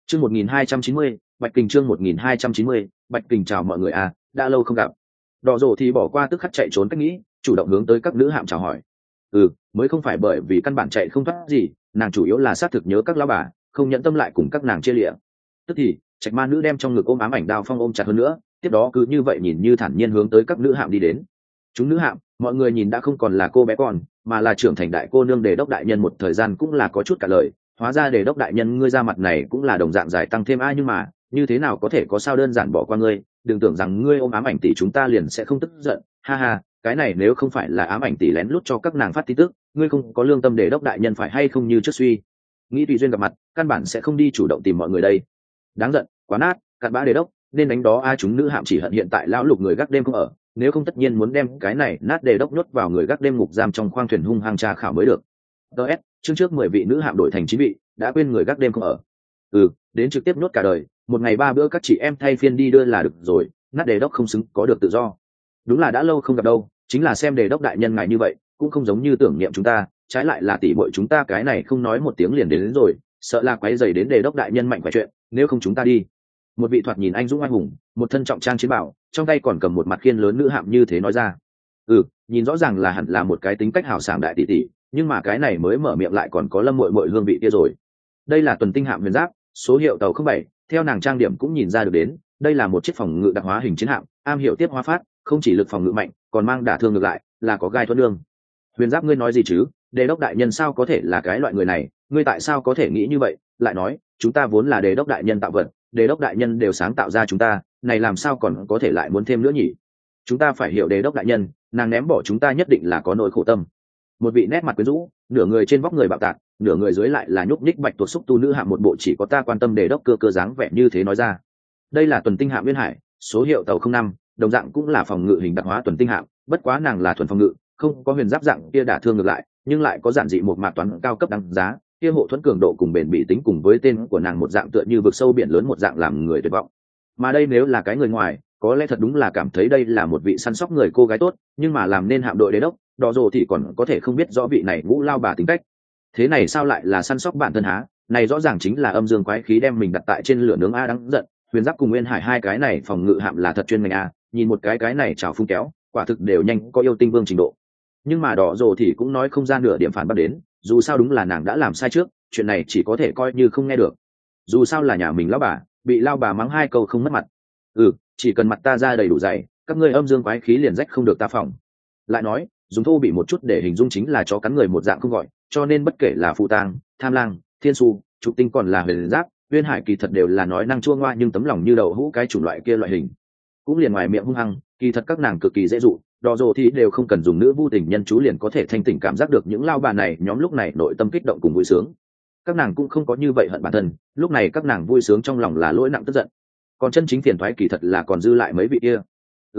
Chương 1290, Bạch Kình chương 1290, Bạch Kình chào mọi người à, đã lâu không gặp. Đỏ rồ thì bỏ qua tức khắc chạy trốn cách nghĩ, chủ động hướng tới các nữ hạm chào hỏi. Mới không phải bởi vì căn bản chạy không thoát gì, nàng chủ yếu là xác thực nhớ các lão bà, không nhẫn tâm lại cùng các nàng chia lịa. Tức thì, Trạch Ma nữ đem trong ngực ôm ám ảnh đao phong ôm chặt hơn nữa, tiếp đó cứ như vậy nhìn như thản nhiên hướng tới các nữ hạm đi đến. Chúng nữ hạm, mọi người nhìn đã không còn là cô bé con, mà là trưởng thành đại cô nương Đề đốc đại nhân một thời gian cũng là có chút cả lời. Hóa ra Đề đốc đại nhân ngươi ra mặt này cũng là đồng dạng giải tăng thêm ai, nhưng mà như thế nào có thể có sao đơn giản bỏ qua ngươi, đừng tưởng rằng ngươi ôm ám ảnh tỷ chúng ta liền sẽ không tức giận, ha ha, cái này nếu không phải là ám ảnh tỷ lén lút cho các nàng phát tin tức, ngươi không có lương tâm Đề đốc đại nhân phải hay không như trước suy nghĩ tùy duyên gặp mặt, căn bản sẽ không đi chủ động tìm mọi người đây. Đáng giận, quá nát, cặn bã Đề đốc, nên đánh đó ai, chúng nữ hạm chỉ hận hiện tại lão lục người gác đêm không ở, nếu không tất nhiên muốn đem cái này nát Đề đốc nhốt vào người gác đêm ngục giam trong khoang thuyền hung hăng tra khảo mới được. DS, chương trước 10 vị nữ hạm đổi thành 9 vị, đã quên người gác đêm không ở. Đến trực tiếp nhốt cả đời, một ngày 3 bữa các chị em thay phiên đi đưa là được rồi, nát Đề đốc không xứng có được tự do. Đúng là đã lâu không gặp đâu, chính là xem Đề đốc đại nhân ngài như vậy, cũng không giống như tưởng niệm chúng ta, trái lại là tỷ muội chúng ta cái này không nói một tiếng liền đến rồi, sợ là quấy rầy đến Đề đốc đại nhân mạnh khỏe chuyện, nếu không chúng ta đi. Một vị thoạt nhìn anh dũng anh hùng, một thân trọng trang chiến bảo, trong tay còn cầm một mặt khiên lớn nữ hạm như thế nói ra. Nhìn rõ ràng là hẳn là một cái tính cách hào sảng đại tỷ tỷ, nhưng mà cái này mới mở miệng lại còn có Lâm Muội Muội hương vị kia rồi. Đây là tuần tinh hạm Huyền Giáp, số hiệu tàu 07, theo nàng trang điểm cũng nhìn ra được đến, đây là một chiếc phòng ngự đặc hóa hình chiến hạm, am hiểu tiếp hóa phát, không chỉ lực phòng ngự mạnh, còn mang đả thương ngược lại, là có gai thuẫn lương. Huyền Giáp ngươi nói gì chứ? Đề đốc đại nhân sao có thể là cái loại người này, ngươi tại sao có thể nghĩ như vậy? Lại nói, chúng ta vốn là Đề đốc đại nhân tạo vật, Đề đốc đại nhân đều sáng tạo ra chúng ta, này làm sao còn có thể lại muốn thêm nữa nhỉ? Chúng ta phải hiểu Đề đốc đại nhân, nàng ném bỏ chúng ta nhất định là có nỗi khổ tâm. Một vị nét mặt quyến rũ, nửa người trên vóc người bạo tạc, nửa người dưới lại là nhúc nhích bạch tuộc xúc tu nữ hạm một bộ chỉ có ta quan tâm Đề đốc cơ dáng vẻ như thế nói ra. Đây là tuần tinh hạm Nguyên Hải, số hiệu tàu 05, đồng dạng cũng là phòng ngự hình đặc hóa tuần tinh hạm, bất quá nàng là thuần phòng ngự, không có huyền giáp dạng kia đả thương ngược lại, nhưng lại có giản dị một mạc toán cao cấp đáng giá, kia hộ thuẫn cường độ cùng bền bỉ tính cùng với tên của nàng một dạng tựa như vực sâu biển lớn một dạng làm người tuyệt vọng. Mà đây nếu là cái người ngoài, có lẽ thật đúng là cảm thấy đây là một vị săn sóc người cô gái tốt, nhưng mà làm nên hạm đội Đế đốc, Đỏ Rồ thì còn có thể không biết rõ vị này ngũ lao bà tính cách. Thế này sao lại là săn sóc bản thân há? Này rõ ràng chính là âm dương quái khí đem mình đặt tại trên lửa nướng a, đáng giận. Huyền Giáp cùng Nguyên Hải hai cái này phòng ngự hạm là thật chuyên ngành a, nhìn một cái này chảo phung kéo, quả thực đều nhanh có yêu tinh vương trình độ. Nhưng mà Đỏ Rồ thì cũng nói không ra nửa điểm phản bác đến, dù sao đúng là nàng đã làm sai trước, chuyện này chỉ có thể coi như không nghe được. Dù sao là nhà mình lão bà, bị lao bà mắng hai câu không mất mặt. Chỉ cần mặt ta ra đầy đủ dày, các ngươi âm dương quái khí liền rách không được ta phòng. Lại nói, dùng thô bị một chút để hình dung chính là chó cắn người một dạng không gọi, cho nên bất kể là Phù Tang, Tham Lang, Thiên Su, Trục Tinh còn là Huyền Giáp, Uyên Hải kỳ thật đều là nói năng chua ngoa nhưng tấm lòng như đậu hũ cái chủng loại kia loại hình. Cũng liền ngoài miệng hung hăng, kỳ thật các nàng cực kỳ dễ dụ, Đỏ Rồ thì đều không cần dùng nữ vu tình nhân chú liền có thể thanh tỉnh cảm giác được những lao bà này nhóm lúc này nội tâm kích động cùng vui sướng. Các nàng cũng không có như vậy hận bản thân, lúc này các nàng vui sướng trong lòng là lỗi nặng tức giận. Còn chân chính phiền thoái kỳ thật là còn dư lại mấy vị kia.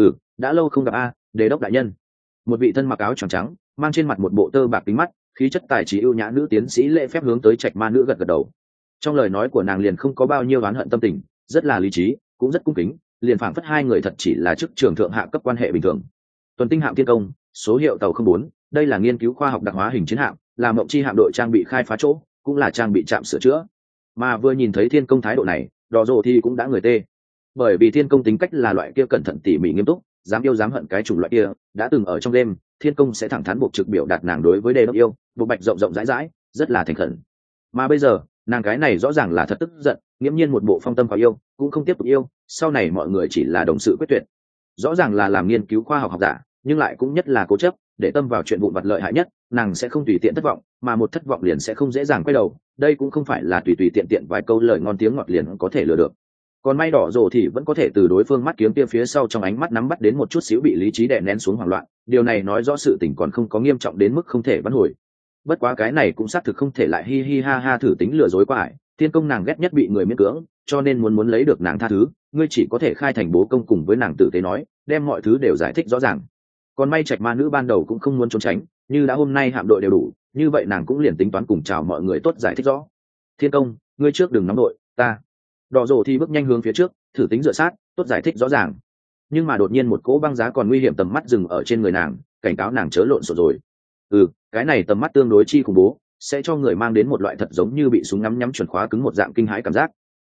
Đã lâu không gặp a, Đế đốc đại nhân. Một vị thân mặc áo trắng trắng, mang trên mặt một bộ tơ bạc kính mắt, khí chất tài trí ưu nhã nữ tiến sĩ lễ phép hướng tới Trạch Ma nữ gật gật đầu. Trong lời nói của nàng liền không có bao nhiêu oán hận tâm tình, rất là lý trí, cũng rất cung kính, liền phảng phất hai người thật chỉ là chức trưởng thượng hạ cấp quan hệ bình thường. Tuần tinh hạm Thiên Công, số hiệu tàu 04, đây là nghiên cứu khoa học đặc hóa hình chiến hạm, là mộng chi hạm đội trang bị khai phá chỗ, cũng là trang bị trạm sửa chữa. Mà vừa nhìn thấy Thiên Công thái độ này, Đỏ Rồ thì cũng đã người tê. Bởi vì Thiên Công tính cách là loại kia cẩn thận tỉ mỉ nghiêm túc, dám yêu dám hận cái chủng loại kia, đã từng ở trong đêm, Thiên Công sẽ thẳng thắn buộc trực biểu đạt nàng đối với Đề đốc yêu, buộc bạch rộng rộng rãi rãi, rất là thành khẩn. Mà bây giờ, nàng cái này rõ ràng là thật tức giận, nghiễm nhiên một bộ phong tâm vào yêu, cũng không tiếp tục yêu, sau này mọi người chỉ là đồng sự quyết tuyệt. Rõ ràng là làm nghiên cứu khoa học học giả, nhưng lại cũng nhất là cố chấp, để tâm vào chuyện vụn vặt lợi hại nhất, nàng sẽ không tùy tiện thất vọng, mà một thất vọng liền sẽ không dễ dàng quay đầu, đây cũng không phải là tùy tùy tiện tiện vài câu lời ngon tiếng ngọt liền có thể lừa được. Còn may Đỏ Rồ thì vẫn có thể từ đối phương mắt kiếm kia phía sau trong ánh mắt nắm bắt đến một chút xíu bị lý trí đè nén xuống hoảng loạn, điều này nói rõ sự tình còn không có nghiêm trọng đến mức không thể vãn hồi. Bất quá cái này cũng xác thực không thể lại hi hi ha ha thử tính lừa dối qua ải, Thiên Công nàng ghét nhất bị người miễn cưỡng, cho nên muốn lấy được nàng tha thứ, ngươi chỉ có thể khai thành bố công cùng với nàng tử tế nói, đem mọi thứ đều giải thích rõ ràng. Còn may Trạch Ma nữ ban đầu cũng không muốn trốn tránh, như đã hôm nay hạm đội đều đủ, như vậy nàng cũng liền tính toán cùng chào mọi người tốt giải thích rõ. Thiên Công, ngươi trước đừng nóng đội, ta. Đỏ Rồ thì bước nhanh hướng phía trước, thử tính dựa sát, tốt giải thích rõ ràng. Nhưng mà đột nhiên một cỗ băng giá còn nguy hiểm tầm mắt dừng ở trên người nàng, cảnh cáo nàng chớ lộn xộn rồi. Cái này tầm mắt tương đối chi khủng bố, sẽ cho người mang đến một loại thật giống như bị súng ngắm nhắm chuẩn khóa cứng một dạng kinh hãi cảm giác.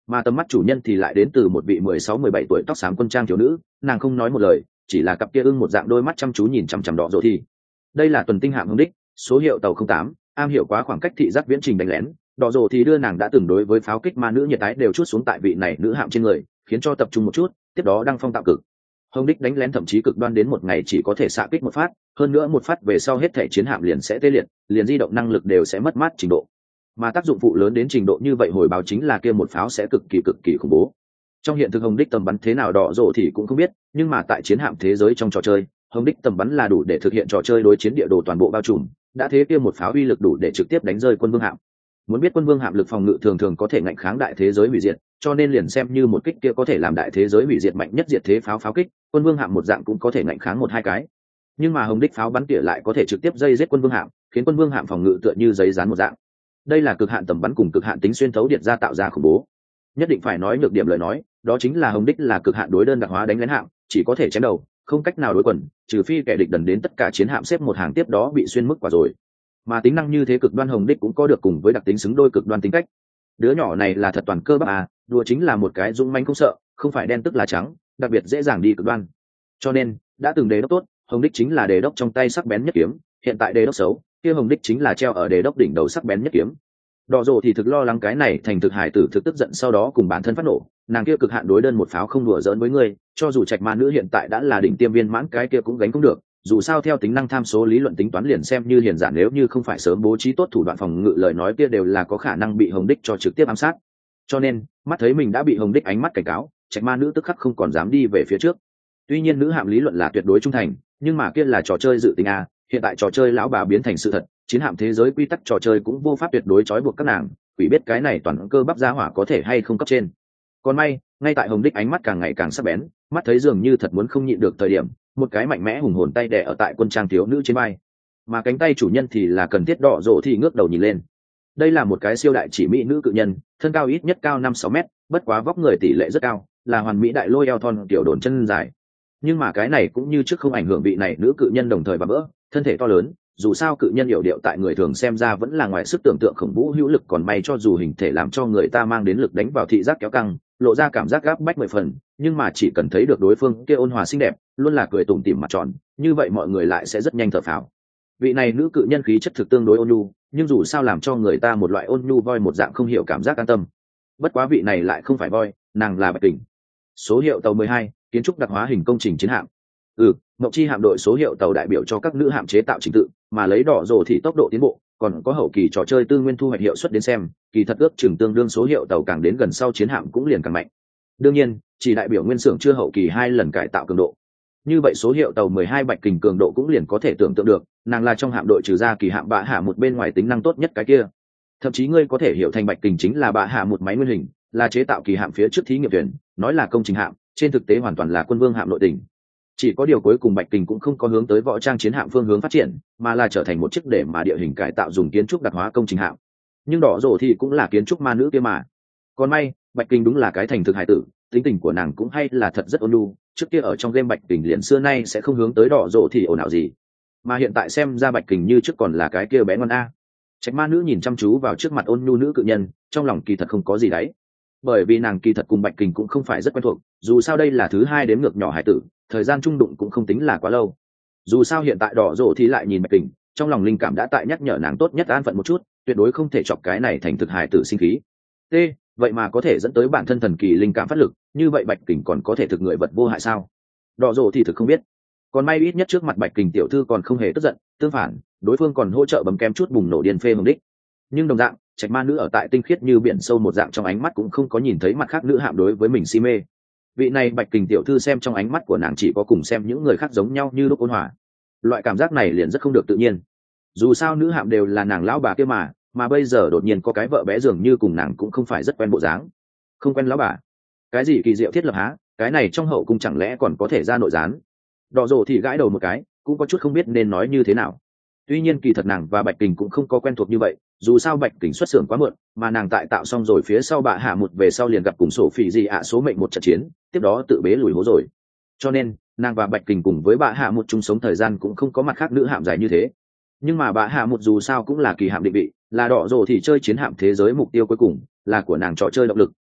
mà tầm mắt chủ nhân thì lại đến từ một vị 16-17 tuổi tóc xám quân trang thiếu nữ. Nàng không nói một lời, chỉ là cặp kia ưng một dạng đôi mắt chăm chú nhìn chằm chằm Đỏ Rồ Thì. Đây là tuần tinh hạm Hồng Đích, số hiệu tàu 08, am hiểu quá khoảng cách thị giác viễn trình đánh lén. Đỏ Rồ Thì đưa nàng đã từng đối với pháo kích ma nữ nhiệt tái đều chút xuống tại vị này nữ hạm trên người, khiến cho tập trung một chút, tiếp đó đăng phong tạo cực. Hồng Đích đánh lén thậm chí cực đoan đến một ngày chỉ có thể xạ kích một phát, hơn nữa một phát về sau hết thể chiến hạm liền sẽ tê liệt, liền di động năng lực đều sẽ mất mát trình độ. Mà tác dụng phụ lớn đến trình độ như vậy hồi báo chính là kia một pháo sẽ cực kỳ khủng bố. Trong hiện thực Hồng Đích tầm bắn thế nào Đỏ Rồ thì cũng không biết, nhưng mà tại chiến hạm thế giới trong trò chơi, Hồng Đích tầm bắn là đủ để thực hiện trò chơi đối chiến địa đồ toàn bộ bao trùm, đã thế kia một pháo uy lực đủ để trực tiếp đánh rơi quân vương hạm. Muốn biết quân vương hạm lực phòng ngự thường thường có thể ngạnh kháng đại thế giới hủy diệt, cho nên liền xem như một kích kia có thể làm đại thế giới hủy diệt mạnh nhất diệt thế pháo kích, quân vương hạm một dạng cũng có thể ngạnh kháng một hai cái. Nhưng mà Hồng Đích pháo bắn tỉa lại có thể trực tiếp dây giết quân vương hạm, khiến quân vương hạm phòng ngự tựa như giấy dán một dạng. Đây là cực hạn tầm bắn cùng cực hạn tính xuyên thấu điện ra tạo ra khủng bố. Nhất định phải nói nhược điểm lời nói, đó chính là Hồng Đích là cực hạn đối đơn đặc hóa đánh lén hạm, chỉ có thể chém đầu, không cách nào đối quần, trừ phi kẻ địch đần đến tất cả chiến hạm xếp một hàng tiếp đó bị xuyên mức quả rồi. Mà tính năng như thế cực đoan Hồng Đích cũng có được cùng với đặc tính xứng đôi cực đoan tính cách. Đứa nhỏ này là thật toàn cơ bắp à, đùa chính là một cái dũng manh không sợ, không phải đen tức là trắng, đặc biệt dễ dàng đi cực đoan. Cho nên, đã từng đề đốc tốt, Hồng Đích chính là đề đốc trong tay sắc bén nhất kiếm, hiện tại đề đốc xấu, kia Hồng Đích chính là treo ở đề đốc đỉnh đầu sắc bén nhất kiếm. Đỏ Rồ thì thực lo lắng cái này thành thực hải tử thực tức giận sau đó cùng bản thân phát nổ, nàng kia cực hạn đối đơn một pháo không đùa giỡn với ngươi, cho dù trạch ma nữ hiện tại đã là đỉnh tiêm viên mãn cái kia cũng gánh không được, dù sao theo tính năng tham số lý luận tính toán liền xem như hiền giản nếu như không phải sớm bố trí tốt thủ đoạn phòng ngự lời nói kia đều là có khả năng bị Hồng Đích cho trực tiếp ám sát. Cho nên, mắt thấy mình đã bị Hồng Đích ánh mắt cảnh cáo, trạch ma nữ tức khắc không còn dám đi về phía trước. Tuy nhiên nữ hạm lý luận là tuyệt đối trung thành, nhưng mà kia là trò chơi dự tính à, hiện tại trò chơi lão bà biến thành sự thật, chiến hạm thế giới quy tắc trò chơi cũng vô pháp tuyệt đối trói buộc các nàng, quỷ biết cái này toàn cơ bắp gia hỏa có thể hay không cấp trên. Còn may, ngay tại Hồng Đích ánh mắt càng ngày càng sắc bén, mắt thấy dường như thật muốn không nhịn được thời điểm, một cái mạnh mẽ hùng hồn tay đè ở tại quân trang thiếu nữ trên vai, mà cánh tay chủ nhân thì là cần thiết Đỏ Rồ thì ngước đầu nhìn lên. Đây là một cái siêu đại chỉ mỹ nữ cự nhân, thân cao ít nhất cao 5-6 mét, bất quá vóc người tỷ lệ rất cao, là hoàn mỹ đại lôi eo thon tiểu đồn chân dài. Nhưng mà cái này cũng như trước không ảnh hưởng vị này nữ cự nhân đồng thời và vỡ, thân thể to lớn, dù sao cự nhân hiểu điệu tại người thường xem ra vẫn là ngoài sức tưởng tượng khủng bố hữu lực, còn may cho dù hình thể làm cho người ta mang đến lực đánh vào thị giác kéo căng, lộ ra cảm giác gáp bách 10 phần, nhưng mà chỉ cần thấy được đối phương kia ôn hòa xinh đẹp, luôn là cười tủm tỉm mặt tròn, như vậy mọi người lại sẽ rất nhanh thở phào. Vị này nữ cự nhân khí chất thực tương đối ôn nhu, nhưng dù sao làm cho người ta một loại ôn nhu voi một dạng không hiểu cảm giác an tâm. Bất quá vị này lại không phải voi, nàng là Bạch Kình. Số hiệu tàu 12, kiến trúc đặc hóa hình công trình chiến hạm. Ngọc Chi hạm đội số hiệu tàu đại biểu cho các nữ hạm chế tạo trình tự, mà lấy Đỏ Rồ thì tốc độ tiến bộ, còn có hậu kỳ trò chơi tư nguyên thu hoạch hiệu suất đến xem, kỳ thật ước chừng tương đương số hiệu tàu càng đến gần sau chiến hạm cũng liền càng mạnh. Đương nhiên, chỉ đại biểu nguyên xưởng chưa hậu kỳ 2 lần cải tạo cường độ. Như vậy số hiệu tàu 12 Bạch Kình cường độ cũng liền có thể tưởng tượng được, nàng là trong hạm đội trừ ra kỳ hạm bạ hạ một bên ngoài tính năng tốt nhất cái kia. Thậm chí ngươi có thể hiểu thành Bạch Kình chính là bạ hạ một máy nguyên hình, là chế tạo kỳ hạm phía trước thí nghiệm thuyền, nói là công trình hạm, trên thực tế hoàn toàn là quân vương hạm nội tình. Chỉ có điều cuối cùng Bạch Kình cũng không có hướng tới võ trang chiến hạm phương hướng phát triển, mà là trở thành một chiếc để mà địa hình cải tạo dùng kiến trúc đặc hóa công trình hạm. Nhưng Đỏ Rồ thì cũng là kiến trúc ma nữ kia mà. Còn may, Bạch Kình đúng là cái thành thực hải tử, tính tình của nàng cũng hay là thật rất ôn nhu, trước kia ở trong game Bạch Kình liền xưa nay sẽ không hướng tới Đỏ Rồ thì ồn ào gì. Mà hiện tại xem ra Bạch Kình như trước còn là cái kia bé ngoan a. Trạch ma nữ nhìn chăm chú vào trước mặt ôn nhu nữ cự nhân, trong lòng kỳ thật không có gì đấy. Bởi vì nàng kỳ thật cùng Bạch Kình cũng không phải rất quen thuộc, dù sao đây là thứ 2 đếm ngược nhỏ hải tử, thời gian trung đụng cũng không tính là quá lâu. Dù sao hiện tại Đỏ Rồ thì lại nhìn Bạch Kình, trong lòng linh cảm đã tại nhắc nhở nàng tốt nhất an phận một chút, tuyệt đối không thể chọc cái này thành thực hải tử sinh khí. T, vậy mà có thể dẫn tới bản thân thần kỳ linh cảm phát lực, như vậy Bạch Kình còn có thể thực người vật vô hại sao? Đỏ Rồ thì thực không biết. Còn may ít nhất trước mặt Bạch Kình tiểu thư còn không hề tức giận, tương phản, đối phương còn hỗ trợ bấm kem chút bùng nổ điên phê Hồng Đích. Nhưng đồng dạng, Trạch ma nữ ở tại tinh khiết như biển sâu một dạng trong ánh mắt cũng không có nhìn thấy mặt khác nữ hạm đối với mình si mê. Vị này Bạch Kình tiểu thư xem trong ánh mắt của nàng chỉ có cùng xem những người khác giống nhau như lúc ôn hòa. Loại cảm giác này liền rất không được tự nhiên. Dù sao nữ hạm đều là nàng lão bà kia mà bây giờ đột nhiên có cái vợ bé dường như cùng nàng cũng không phải rất quen bộ dáng. Không quen lão bà? Cái gì kỳ diệu thiết lập há? Cái này trong hậu cung chẳng lẽ còn có thể ra nội gián? Đỏ Rồ thì gãi đầu một cái, cũng có chút không biết nên nói như thế nào. Tuy nhiên kỳ thật nàng và Bạch Kình cũng không có quen thuộc như vậy, dù sao Bạch Kình xuất xưởng quá muộn, mà nàng tại tạo xong rồi phía sau bạ hạ một về sau liền gặp cùng sổ phỉ gì ạ số mệnh một trận chiến, tiếp đó tự bế lùi hố rồi. Cho nên, nàng và Bạch Kình cùng với bạ hạ một chung sống thời gian cũng không có mặt khác nữ hạm dài như thế. Nhưng mà bạ hạ một dù sao cũng là kỳ hạm định vị, là Đỏ Rồ thì chơi chiến hạm thế giới mục tiêu cuối cùng, là của nàng trò chơi động lực,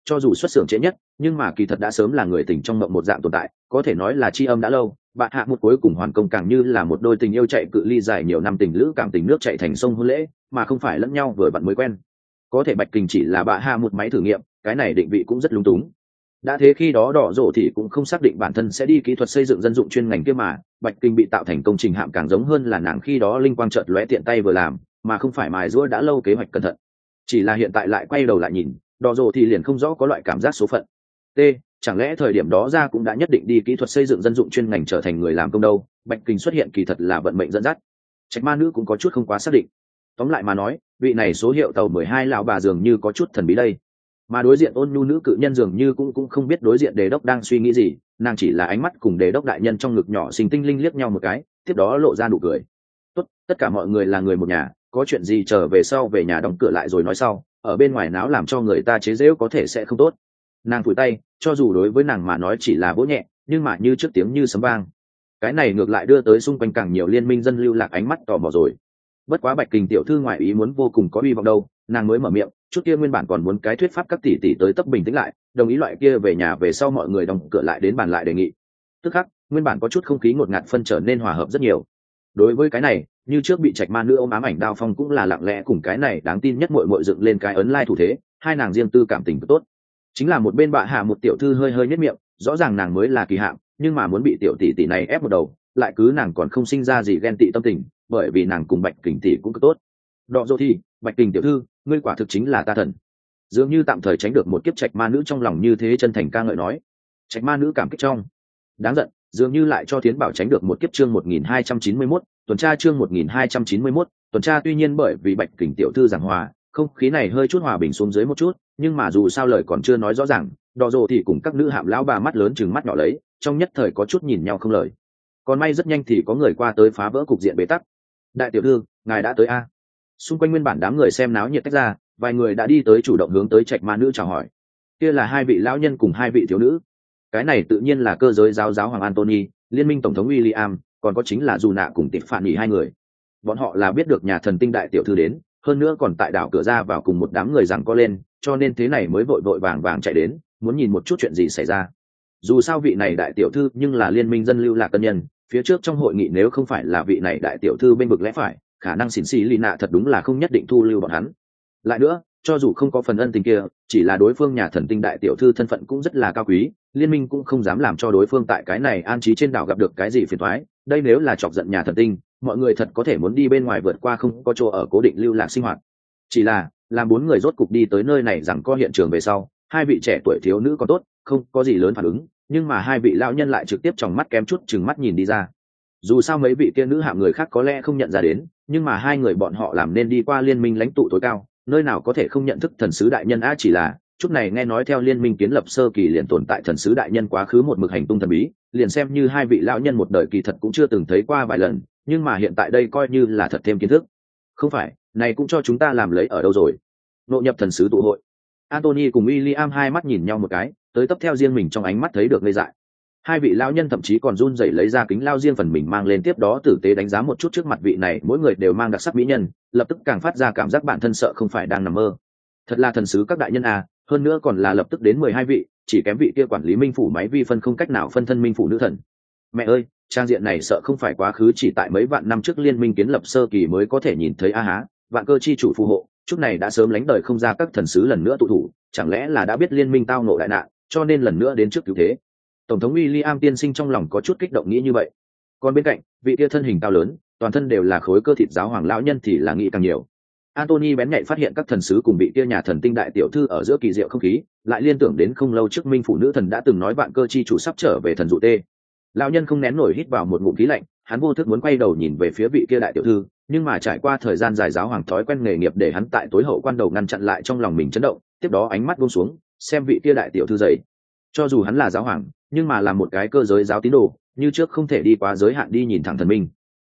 cho dù xuất xưởng trễ nhất nhưng mà kỳ thật đã sớm là người tình trong mộng một dạng tồn tại, có thể nói là tri âm đã lâu. Bạn hạ một cuối cùng hoàn công càng như là một đôi tình yêu chạy cự ly dài nhiều năm tình lữ cảm tình nước chạy thành sông hôn lễ, mà không phải lẫn nhau vừa bạn mới quen. Có thể Bạch Kình chỉ là bạn hạ một máy thử nghiệm, cái này định vị cũng rất lung túng. Đã thế khi đó Đỏ Rổ thì cũng không xác định bản thân sẽ đi kỹ thuật xây dựng dân dụng chuyên ngành kia, mà Bạch Kình bị tạo thành công trình hạm càng giống hơn là nàng khi đó linh quang chợt lóe tiện tay vừa làm, mà không phải mài giũa đã lâu kế hoạch cẩn thận. Chỉ là hiện tại lại quay đầu lại nhìn, Đỏ Rổ thì liền không rõ có loại cảm giác số phận. Chẳng lẽ thời điểm đó ra cũng đã nhất định đi kỹ thuật xây dựng dân dụng chuyên ngành trở thành người làm công đâu? Bạch Kình xuất hiện kỳ thật là vận mệnh dẫn dắt. Trạch Ma Nữ cũng có chút không quá xác định. Tóm lại mà nói, vị này số hiệu tàu 12 lão bà dường như có chút thần bí đây. Mà đối diện ôn nhu nữ cự nhân dường như cũng không biết đối diện đề đốc đang suy nghĩ gì, nàng chỉ là ánh mắt cùng đề đốc đại nhân trong ngực nhỏ xinh tinh linh liếc nhau một cái, tiếp đó lộ ra nụ cười. Tốt, tất cả mọi người là người một nhà, có chuyện gì trở về sau về nhà đóng cửa lại rồi nói sau, ở bên ngoài náo làm cho người ta chế giễu có thể sẽ không tốt. Nàng phủi tay, cho dù đối với nàng mà nói chỉ là vỗ nhẹ, nhưng mà như trước tiếng như sấm vang. Cái này ngược lại đưa tới xung quanh càng nhiều liên minh dân lưu lạc ánh mắt tò mò rồi. Bất quá Bạch Kình tiểu thư ngoại ý muốn vô cùng có hy vọng đâu, nàng mới mở miệng, chút kia nguyên bản còn muốn cái thuyết pháp các tỷ tỷ tới tấp bình tĩnh lại, đồng ý loại kia về nhà về sau mọi người đóng cửa lại đến bàn lại đề nghị. Tức khắc, nguyên bản có chút không khí ngột ngạt phân trở nên hòa hợp rất nhiều. Đối với cái này, như trước bị Trạch Ma Nữ ôm ám ảnh Đao Phong cũng là lặng lẽ cùng cái này đáng tin nhất muội muội dựng lên cái ấn lai thủ thế, hai nàng riêng tư cảm tình tốt. Chính là một bên bạ hạ một tiểu thư hơi hơi nhếch miệng, rõ ràng nàng mới là kỳ hạng, nhưng mà muốn bị tiểu tỷ tỷ này ép một đầu, lại cứ nàng còn không sinh ra gì ghen tị tâm tình, bởi vì nàng cùng Bạch Kình tỷ cũng cực tốt. Đọ dô thì, Bạch Kình tiểu thư, ngươi quả thực chính là ta thần. Dường như tạm thời tránh được một kiếp Trạch Ma Nữ trong lòng như thế chân thành ca ngợi nói. Trạch Ma Nữ cảm kích trong. Đáng giận, dường như lại cho Thiến Bảo tránh được một kiếp chương 1291, tuần tra chương 1291, tuần tra tuy nhiên bởi vì Bạch Kình tiểu thư giảng hòa, không khí này hơi chút hòa bình xuống dưới một chút, nhưng mà dù sao lời còn chưa nói rõ ràng, Đọ dô thì cùng các nữ hạm lão bà mắt lớn chừng mắt nhỏ lấy, trong nhất thời có chút nhìn nhau không lời. Còn may rất nhanh thì có người qua tới phá vỡ cục diện bế tắc. Đại tiểu thư, ngài đã tới a? Xung quanh nguyên bản đám người xem náo nhiệt tách ra, vài người đã đi tới chủ động hướng tới Trạch Ma Nữ chào hỏi. Kia là hai vị lão nhân cùng hai vị thiếu nữ. Cái này tự nhiên là cơ giới giáo hoàng Anthony, liên minh tổng thống William, còn có chính là dù nạ cùng tịch phản nghỉ hai người. Bọn họ là biết được nhà thần tinh đại tiểu thư đến, hơn nữa còn tại đảo cửa ra vào cùng một đám người rằng co lên, cho nên thế này mới vội vội vàng vàng chạy đến, muốn nhìn một chút chuyện gì xảy ra. Dù sao vị này đại tiểu thư nhưng là liên minh dân lưu lạc tân nhân, phía trước trong hội nghị nếu không phải là vị này đại tiểu thư bên vực lẽ phải, khả năng xỉn xì lì nạ thật đúng là không nhất định thu lưu bọn hắn. Lại nữa, cho dù không có phần ân tình kia, chỉ là đối phương nhà thần tinh đại tiểu thư thân phận cũng rất là cao quý, liên minh cũng không dám làm cho đối phương tại cái này an trí trên đảo gặp được cái gì phiền toái. Đây nếu là chọc giận nhà thần tinh, mọi người thật có thể muốn đi bên ngoài vượt qua không có chỗ ở cố định lưu lạc sinh hoạt. Chỉ là làm bốn người rốt cục đi tới nơi này rằng có hiện trường về sau, hai vị trẻ tuổi thiếu nữ có tốt, không có gì lớn phản ứng, nhưng mà hai vị lão nhân lại trực tiếp tròng mắt kém chút chừng mắt nhìn đi ra. Dù sao mấy vị kia nữ hạng người khác có lẽ không nhận ra đến, nhưng mà hai người bọn họ làm nên đi qua liên minh lãnh tụ tối cao, nơi nào có thể không nhận thức thần sứ đại nhân á. Chỉ là chút này nghe nói theo liên minh kiến lập sơ kỳ liền tồn tại thần sứ đại nhân quá khứ một mực hành tung thần bí, liền xem như hai vị lão nhân một đời kỳ thật cũng chưa từng thấy qua vài lần, nhưng mà hiện tại đây coi như là thật thêm kiến thức. Không phải, này cũng cho chúng ta làm lấy ở đâu rồi? Nội nhập thần sứ tụ hội. Anthony cùng William hai mắt nhìn nhau một cái, tới tấp theo riêng mình trong ánh mắt thấy được ngây dại. Hai vị lão nhân thậm chí còn run rẩy lấy ra kính lao riêng phần mình mang lên, tiếp đó tử tế đánh giá một chút trước mặt vị này, mỗi người đều mang đặc sắc mỹ nhân, lập tức càng phát ra cảm giác bản thân sợ không phải đang nằm mơ. Thật là thần sứ các đại nhân à, hơn nữa còn là lập tức đến 12 vị, chỉ kém vị kia quản lý minh phủ máy vi phân không cách nào phân thân minh phủ nữ thần. Mẹ ơi, trang diện này sợ không phải quá khứ chỉ tại mấy vạn năm trước liên minh kiến lập sơ kỳ mới có thể nhìn thấy a há, vạn cơ chi chủ phù hộ, chút này đã sớm lánh đời không ra các thần sứ lần nữa tụ thủ, chẳng lẽ là đã biết liên minh tao ngộ đại nạn, cho nên lần nữa đến trước cứu thế. Tổng thống William tiên sinh trong lòng có chút kích động nghĩ như vậy. Còn bên cạnh, vị kia thân hình cao lớn, toàn thân đều là khối cơ thịt giáo hoàng lão nhân thì là nghĩ càng nhiều. Anthony bén nhạy phát hiện các thần sứ cùng vị kia nhà thần tinh đại tiểu thư ở giữa kỳ diệu không khí, lại liên tưởng đến không lâu trước minh phụ nữ thần đã từng nói vạn cơ chi chủ sắp trở về thần dụ tê. Lão nhân không nén nổi hít vào một ngụm khí lạnh, hắn vô thức muốn quay đầu nhìn về phía vị kia đại tiểu thư, nhưng mà trải qua thời gian dài giáo hoàng thói quen nghề nghiệp để hắn tại tối hậu quan đầu ngăn chặn lại trong lòng mình chấn động, tiếp đó ánh mắt buông xuống, xem vị kia đại tiểu thư dậy. Cho dù hắn là giáo hoàng, nhưng mà là một cái cơ giới giáo tín đồ, như trước không thể đi quá giới hạn đi nhìn thẳng thần minh.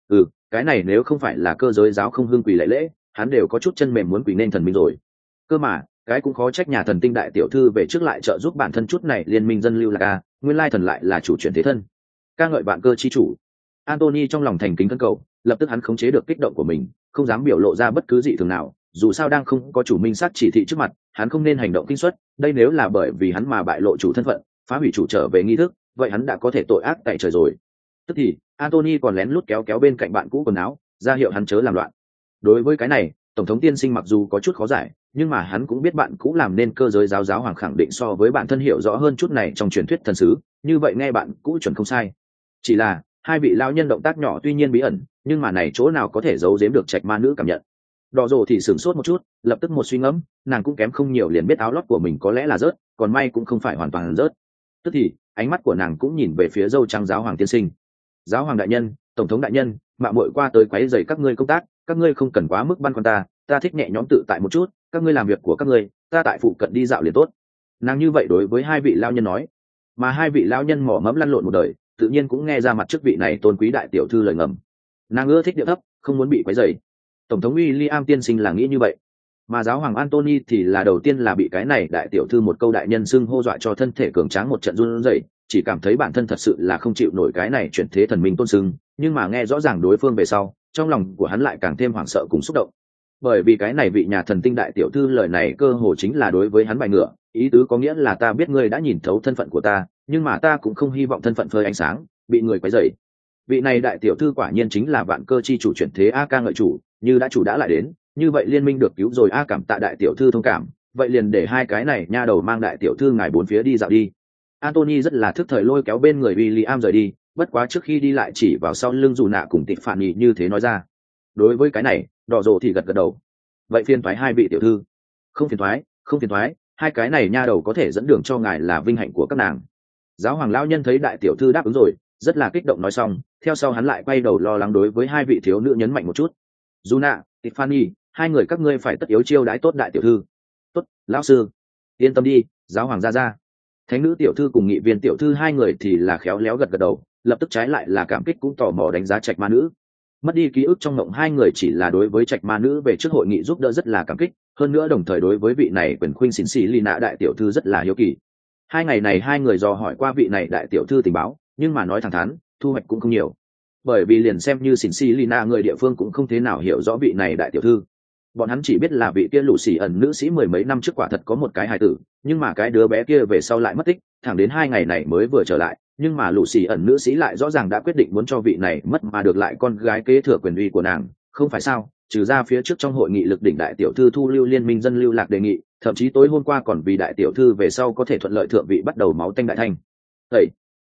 Cái này nếu không phải là cơ giới giáo không hưng quỳ lễ lễ, hắn đều có chút chân mềm muốn quỳ nên thần minh rồi. Cơ mà, cái cũng khó trách nhà thần tinh đại tiểu thư về trước lại trợ giúp bản thân chút này liên minh dân lưu là nguyên lai thần lại là chủ chuyển thế thân. Ca ngợi bạn cơ chi chủ. Anthony trong lòng thành kính khấn cầu, lập tức hắn khống chế được kích động của mình, không dám biểu lộ ra bất cứ dị thường nào, dù sao đang không có chủ minh sát chỉ thị trước mặt, hắn không nên hành động kinh suất, đây nếu là bởi vì hắn mà bại lộ chủ thân phận, phá hủy chủ trở về nghi thức, vậy hắn đã có thể tội ác tại trời rồi. Tức thì Anthony còn lén lút kéo kéo bên cạnh bạn cũ quần áo, ra hiệu hắn chớ làm loạn. Đối với cái này, tổng thống tiên sinh mặc dù có chút khó giải, nhưng mà hắn cũng biết bạn cũ làm nên cơ giới giáo hoàng khẳng định so với bản thân hiểu rõ hơn chút này trong truyền thuyết thần sứ, như vậy nghe bạn cũ chuẩn không sai. Chỉ là hai vị lão nhân động tác nhỏ tuy nhiên bí ẩn, nhưng mà này chỗ nào có thể giấu giếm được trạch ma nữ cảm nhận. Đỏ rồ thì sửng sốt một chút, lập tức một suy ngẫm, nàng cũng kém không nhiều liền biết áo lót của mình có lẽ là rớt, còn may cũng không phải hoàn toàn rớt. Tức thì ánh mắt của nàng cũng nhìn về phía dâu trắng giáo hoàng tiên sinh. Giáo hoàng đại nhân, tổng thống đại nhân, mạo muội qua tới quấy rầy các ngươi công tác, các ngươi không cần quá mức băn khoăn ta thích nhẹ nhõm tự tại một chút, các ngươi làm việc của các ngươi, ta tại phụ cận đi dạo liền tốt. Nàng như vậy đối với hai vị lão nhân nói, mà hai vị lão nhân mỏ mẫm lăn lộn một đời, tự nhiên cũng nghe ra mặt trước vị này tôn quý đại tiểu thư lời ngầm. Nàng ưa thích điệu thấp, không muốn bị quấy rầy. Tổng thống William tiên sinh là nghĩ như vậy, mà giáo hoàng Anthony thì là đầu tiên là bị cái này đại tiểu thư một câu đại nhân xưng hô dọa cho thân thể cường tráng một trận run rẩy, chỉ cảm thấy bản thân thật sự là không chịu nổi cái này chuyển thế thần minh tôn xưng, nhưng mà nghe rõ ràng đối phương về sau, trong lòng của hắn lại càng thêm hoảng sợ cùng xúc động. Bởi vì cái này vị nhà thần tinh đại tiểu thư lời này cơ hồ chính là đối với hắn bài ngựa, ý tứ có nghĩa là ta biết ngươi đã nhìn thấu thân phận của ta, nhưng mà ta cũng không hy vọng thân phận phơi ánh sáng, bị người quấy rầy. Vị này đại tiểu thư quả nhiên chính là vạn cơ chi chủ chuyển thế a ca ngợi chủ, như đã chủ đã lại đến, như vậy liên minh được cứu rồi a cảm tạ đại tiểu thư thông cảm, vậy liền để hai cái này nha đầu mang đại tiểu thư ngài bốn phía đi dạo đi. Anthony rất là thức thời lôi kéo bên người William rời đi, bất quá trước khi đi lại chỉ vào sau lưng dù nạ cùng tịt phản nhị như thế nói ra. Đối với cái này, đỏ rồ thì gật gật đầu. Vậy phiền thoái hai vị tiểu thư. Không phiền thoái, hai cái này nha đầu có thể dẫn đường cho ngài là vinh hạnh của các nàng. Giáo hoàng lão nhân thấy đại tiểu thư đáp ứng rồi, rất là kích động nói xong, theo sau hắn lại quay đầu lo lắng đối với hai vị thiếu nữ nhấn mạnh một chút. Juna, Tiffany, hai người các ngươi phải tất yếu chiêu đãi tốt đại tiểu thư. Tốt, lão sư. Yên tâm đi, giáo hoàng ra. Thánh nữ tiểu thư cùng nghị viên tiểu thư hai người thì là khéo léo gật gật đầu, lập tức trái lại là cảm kích cũng tò mò đánh giá trạch ma nữ. Mất đi ký ức trong mộng hai người chỉ là đối với trạch ma nữ về trước hội nghị giúp đỡ rất là cảm kích, hơn nữa đồng thời đối với vị này quyền khuynh xỉn xỉ Lina đại tiểu thư rất là hiếu kỳ. Hai ngày này hai người dò hỏi qua vị này đại tiểu thư tình báo, nhưng mà nói thẳng thắn, thu hoạch cũng không nhiều. Bởi vì liền xem như xỉn xỉ Lina người địa phương cũng không thế nào hiểu rõ vị này đại tiểu thư. Bọn hắn chỉ biết là vị kia lũ xỉ ẩn nữ sĩ mười mấy năm trước quả thật có một cái hài tử, nhưng mà cái đứa bé kia về sau lại mất tích, thẳng đến hai ngày này mới vừa trở lại, nhưng mà lũ xỉ ẩn nữ sĩ lại rõ ràng đã quyết định muốn cho vị này mất mà được lại con gái kế thừa quyền uy của nàng, không phải sao? Trừ ra phía trước trong hội nghị lực đỉnh đại tiểu thư thu lưu liên minh dân lưu lạc đề nghị, thậm chí tối hôm qua còn vì đại tiểu thư về sau có thể thuận lợi thượng vị bắt đầu máu tanh đại thanh. Vậy,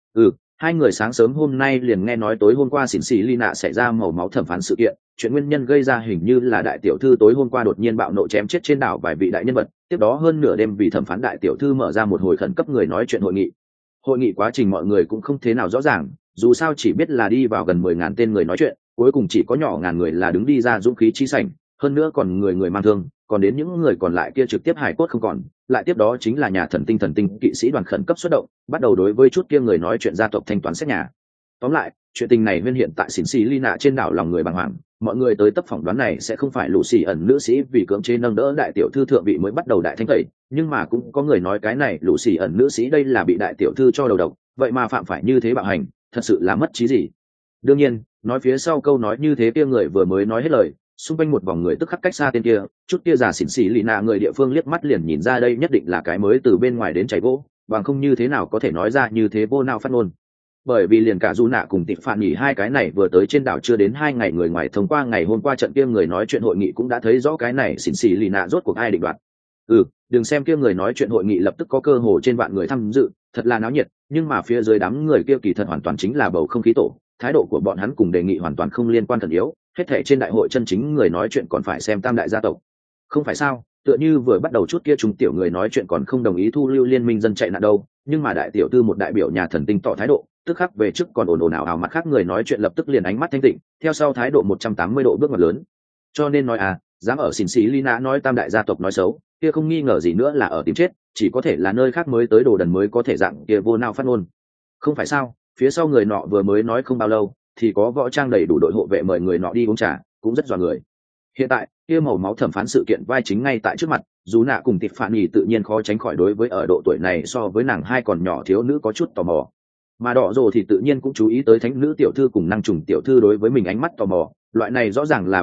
hai người sáng sớm hôm nay liền nghe nói tối hôm qua xỉn xỉ Lina xảy ra màu máu thẩm phán sự kiện, chuyện nguyên nhân gây ra hình như là đại tiểu thư tối hôm qua đột nhiên bạo nộ chém chết trên đảo vài vị đại nhân vật, tiếp đó hơn nửa đêm vì thẩm phán đại tiểu thư mở ra một hồi khẩn cấp người nói chuyện hội nghị. Hội nghị quá trình mọi người cũng không thế nào rõ ràng, dù sao chỉ biết là đi vào gần 10.000 tên người nói chuyện, cuối cùng chỉ có nhỏ ngàn người là đứng đi ra dũng khí chi sảnh, hơn nữa còn người mang thương, còn đến những người còn lại kia trực tiếp hài cốt không còn, lại tiếp đó chính là nhà thần tinh kỵ sĩ đoàn khẩn cấp xuất động, bắt đầu đối với chút kia người nói chuyện gia tộc thanh toán xét nhà. Tóm lại, chuyện tình này nguyên hiện tại xỉn xỉ Lina trên đảo lòng người bàng hoàng, mọi người tới tấp phỏng đoán này sẽ không phải lũ xỉ ẩn nữ sĩ vì cưỡng chế nâng đỡ đại tiểu thư thượng vị mới bắt đầu đại thanh tẩy, nhưng mà cũng có người nói cái này lũ xỉ ẩn nữ sĩ đây là bị đại tiểu thư cho đầu độc, vậy mà phạm phải như thế bạo hành, thật sự là mất trí gì. Đương nhiên, nói phía sau câu nói như thế kia người vừa mới nói hết lời, xung quanh một vòng người tức khắc cách xa tên kia, chút kia già xỉn xỉ Lina người địa phương liếc mắt liền nhìn ra đây nhất định là cái mới từ bên ngoài đến chảy gỗ, bằng không như thế nào có thể nói ra như thế vô nào phát ngôn. Bởi vì liền cả Du Nạ cùng Tịch Phản Nhỉ hai cái này vừa tới trên đảo chưa đến 2 ngày người ngoài thông qua ngày hôm qua trận kia người nói chuyện hội nghị cũng đã thấy rõ cái này xỉn xỉ Lina rốt cuộc ai định đoạt. Đừng xem kia người nói chuyện hội nghị lập tức có cơ hồ trên vạn người tham dự, thật là náo nhiệt, nhưng mà phía dưới đám người kia kỳ thật hoàn toàn chính là bầu không khí tổ, thái độ của bọn hắn cùng đề nghị hoàn toàn không liên quan thần yếu, hết thảy trên đại hội chân chính người nói chuyện còn phải xem tam đại gia tộc. Không phải sao? Tựa như vừa bắt đầu chút kia trung tiểu người nói chuyện còn không đồng ý thu lưu liên minh dân chạy nạn đâu, nhưng mà đại tiểu thư một đại biểu nhà thần tinh tỏ thái độ, tức khắc về trước còn ồn ào mặt khác người nói chuyện lập tức liền ánh mắt thanh tịnh, theo sau thái độ 180 độ bước ngoặt lớn. Cho nên nói dám ở xỉn xỉ Lina nói tam đại gia tộc nói xấu, kia không nghi ngờ gì nữa là ở tìm chết, chỉ có thể là nơi khác mới tới đồ đần mới có thể dạng kia vô nào phát ngôn. Không phải sao? Phía sau người nọ vừa mới nói không bao lâu, thì có võ trang đầy đủ đội hộ vệ mời người nọ đi uống trà, cũng rất dọa người. Hiện tại, kia màu máu thẩm phán sự kiện vai chính ngay tại trước mặt, dù nạ cùng Tịch Phản Nhỉ tự nhiên khó tránh khỏi đối với ở độ tuổi này so với nàng hai còn nhỏ thiếu nữ có chút tò mò. Mà đỏ rồ thì tự nhiên cũng chú ý tới thánh nữ tiểu thư cùng năng trùng tiểu thư đối với mình ánh mắt tò mò, loại này rõ ràng là bạn mạng,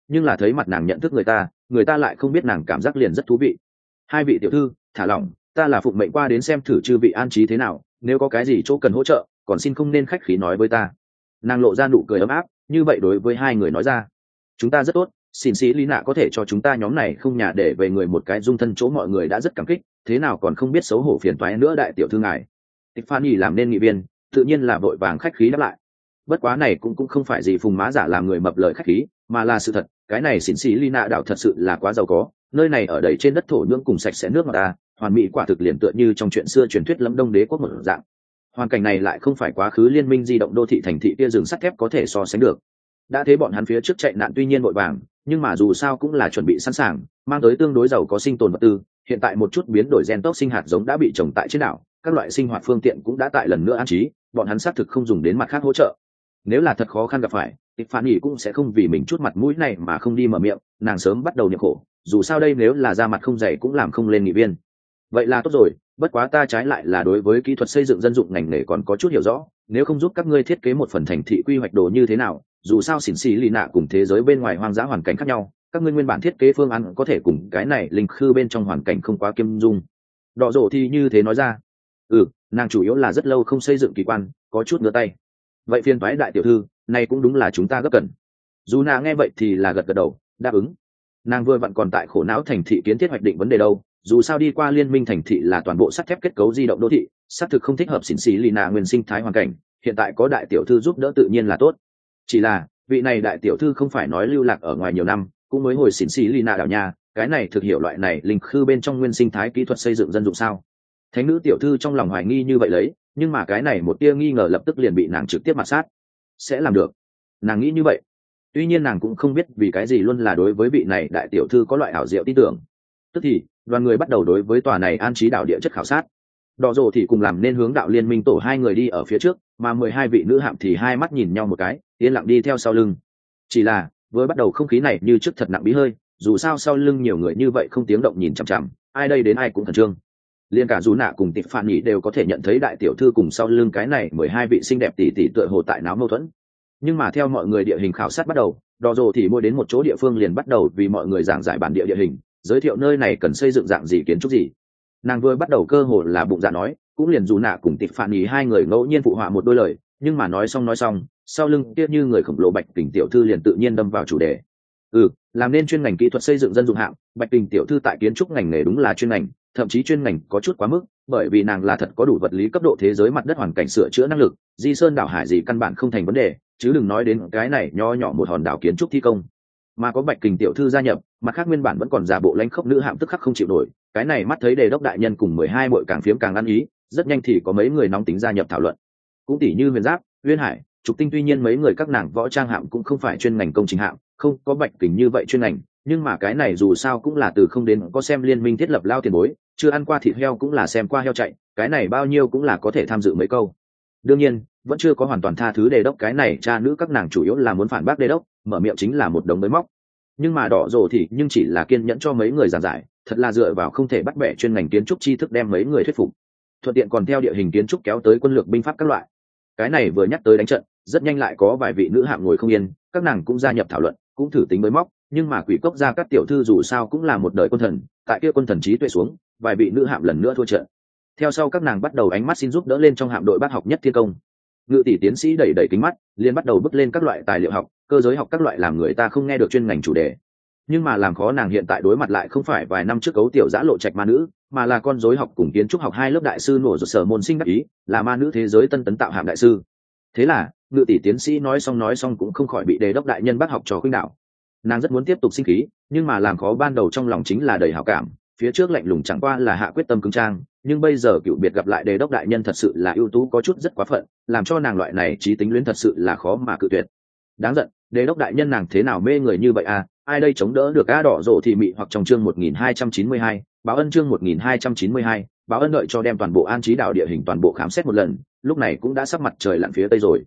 nhưng là thấy mặt nàng nhận thức người ta lại không biết nàng cảm giác liền rất thú vị. Hai vị tiểu thư thả lỏng, ta là phụng mệnh qua đến xem thử chư vị an trí thế nào, nếu có cái gì chỗ cần hỗ trợ còn xin không nên khách khí nói với ta. Nàng lộ ra nụ cười ấm áp như vậy đối với hai người nói ra. Chúng ta rất tốt, xin sĩ lý nạ có thể cho chúng ta nhóm này không nhà để về người một cái dung thân chỗ mọi người đã rất cảm kích, thế nào còn không biết xấu hổ phiền toái nữa đại tiểu thư ngài. Tiffany làm nên nghị viên tự nhiên là vội vàng khách khí đáp lại. Bất quá này cũng không phải gì phùng má giả làm người mập lời khách khí, mà là sự thật, cái này xỉn xỉ Lina đảo thật sự là quá giàu có, nơi này ở đầy trên đất thổ nhưỡng cùng sạch sẽ nước ngọt ta, hoàn mỹ quả thực liền tựa như trong chuyện xưa truyền thuyết Lâm Đông đế quốc một dạng. Hoàn cảnh này lại không phải quá khứ liên minh di động đô thị thành thị kia rừng sắt thép có thể so sánh được. Đã thế bọn hắn phía trước chạy nạn tuy nhiên vội vàng, nhưng mà dù sao cũng là chuẩn bị sẵn sàng, mang tới tương đối giàu có sinh tồn vật tư, hiện tại một chút biến đổi gen tốc sinh hạt giống đã bị trồng tại trên đảo, các loại sinh hoạt phương tiện cũng đã tại lần nữa an trí, bọn hắn xác thực không dùng đến mặt khác hỗ trợ. Nếu là thật khó khăn gặp phải, Tiffany cũng sẽ không vì mình chút mặt mũi này mà không đi mở miệng, nàng sớm bắt đầu nhập khổ, dù sao đây nếu là ra mặt không dày cũng làm không lên nghị viên. Vậy là tốt rồi, bất quá ta trái lại là đối với kỹ thuật xây dựng dân dụng ngành nghề còn có chút hiểu rõ, nếu không giúp các ngươi thiết kế một phần thành thị quy hoạch đồ như thế nào, dù sao xỉn xì lì nạ cùng thế giới bên ngoài hoang dã hoàn cảnh khác nhau, các ngươi nguyên bản thiết kế phương án có thể cùng cái này linh khư bên trong hoàn cảnh không quá kiêm dung. Đọ rổ thì như thế nói ra. Nàng chủ yếu là rất lâu không xây dựng kỳ quan, có chút ngửa tay. Vậy phiên toái đại tiểu thư, này cũng đúng là chúng ta gấp cần. Dù nàng nghe vậy thì là gật gật đầu đáp ứng. Nàng vừa vặn còn tại khổ não thành thị kiến thiết hoạch định vấn đề đâu, dù sao đi qua liên minh thành thị là toàn bộ sắt thép kết cấu di động đô thị, xác thực không thích hợp xỉn xì lì nạ nguyên sinh thái hoàn cảnh, hiện tại có đại tiểu thư giúp đỡ tự nhiên là tốt. Chỉ là vị này đại tiểu thư không phải nói lưu lạc ở ngoài nhiều năm cũng mới hồi xỉn xì lì nạ đảo nhà, cái này thực hiểu loại này linh khư bên trong nguyên sinh thái kỹ thuật xây dựng dân dụng sao? Thánh nữ tiểu thư trong lòng hoài nghi như vậy lấy, nhưng mà cái này một tia nghi ngờ lập tức liền bị nàng trực tiếp mạt sát. Sẽ làm được, nàng nghĩ như vậy. Tuy nhiên nàng cũng không biết vì cái gì luôn là đối với vị này đại tiểu thư có loại ảo diệu tin tưởng. Tức thì đoàn người bắt đầu đối với tòa này an trí đảo địa chất khảo sát. Đỏ rồ thì cùng làm nên hướng đạo liên minh tổ hai người đi ở phía trước, mà 12 vị nữ hạm thì hai mắt nhìn nhau một cái, yên lặng đi theo sau lưng. Chỉ là với bắt đầu không khí này như trước thật nặng bí hơi, dù sao sau lưng nhiều người như vậy không tiếng động nhìn chằm chằm, ai đây đến ai cũng khẩn trương. Liên cả Dù Nạ cùng Tịch Phạn Nhĩ đều có thể nhận thấy đại tiểu thư cùng sau lưng cái này 12 vị xinh đẹp tỷ tỷ tựa hồ tại náo mâu thuẫn. Nhưng mà theo mọi người địa hình khảo sát bắt đầu, Đỏ rồ thì mỗi đến một chỗ địa phương liền bắt đầu vì mọi người giảng giải bản địa địa hình, giới thiệu nơi này cần xây dựng dạng gì kiến trúc gì. Nàng vừa bắt đầu cơ hồ là bụng dạ nói, cũng liền Dù Nạ cùng Tịch Phạn Nhĩ hai người ngẫu nhiên phụ họa một đôi lời, nhưng mà nói xong sau lưng kia như người khổng lồ Bạch Kình tiểu thư liền tự nhiên đâm vào chủ đề. Làm nên chuyên ngành kỹ thuật xây dựng dân dụng hạng, Bạch Kình tiểu thư tại kiến trúc ngành nghề đúng là chuyên ngành, thậm chí chuyên ngành có chút quá mức, bởi vì nàng là thật có đủ vật lý cấp độ thế giới mặt đất hoàn cảnh sửa chữa năng lực, di sơn đảo hải gì căn bản không thành vấn đề, chứ đừng nói đến cái này nho nhỏ một hòn đảo kiến trúc thi công. Mà có Bạch Kình tiểu thư gia nhập, mặt khác nguyên bản vẫn còn giả bộ lãnh khốc nữ hạm tức khắc không chịu nổi, cái này mắt thấy đề đốc đại nhân cùng 12 bội càng phiếm càng ăn ý, rất nhanh thì có mấy người nóng tính gia nhập thảo luận. Cũng tỷ như Huyền Giáp, Uyên Hải, Trục Tinh, tuy nhiên mấy người các nàng võ trang hạm cũng không phải chuyên ngành công trình hạm, không có Bạch Kình như vậy chuyên ngành, nhưng mà cái này dù sao cũng là từ không đến có xem liên minh thiết lập lao tiền bối, chưa ăn qua thịt heo cũng là xem qua heo chạy, cái này bao nhiêu cũng là có thể tham dự mấy câu. Đương nhiên vẫn chưa có hoàn toàn tha thứ đề đốc cái này cha nữ các nàng chủ yếu là muốn phản bác đề đốc, mở miệng chính là một đống mới móc. Nhưng mà Đỏ rồ thì nhưng chỉ là kiên nhẫn cho mấy người giảng giải, thật là dựa vào không thể bắt bẻ chuyên ngành kiến trúc tri thức đem mấy người thuyết phục, thuận tiện còn theo địa hình kiến trúc kéo tới quân lược binh pháp các loại. Cái này vừa nhắc tới đánh trận, rất nhanh lại có vài vị nữ hạng ngồi không yên, các nàng cũng gia nhập thảo luận, cũng thử tính mới móc, nhưng mà Quỷ Cốc gia các tiểu thư dù sao cũng là một đời quân thần, tại kia quân thần trí tuệ xuống, vài vị nữ hạm lần nữa thua trận. Theo sau các nàng bắt đầu ánh mắt xin giúp đỡ lên trong hạm đội bác học nhất thiên công. Ngự tỷ tiến sĩ đẩy kính mắt, liền bắt đầu bước lên các loại tài liệu học, cơ giới học các loại làm người ta không nghe được chuyên ngành chủ đề. Nhưng mà làm khó nàng hiện tại đối mặt lại không phải vài năm trước cấu tiểu giã lộ trạch ma nữ, mà là con rối học cùng kiến trúc học hai lớp đại sư nổ rột sở môn sinh đắc ý, là ma nữ thế giới tân tấn tạo hàm đại sư. Thế là ngự tỷ tiến sĩ nói xong cũng không khỏi bị đề đốc đại nhân bác học trò khuynh đảo. Nàng rất muốn tiếp tục sinh khí, nhưng mà làm khó ban đầu trong lòng chính là đầy hảo cảm, phía trước lạnh lùng chẳng qua là hạ quyết tâm cứng trang, nhưng bây giờ cựu biệt gặp lại đề đốc đại nhân thật sự là ưu tú có chút rất quá phận, làm cho nàng loại này trí tính luyến thật sự là khó mà cự tuyệt. Đáng giận, đề đốc đại nhân nàng thế nào mê người như vậy à, ai đây chống đỡ được A Đỏ rồ thì mị hoặc trong chương 1292, báo ân chương 1292, báo ân đợi cho đem toàn bộ an trí đảo địa hình toàn bộ khám xét một lần, lúc này cũng đã sắp mặt trời lặn phía tây rồi.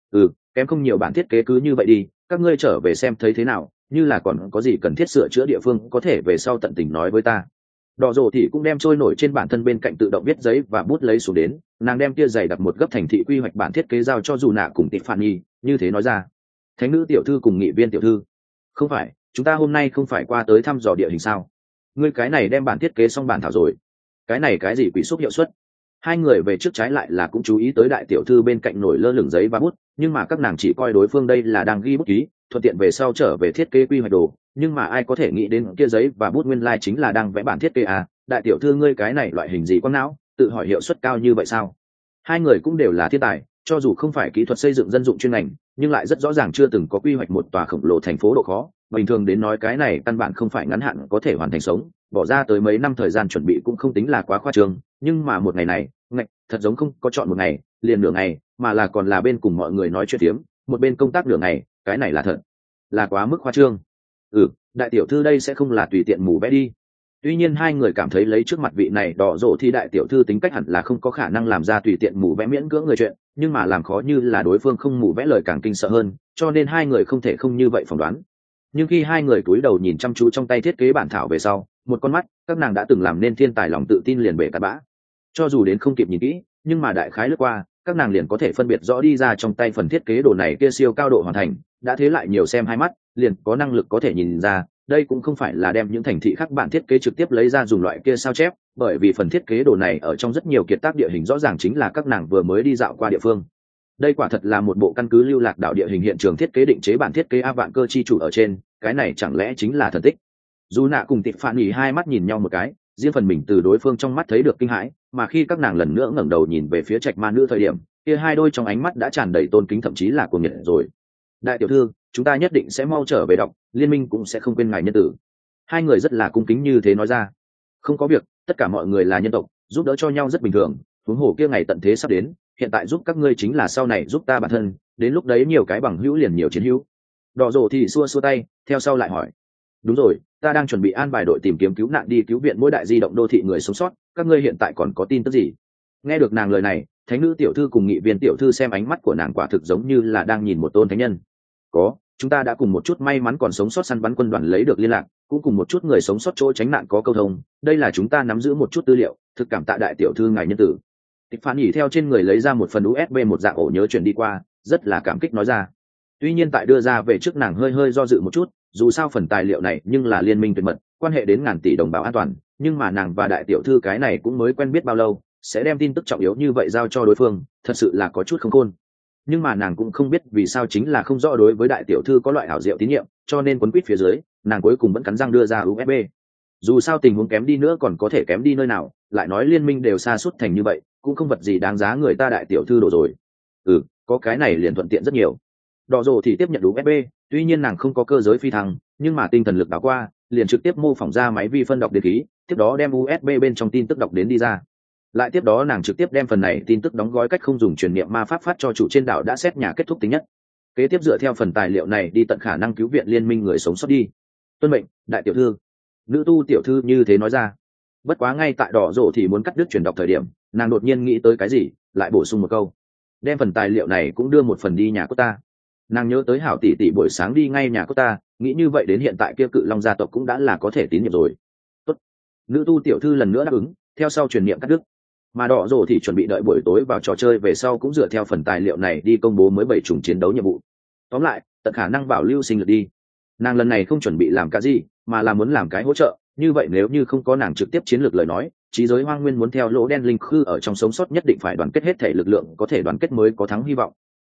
Kém không nhiều bản thiết kế cứ như vậy đi, các ngươi trở về xem thấy thế nào, như là còn có gì cần thiết sửa chữa địa phương có thể về sau tận tình nói với ta. Đỏ rồ thì cũng đem trôi nổi trên bản thân bên cạnh tự động viết giấy và bút lấy xuống đến, nàng đem kia giày đặt một gấp thành thị quy hoạch bản thiết kế giao cho Dù Nạ cùng Tịch Phạn Nhi, như thế nói ra. Thánh nữ tiểu thư cùng nghị viên tiểu thư, không phải, chúng ta hôm nay không phải qua tới thăm dò địa hình sao? Ngươi cái này đem bản thiết kế xong bản thảo rồi, cái này cái gì quỷ xúc hiệu suất? Hai người về trước trái lại là cũng chú ý tới đại tiểu thư bên cạnh nổi lơ lửng giấy và bút, nhưng mà các nàng chỉ coi đối phương đây là đang ghi bút ký, thuận tiện về sau trở về thiết kế quy hoạch đồ, nhưng mà ai có thể nghĩ đến kia giấy và bút nguyên lai chính là đang vẽ bản thiết kế à? Đại tiểu thư ngươi cái này loại hình gì quang não, tự hỏi hiệu suất cao như vậy sao? Hai người cũng đều là thiên tài, cho dù không phải kỹ thuật xây dựng dân dụng chuyên ngành, nhưng lại rất rõ ràng chưa từng có quy hoạch một tòa khổng lồ thành phố độ khó. Bình thường đến nói cái này căn bản không phải ngắn hạn có thể hoàn thành sống, bỏ ra tới mấy năm thời gian chuẩn bị cũng không tính là quá khoa trương, nhưng mà một ngày này, ngạch, thật giống không có chọn một ngày, liền nửa ngày, mà là còn là bên cùng mọi người nói chuyện tiếm, một bên công tác nửa ngày, cái này là thật, là quá mức khoa trương. Đại tiểu thư đây sẽ không là tùy tiện mù vẽ đi. Tuy nhiên hai người cảm thấy lấy trước mặt vị này đỏ rộ thì đại tiểu thư tính cách hẳn là không có khả năng làm ra tùy tiện mù vẽ miễn cưỡng người chuyện, nhưng mà làm khó như là đối phương không mù vẽ lời càng kinh sợ hơn, cho nên hai người không thể không như vậy phỏng đoán. Nhưng khi hai người cúi đầu nhìn chăm chú trong tay thiết kế bản thảo về sau, một con mắt, các nàng đã từng làm nên thiên tài lòng tự tin liền bể cát bã. Cho dù đến không kịp nhìn kỹ, nhưng mà đại khái lướt qua, các nàng liền có thể phân biệt rõ đi ra trong tay phần thiết kế đồ này kia siêu cao độ hoàn thành, đã thế lại nhiều xem hai mắt, liền có năng lực có thể nhìn ra, đây cũng không phải là đem những thành thị khác bản thiết kế trực tiếp lấy ra dùng loại kia sao chép, bởi vì phần thiết kế đồ này ở trong rất nhiều kiệt tác địa hình rõ ràng chính là các nàng vừa mới đi dạo qua địa phương. Đây quả thật là một bộ căn cứ lưu lạc đạo địa hình hiện trường thiết kế định chế bản thiết kế a vạn cơ chi chủ ở trên, cái này chẳng lẽ chính là thần tích? Dù nạ cùng Tịch Phạn Nhỉ hai mắt nhìn nhau một cái, riêng phần mình từ đối phương trong mắt thấy được kinh hãi, mà khi các nàng lần nữa ngẩng đầu nhìn về phía Trạch Ma nữ thời điểm, kia hai đôi trong ánh mắt đã tràn đầy tôn kính thậm chí là cuồng nhiệt rồi. Đại tiểu thư, chúng ta nhất định sẽ mau trở về đọc, liên minh cũng sẽ không quên ngài nhân tử. Hai người rất là cung kính như thế nói ra. Không có việc, tất cả mọi người là nhân tộc, giúp đỡ cho nhau rất bình thường, huống hồ kia ngày tận thế sắp đến, hiện tại giúp các ngươi chính là sau này giúp ta bản thân, đến lúc đấy nhiều cái bằng hữu liền nhiều chiến hữu. Đỏ rồ thì xua xua tay, theo sau lại hỏi. Đúng rồi, ta đang chuẩn bị an bài đội tìm kiếm cứu nạn đi cứu viện mỗi đại di động đô thị người sống sót, các ngươi hiện tại còn có tin tức gì? Nghe được nàng lời này, thánh nữ tiểu thư cùng nghị viên tiểu thư xem ánh mắt của nàng quả thực giống như là đang nhìn một tôn thánh nhân. Có, chúng ta đã cùng một chút may mắn còn sống sót săn bắn quân đoàn lấy được liên lạc, cũng cùng một chút người sống sót chỗ tránh nạn có câu thông, đây là chúng ta nắm giữ một chút tư liệu, thực cảm tạ đại tiểu thư ngài nhân tử. Tịch Phán nhỉ theo trên người lấy ra một phần USB một dạng ổ nhớ chuyển đi qua, rất là cảm kích nói ra. Tuy nhiên tại đưa ra về trước nàng hơi hơi do dự một chút, dù sao phần tài liệu này nhưng là liên minh tuyệt mật, quan hệ đến ngàn tỷ đồng bào an toàn, nhưng mà nàng và đại tiểu thư cái này cũng mới quen biết bao lâu, sẽ đem tin tức trọng yếu như vậy giao cho đối phương, thật sự là có chút không khôn. Nhưng mà nàng cũng không biết vì sao chính là không rõ đối với đại tiểu thư có loại ảo diệu tín nhiệm, cho nên quấn quýt phía dưới, nàng cuối cùng vẫn cắn răng đưa ra USB. Dù sao tình huống kém đi nữa còn có thể kém đi nơi nào, lại nói liên minh đều sa sút thành như vậy, cũng không vật gì đáng giá người ta đại tiểu thư đổ rồi. Có cái này liền thuận tiện rất nhiều. Đỏ rồ thì tiếp nhận USB, tuy nhiên nàng không có cơ giới phi thăng, nhưng mà tinh thần lực đảo qua, liền trực tiếp mô phỏng ra máy vi phân đọc điện khí, tiếp đó đem USB bên trong tin tức đọc đến đi ra. Lại tiếp đó nàng trực tiếp đem phần này tin tức đóng gói cách không dùng truyền niệm ma pháp phát cho chủ trên đảo đã xét nhà kết thúc tính nhất. Kế tiếp dựa theo phần tài liệu này đi tận khả năng cứu viện liên minh người sống sót đi. Tuân mệnh, đại tiểu thư. Nữ tu tiểu thư như thế nói ra. Bất quá ngay tại đỏ rồ thì muốn cắt đứt truyền đọc thời điểm, nàng đột nhiên nghĩ tới cái gì, lại bổ sung một câu. Đem phần tài liệu này cũng đưa một phần đi nhà của ta. Nàng nhớ tới hảo tỷ tỷ buổi sáng đi ngay nhà của ta, nghĩ như vậy đến hiện tại kia cự long gia tộc cũng đã là có thể tín nhiệm rồi. Tốt. Nữ tu tiểu thư lần nữa đáp ứng, theo sau truyền niệm cắt đứt. Mà đỏ rồ thì chuẩn bị đợi buổi tối vào trò chơi về sau cũng dựa theo phần tài liệu này đi công bố mới 7 chủng chiến đấu nhiệm vụ. Tóm lại, tận khả năng bảo lưu sinh lực đi. Nàng lần này không chuẩn bị làm cái gì, mà là muốn làm cái hỗ trợ, như vậy nếu như không có nàng trực tiếp chiến lược lời nói, trí giới hoang nguyên muốn theo lỗ đen linh khư ở trong sống sót nhất định phải đoàn kết hết thể lực lượng có thể đoàn kết mới có thắng hy vọng.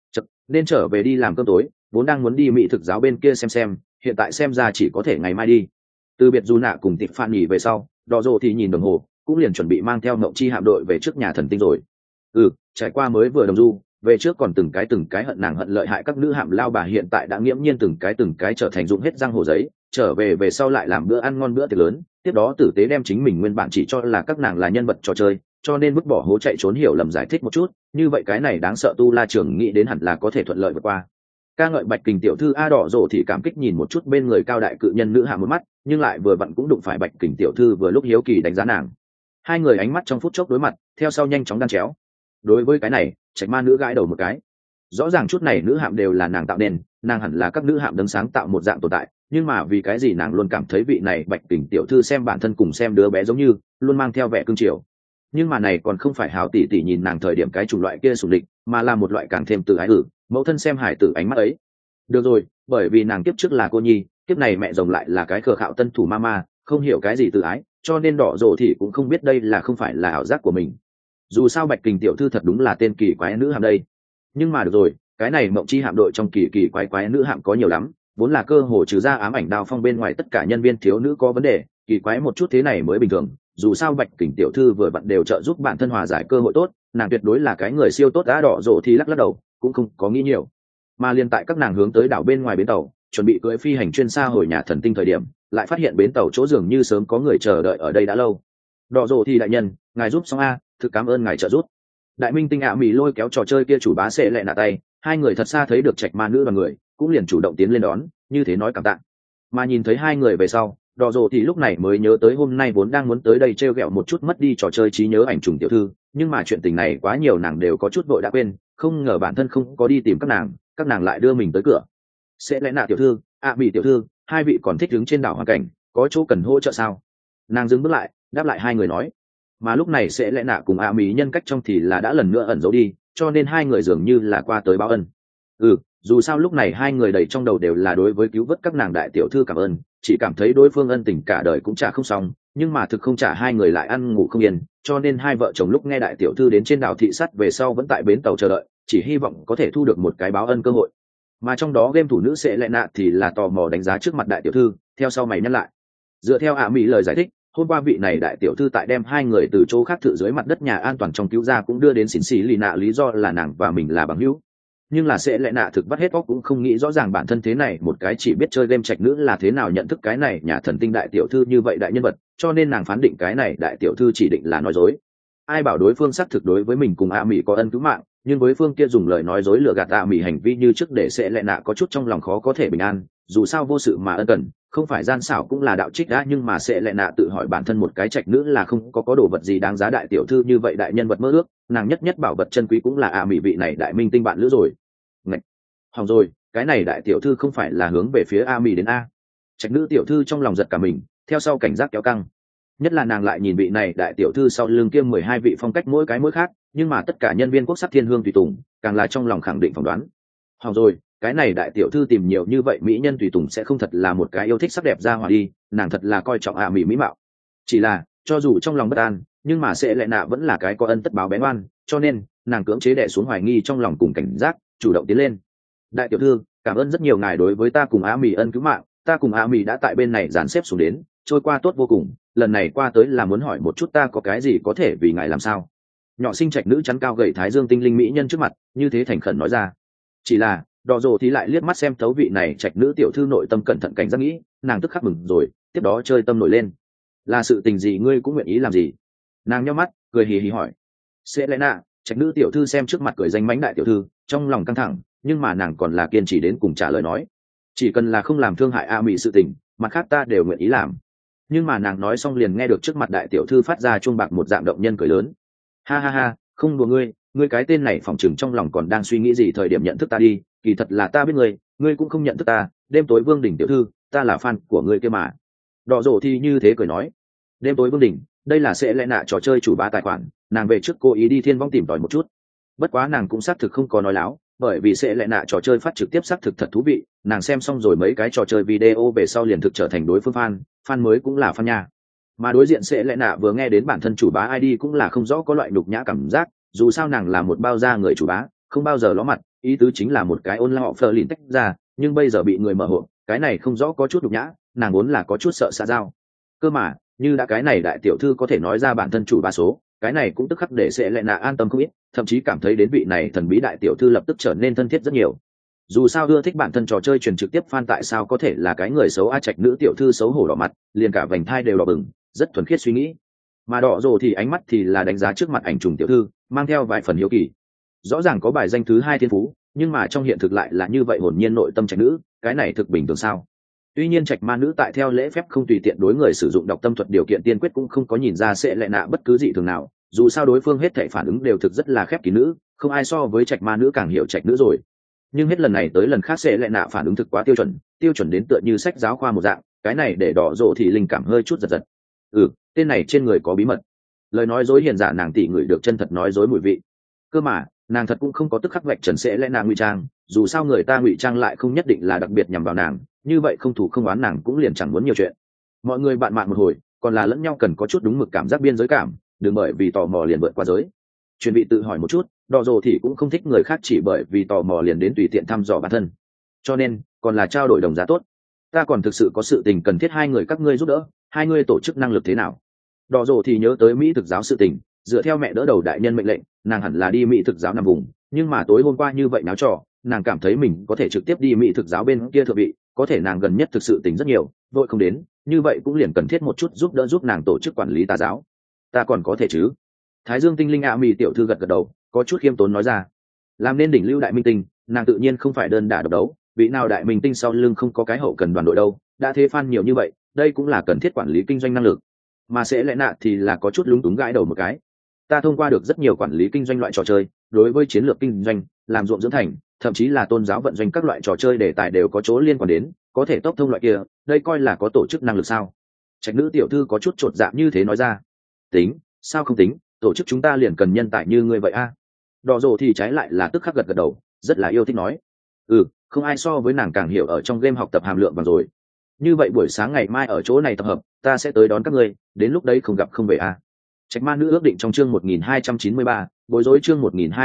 Nên trở về đi làm cơm tối, vốn đang muốn đi mỹ thực giáo bên kia xem, hiện tại xem ra chỉ có thể ngày mai đi. Từ biệt dù nạ cùng Tịch Phạn nghỉ về sau, đỏ rồ thì nhìn đồng hồ, cũng liền chuẩn bị mang theo Ngộng Chi hạm đội về trước nhà thần tinh rồi. Trải qua mới vừa đồng du, về trước còn từng cái hận nàng hận lợi hại các nữ hạm lao bà hiện tại đã nghiễm nhiên từng cái trở thành dụng hết răng hồ giấy, trở về sau lại làm bữa ăn ngon bữa tiệc lớn, tiếp đó tử tế đem chính mình nguyên bản chỉ cho là các nàng là nhân vật trò chơi, cho nên vứt bỏ hố chạy trốn hiểu lầm giải thích một chút, như vậy cái này đáng sợ tu la trưởng nghĩ đến hẳn là có thể thuận lợi vượt qua. Ca ngợi Bạch Kình tiểu thư a đỏ rồ thì cảm kích nhìn một chút bên người cao đại cự nhân nữ hạ một mắt, nhưng lại vừa vặn cũng đụng phải Bạch Kình tiểu thư vừa lúc hiếu kỳ đánh giá nàng. Hai người ánh mắt trong phút chốc đối mặt, theo sau nhanh chóng đan chéo. Đối với cái này, Trạch Ma nữ gãi đầu một cái. Rõ ràng chút này nữ hạm đều là nàng tạo nên, nàng hẳn là các nữ hạm đấng sáng tạo một dạng tồn tại, nhưng mà vì cái gì nàng luôn cảm thấy vị này Bạch Kình tiểu thư xem bản thân cùng xem đứa bé giống như, luôn mang theo vẻ cương triều. Nhưng mà này còn không phải hảo tỷ tỷ nhìn nàng thời điểm cái chủng loại kia sủng địch, mà là một loại càng thêm tự ái mẫu thân xem hải tử ánh mắt ấy. Được rồi, bởi vì nàng tiếp trước là cô nhi, kiếp này mẹ rồng lại là cái khờ khạo tân thủ ma không hiểu cái gì tự ái, cho nên đỏ rồ thì cũng không biết đây là không phải là ảo giác của mình. Dù sao Bạch Kình tiểu thư thật đúng là tên kỳ quái nữ hàm đây. Nhưng mà được rồi, cái này mộng chi hạm đội trong kỳ kỳ quái quái nữ hạm có nhiều lắm, vốn là cơ hồ trừ ra ám ảnh đao phong bên ngoài tất cả nhân viên thiếu nữ có vấn đề, kỳ quái một chút thế này mới bình thường. Dù sao Bạch Kình tiểu thư vừa vặn đều trợ giúp bản thân hòa giải cơ hội tốt, nàng tuyệt đối là cái người siêu tốt. Đã đỏ rồ thì lắc lắc đầu, cũng không có nghĩ nhiều. Mà liên tại các nàng hướng tới đảo bên ngoài bến tàu, chuẩn bị cưỡi phi hành chuyên xa hồi nhà thần tinh thời điểm, lại phát hiện bến tàu chỗ dường như sớm có người chờ đợi ở đây đã lâu. Đỏ rồ thì đại nhân, ngài giúp xong a, thực cảm ơn ngài trợ giúp. Đại minh tinh ạ mỹ lôi kéo trò chơi kia chủ bá sẽ lẹ nạ tay, hai người thật xa thấy được trạch ma nữ đoàn người, cũng liền chủ động tiến lên đón, như thế nói cảm tạ. Mà nhìn thấy hai người về sau, đỏ rồ thì lúc này mới nhớ tới hôm nay vốn đang muốn tới đây trêu ghẹo một chút mất đi trò chơi trí nhớ ảnh trùng tiểu thư, nhưng mà chuyện tình này quá nhiều nàng đều có chút vội đã quên, không ngờ bản thân không có đi tìm các nàng lại đưa mình tới cửa. Sẽ lẽ nạ tiểu thư, ạ mỹ tiểu thư, hai vị còn thích đứng trên đảo hoàn cảnh, có chỗ cần hỗ trợ sao? Nàng dừng bước lại, đáp lại hai người nói. Mà lúc này sẽ lẽ nạ cùng ạ mỹ nhân cách trong thì là đã lần nữa ẩn giấu đi, cho nên hai người dường như là qua tới báo ân. Dù sao lúc này hai người đầy trong đầu đều là đối với cứu vớt các nàng đại tiểu thư cảm ơn, chỉ cảm thấy đối phương ân tình cả đời cũng trả không xong, nhưng mà thực không trả hai người lại ăn ngủ không yên, cho nên hai vợ chồng lúc nghe đại tiểu thư đến trên đảo thị sắt về sau vẫn tại bến tàu chờ đợi, chỉ hy vọng có thể thu được một cái báo ân cơ hội. Mà trong đó game thủ nữ sẽ lẽ nạ thì là tò mò đánh giá trước mặt đại tiểu thư, theo sau mày nhắc lại. Dựa theo ạ mỹ lời giải thích, hôm qua vị này đại tiểu thư tại đem hai người từ chỗ khác thử dưới mặt đất nhà an toàn trong cứu ra cũng đưa đến xỉn xì lì nạ lý do là nàng và mình là bằng hữu. Nhưng là sẽ lẽ nạ thực vắt hết óc cũng không nghĩ rõ ràng bản thân thế này một cái chỉ biết chơi game trạch nữ là thế nào nhận thức cái này nhà thần tinh đại tiểu thư như vậy đại nhân vật, cho nên nàng phán định cái này đại tiểu thư chỉ định là nói dối. Ai bảo đối phương xác thực đối với mình cùng ạ mỹ có ân cứu mạng, nhưng với phương kia dùng lời nói dối lừa gạt ạ mỹ hành vi như trước để sẽ lẽ nạ có chút trong lòng khó có thể bình an. Dù sao vô sự mà ân cần, không phải gian xảo cũng là đạo trích đã, nhưng mà sẽ lẽ nạ tự hỏi bản thân một cái trạch nữ là không có đồ vật gì đáng giá đại tiểu thư như vậy đại nhân vật mơ ước, nàng nhất nhất bảo vật chân quý cũng là ạ mỹ vị này đại minh tinh bạn lữ rồi. Ngạch, hỏng rồi, cái này đại tiểu thư không phải là hướng về phía a mỹ đến a. Trạch nữ tiểu thư trong lòng giật cả mình, theo sau cảnh giác kéo căng. Nhất là nàng lại nhìn vị này đại tiểu thư sau lưng kia 12 vị phong cách mỗi cái mỗi khác, nhưng mà tất cả nhân viên quốc sắc thiên hương tùy tùng, càng là trong lòng khẳng định phỏng đoán. Hỏng rồi, cái này đại tiểu thư tìm nhiều như vậy mỹ nhân tùy tùng sẽ không thật là một cái yêu thích sắc đẹp ra hòa đi, nàng thật là coi trọng mỹ mỹ mạo. Chỉ là, cho dù trong lòng bất an, nhưng mà sẽ lẽ nạ vẫn là cái có ân tất báo bén oan, cho nên nàng cưỡng chế đè xuống hoài nghi trong lòng cùng cảnh giác, chủ động tiến lên. Đại tiểu thư, cảm ơn rất nhiều ngài đối với ta cùng á mỹ ân cứu mạng, ta cùng á mỹ đã tại bên này dàn xếp xuống đến, trôi qua tốt vô cùng, lần này qua tới là muốn hỏi một chút ta có cái gì có thể vì ngài làm sao. Nhỏ xinh trạch nữ chắn cao gầy thái dương tinh linh mỹ nhân trước mặt, như thế thành khẩn nói ra. Chỉ là đỏ rồ thì lại liếc mắt xem thấu vị này trạch nữ tiểu thư nội tâm cẩn thận cảnh giác nghĩ, nàng tức khắc mừng rồi, tiếp đó chơi tâm nổi lên. Là sự tình gì ngươi cũng nguyện ý làm gì? Nàng nhíu mắt cười hì hì hỏi. Sẽ lẽ nạ, trạch nữ tiểu thư xem trước mặt cười danh mãnh đại tiểu thư, trong lòng căng thẳng, nhưng mà nàng còn là kiên trì đến cùng trả lời nói, chỉ cần là không làm thương hại a mỹ sự tình, mặt khác ta đều nguyện ý làm. Nhưng mà nàng nói xong liền nghe được trước mặt đại tiểu thư phát ra chuông bạc một dạng động nhân cười lớn. Ha ha ha, không đùa ngươi cái tên này phỏng chừng trong lòng còn đang suy nghĩ gì thời điểm nhận thức ta đi, kỳ thật là ta biết ngươi cũng không nhận thức ta, đêm tối vương đỉnh tiểu thư, ta là fan của ngươi kia mà. Đỏ rồ thì như thế cười nói. Đêm tối vương đỉnh, đây là sẽ lẽ nạ trò chơi chủ bá tài khoản, nàng về trước cố ý đi thiên vong tìm tòi một chút. Bất quá nàng cũng xác thực không có nói láo, bởi vì sẽ lẽ nạ trò chơi phát trực tiếp xác thực thật thú vị, nàng xem xong rồi mấy cái trò chơi video về sau liền thực trở thành đối phương fan mới cũng là fan nha. Mà đối diện sẽ lẽ nạ vừa nghe đến bản thân chủ bá ID cũng là không rõ có loại nhục nhã cảm giác, dù sao nàng là một bao da người chủ bá, không bao giờ ló mặt, ý tứ chính là một cái ôn họ phờ lìn tách ra, nhưng bây giờ bị người mở hộ, cái này không rõ có chút nhục nhã, nàng vốn là có chút sợ xã giao. Cơ mà, như đã cái này đại tiểu thư có thể nói ra bản thân chủ bá số, cái này cũng tức khắc để sẽ lẽ nạ an tâm không ít, thậm chí cảm thấy đến vị này thần bí đại tiểu thư lập tức trở nên thân thiết rất nhiều. Dù sao ưa thích bản thân trò chơi truyền trực tiếp fan tại sao có thể là cái người xấu a trạch nữ tiểu thư xấu hổ đỏ mặt, liền cả vành thai đều đỏ bừng, rất thuần khiết suy nghĩ. Mà đỏ rồ thì ánh mắt thì là đánh giá trước mặt ảnh trùng tiểu thư, mang theo vài phần hiếu kỳ. Rõ ràng có bài danh thứ 2 thiên phú, nhưng mà trong hiện thực lại là như vậy hồn nhiên nội tâm trạch nữ, cái này thực bình thường sao? Tuy nhiên trạch ma nữ tại theo lễ phép không tùy tiện đối người sử dụng đọc tâm thuật điều kiện tiên quyết cũng không có nhìn ra sẽ lẽ nạ bất cứ gì thường nào, dù sao đối phương hết thảy phản ứng đều thực rất là khép kín nữ, không ai so với trạch ma nữ càng hiểu trạch nữ rồi. Nhưng hết lần này tới lần khác sẽ lẽ nạ phản ứng thực quá tiêu chuẩn đến tựa như sách giáo khoa một dạng, cái này để đỏ rộ thì linh cảm hơi chút giật. Tên này trên người có bí mật. Lời nói dối hiền giả nàng tỉ ngửi được chân thật nói dối mùi vị. Cơ mà nàng thật cũng không có tức khắc vạch trần sẽ lẽ nạ ngụy trang, dù sao người ta ngụy trang lại không nhất định là đặc biệt nhằm vào nàng, như vậy không thủ không oán nàng cũng liền chẳng muốn nhiều chuyện. Mọi người bạn mạn một hồi, còn là lẫn nhau cần có chút đúng mực cảm giác biên giới cảm, đừng bởi vì tò mò liền vượt qua giới. Chuẩn bị tự hỏi một chút, đỏ rồ thì cũng không thích người khác chỉ bởi vì tò mò liền đến tùy tiện thăm dò bản thân, cho nên còn là trao đổi đồng giá tốt. Ta còn thực sự có sự tình cần thiết hai người các ngươi giúp đỡ, hai ngươi tổ chức năng lực thế nào? Đỏ rồ thì nhớ tới Mỹ thực giáo sự tình, dựa theo mẹ đỡ đầu đại nhân mệnh lệnh, nàng hẳn là đi Mỹ thực giáo nằm vùng, nhưng mà tối hôm qua như vậy náo trò, nàng cảm thấy mình có thể trực tiếp đi Mỹ thực giáo bên kia thượng vị, có thể nàng gần nhất thực sự tình rất nhiều, vội không đến, như vậy cũng liền cần thiết một chút giúp đỡ giúp nàng tổ chức quản lý tà giáo. Ta còn có thể chứ? Thái Dương tinh linh Mì tiểu thư gật gật đầu, có chút khiêm tốn nói ra. Làm nên đỉnh lưu đại minh tinh, nàng tự nhiên không phải đơn đả độc đấu, vị nào đại minh tinh sau lưng không có cái hậu cần đoàn đội đâu, đã thế fan nhiều như vậy, đây cũng là cần thiết quản lý kinh doanh năng lực. Mà sẽ lẽ nạ thì là có chút lúng túng gãi đầu một cái. Ta thông qua được rất nhiều quản lý kinh doanh loại trò chơi, đối với chiến lược kinh doanh, làm ruộng dưỡng thành, thậm chí là tôn giáo vận doanh các loại trò chơi đề tài đều có chỗ liên quan đến, có thể tốc thông loại kia, đây coi là có tổ chức năng lực sao? Trạch nữ tiểu thư có chút chột dạ như thế nói ra. Tính, sao không tính, tổ chức chúng ta liền cần nhân tài như ngươi vậy a. Đỏ rồ thì trái lại là tức khắc gật gật đầu, rất là yêu thích nói. Không ai so với nàng càng hiểu ở trong game học tập hàm lượng bằng rồi. Như vậy buổi sáng ngày mai ở chỗ này tập hợp, ta sẽ tới đón các ngươi, đến lúc đấy không gặp không về a. Trạch ma nữ ước định trong chương 1293, bối rối chương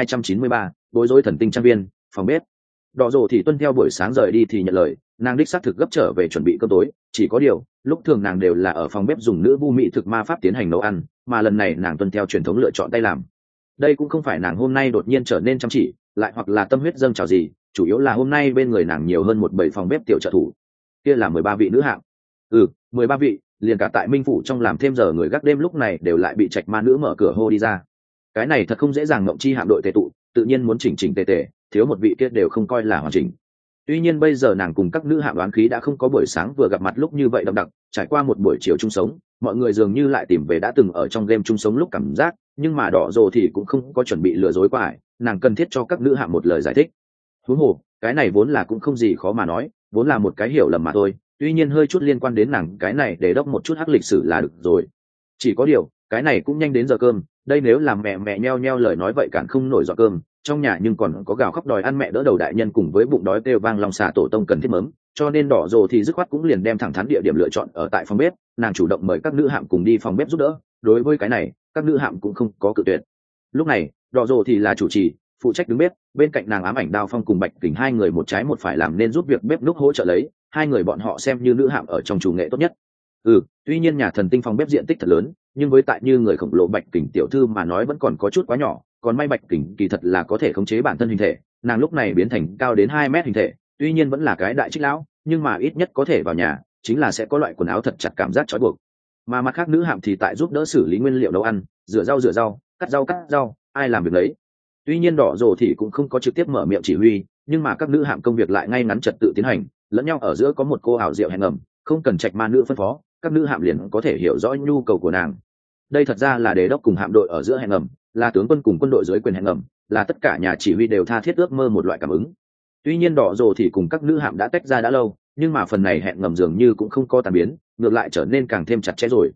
1293, bối rối thần tinh trang viên, phòng bếp. Đỏ rồ thì tuân theo buổi sáng rời đi thì nhận lời, nàng đích xác thực gấp trở về chuẩn bị cơm tối, chỉ có điều, lúc thường nàng đều là ở phòng bếp dùng nữ vu mỹ thực ma pháp tiến hành nấu ăn, mà lần này nàng tuân theo truyền thống lựa chọn tay làm. Đây cũng không phải nàng hôm nay đột nhiên trở nên chăm chỉ, lại hoặc là tâm huyết dâng trào gì, chủ yếu là hôm nay bên người nàng nhiều hơn một bầy phòng bếp tiểu trợ thủ. Kia là 13 vị nữ hạng. 13 vị, liền cả tại Minh phủ trong làm thêm giờ người gác đêm lúc này đều lại bị Trạch ma nữ mở cửa hô đi ra. Cái này thật không dễ dàng, ngộng chi hạm đội tề tụ, tự nhiên muốn chỉnh chỉnh tề tề, thiếu một vị kia đều không coi là hoàn chỉnh. Tuy nhiên bây giờ nàng cùng các nữ hạm đoán khí đã không có buổi sáng vừa gặp mặt lúc như vậy đậm đặc, trải qua một buổi chiều chung sống, mọi người dường như lại tìm về đã từng ở trong game chung sống lúc cảm giác, nhưng mà đỏ rồ thì cũng không có chuẩn bị lừa dối qua ải, nàng cần thiết cho các nữ hạm một lời giải thích. Huống hồ, cái này vốn là cũng không gì khó mà nói, vốn là một cái hiểu lầm mà thôi, tuy nhiên hơi chút liên quan đến nàng cái này để đốc một chút hắc lịch sử là được rồi. Chỉ có điều, cái này cũng nhanh đến giờ cơm, đây nếu làm mẹ mẹ nheo nheo lời nói vậy cản không nổi giọt cơm, trong nhà nhưng còn có gào khóc đòi ăn mẹ đỡ đầu đại nhân cùng với bụng đói kêu vang lòng xà tổ tông cần thiết mớm, cho nên đỏ rồ thì dứt khoát cũng liền đem thẳng thắn địa điểm lựa chọn ở tại phòng bếp, nàng chủ động mời các nữ hạm cùng đi phòng bếp giúp đỡ, đối với cái này các nữ hạm cũng không có cự tuyệt. Lúc này đỏ rồ thì là chủ trì, phụ trách đứng bếp, bên cạnh nàng Ám Ảnh Đao Phong cùng Bạch Kình hai người một trái một phải làm nên giúp việc bếp núc hỗ trợ lấy, hai người bọn họ xem như nữ hạm ở trong chủ nghệ tốt nhất. Tuy nhiên nhà thần tinh phòng bếp diện tích thật lớn, nhưng với tại như người khổng lồ Bạch Kình tiểu thư mà nói vẫn còn có chút quá nhỏ, còn may Bạch Kình kỳ thật là có thể khống chế bản thân hình thể, nàng lúc này biến thành cao đến 2 mét hình thể, tuy nhiên vẫn là cái đại trích lão, nhưng mà ít nhất có thể vào nhà, chính là sẽ có loại quần áo thật chặt cảm giác trói buộc. Mà mặt khác nữ hạm thì tại giúp đỡ xử lý nguyên liệu nấu ăn, rửa rau, cắt rau, ai làm việc lấy. Tuy nhiên đỏ rồ thì cũng không có trực tiếp mở miệng chỉ huy, nhưng mà các nữ hạm công việc lại ngay ngắn trật tự tiến hành, lẫn nhau ở giữa có một cô ảo diệu hẹn ngầm, không cần Trạch ma nữ phân phó, các nữ hạm liền có thể hiểu rõ nhu cầu của nàng. Đây thật ra là đề đốc cùng hạm đội ở giữa hẹn ngầm, là tướng quân cùng quân đội dưới quyền hẹn ngầm, là tất cả nhà chỉ huy đều tha thiết ước mơ một loại cảm ứng. Tuy nhiên đỏ rồ thì cùng các nữ hạm đã tách ra đã lâu, nhưng mà phần này hẹn ngầm dường như cũng không có tàn biến, ngược lại trở nên càng thêm chặt chẽ rồi.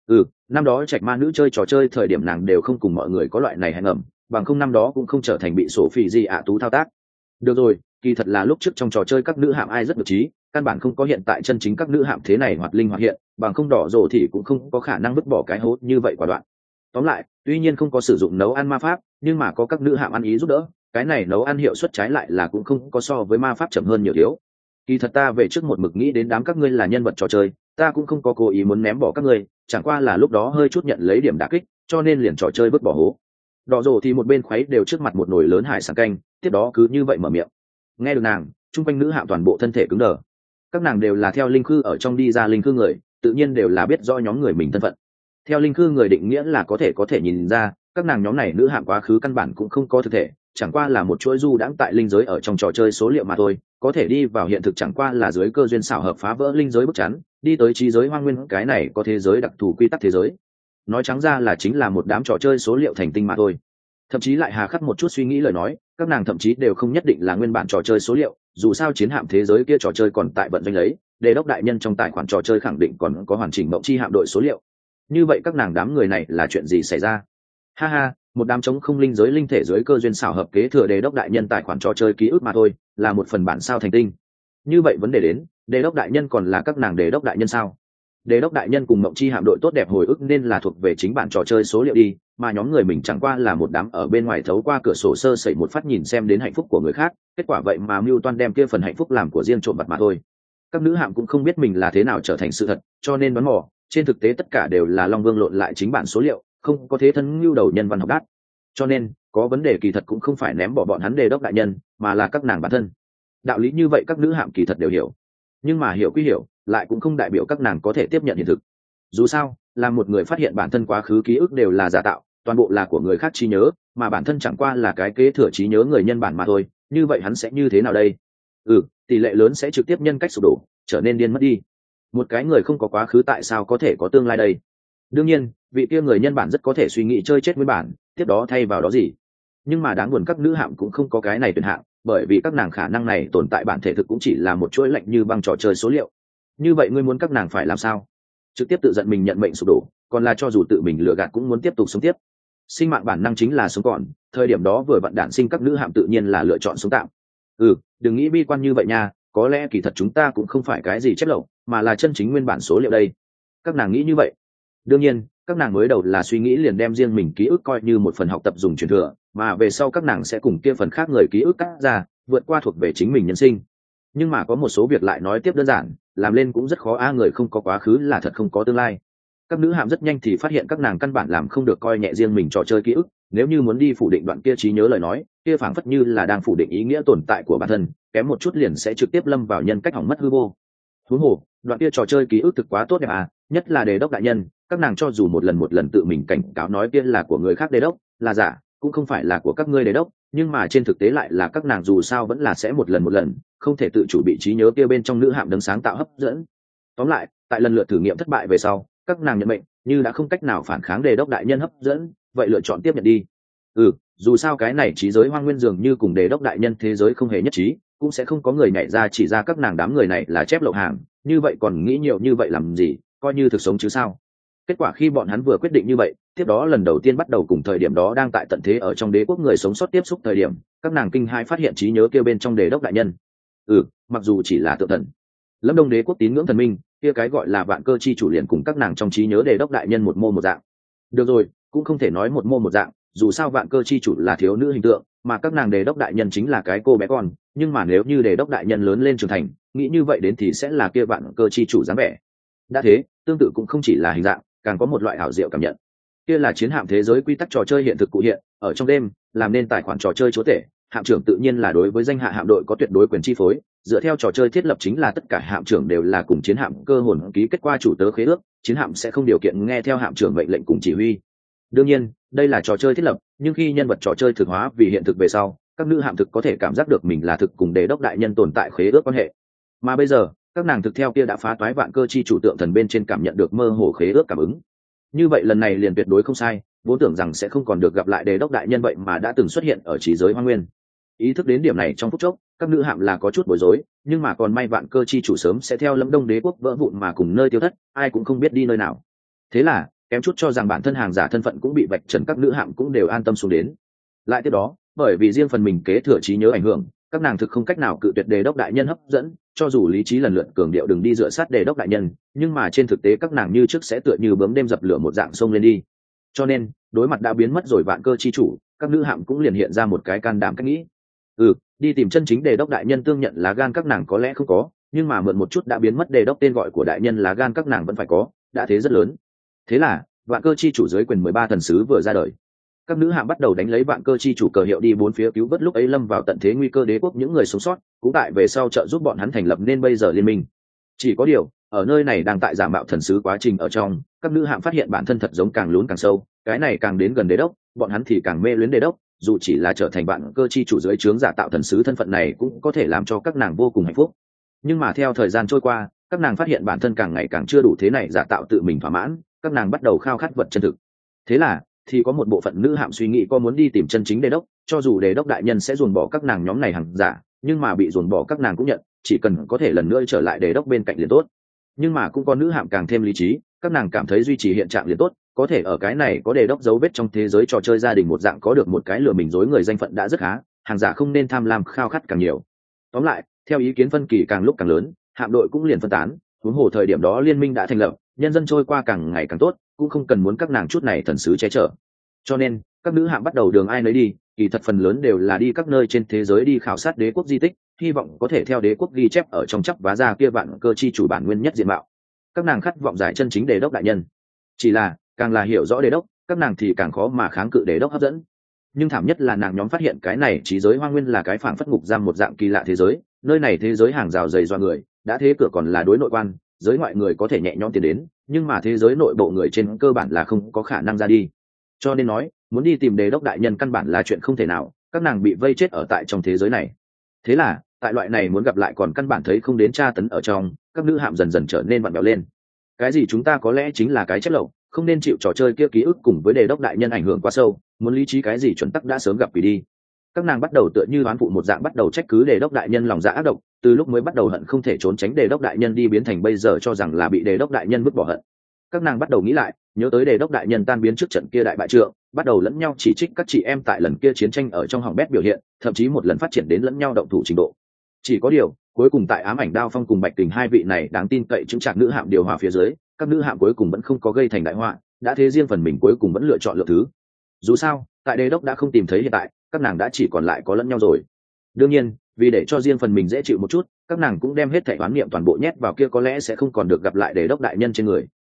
Năm đó Trạch ma nữ chơi trò chơi thời điểm nàng đều không cùng mọi người có loại này hẹn ngầm, bằng không năm đó cũng không trở thành bị sổ phỉ gì ạ tú thao tác. Được rồi, kỳ thật là lúc trước trong trò chơi các nữ hạm ai rất được trí, căn bản không có hiện tại chân chính các nữ hạm thế này hoạt linh hoạt hiện, bằng không đỏ rồ thì cũng không có khả năng vứt bỏ cái hố như vậy quả đoạn. Tóm lại, tuy nhiên không có sử dụng nấu ăn ma pháp, nhưng mà có các nữ hạm ăn ý giúp đỡ, cái này nấu ăn hiệu suất trái lại là cũng không có so với ma pháp chậm hơn nhiều thiếu. Kỳ thật ta về trước một mực nghĩ đến đám các ngươi là nhân vật trò chơi, ta cũng không có cố ý muốn ném bỏ các ngươi, chẳng qua là lúc đó hơi chút nhận lấy điểm đả kích, cho nên liền trò chơi vứt bỏ hố. Đỏ rồ thì một bên khuấy đều trước mặt một nồi lớn hải sản canh, tiếp đó cứ như vậy mở miệng. Nghe được nàng, chung quanh nữ hạm toàn bộ thân thể cứng đờ. Các nàng đều là theo linh khư ở trong đi ra linh khư người, tự nhiên đều là biết rõ nhóm người mình thân phận. Theo linh khư người định nghĩa là có thể nhìn ra, các nàng nhóm này nữ hạm quá khứ căn bản cũng không có thực thể, chẳng qua là một chuỗi du đãng tại linh giới ở trong trò chơi số liệu mà thôi, có thể đi vào hiện thực chẳng qua là dưới cơ duyên xảo hợp phá vỡ linh giới bức chắn, đi tới trí giới hoang nguyên, cái này có thế giới đặc thù quy tắc thế giới. Nói trắng ra là chính là một đám trò chơi số liệu thành tinh mà thôi. Thậm chí lại hà khắc một chút suy nghĩ lời nói, các nàng thậm chí đều không nhất định là nguyên bản trò chơi số liệu, dù sao chiến hạm thế giới kia trò chơi còn tại vận doanh lấy, đề đốc đại nhân trong tài khoản trò chơi khẳng định còn có hoàn chỉnh mộng chi hạm đội số liệu. Như vậy các nàng đám người này là chuyện gì xảy ra? Ha ha, một đám chống không linh giới linh thể dưới cơ duyên xảo hợp kế thừa đề đốc đại nhân tài khoản trò chơi ký ức mà thôi, là một phần bản sao thành tinh. Như vậy vấn đề đến, đề đốc đại nhân còn là các nàng đề đốc đại nhân sao? Đề đốc đại nhân cùng mộng chi hạm đội tốt đẹp hồi ức nên là thuộc về chính bản trò chơi số liệu đi, mà nhóm người mình chẳng qua là một đám ở bên ngoài thấu qua cửa sổ sơ sẩy một phát nhìn xem đến hạnh phúc của người khác, kết quả vậy mà mưu toan đem kia phần hạnh phúc làm của riêng trộm vặt mà thôi. Các nữ hạm cũng không biết mình là thế nào trở thành sự thật, cho nên đoán mò, trên thực tế tất cả đều là Long Vương lộn lại chính bản số liệu, không có thế thân lưu đầu nhân văn học đát. Cho nên, có vấn đề kỳ thật cũng không phải ném bỏ bọn hắn đề đốc đại nhân, mà là các nàng bản thân. Đạo lý như vậy các nữ hạm kỳ thật đều hiểu, nhưng mà hiểu quy hiểu, lại cũng không đại biểu các nàng có thể tiếp nhận hiện thực. Dù sao, là một người phát hiện bản thân quá khứ ký ức đều là giả tạo, toàn bộ là của người khác trí nhớ, mà bản thân chẳng qua là cái kế thừa trí nhớ người nhân bản mà thôi, như vậy hắn sẽ như thế nào đây? Tỷ lệ lớn sẽ trực tiếp nhân cách sụp đổ, trở nên điên mất đi. Một cái người không có quá khứ tại sao có thể có tương lai đây? Đương nhiên, vị kia người nhân bản rất có thể suy nghĩ chơi chết nguyên bản, tiếp đó thay vào đó gì. Nhưng mà đáng buồn các nữ hạm cũng không có cái này tuyển hạng, bởi vì các nàng khả năng này tồn tại bản thể thực cũng chỉ là một chuỗi lạnh như băng trò chơi số liệu. Như vậy ngươi muốn các nàng phải làm sao? Trực tiếp tự giận mình nhận mệnh sụp đổ, còn là cho dù tự mình lừa gạt cũng muốn tiếp tục sống tiếp. Sinh mạng bản năng chính là sống còn, thời điểm đó vừa vặn đản sinh các nữ hạm tự nhiên là lựa chọn sống tạm. Đừng nghĩ bi quan như vậy nha, có lẽ kỳ thật chúng ta cũng không phải cái gì chép lậu, mà là chân chính nguyên bản số liệu đây. Các nàng nghĩ như vậy. Đương nhiên, các nàng mới đầu là suy nghĩ liền đem riêng mình ký ức coi như một phần học tập dùng truyền thừa, mà về sau các nàng sẽ cùng kia phần khác người ký ức cắt ra, vượt qua thuộc về chính mình nhân sinh. Nhưng mà có một số việc lại nói tiếp đơn giản, làm lên cũng rất khó người không có quá khứ là thật không có tương lai. Các nữ hạm rất nhanh thì phát hiện các nàng căn bản làm không được coi nhẹ riêng mình trò chơi ký ức, nếu như muốn đi phủ định đoạn kia trí nhớ lời nói, kia phảng phất như là đang phủ định ý nghĩa tồn tại của bản thân, kém một chút liền sẽ trực tiếp lâm vào nhân cách hỏng mất hư vô. Huống hồ, đoạn kia trò chơi ký ức thực quá tốt đẹp nhất là đề đốc đại nhân, các nàng cho dù một lần tự mình cảnh cáo nói kia là của người khác đề đốc, là giả, cũng không phải là của các ngươi đề đốc, nhưng mà trên thực tế lại là các nàng dù sao vẫn là sẽ một lần, không thể tự chủ bị trí nhớ kia bên trong nữ hạm đấng sáng tạo hấp dẫn. Tóm lại, tại lần lượt thử nghiệm thất bại về sau, các nàng nhận mệnh, như đã không cách nào phản kháng đề đốc đại nhân hấp dẫn, vậy lựa chọn tiếp nhận đi. Dù sao cái này trí giới hoang nguyên dường như cùng đề đốc đại nhân thế giới không hề nhất trí, cũng sẽ không có người nhảy ra chỉ ra các nàng đám người này là chép lậu hàng, như vậy còn nghĩ nhiều như vậy làm gì, coi như thực sống chứ sao. Kết quả khi bọn hắn vừa quyết định như vậy, tiếp đó lần đầu tiên bắt đầu cùng thời điểm đó đang tại tận thế ở trong đế quốc người sống sót tiếp xúc thời điểm, các nàng kinh hãi phát hiện trí nhớ kia bên trong đề đốc đại nhân. Mặc dù chỉ là tự thần, Lâm Đông đế quốc tín ngưỡng thần minh, kia cái gọi là vạn cơ chi chủ liền cùng các nàng trong trí nhớ đề đốc đại nhân một mô một dạng. Được rồi, cũng không thể nói một mô một dạng, dù sao vạn cơ chi chủ là thiếu nữ hình tượng, mà các nàng đề đốc đại nhân chính là cái cô bé con, nhưng mà nếu như đề đốc đại nhân lớn lên trưởng thành, nghĩ như vậy đến thì sẽ là kia vạn cơ chi chủ dáng vẻ. Đã thế, tương tự cũng không chỉ là hình dạng, càng có một loại ảo diệu cảm nhận. Kia là chiến hạm thế giới quy tắc trò chơi hiện thực cụ hiện, ở trong đêm, làm nên tài khoản trò chơi chúa tể, hạm trưởng tự nhiên là đối với danh hạ hạm đội có tuyệt đối quyền chi phối, dựa theo trò chơi thiết lập chính là tất cả hạm trưởng đều là cùng chiến hạm cơ hồn ký kết qua chủ tớ khế ước, chiến hạm sẽ không điều kiện nghe theo hạm trưởng mệnh lệnh cùng chỉ huy. Đương nhiên, đây là trò chơi thiết lập, nhưng khi nhân vật trò chơi thực hóa vì hiện thực về sau, các nữ hạm thực có thể cảm giác được mình là thực cùng đề đốc đại nhân tồn tại khế ước quan hệ. Mà bây giờ, các nàng thực theo kia đã phá toái vạn cơ chi chủ tượng thần bên trên cảm nhận được mơ hồ khế ước cảm ứng. Như vậy lần này liền tuyệt đối không sai, vốn tưởng rằng sẽ không còn được gặp lại đề đốc đại nhân vậy mà đã từng xuất hiện ở trí giới hoang nguyên. Ý thức đến điểm này trong phút chốc, các nữ hạm là có chút bối rối, nhưng mà còn may vạn cơ chi chủ sớm sẽ theo Lâm Đông đế quốc vỡ vụn mà cùng nơi tiêu thất, ai cũng không biết đi nơi nào. Thế là, kém chút cho rằng bản thân hàng giả thân phận cũng bị vạch trần, các nữ hạm cũng đều an tâm xuống đến. Lại tiếp đó, bởi vì riêng phần mình kế thừa trí nhớ ảnh hưởng, các nàng thực không cách nào cự tuyệt đề đốc đại nhân hấp dẫn, cho dù lý trí lần lượt cường điệu đừng đi dựa sát đề đốc đại nhân, nhưng mà trên thực tế các nàng như trước sẽ tựa như bướm đêm dập lửa một dạng sông lên đi. Cho nên, đối mặt đã biến mất rồi vạn cơ chi chủ, các nữ hạm cũng liền hiện ra một cái can đảm cách nghĩ. Đi tìm chân chính đề đốc đại nhân tương nhận lá gan các nàng có lẽ không có, nhưng mà mượn một chút đã biến mất đề đốc tên gọi của đại nhân lá gan các nàng vẫn phải có, đã thế rất lớn. Thế là, vạn cơ chi chủ dưới quyền 13 thần sứ vừa ra đời. Các nữ hạm bắt đầu đánh lấy vạn cơ chi chủ cờ hiệu đi bốn phía cứu vớt lúc ấy lâm vào tận thế nguy cơ đế quốc những người sống sót, cũng tại về sau trợ giúp bọn hắn thành lập nên bây giờ liên minh. Chỉ có điều, ở nơi này đang tại giả mạo thần sứ quá trình ở trong, các nữ hạm phát hiện bản thân thật giống càng lún càng sâu, cái này càng đến gần đế đốc, bọn hắn thì càng mê luyến đế đốc, dù chỉ là trở thành vạn cơ chi chủ dưới trướng giả tạo thần sứ thân phận này cũng có thể làm cho các nàng vô cùng hạnh phúc. Nhưng mà theo thời gian trôi qua, các nàng phát hiện bản thân càng ngày càng chưa đủ thế này giả tạo tự mình thỏa mãn, các nàng bắt đầu khao khát vật chân thực. Thế là thì có một bộ phận nữ hạm suy nghĩ có muốn đi tìm chân chính đề đốc, cho dù đề đốc đại nhân sẽ dồn bỏ các nàng nhóm này hàng giả, nhưng mà bị dồn bỏ các nàng cũng nhận, chỉ cần có thể lần nữa trở lại đề đốc bên cạnh liền tốt. Nhưng mà cũng có nữ hạm càng thêm lý trí, các nàng cảm thấy duy trì hiện trạng liền tốt, có thể ở cái này có đề đốc dấu vết trong thế giới trò chơi gia đình một dạng có được một cái lừa mình dối người danh phận đã rất khá, hàng giả không nên tham lam khao khát càng nhiều. Tóm lại, theo ý kiến phân kỳ càng lúc càng lớn, hạm đội cũng liền phân tán, huống hồ thời điểm đó liên minh đã thành lập, nhân dân trôi qua càng ngày càng tốt, cũng không cần muốn các nàng chút này thần sứ che chở. Cho nên các nữ hạm bắt đầu đường ai nấy đi, kỳ thật phần lớn đều là đi các nơi trên thế giới đi khảo sát đế quốc di tích, hy vọng có thể theo đế quốc ghi chép ở trong chắp vá ra kia vạn cơ chi chủ bản nguyên nhất diện mạo. Các nàng khát vọng giải chân chính đế đốc đại nhân, chỉ là càng là hiểu rõ đế đốc, các nàng thì càng khó mà kháng cự đế đốc hấp dẫn. Nhưng thảm nhất là nàng nhóm phát hiện cái này trí giới hoang nguyên là cái phảng phất ngục giam một dạng kỳ lạ thế giới, nơi này thế giới hàng rào dày do người, đã thế cửa còn là đối nội quan, giới ngoại người có thể nhẹ nhõm tiến đến, nhưng mà thế giới nội bộ người trên cơ bản là không có khả năng ra đi. Cho nên nói, muốn đi tìm đế đốc đại nhân căn bản là chuyện không thể nào, các nàng bị vây chết ở tại trong thế giới này. Thế là tại loại này muốn gặp lại còn căn bản thấy không đến tra tấn ở trong, các nữ hạm dần dần trở nên vặn vẹo lên. Cái gì chúng ta có lẽ chính là cái chép lậu, không nên chịu trò chơi kia ký ức cùng với đề đốc đại nhân ảnh hưởng quá sâu, muốn lý trí cái gì chuẩn tắc đã sớm gặp quỷ đi. Các nàng bắt đầu tựa như oán phụ một dạng bắt đầu trách cứ đề đốc đại nhân lòng dạ ác độc, từ lúc mới bắt đầu hận không thể trốn tránh đề đốc đại nhân đi biến thành bây giờ cho rằng là bị đề đốc đại nhân vứt bỏ hận. Các nàng bắt đầu nghĩ lại, nhớ tới đề đốc đại nhân tan biến trước trận kia đại bại trượng, bắt đầu lẫn nhau chỉ trích các chị em tại lần kia chiến tranh ở trong hỏng bét biểu hiện, thậm chí một lần phát triển đến lẫn nhau động thủ trình độ. Chỉ có điều, cuối cùng tại ám ảnh đao phong cùng bạch kình hai vị này đáng tin cậy chứng trạc nữ hạm điều hòa phía dưới, các nữ hạm cuối cùng vẫn không có gây thành đại họa, đã thế riêng phần mình cuối cùng vẫn lựa chọn lựa thứ. Dù sao, tại đế đốc đã không tìm thấy hiện tại, các nàng đã chỉ còn lại có lẫn nhau rồi. Đương nhiên, vì để cho riêng phần mình dễ chịu một chút, các nàng cũng đem hết thảy oán niệm toàn bộ nhét vào kia có lẽ sẽ không còn được gặp lại đế đốc đại nhân trên người.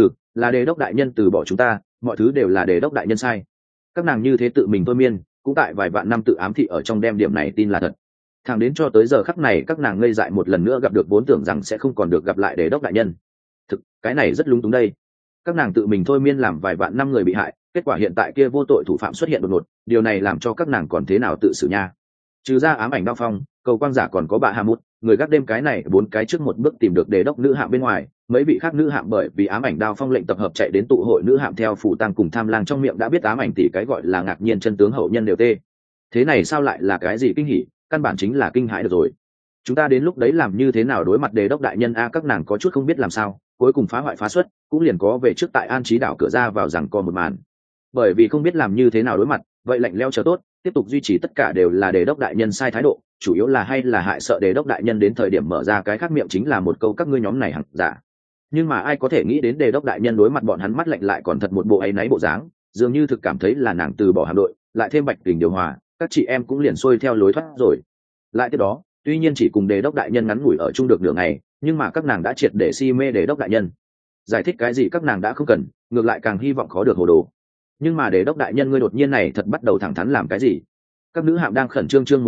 Là đế đốc đại nhân từ bỏ chúng ta, mọi thứ đều là đế đốc đại nhân sai. Các nàng như thế tự mình thôi miên, cũng tại vài vạn năm tự ám thị ở trong đem điểm này tin là thật. Thẳng đến cho tới giờ khắc này các nàng ngây dại một lần nữa gặp được vốn tưởng rằng sẽ không còn được gặp lại đế đốc đại nhân. Thực, cái này rất lung túng đây. Các nàng tự mình thôi miên làm vài vạn năm người bị hại, kết quả hiện tại kia vô tội thủ phạm xuất hiện đột ngột, điều này làm cho các nàng còn thế nào tự xử nha. Trừ ra ám ảnh đao phong, cầu quang giả còn có bà Hà Mút, người gác đêm cái này 4 cái trước một bước tìm được đế đốc nữ hạm bên ngoài, mấy vị khác nữ hạm bởi vì ám ảnh đao phong lệnh tập hợp chạy đến tụ hội nữ hạm theo phủ tăng cùng tham lang trong miệng đã biết ám ảnh tỷ cái gọi là ngạc nhiên chân tướng hậu nhân đều tê. Thế này sao lại là cái gì kinh hỉ, căn bản chính là kinh hãi được rồi. Chúng ta đến lúc đấy làm như thế nào đối mặt đế đốc đại nhân a? Các nàng có chút không biết làm sao, cuối cùng phá hoại phá xuất, cũng liền có về trước tại An Trí đảo cửa ra vào rằng co một màn. Bởi vì không biết làm như thế nào đối mặt, vậy lạnh leo chờ tốt, tiếp tục duy trì tất cả đều là đế đốc đại nhân sai thái độ, chủ yếu là hay là hại sợ đế đốc đại nhân đến thời điểm mở ra cái khác miệng chính là một câu các ngươi nhóm này hằng giả. Nhưng mà ai có thể nghĩ đến đế đốc đại nhân đối mặt bọn hắn mắt lạnh lại còn thật một bộ áy náy bộ dáng, dường như thực cảm thấy là nàng từ bỏ hạm đội, lại thêm bạch tình điều hòa, các chị em cũng liền xuôi theo lối thoát rồi. Lại tiếp đó, tuy nhiên chỉ cùng đế đốc đại nhân ngắn ngủi ở chung được nửa ngày, nhưng mà các nàng đã triệt để si mê đế đốc đại nhân. Giải thích cái gì các nàng đã không cần, ngược lại càng hy vọng khó được hồ đồ. Nhưng mà đế đốc đại nhân ngươi đột nhiên này thật bắt đầu thẳng thắn làm cái gì? Các nữ hạm đang khẩn trương chương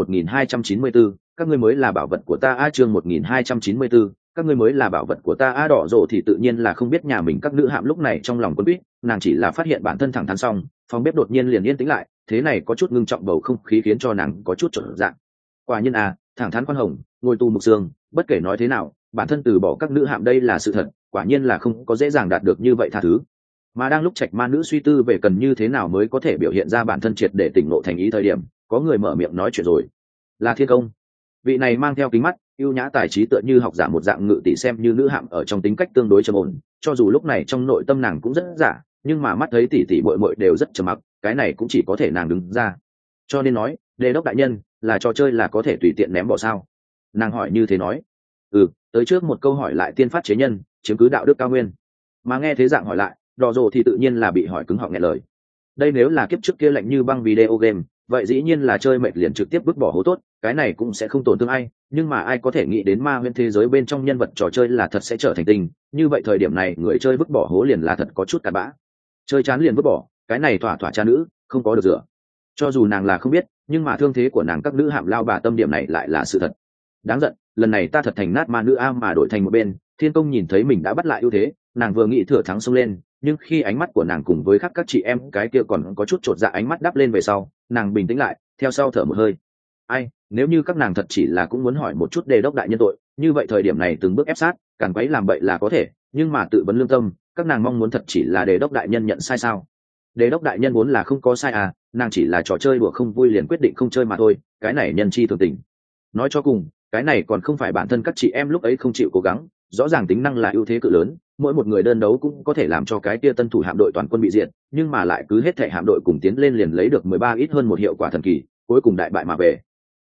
1294, các ngươi mới là bảo vật của ta a chương 1294, các ngươi mới là bảo vật của ta a đỏ rồ thì tự nhiên là không biết nhà mình các nữ hạm lúc này trong lòng quân biết, nàng chỉ là phát hiện bản thân thẳng thắn xong, phòng bếp đột nhiên liền yên tĩnh lại, thế này có chút ngưng trọng bầu không khí khiến cho nàng có chút trở dạng. Quả nhiên a, thẳng thắn khoan hồng, ngồi tù mục xương, bất kể nói thế nào, bản thân từ bỏ các nữ hạm đây là sự thật, quả nhiên là không có dễ dàng đạt được như vậy tha thứ. Mà đang lúc trạch ma nữ suy tư về cần như thế nào mới có thể biểu hiện ra bản thân triệt để tỉnh ngộ thành ý thời điểm, có người mở miệng nói chuyện rồi. Là Thiên Công. Vị này mang theo kính mắt, ưu nhã tài trí tựa như học giả một dạng ngự tỷ xem như nữ hạm ở trong tính cách tương đối trầm ổn, cho dù lúc này trong nội tâm nàng cũng rất giả, nhưng mà mắt thấy tỷ tỷ muội muội đều rất trầm mặc, cái này cũng chỉ có thể nàng đứng ra. Cho nên nói, Đề đốc đại nhân, là trò chơi là có thể tùy tiện ném bỏ sao? Nàng hỏi như thế nói. Tới trước một câu hỏi lại tiên phát chế nhân, chiếm cứ đạo đức cao nguyên. Mà nghe thế dạng hỏi lại, đỏ rồ thì tự nhiên là bị hỏi cứng họng nghẹn lời. Đây nếu là kiếp trước kia lạnh như băng video game, vậy dĩ nhiên là chơi mệt liền trực tiếp vứt bỏ hố tốt, cái này cũng sẽ không tổn thương ai, nhưng mà ai có thể nghĩ đến ma huyễn thế giới bên trong nhân vật trò chơi là thật sẽ trở thành tình, như vậy thời điểm này người chơi vứt bỏ hố liền là thật có chút cặn bã. Chơi chán liền vứt bỏ, cái này thỏa cha nữ, không có được rửa. Cho dù nàng là không biết, nhưng mà thương thế của nàng các nữ hạm lao bà tâm điểm này lại là sự thật. Đáng giận, lần này ta thật thành nát ma nữ a mà đổi thành một bên. Thiên Công nhìn thấy mình đã bắt lại ưu thế, nàng vừa nghĩ thừa thắng xông lên, nhưng khi ánh mắt của nàng cùng với các chị em cái kia còn có chút chột dạ ánh mắt đắp lên về sau, nàng bình tĩnh lại, theo sau thở một hơi. Ai, nếu như các nàng thật chỉ là cũng muốn hỏi một chút Đề đốc đại nhân tội, như vậy thời điểm này từng bước ép sát, càn quấy làm bậy là có thể, nhưng mà tự vấn lương tâm, các nàng mong muốn thật chỉ là Đề đốc đại nhân nhận sai sao? Đề đốc đại nhân vốn là không có sai à, nàng chỉ là trò chơi đùa không vui liền quyết định không chơi mà thôi, cái này nhân chi thường tình. Nói cho cùng, cái này còn không phải bản thân các chị em lúc ấy không chịu cố gắng, rõ ràng tính năng là ưu thế cự lớn, mỗi một người đơn đấu cũng có thể làm cho cái kia tân thủ hạm đội toàn quân bị diệt, nhưng mà lại cứ hết thể hạm đội cùng tiến lên liền lấy được 13 ít hơn một hiệu quả thần kỳ, cuối cùng đại bại mà về.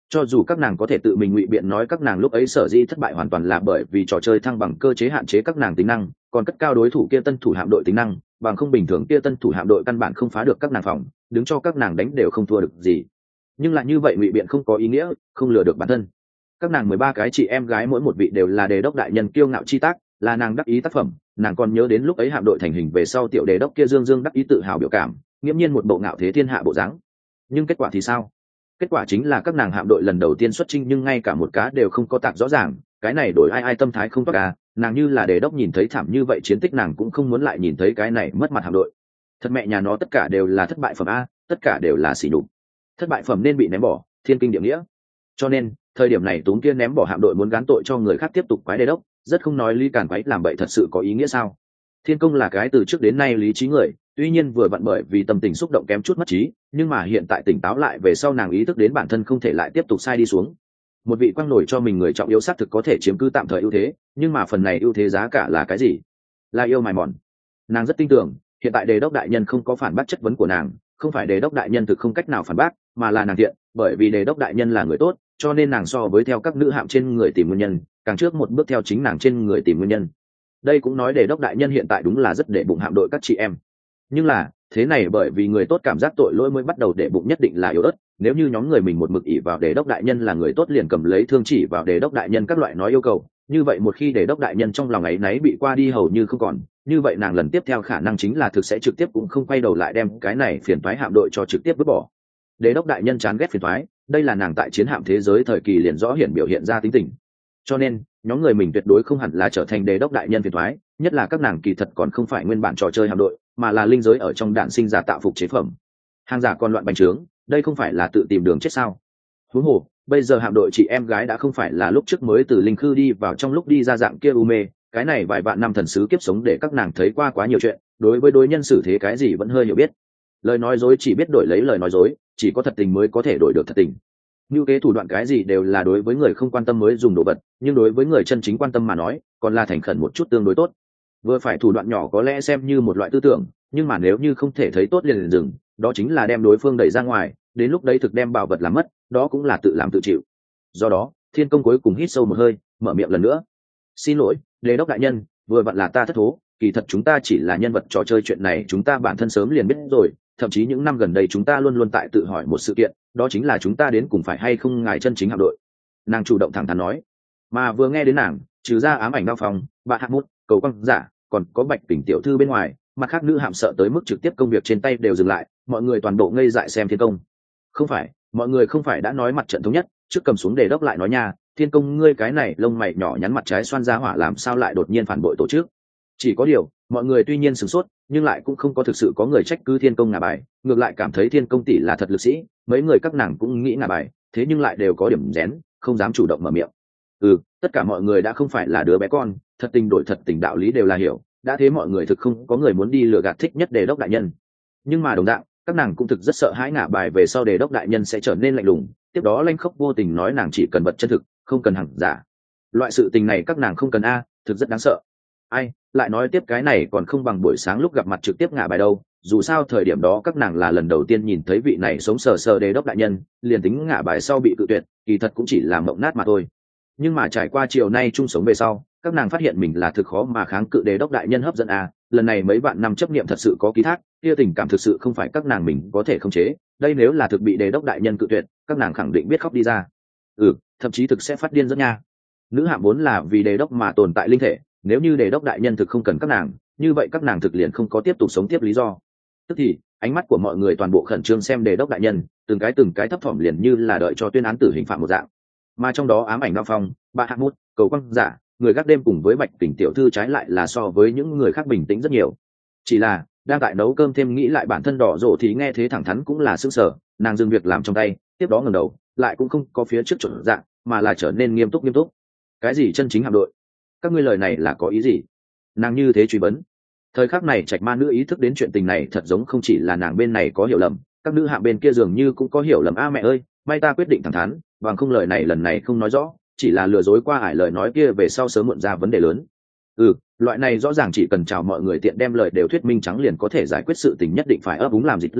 Cho dù các nàng có thể tự mình ngụy biện nói các nàng lúc ấy sở dĩ thất bại hoàn toàn là bởi vì trò chơi thăng bằng cơ chế hạn chế các nàng tính năng, còn cất cao đối thủ kia tân thủ hạm đội tính năng, bằng không bình thường kia tân thủ hạm đội căn bản không phá được các nàng phòng, đứng cho các nàng đánh đều không thua được gì. Nhưng lại như vậy ngụy biện không có ý nghĩa, không lừa được bản thân. Các nàng 13 cái chị em gái mỗi một vị đều là đề đốc đại nhân kiêu ngạo chi tác, là nàng đắc ý tác phẩm. Nàng còn nhớ đến lúc ấy hạm đội thành hình về sau tiểu đề đốc kia dương dương đắc ý tự hào biểu cảm, nghiễm nhiên một bộ ngạo thế thiên hạ bộ dáng. Nhưng kết quả thì sao? Kết quả chính là các nàng hạm đội lần đầu tiên xuất chinh nhưng ngay cả một cá đều không có tạc rõ ràng, cái này đổi ai ai tâm thái không tốt cả. Nàng như là đề đốc nhìn thấy thảm như vậy chiến tích nàng cũng không muốn lại nhìn thấy cái này mất mặt hạm đội. Thật mẹ nhà nó tất cả đều là thất bại phẩm a, tất cả đều là xỉ nhục. Thất bại phẩm nên bị ném bỏ, thiên kinh địa nghĩa. Cho nên thời điểm này Túng kia ném bỏ hạm đội muốn gán tội cho người khác tiếp tục quái đề đốc, rất không nói lý càn quái làm bậy thật sự có ý nghĩa sao? Thiên Công là cái từ trước đến nay lý trí người, tuy nhiên vừa vặn bởi vì tâm tình xúc động kém chút mất trí, nhưng mà hiện tại tỉnh táo lại về sau nàng ý thức đến bản thân không thể lại tiếp tục sai đi xuống. Một vị quang nổi cho mình người trọng yếu xác thực có thể chiếm cứ tạm thời ưu thế, nhưng mà phần này ưu thế giá cả là cái gì? Là yêu mài mòn. Nàng rất tin tưởng hiện tại đề đốc đại nhân không có phản bác chất vấn của nàng, không phải đề đốc đại nhân thực không cách nào phản bác, mà là nàng thiện, bởi vì đề đốc đại nhân là người tốt, cho nên nàng so với theo các nữ hạm trên người tìm nguyên nhân, càng trước một bước theo chính nàng trên người tìm nguyên nhân. Đây cũng nói đề đốc đại nhân hiện tại đúng là rất để bụng hạm đội các chị em. Nhưng là thế này bởi vì người tốt cảm giác tội lỗi mới bắt đầu để bụng nhất định là yếu ớt. Nếu như nhóm người mình một mực ỷ vào đề đốc đại nhân là người tốt liền cầm lấy thương chỉ vào đề đốc đại nhân các loại nói yêu cầu, như vậy một khi đề đốc đại nhân trong lòng ấy náy bị qua đi hầu như không còn, như vậy nàng lần tiếp theo khả năng chính là thực sẽ trực tiếp cũng không quay đầu lại đem cái này phiền toái hạm đội cho trực tiếp vứt bỏ. Đề đốc đại nhân chán ghét phiền toái, đây là nàng tại chiến hạm thế giới thời kỳ liền rõ hiển biểu hiện ra tính tình. Cho nên nhóm người mình tuyệt đối không hẳn là trở thành đề đốc đại nhân phiền toái, nhất là các nàng kỳ thật còn không phải nguyên bản trò chơi hạm đội, mà là linh giới ở trong đạn sinh giả tạo phục chế phẩm. Hàng giả còn loạn bành trướng, đây không phải là tự tìm đường chết sao? Huống hồ, bây giờ hạm đội chị em gái đã không phải là lúc trước mới từ linh khư đi vào trong lúc đi ra dạng kia u mê, cái này vài vạn năm thần sứ kiếp sống để các nàng thấy qua quá nhiều chuyện, đối với đối nhân xử thế cái gì vẫn hơi hiểu biết. Lời nói dối chỉ biết đổi lấy lời nói dối, chỉ có thật tình mới có thể đổi được thật tình. Như kế thủ đoạn cái gì đều là đối với người không quan tâm mới dùng đồ vật, nhưng đối với người chân chính quan tâm mà nói, còn là thành khẩn một chút tương đối tốt. Vừa phải thủ đoạn nhỏ có lẽ xem như một loại tư tưởng, nhưng mà nếu như không thể thấy tốt liền dừng, đó chính là đem đối phương đẩy ra ngoài, đến lúc đấy thực đem bảo vật làm mất, đó cũng là tự làm tự chịu. Do đó Thiên Công cuối cùng hít sâu một hơi, mở miệng lần nữa. Xin lỗi đề đốc đại nhân, vừa vặn là ta thất thố, kỳ thật chúng ta chỉ là nhân vật trò chơi, chuyện này chúng ta bản thân sớm liền biết rồi, thậm chí những năm gần đây chúng ta luôn luôn tại tự hỏi một sự kiện, đó chính là chúng ta đến cùng phải hay không ngài chân chính hạm đội. Nàng chủ động thẳng thắn nói. Mà vừa nghe đến nàng, trừ ra ám ảnh đao phòng, bạn hạng mút, cầu quang giả, còn có Bạch Kình tiểu thư bên ngoài, mặt khác nữ hạm sợ tới mức trực tiếp công việc trên tay đều dừng lại, mọi người toàn bộ ngây dại xem Thiên Công. Không phải, mọi người không phải đã nói mặt trận thống nhất, trước cầm xuống đề đốc lại nói nha, Thiên Công ngươi cái này lông mày nhỏ nhắn mặt trái xoan ra hỏa làm sao lại đột nhiên phản bội tổ chức. Chỉ có điều mọi người tuy nhiên sửng sốt, nhưng lại cũng không có thực sự có người trách cứ Thiên Công ngả bài, ngược lại cảm thấy Thiên Công tỷ là thật lực sĩ, mấy người các nàng cũng nghĩ ngả bài, thế nhưng lại đều có điểm rén, không dám chủ động mở miệng. Tất cả mọi người đã không phải là đứa bé con, thật tình đổi thật tình đạo lý đều là hiểu, đã thế mọi người thực không có người muốn đi lừa gạt thích nhất đề đốc đại nhân. Nhưng mà đồng dạng các nàng cũng thực rất sợ hãi ngả bài về sau đề đốc đại nhân sẽ trở nên lạnh lùng, tiếp đó lanh khóc vô tình nói nàng chỉ cần vật chân thực, không cần hàng giả. Loại sự tình này các nàng không cần a, thực rất đáng sợ. Ai lại nói tiếp cái này còn không bằng buổi sáng lúc gặp mặt trực tiếp ngả bài đâu, dù sao thời điểm đó các nàng là lần đầu tiên nhìn thấy vị này sống sờ sờ đề đốc đại nhân, liền tính ngả bài sau bị cự tuyệt kỳ thật cũng chỉ là mộng nát mà thôi. Nhưng mà trải qua chiều nay chung sống về sau, các nàng phát hiện mình là thực khó mà kháng cự đề đốc đại nhân hấp dẫn a. Lần này mấy vạn năm chấp niệm thật sự có ký thác, kia tình cảm thực sự không phải các nàng mình có thể khống chế, đây nếu là thực bị đề đốc đại nhân cự tuyệt các nàng khẳng định biết khóc đi ra. Thậm chí thực sẽ phát điên rất nha. Nữ hạm vốn là vì đề đốc mà tồn tại linh thể, nếu như đề đốc đại nhân thực không cần các nàng, như vậy các nàng thực liền không có tiếp tục sống tiếp lý do. Tức thì ánh mắt của mọi người toàn bộ khẩn trương xem đề đốc đại nhân, từng cái thấp thỏm liền như là đợi cho tuyên án tử hình phạm một dạng. Mà trong đó ám ảnh đao phong, ba hạng mút, cầu quang giả, người gác đêm cùng với Bạch Kình tiểu thư trái lại là so với những người khác bình tĩnh rất nhiều. Chỉ là đang tại nấu cơm thêm nghĩ lại bản thân đỏ rổ thì nghe thế thẳng thắn cũng là sững sờ, nàng dừng việc làm trong tay, tiếp đó ngẩng đầu, lại cũng không có phía trước chuẩn dạng, mà là trở nên nghiêm túc. Cái gì chân chính hạm đội? Các ngươi lời này là có ý gì? Nàng như thế truy vấn. Thời khắc này Trạch Ma nữ ý thức đến chuyện tình này thật giống không chỉ là nàng bên này có hiểu lầm, các nữ hạm bên kia dường như cũng có hiểu lầm. A mẹ ơi, may ta quyết định thẳng thắn, bằng không lời này lần này không nói rõ, chỉ là lừa dối qua ải lời nói kia về sau sớm muộn ra vấn đề lớn. Loại này rõ ràng chỉ cần chào mọi người tiện đem lời đều thuyết minh trắng liền có thể giải quyết sự tình, nhất định phải ấp úng làm dịch lơ,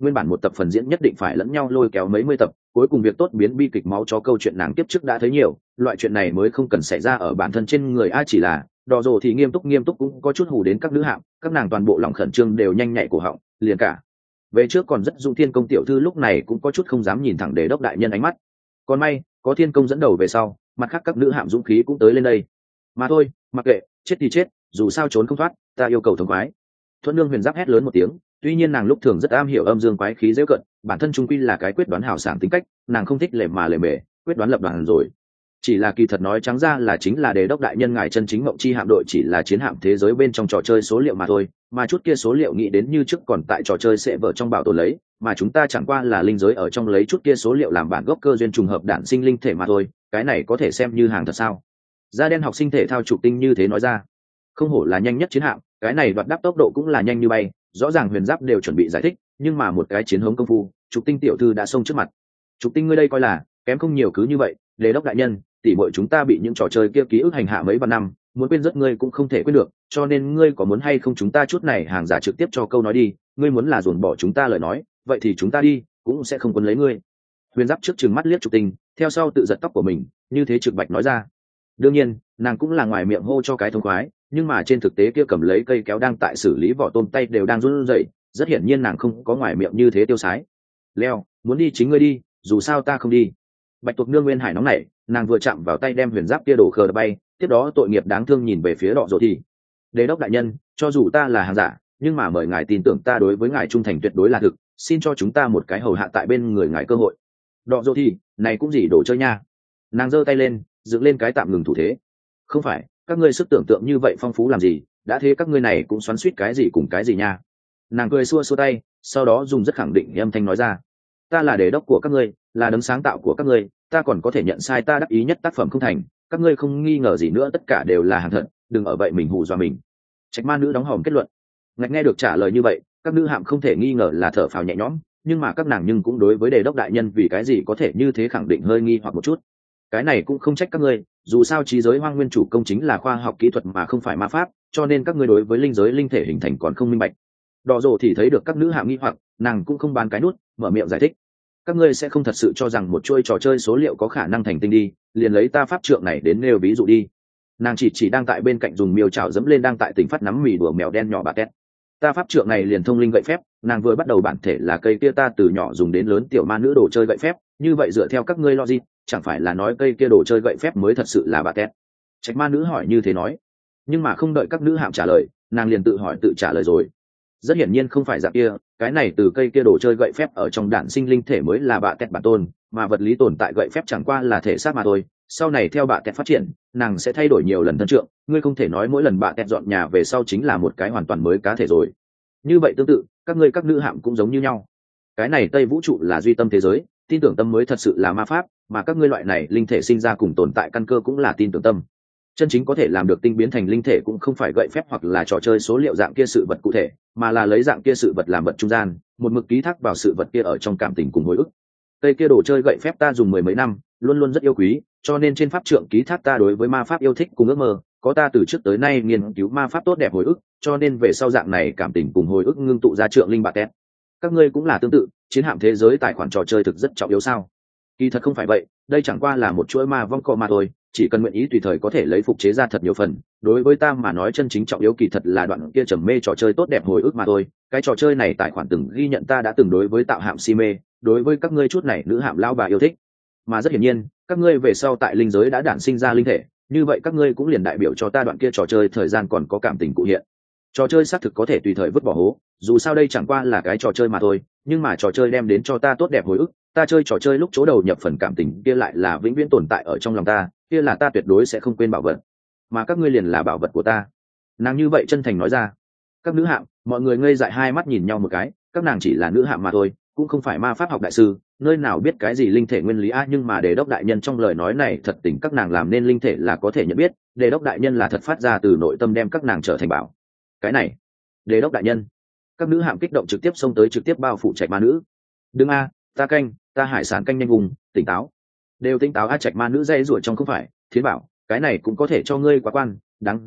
nguyên bản một tập phần diễn nhất định phải lẫn nhau lôi kéo mấy mươi tập, cuối cùng việc tốt biến bi kịch máu cho câu chuyện nàng tiếp trước đã thấy nhiều, loại chuyện này mới không cần xảy ra ở bản thân trên người ai. Chỉ là đỏ rồ thì nghiêm túc cũng có chút hù đến các nữ hạng, các nàng toàn bộ lòng khẩn trương đều nhanh nhạy cổ họng, liền cả về trước còn rất dung thiên công tiểu thư lúc này cũng có chút không dám nhìn thẳng Đế đốc đại nhân ánh mắt. Còn may có thiên công dẫn đầu về sau, mặt khác các nữ hạng dũng khí cũng tới lên đây. Mà thôi, mặc kệ, chết thì chết, dù sao trốn không thoát, ta yêu cầu thống khoái. Thuận Nương Huyền Giáp hét lớn một tiếng, tuy nhiên nàng lúc thường rất am hiểu âm dương quái khí dễ cận, bản thân trung quy là cái quyết đoán hào sảng tính cách, nàng không thích lề mà lề mề, quyết đoán lập đoàn rồi. Chỉ là kỳ thật nói trắng ra là chính là Đế đốc đại nhân ngài chân chính mộng chi hạm đội chỉ là chiến hạm thế giới bên trong trò chơi số liệu mà thôi, mà chút kia số liệu nghĩ đến như trước còn tại trò chơi sẽ vở trong bảo tồn lấy, mà chúng ta chẳng qua là linh giới ở trong lấy chút kia số liệu làm bản gốc cơ duyên trùng hợp đản sinh linh thể mà thôi, cái này có thể xem như hàng thật sao? Da đen học sinh thể thao trục tinh như thế nói ra. Không hổ là nhanh nhất chiến hạm, cái này đoạt đáp tốc độ cũng là nhanh như bay, rõ ràng Huyền Giáp đều chuẩn bị giải thích, nhưng mà một cái chiến hống công phu, trục tinh tiểu thư đã xông trước mặt. Trục tinh ngươi đây coi là kém không nhiều cứ như vậy, Đế đốc đại nhân, tỷ muội chúng ta bị những trò chơi kia ký ức hành hạ mấy vạn năm, muốn quên rất ngươi cũng không thể quên được, cho nên ngươi có muốn hay không chúng ta chút này hàng giả trực tiếp cho câu nói đi, ngươi muốn là dồn bỏ chúng ta lời nói, vậy thì chúng ta đi, cũng sẽ không quấn lấy ngươi. Huyền Giáp trước trừng mắt liếc trục tinh, theo sau tự giật tóc của mình, như thế trực bạch nói ra. Đương nhiên, nàng cũng là ngoài miệng hô cho cái thông khoái, nhưng mà trên thực tế kia cầm lấy cây kéo đang tại xử lý vỏ tôm tay đều đang run rẩy, rất hiển nhiên nàng không có ngoài miệng như thế tiêu sái. Leo, muốn đi chính ngươi đi, dù sao ta không đi. Bạch Tuộc Nương Nguyên Hải nóng nảy, nàng vừa chạm vào tay đem Huyền Giáp kia đổ khờ bay, tiếp đó tội nghiệp đáng thương nhìn về phía Đọ Dỗ thì. Đế đốc đại nhân, cho dù ta là hàng giả, nhưng mà mời ngài tin tưởng ta đối với ngài trung thành tuyệt đối là thực, xin cho chúng ta một cái hầu hạ tại bên người ngài cơ hội. Đọ Dỗ thì, này cũng gì đồ chơi nha. Nàng giơ tay lên, dựng lên cái tạm ngừng thủ thế. Không phải, các ngươi sức tưởng tượng như vậy phong phú làm gì, đã thế các ngươi này cũng xoắn xuýt cái gì cùng cái gì nha. Nàng cười xua xua tay, sau đó dùng rất khẳng định âm thanh nói ra. Ta là đế đốc của các ngươi, là đấng sáng tạo của các ngươi, ta còn có thể nhận sai ta đắc ý nhất tác phẩm không thành, các ngươi không nghi ngờ gì nữa tất cả đều là hàng thật, đừng ở vậy mình hù dọa mình. Trạch Ma nữ đóng hòm kết luận. Ngạch nghe được trả lời như vậy, các nữ hạm không thể nghi ngờ là thở phào nhẹ nhõm, nhưng mà các nàng nhưng cũng đối với Đế đốc đại nhân vì cái gì có thể như thế khẳng định hơi nghi hoặc một chút. Cái này cũng không trách các ngươi, dù sao trí giới hoang nguyên chủ công chính là khoa học kỹ thuật mà không phải ma pháp, cho nên các ngươi đối với linh giới linh thể hình thành còn không minh bạch. Đỏ rồ thì thấy được các nữ hạm nghi hoặc, nàng cũng không bán cái nút, mở miệng giải thích. Các ngươi sẽ không thật sự cho rằng một chuôi trò chơi số liệu có khả năng thành tinh đi, liền lấy ta pháp trượng này đến nêu ví dụ đi. Nàng chỉ đang tại bên cạnh dùng miêu chảo dẫm lên đang tại tỉnh phát nắm mì đùa mèo đen nhỏ bà tét. Ta pháp trượng này liền thông linh gậy phép, nàng vừa bắt đầu bản thể là cây kia ta từ nhỏ dùng đến lớn tiểu ma nữ đồ chơi gậy phép, như vậy dựa theo các ngươi logic, chẳng phải là nói cây kia đồ chơi gậy phép mới thật sự là bà tét. Trạch ma nữ hỏi như thế nói, nhưng mà không đợi các nữ hạm trả lời, nàng liền tự hỏi tự trả lời rồi. Rất hiển nhiên không phải dạng kia, cái này từ cây kia đồ chơi gậy phép ở trong đản sinh linh thể mới là bạ tẹt bản tôn, mà vật lý tồn tại gậy phép chẳng qua là thể xác mà thôi. Sau này theo bạ tẹt phát triển, nàng sẽ thay đổi nhiều lần thân trượng, ngươi không thể nói mỗi lần bạ tẹt dọn nhà về sau chính là một cái hoàn toàn mới cá thể rồi. Như vậy tương tự, các ngươi các nữ hạm cũng giống như nhau. Cái này Tây vũ trụ là duy tâm thế giới, tin tưởng tâm mới thật sự là ma pháp, mà các ngươi loại này linh thể sinh ra cùng tồn tại căn cơ cũng là tin tưởng tâm. Chân chính có thể làm được tinh biến thành linh thể cũng không phải gậy phép hoặc là trò chơi số liệu dạng kia sự vật cụ thể, mà là lấy dạng kia sự vật làm vật trung gian, một mực ký thác vào sự vật kia ở trong cảm tình cùng hồi ức. Cây kia đồ chơi gậy phép ta dùng mười mấy năm, luôn luôn rất yêu quý, cho nên trên pháp trượng ký thác ta đối với ma pháp yêu thích cùng ước mơ, có ta từ trước tới nay nghiên cứu ma pháp tốt đẹp hồi ức, cho nên về sau dạng này cảm tình cùng hồi ức ngưng tụ ra trượng linh bạc tét. Các ngươi cũng là tương tự, chiến hạm thế giới tài khoản trò chơi thực rất trọng yếu sao? Kỳ thật không phải vậy, đây chẳng qua là một chuỗi ma vong cọ mà thôi, chỉ cần nguyện ý tùy thời có thể lấy phục chế ra thật nhiều phần. Đối với ta mà nói chân chính trọng yếu kỳ thật là đoạn kia trầm mê trò chơi tốt đẹp hồi ức mà thôi. Cái trò chơi này tài khoản từng ghi nhận ta đã từng đối với tạo hạm si mê, đối với các ngươi chút này nữ hạm lao bà yêu thích. Mà rất hiển nhiên, các ngươi về sau tại linh giới đã đản sinh ra linh thể, như vậy các ngươi cũng liền đại biểu cho ta đoạn kia trò chơi thời gian còn có cảm tình cụ hiện. Trò chơi xác thực có thể tùy thời vứt bỏ hố, dù sao đây chẳng qua là cái trò chơi mà thôi, nhưng mà trò chơi đem đến cho ta tốt đẹp hồi ức, ta chơi trò chơi lúc chỗ đầu nhập phần cảm tình kia lại là vĩnh viễn tồn tại ở trong lòng ta, kia là ta tuyệt đối sẽ không quên bảo vật, mà các ngươi liền là bảo vật của ta. Nàng như vậy chân thành nói ra. Các nữ hạm, mọi người ngây dại hai mắt nhìn nhau một cái, các nàng chỉ là nữ hạm mà thôi, cũng không phải ma pháp học đại sư, nơi nào biết cái gì linh thể nguyên lý a. Nhưng mà Đề đốc đại nhân trong lời nói này thật tình các nàng làm nên linh thể là có thể nhận biết, Đề đốc đại nhân là thật phát ra từ nội tâm đem các nàng trở thành bảo. Cái này, Đề đốc đại nhân. Các nữ hạm kích động trực tiếp xông tới trực tiếp bao phủ Trạch ma nữ. Đừng a, ta canh, ta hải sản canh nhanh vùng, tỉnh táo. Đều tỉnh táo a. Trạch ma nữ dây ruổi trong không phải, Thiến bảo, cái này cũng có thể cho ngươi quá quan, đáng giận,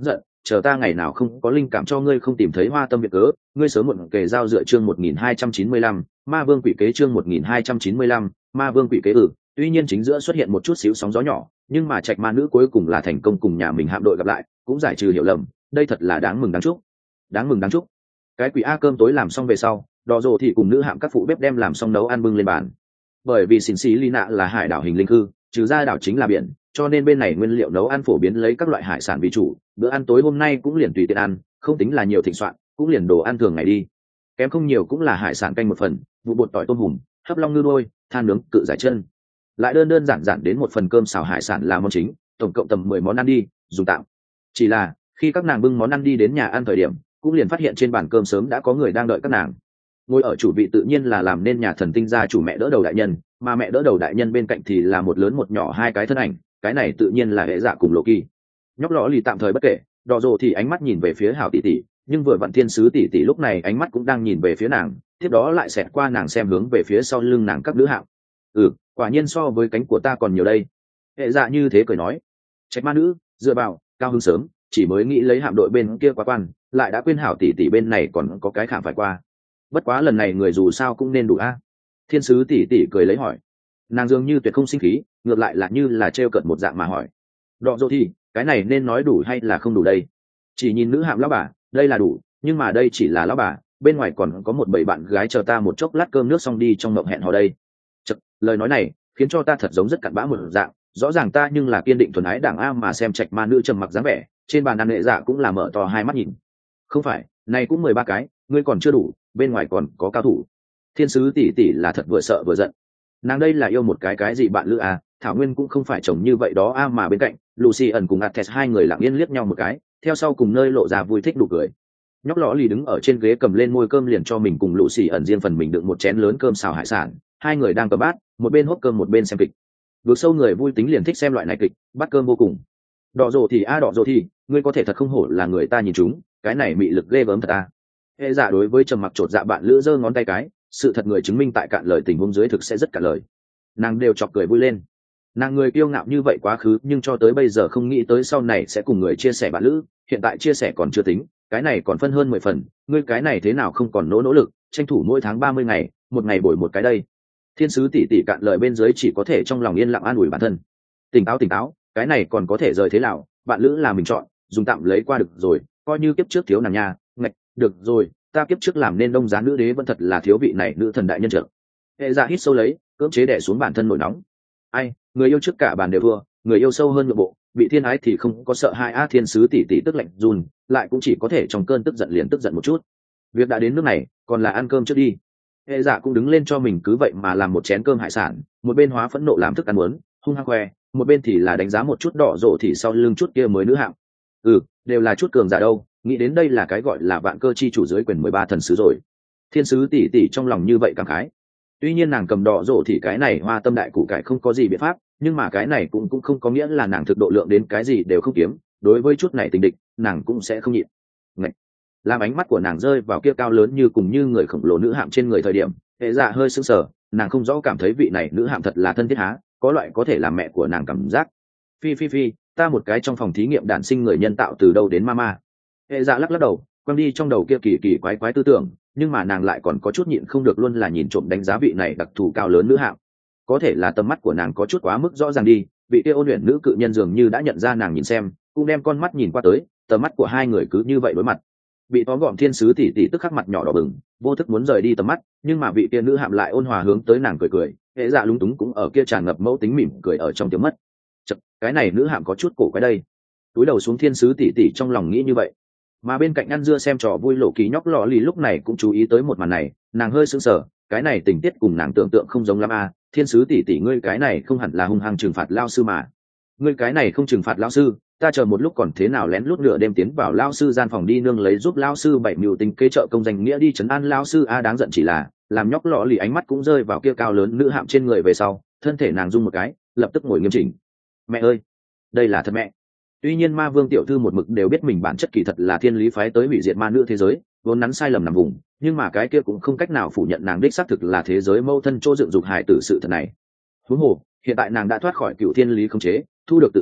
chờ ta ngày nào không có linh cảm cho ngươi không tìm thấy hoa tâm việc cớ, ngươi sớm muộn kề giao dựa chương 1295, ma vương quỷ kế chương 1295, ma vương quỷ kế. Tuy nhiên chính giữa xuất hiện một chút xíu sóng gió nhỏ, nhưng mà trạch ma nữ cuối cùng là thành công cùng nhà mình hạm đội gặp lại, cũng giải trừ hiểu lầm, đây thật là đáng mừng đáng chúc. Đáng mừng đáng chúc. Cái quỷ a cơm tối làm xong về sau, Đỏ Rồ thì cùng nữ hạm các phụ bếp đem làm xong nấu ăn bưng lên bàn. Bởi vì xỉn xí Lina là hải đảo hình linh cư, trừ ra đảo chính là biển, cho nên bên này nguyên liệu nấu ăn phổ biến lấy các loại hải sản vì chủ, bữa ăn tối hôm nay cũng liền tùy tiện ăn, không tính là nhiều thịnh soạn, cũng liền đồ ăn thường ngày đi. Kém không nhiều cũng là hải sản canh một phần, vụ bột tỏi tôm hùm, hấp long ngư đuôi, than nướng, cự giải chân. Lại đơn đơn giản giản đến một phần cơm xào hải sản là món chính, tổng cộng tầm 10 món ăn đi, dùng tạm. Chỉ là, khi các nàng bưng món ăn đi đến nhà ăn thời điểm, cũng liền phát hiện trên bàn cơm sớm đã có người đang đợi các nàng. Ngồi ở chủ vị tự nhiên là làm nên nhà thần tinh gia chủ mẹ đỡ đầu đại nhân, mà mẹ đỡ đầu đại nhân bên cạnh thì là một lớn một nhỏ hai cái thân ảnh, cái này tự nhiên là hệ dạ cùng lộ kỳ. Nhóc lõ lì tạm thời bất kể, Đỏ Rồ thì ánh mắt nhìn về phía hảo tỷ tỷ, nhưng vừa vặn thiên sứ tỷ tỷ lúc này ánh mắt cũng đang nhìn về phía nàng, tiếp đó lại xẹt qua nàng xem hướng về phía sau lưng nàng các nữ hạng. Quả nhiên so với cánh của ta còn nhiều đây. Hệ dạ như thế cười nói. Trạch ma nữ dựa vào cao hứng sớm, chỉ mới nghĩ lấy hạm đội bên kia quá quan, lại đã quên hảo tỷ tỷ bên này còn có cái khảm phải qua. Bất quá lần này người dù sao cũng nên đủ a. Thiên sứ tỷ tỷ cười lấy hỏi. Nàng dường như tuyệt không sinh khí, ngược lại là như là trêu cợt một dạng mà hỏi. Đọ dô thì cái này nên nói đủ hay là không đủ đây? Chỉ nhìn nữ hạm lão bà, đây là đủ, nhưng mà đây chỉ là lão bà, bên ngoài còn có một bầy bạn gái chờ ta một chốc lát cơm nước xong đi trong mộng hẹn hò đây. Chật, lời nói này khiến cho ta thật giống rất cặn bã một dạng, rõ ràng ta nhưng là kiên định thuần ái đảng a mà xem trạch ma nữ trầm mặc dáng vẻ, trên bàn ăn nghệ dạ cũng là mở to hai mắt nhìn. Không phải, này cũng 13 cái, ngươi còn chưa đủ, bên ngoài còn có cao thủ. Thiên sứ tỷ tỷ là thật vừa sợ vừa giận. Nàng đây là yêu một cái gì bạn lữ à, thảo nguyên cũng không phải chồng như vậy đó a mà bên cạnh Lucy ẩn cùng Athens hai người lặng yên liếc nhau một cái, theo sau cùng nơi lộ ra vui thích đủ cười. Nhóc lõ lì đứng ở trên ghế cầm lên môi cơm liền cho mình cùng Lucy ẩn riêng phần mình đựng một chén lớn cơm xào hải sản, hai người đang cầm bát, một bên húp cơm một bên xem kịch. Vượt sâu người vui tính liền thích xem loại này kịch, bắt cơm vô cùng. Đỏ rồ thì đỏ rồ thì, ngươi có thể thật không hổ là người ta nhìn chúng, cái này mị lực ghê gớm thật a. Hệ giả đối với trầm mặc chột dạ bạn lữ giơ ngón tay cái, sự thật người chứng minh tại cạn lời tình huống dưới thực sẽ rất cạn lời. Nàng đều chọc cười vui lên. Nàng người kiêu ngạo như vậy quá khứ nhưng cho tới bây giờ không nghĩ tới sau này sẽ cùng người chia sẻ bạn lữ, hiện tại chia sẻ còn chưa tính, cái này còn phân hơn 10 phần, ngươi cái này thế nào không còn nỗ lực, tranh thủ mỗi tháng 30 ngày, một ngày bồi một cái đây. Thiên sứ tỷ tỷ cạn lời bên dưới chỉ có thể trong lòng yên lặng an ủi bản thân. Tỉnh táo, cái này còn có thể rời thế nào, bạn lữ là mình chọn, dùng tạm lấy qua được rồi, coi như kiếp trước thiếu nàng nha, ngạch, được rồi, ta kiếp trước làm nên đông giá nữ đế vẫn thật là thiếu vị này nữ thần đại nhân trợ. Hệ dạ hít sâu lấy, cưỡng chế đè xuống bản thân nổi nóng. Ai, người yêu trước cả bàn đều thua, người yêu sâu hơn nội bộ, bị thiên ái thì không có sợ hai a. Thiên sứ tỷ tỷ tức lạnh run, lại cũng chỉ có thể trong cơn tức giận liền tức giận một chút. Việc đã đến nước này, còn là ăn cơm trước đi. Hệ dạ cũng đứng lên cho mình cứ vậy mà làm một chén cơm hải sản, một bên hóa phẫn nộ làm thức ăn muốn, hung hăng khoe, một bên thì là đánh giá một chút đỏ rộ thì sau lưng chút kia mới nữ hạng. Đều là chút cường giả đâu, nghĩ đến đây là cái gọi là vạn cơ chi chủ dưới quyền 13 thần sứ rồi. Thiên sứ tỷ tỷ trong lòng như vậy cảm khái. Tuy nhiên nàng cầm đỏ rộ thì cái này hoa tâm đại củ cải không có gì biện pháp, nhưng mà cái này cũng không có nghĩa là nàng thực độ lượng đến cái gì đều không kiếm, đối với chút này tình địch nàng cũng sẽ không nhịn. Ngậy. Làm ánh mắt của nàng rơi vào kia cao lớn như cùng như người khổng lồ nữ hạm trên người thời điểm, hệ dạ hơi sững sờ, nàng không rõ cảm thấy vị này nữ hạm thật là thân thiết há, có loại có thể làm mẹ của nàng cảm giác. Phi, ta một cái trong phòng thí nghiệm đản sinh người nhân tạo từ đâu đến mama. Hệ dạ lắc đầu, quăng đi trong đầu kia kỳ quái tư tưởng, nhưng mà nàng lại còn có chút nhịn không được luôn là nhìn trộm đánh giá vị này đặc thù cao lớn nữ hạng. Có thể là tầm mắt của nàng có chút quá mức rõ ràng đi, vị kia ôn luyện nữ cự nhân dường như đã nhận ra nàng nhìn xem, cũng đem con mắt nhìn qua tới, tầm mắt của hai người cứ như vậy đối mặt. Bị tóm gọn thiên sứ tỷ tỷ tức khắc mặt nhỏ đỏ bừng, vô thức muốn rời đi tầm mắt, nhưng mà vị kia nữ hạm lại ôn hòa hướng tới nàng cười, hệ dạ lúng túng cũng ở kia tràn ngập mẫu tính mỉm cười ở trong tiếng mất. Chật, cái này nữ hạm có chút cổ quái đây. Túi đầu xuống thiên sứ tỷ tỷ trong lòng nghĩ như vậy. Mà bên cạnh ăn dưa xem trò vui lộ kỳ nhóc lọ lì lúc này cũng chú ý tới một màn này, nàng hơi sững sờ, cái này tình tiết cùng nàng tưởng tượng không giống lắm a. Thiên sứ tỷ tỷ ngươi cái này không hẳn là hung hăng trừng phạt lao sư mà. Ngươi cái này không trừng phạt lao sư, ta chờ một lúc còn thế nào lén lút nửa đêm tiến vào lao sư gian phòng đi nương lấy giúp lao sư bảy mưu tính kế trợ công danh nghĩa đi trấn an lao sư a. Đáng giận chỉ là làm nhóc lọ lì ánh mắt cũng rơi vào kia cao lớn nữ hạm trên người về sau, thân thể nàng rung một cái, lập tức ngồi nghiêm chỉnh. Mẹ ơi, đây là thật mẹ. Tuy nhiên ma vương tiểu thư một mực đều biết mình bản chất kỳ thật là thiên lý phái tới hủy diệt ma nữ thế giới, vốn nắn sai lầm nằm vùng, nhưng mà cái kia cũng không cách nào phủ nhận nàng đích xác thực là thế giới mâu thân chỗ dựng dục hài tử sự thật này. Huống hồ hiện tại nàng đã thoát khỏi cựu thiên lý khống chế, thu được tự do,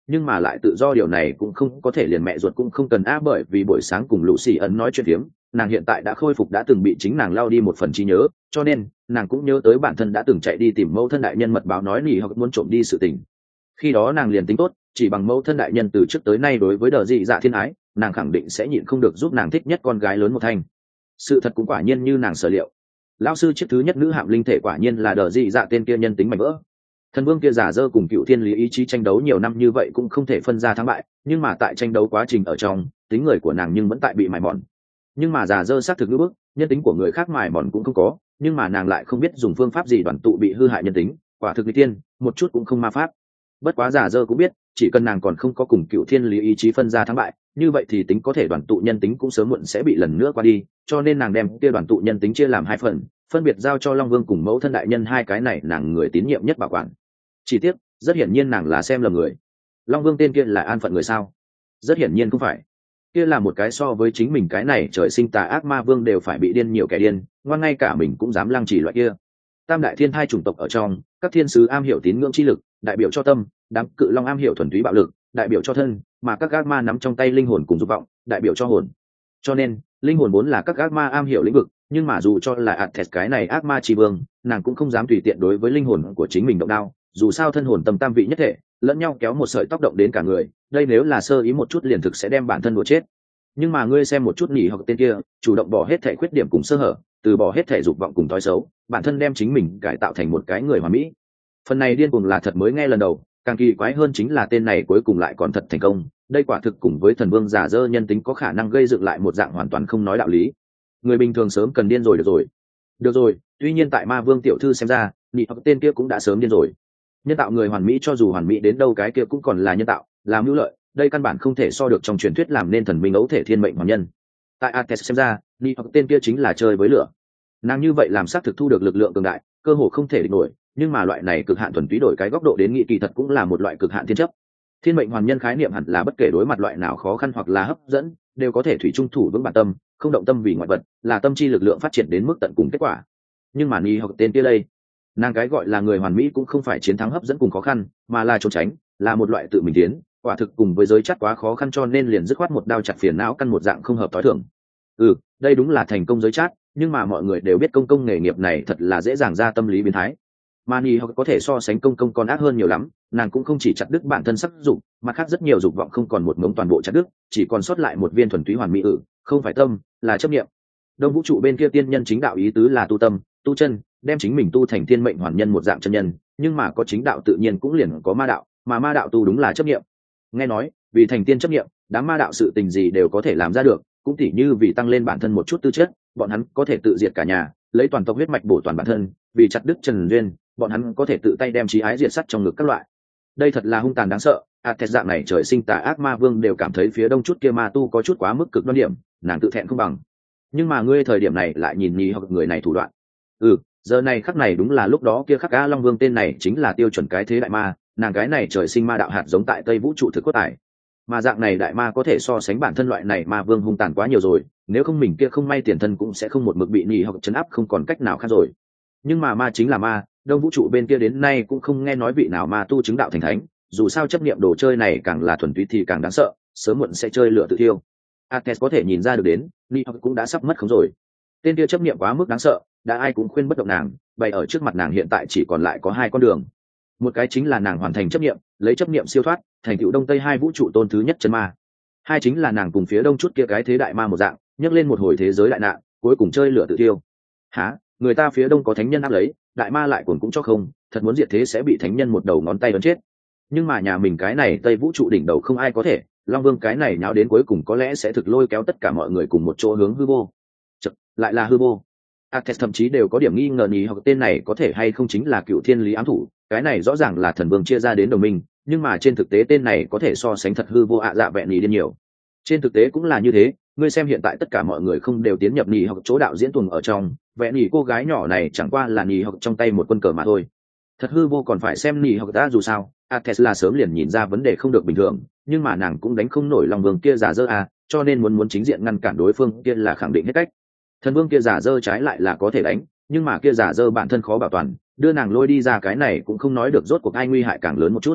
nhưng mà lại tự do điều này cũng không có thể liền mẹ ruột cũng không cần bởi vì buổi sáng cùng Lucy ấn nói chuyện phiếm, nàng hiện tại đã khôi phục đã từng bị chính nàng lao đi một phần trí nhớ, cho nên nàng cũng nhớ tới bản thân đã từng chạy đi tìm mẫu thân đại nhân mật báo nói nỉ hoặc muốn trộm đi sự tình. Khi đó nàng liền tính tốt, chỉ bằng mẫu thân đại nhân từ trước tới nay đối với Đờ Dị Dạ thiên ái, nàng khẳng định sẽ nhịn không được giúp nàng thích nhất con gái lớn một thanh. Sự thật cũng quả nhiên như nàng sở liệu, lão sư chiếc thứ nhất nữ hạm linh thể quả nhiên là Đờ Dị Dạ tên kia nhân tính mảnh vỡ. Thần vương kia giả dơ cùng cựu thiên lý ý chí tranh đấu nhiều năm như vậy cũng không thể phân ra thắng bại, nhưng mà tại tranh đấu quá trình ở trong, tính người của nàng nhưng vẫn tại bị mài mòn. Nhưng mà giả dơ xác thực ngữ bức, nhân tính của người khác mài mòn cũng không có, nhưng mà nàng lại không biết dùng phương pháp gì đoàn tụ bị hư hại nhân tính, quả thực n tiên một chút cũng không ma pháp. Bất quá giả dơ cũng biết, chỉ cần nàng còn không có cùng cựu thiên lý ý chí phân ra thắng bại, như vậy thì tính có thể đoàn tụ nhân tính cũng sớm muộn sẽ bị lần nữa qua đi, cho nên nàng đem kia đoàn tụ nhân tính chia làm hai phần, phân biệt giao cho Long Vương cùng mẫu thân đại nhân hai cái này nàng người tín nhiệm nhất bảo quản. Chỉ tiếc, rất hiển nhiên nàng là xem lầm người. Long Vương tên kia là an phận người sao? Rất hiển nhiên không phải. Kia là một cái so với chính mình cái này trời sinh tà ác ma vương đều phải bị điên nhiều kẻ điên, ngoan ngay cả mình cũng dám lăng trì loại kia. Tam đại thiên thai chủng tộc ở trong, các thiên sứ am hiểu tín ngưỡng chi lực, đại biểu cho tâm, đám cự long am hiểu thuần túy bạo lực, đại biểu cho thân, mà các ác ma nắm trong tay linh hồn cùng dục vọng, đại biểu cho hồn. Cho nên, linh hồn vốn là các ác ma am hiểu lĩnh vực, nhưng mà dù cho là Athes cái này ác ma chi vương, nàng cũng không dám tùy tiện đối với linh hồn của chính mình động đao, dù sao thân hồn tâm tam vị nhất thể, lẫn nhau kéo một sợi tóc động đến cả người, đây nếu là sơ ý một chút liền thực sẽ đem bản thân đùa chết. Nhưng mà ngươi xem một chút nhỉ hoặc tên kia, chủ động bỏ hết thể khuyết điểm cùng sơ hở, từ bỏ hết thể dục vọng cùng thói xấu, bản thân đem chính mình cải tạo thành một cái người hoàn mỹ. Phần này điên cuồng là thật mới nghe lần đầu, càng kỳ quái hơn chính là tên này cuối cùng lại còn thật thành công, đây quả thực cùng với thần vương giả dơ nhân tính có khả năng gây dựng lại một dạng hoàn toàn không nói đạo lý. Người bình thường sớm cần điên rồi được rồi, tuy nhiên tại ma vương tiểu thư xem ra, nhị hoặc tên kia cũng đã sớm điên rồi. Nhân tạo người hoàn mỹ cho dù hoàn mỹ đến đâu cái kia cũng còn là nhân tạo, là mưu lợi, đây căn bản không thể so được trong truyền thuyết làm nên thần minh ấu thể thiên mệnh hoàn nhân. Tại Athes xem ra, nhị hoặc tên kia chính là chơi với lửa. Nàng như vậy làm xác thực thu được lực lượng cường đại, cơ hồ không thể địch nổi, nhưng mà loại này cực hạn thuần túy đổi cái góc độ đến nghị kỳ thật cũng là một loại cực hạn thiên chấp. Thiên mệnh hoàn nhân khái niệm hẳn là bất kể đối mặt loại nào khó khăn hoặc là hấp dẫn, đều có thể thủy chung thủ vững bản tâm, không động tâm vì ngoại vật, là tâm chi lực lượng phát triển đến mức tận cùng kết quả. Nhưng mà nhị hoặc tên kia đây, nàng cái gọi là người hoàn mỹ cũng không phải chiến thắng hấp dẫn cùng khó khăn, mà là trốn tránh, là một loại tự mình tiến, quả thực cùng với giới chắc quá khó khăn cho nên liền dứt khoát một đao chặt phiền não căn một dạng không hợp tối thường. Đây đúng là thành công giới chát, nhưng mà mọi người đều biết công nghề nghiệp này thật là dễ dàng ra tâm lý biến thái. Mani hoặc có thể so sánh công còn ác hơn nhiều lắm, nàng cũng không chỉ chặt đứt bản thân sắc dục, mà khác rất nhiều dục vọng không còn một mống toàn bộ chặt đứt, chỉ còn sót lại một viên thuần túy hoàn mỹ không phải tâm, là chấp niệm. Đông vũ trụ bên kia tiên nhân chính đạo ý tứ là tu tâm, tu chân, đem chính mình tu thành thiên mệnh hoàn nhân một dạng chân nhân, nhưng mà có chính đạo tự nhiên cũng liền có ma đạo, mà ma đạo tu đúng là chấp niệm. Nghe nói, vì thành tiên chấp niệm, đám ma đạo sự tình gì đều có thể làm ra được, cũng tỉ như vì tăng lên bản thân một chút tư chất, bọn hắn có thể tự diệt cả nhà, lấy toàn tộc huyết mạch bổ toàn bản thân, vì chặt đứt trần duyên, bọn hắn có thể tự tay đem chí ái diệt sắt trong ngực các loại. Đây thật là hung tàn đáng sợ, Athes dạng này trời sinh tà ác ma vương đều cảm thấy phía đông chút kia ma tu có chút quá mức cực đoan điểm, nàng tự thẹn không bằng. Nhưng mà ngươi thời điểm này lại nhìn nhì hoặc người này thủ đoạn. Giờ này khắc này đúng là lúc đó kia khắc Á Long Vương tên này chính là tiêu chuẩn cái thế đại ma, nàng cái này trời sinh ma đạo hạt giống tại Tây Vũ trụ thực cốt tải. Mà dạng này đại ma có thể so sánh bản thân loại này ma vương hung tàn quá nhiều rồi, nếu không mình kia không may tiền thân cũng sẽ không một mực bị nhì hoặc chấn áp không còn cách nào khác rồi. Nhưng mà ma chính là ma, đông vũ trụ bên kia đến nay cũng không nghe nói vị nào ma tu chứng đạo thành thánh, dù sao chấp niệm đồ chơi này càng là thuần túy thì càng đáng sợ, sớm muộn sẽ chơi lửa tự thiêu. Athes có thể nhìn ra được đến, nhì hoặc cũng đã sắp mất không rồi. Tên kia chấp niệm quá mức đáng sợ, đã ai cũng khuyên bất động nàng, bày ở trước mặt nàng hiện tại chỉ còn lại có hai con đường. Một cái chính là nàng hoàn thành chấp niệm, lấy chấp niệm siêu thoát, thành tựu đông tây hai vũ trụ tôn thứ nhất chân ma. Hai chính là nàng cùng phía đông chút kia cái thế đại ma một dạng, nhấc lên một hồi thế giới đại nạn, cuối cùng chơi lửa tự thiêu. Người ta phía đông có thánh nhân áp lấy, đại ma lại cuồng cũng cho không, thật muốn diệt thế sẽ bị thánh nhân một đầu ngón tay ấn chết. Nhưng mà nhà mình cái này tây vũ trụ đỉnh đầu không ai có thể, Long Vương cái này nháo đến cuối cùng có lẽ sẽ thực lôi kéo tất cả mọi người cùng một chỗ hướng hư vô. Lại là hư vô. Athes thậm chí đều có điểm nghi ngờ nhì hoặc tên này có thể hay không chính là cựu thiên lý ám thủ, cái này rõ ràng là thần vương chia ra đến đồng minh, nhưng mà trên thực tế tên này có thể so sánh thật hư vô dạ vẹn nhì điên nhiều. Trên thực tế cũng là như thế, ngươi xem hiện tại tất cả mọi người không đều tiến nhập nhì hoặc chỗ đạo diễn tuồng ở trong, vẹn nhì cô gái nhỏ này chẳng qua là nhì hoặc trong tay một quân cờ mà thôi. Thật hư vô còn phải xem nhì hoặc ta dù sao, Athes là sớm liền nhìn ra vấn đề không được bình thường, nhưng mà nàng cũng đánh không nổi Long Vương kia giả dơ cho nên muốn chính diện ngăn cản đối phương kia là khẳng định hết cách. Thần vương kia giả dơ trái lại là có thể đánh, nhưng mà kia giả dơ bản thân khó bảo toàn, đưa nàng lôi đi ra cái này cũng không nói được rốt cuộc ai nguy hại càng lớn một chút.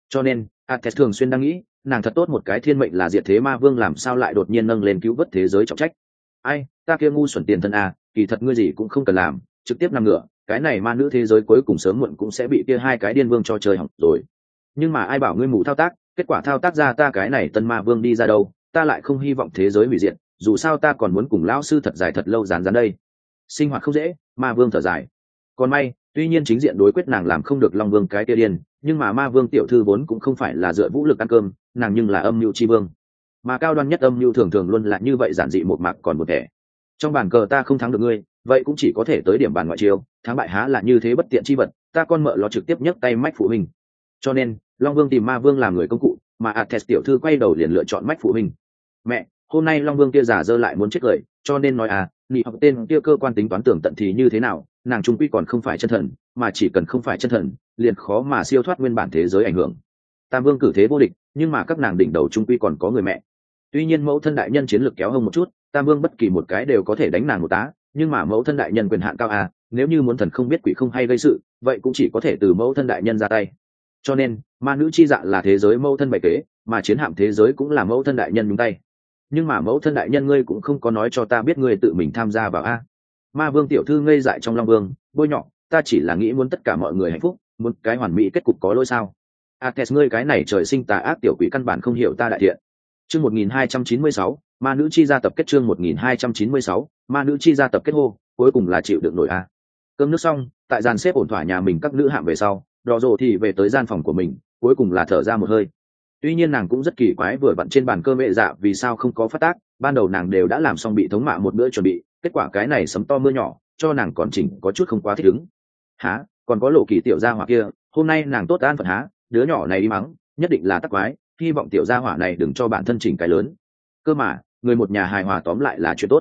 Cho nên Ates thường xuyên đang nghĩ, nàng thật tốt một cái thiên mệnh là diệt thế ma vương làm sao lại đột nhiên nâng lên cứu vớt thế giới trọng trách. Ai, ta kia ngu xuẩn tiền thân à, kỳ thật ngươi gì cũng không cần làm, trực tiếp nằm ngửa, cái này ma nữ thế giới cuối cùng sớm muộn cũng sẽ bị kia hai cái điên vương cho chơi hỏng rồi. Nhưng mà ai bảo ngươi mù thao tác, kết quả thao tác ra ta cái này tân ma vương đi ra đâu, ta lại không hy vọng thế giới hủy diệt, dù sao ta còn muốn cùng lão sư thật dài thật lâu dán dán đây. Sinh hoạt không dễ, ma vương thở dài. Còn may, tuy nhiên chính diện đối quyết nàng làm không được long vương cái kia điên, nhưng mà ma vương tiểu thư vốn cũng không phải là dựa vũ lực ăn cơm, nàng nhưng là âm mưu chi vương, mà cao đoan nhất âm mưu thường thường luôn là như vậy, giản dị một mạc còn một thể. Trong bàn cờ ta không thắng được ngươi, vậy cũng chỉ có thể tới điểm bàn ngoại chiêu, thắng bại há là như thế bất tiện chi vật, ta con mợ nó trực tiếp nhấc tay mách phụ huynh. Cho nên long vương tìm ma vương làm người công cụ, mà Ates tiểu thư quay đầu liền lựa chọn mách phụ huynh. Mẹ, hôm nay long vương kia giả dơ lại muốn chết cười, cho nên nói à, nị học tên kia cơ quan tính toán tưởng tận thì như thế nào, nàng trung quy còn không phải chân thần, mà chỉ cần không phải chân thần liền khó mà siêu thoát nguyên bản thế giới ảnh hưởng. Tam vương cử thế vô địch, nhưng mà các nàng đỉnh đầu trung quy còn có người mẹ. Tuy nhiên mẫu thân đại nhân chiến lược kéo hông một chút, tam vương bất kỳ một cái đều có thể đánh nàng một tá, nhưng mà mẫu thân đại nhân quyền hạn cao à, nếu như muốn thần không biết quỷ không hay gây sự, vậy cũng chỉ có thể từ mẫu thân đại nhân ra tay. Cho nên ma nữ chi dạ là thế giới mẫu thân bày kế, mà chiến hạm thế giới cũng là mẫu thân đại nhân nhúng tay. Nhưng mà mẫu thân đại nhân ngươi cũng không có nói cho ta biết ngươi tự mình tham gia vào a. Ma vương tiểu thư ngây dại trong long vương bôi nhọ, ta chỉ là nghĩ muốn tất cả mọi người hạnh phúc, muốn cái hoàn mỹ kết cục có lỗi sao. Ates ngươi cái này trời sinh tà ác tiểu quỷ căn bản không hiểu ta đại thiện. Chương 1296, ma nữ chi gia tập kết. Chương 1296, ma nữ chi gia tập kết hô, cuối cùng là chịu được nổi a. Cơm nước xong, tại dàn xếp ổn thỏa nhà mình các nữ hạm về sau, đỏ rồ thì về tới gian phòng của mình, cuối cùng là thở ra một hơi. Tuy nhiên nàng cũng rất kỳ quái vừa vặn trên bàn cơm mẹ dạ vì sao không có phát tác, ban đầu nàng đều đã làm xong bị thống mạ một bữa chuẩn bị, kết quả cái này sấm to mưa nhỏ cho nàng còn chỉnh có chút không quá thích ứng. Há, còn có lộ kỳ tiểu gia hỏa kia, hôm nay nàng tốt an phận há, đứa nhỏ này đi mắng nhất định là tắc quái, hy vọng tiểu gia hỏa này đừng cho bản thân chỉnh cái lớn. Cơ mà người một nhà hài hòa tóm lại là chuyện tốt.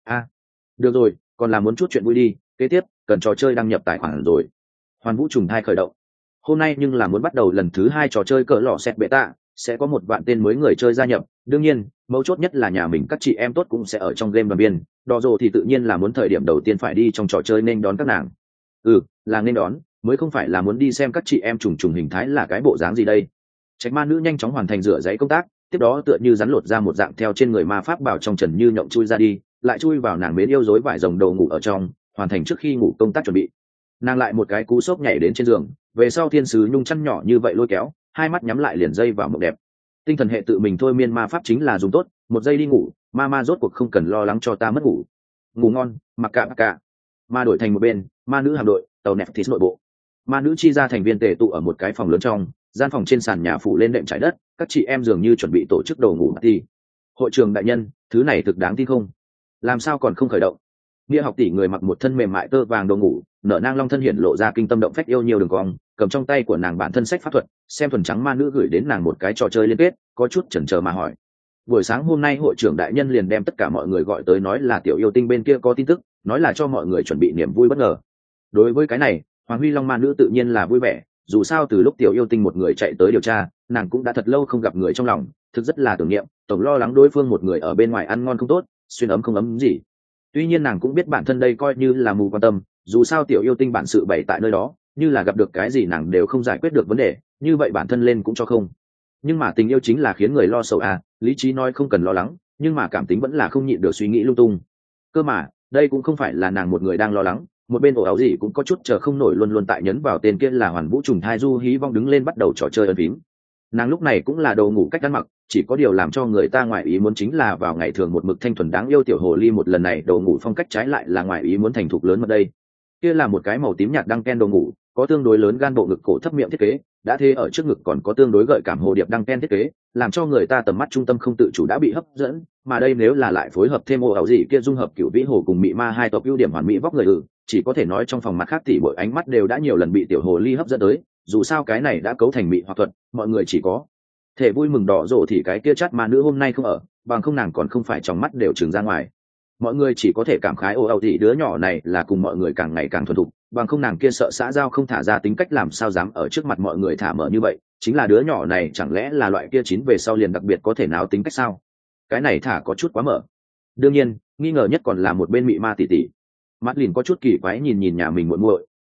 Được rồi, còn là muốn chút chuyện vui đi, kế tiếp cần trò chơi đăng nhập tài khoản rồi. Hoàn vũ trùng thai khởi động hôm nay, nhưng là muốn bắt đầu lần thứ 2 trò chơi cỡ lọ xét bệ tạ, sẽ có 1 vạn tên mới người chơi gia nhập. Đương nhiên mấu chốt nhất là nhà mình các chị em tốt cũng sẽ ở trong game đoàn biên, đỏ rồ thì tự nhiên là muốn thời điểm đầu tiên phải đi trong trò chơi nên đón các nàng. Là nên đón, mới không phải là muốn đi xem các chị em trùng trùng hình thái là cái bộ dáng gì đây. Trạch ma nữ nhanh chóng hoàn thành rửa giấy công tác, tiếp đó tựa như rắn lột ra một dạng theo trên người ma pháp bảo trong trần như nhộng chui ra đi, lại chui vào nàng mến yêu dối vải rồng đầu ngủ ở trong, hoàn thành trước khi ngủ công tác chuẩn bị. Nàng lại một cái cú sốc nhảy đến trên giường, về sau thiên sứ nhung chăn nhỏ như vậy lôi kéo, hai mắt nhắm lại liền dây vào mộng đẹp. Tinh thần hệ tự mình thôi miên ma pháp chính là dùng tốt, 1 giây đi ngủ, ma rốt cuộc không cần lo lắng cho ta mất ngủ. Ngủ ngon, mặc cả. Ma đổi thành một bên, ma nữ hạm đội, tàu nẹt thít nội bộ. Ma nữ chi ra thành viên tề tụ ở một cái phòng lớn trong, gian phòng trên sàn nhà phủ lên đệm trải đất, các chị em dường như chuẩn bị tổ chức đầu ngủ party. Hội trường đại nhân, thứ này thực đáng tin không? Làm sao còn không khởi động? Nghĩa học tỷ người mặc một thân mềm mại tơ vàng đồ ngủ, nở nang long thân hiển lộ ra kinh tâm động phách yêu nhiều đường cong, cầm trong tay của nàng bản thân sách pháp thuật, xem thuần trắng ma nữ gửi đến nàng một cái trò chơi liên kết, có chút chần chờ mà hỏi. Buổi sáng hôm nay hội trưởng đại nhân liền đem tất cả mọi người gọi tới, nói là tiểu yêu tinh bên kia có tin tức, nói là cho mọi người chuẩn bị niềm vui bất ngờ. Đối với cái này, Hoàng Huy Long ma nữ tự nhiên là vui vẻ, dù sao từ lúc tiểu yêu tinh một người chạy tới điều tra, nàng cũng đã thật lâu không gặp người trong lòng, thực rất là tưởng niệm, tổng lo lắng đối phương một người ở bên ngoài ăn ngon không tốt, xuyên ấm không ấm gì. Tuy nhiên nàng cũng biết bản thân đây coi như là mù quan tâm, dù sao tiểu yêu tinh bản sự bày tại nơi đó, như là gặp được cái gì nàng đều không giải quyết được vấn đề, như vậy bản thân lên cũng cho không. Nhưng mà tình yêu chính là khiến người lo sầu à, lý trí nói không cần lo lắng, nhưng mà cảm tính vẫn là không nhịn được suy nghĩ lung tung. Cơ mà đây cũng không phải là nàng một người đang lo lắng, một bên ổ áo gì cũng có chút chờ không nổi, luôn luôn tại nhấn vào tên kia là Hoàn Vũ trùng thai Du Hí Vong đứng lên bắt đầu trò chơi ân phím. Nàng lúc này cũng là đầu ngủ cách ăn mặc, chỉ có điều làm cho người ta ngoài ý muốn chính là vào ngày thường một mực thanh thuần đáng yêu tiểu hồ ly, một lần này đầu ngủ phong cách trái lại là ngoài ý muốn thành thục lớn mật đây. Kia là một cái màu tím nhạt đăng ken đầu ngủ, có tương đối lớn gan bộ ngực cổ thấp miệng thiết kế, đã thế ở trước ngực còn có tương đối gợi cảm hồ điệp đăng ken thiết kế, làm cho người ta tầm mắt trung tâm không tự chủ đã bị hấp dẫn, mà đây nếu là lại phối hợp thêm ổ áo gì kia dung hợp cửu vĩ hồ cùng mị ma hai tộc ưu điểm hoàn mỹ vóc người chỉ có thể nói trong phòng mặt khác tỷ bội ánh mắt đều đã nhiều lần bị tiểu hồ ly hấp dẫn tới, dù sao cái này đã cấu thành mị hoặc thuật, mọi người chỉ có thể vui mừng đỏ rộ thì cái kia chát ma nữ hôm nay không ở, bằng không nàng còn không phải trong mắt đều trừng ra ngoài. Mọi người chỉ có thể cảm khái ồ ào thì đứa nhỏ này là cùng mọi người càng ngày càng thuần thục, bằng không nàng kia sợ xã giao không thả ra tính cách làm sao dám ở trước mặt mọi người thả mở như vậy, chính là đứa nhỏ này chẳng lẽ là loại kia chín về sau liền đặc biệt có thể nào tính cách sao? Cái này thả có chút quá mở. Đương nhiên nghi ngờ nhất còn là một bên mị ma tỷ tỷ. Mắt lìn có chút kỳ quái nhìn nhà mình muội muội,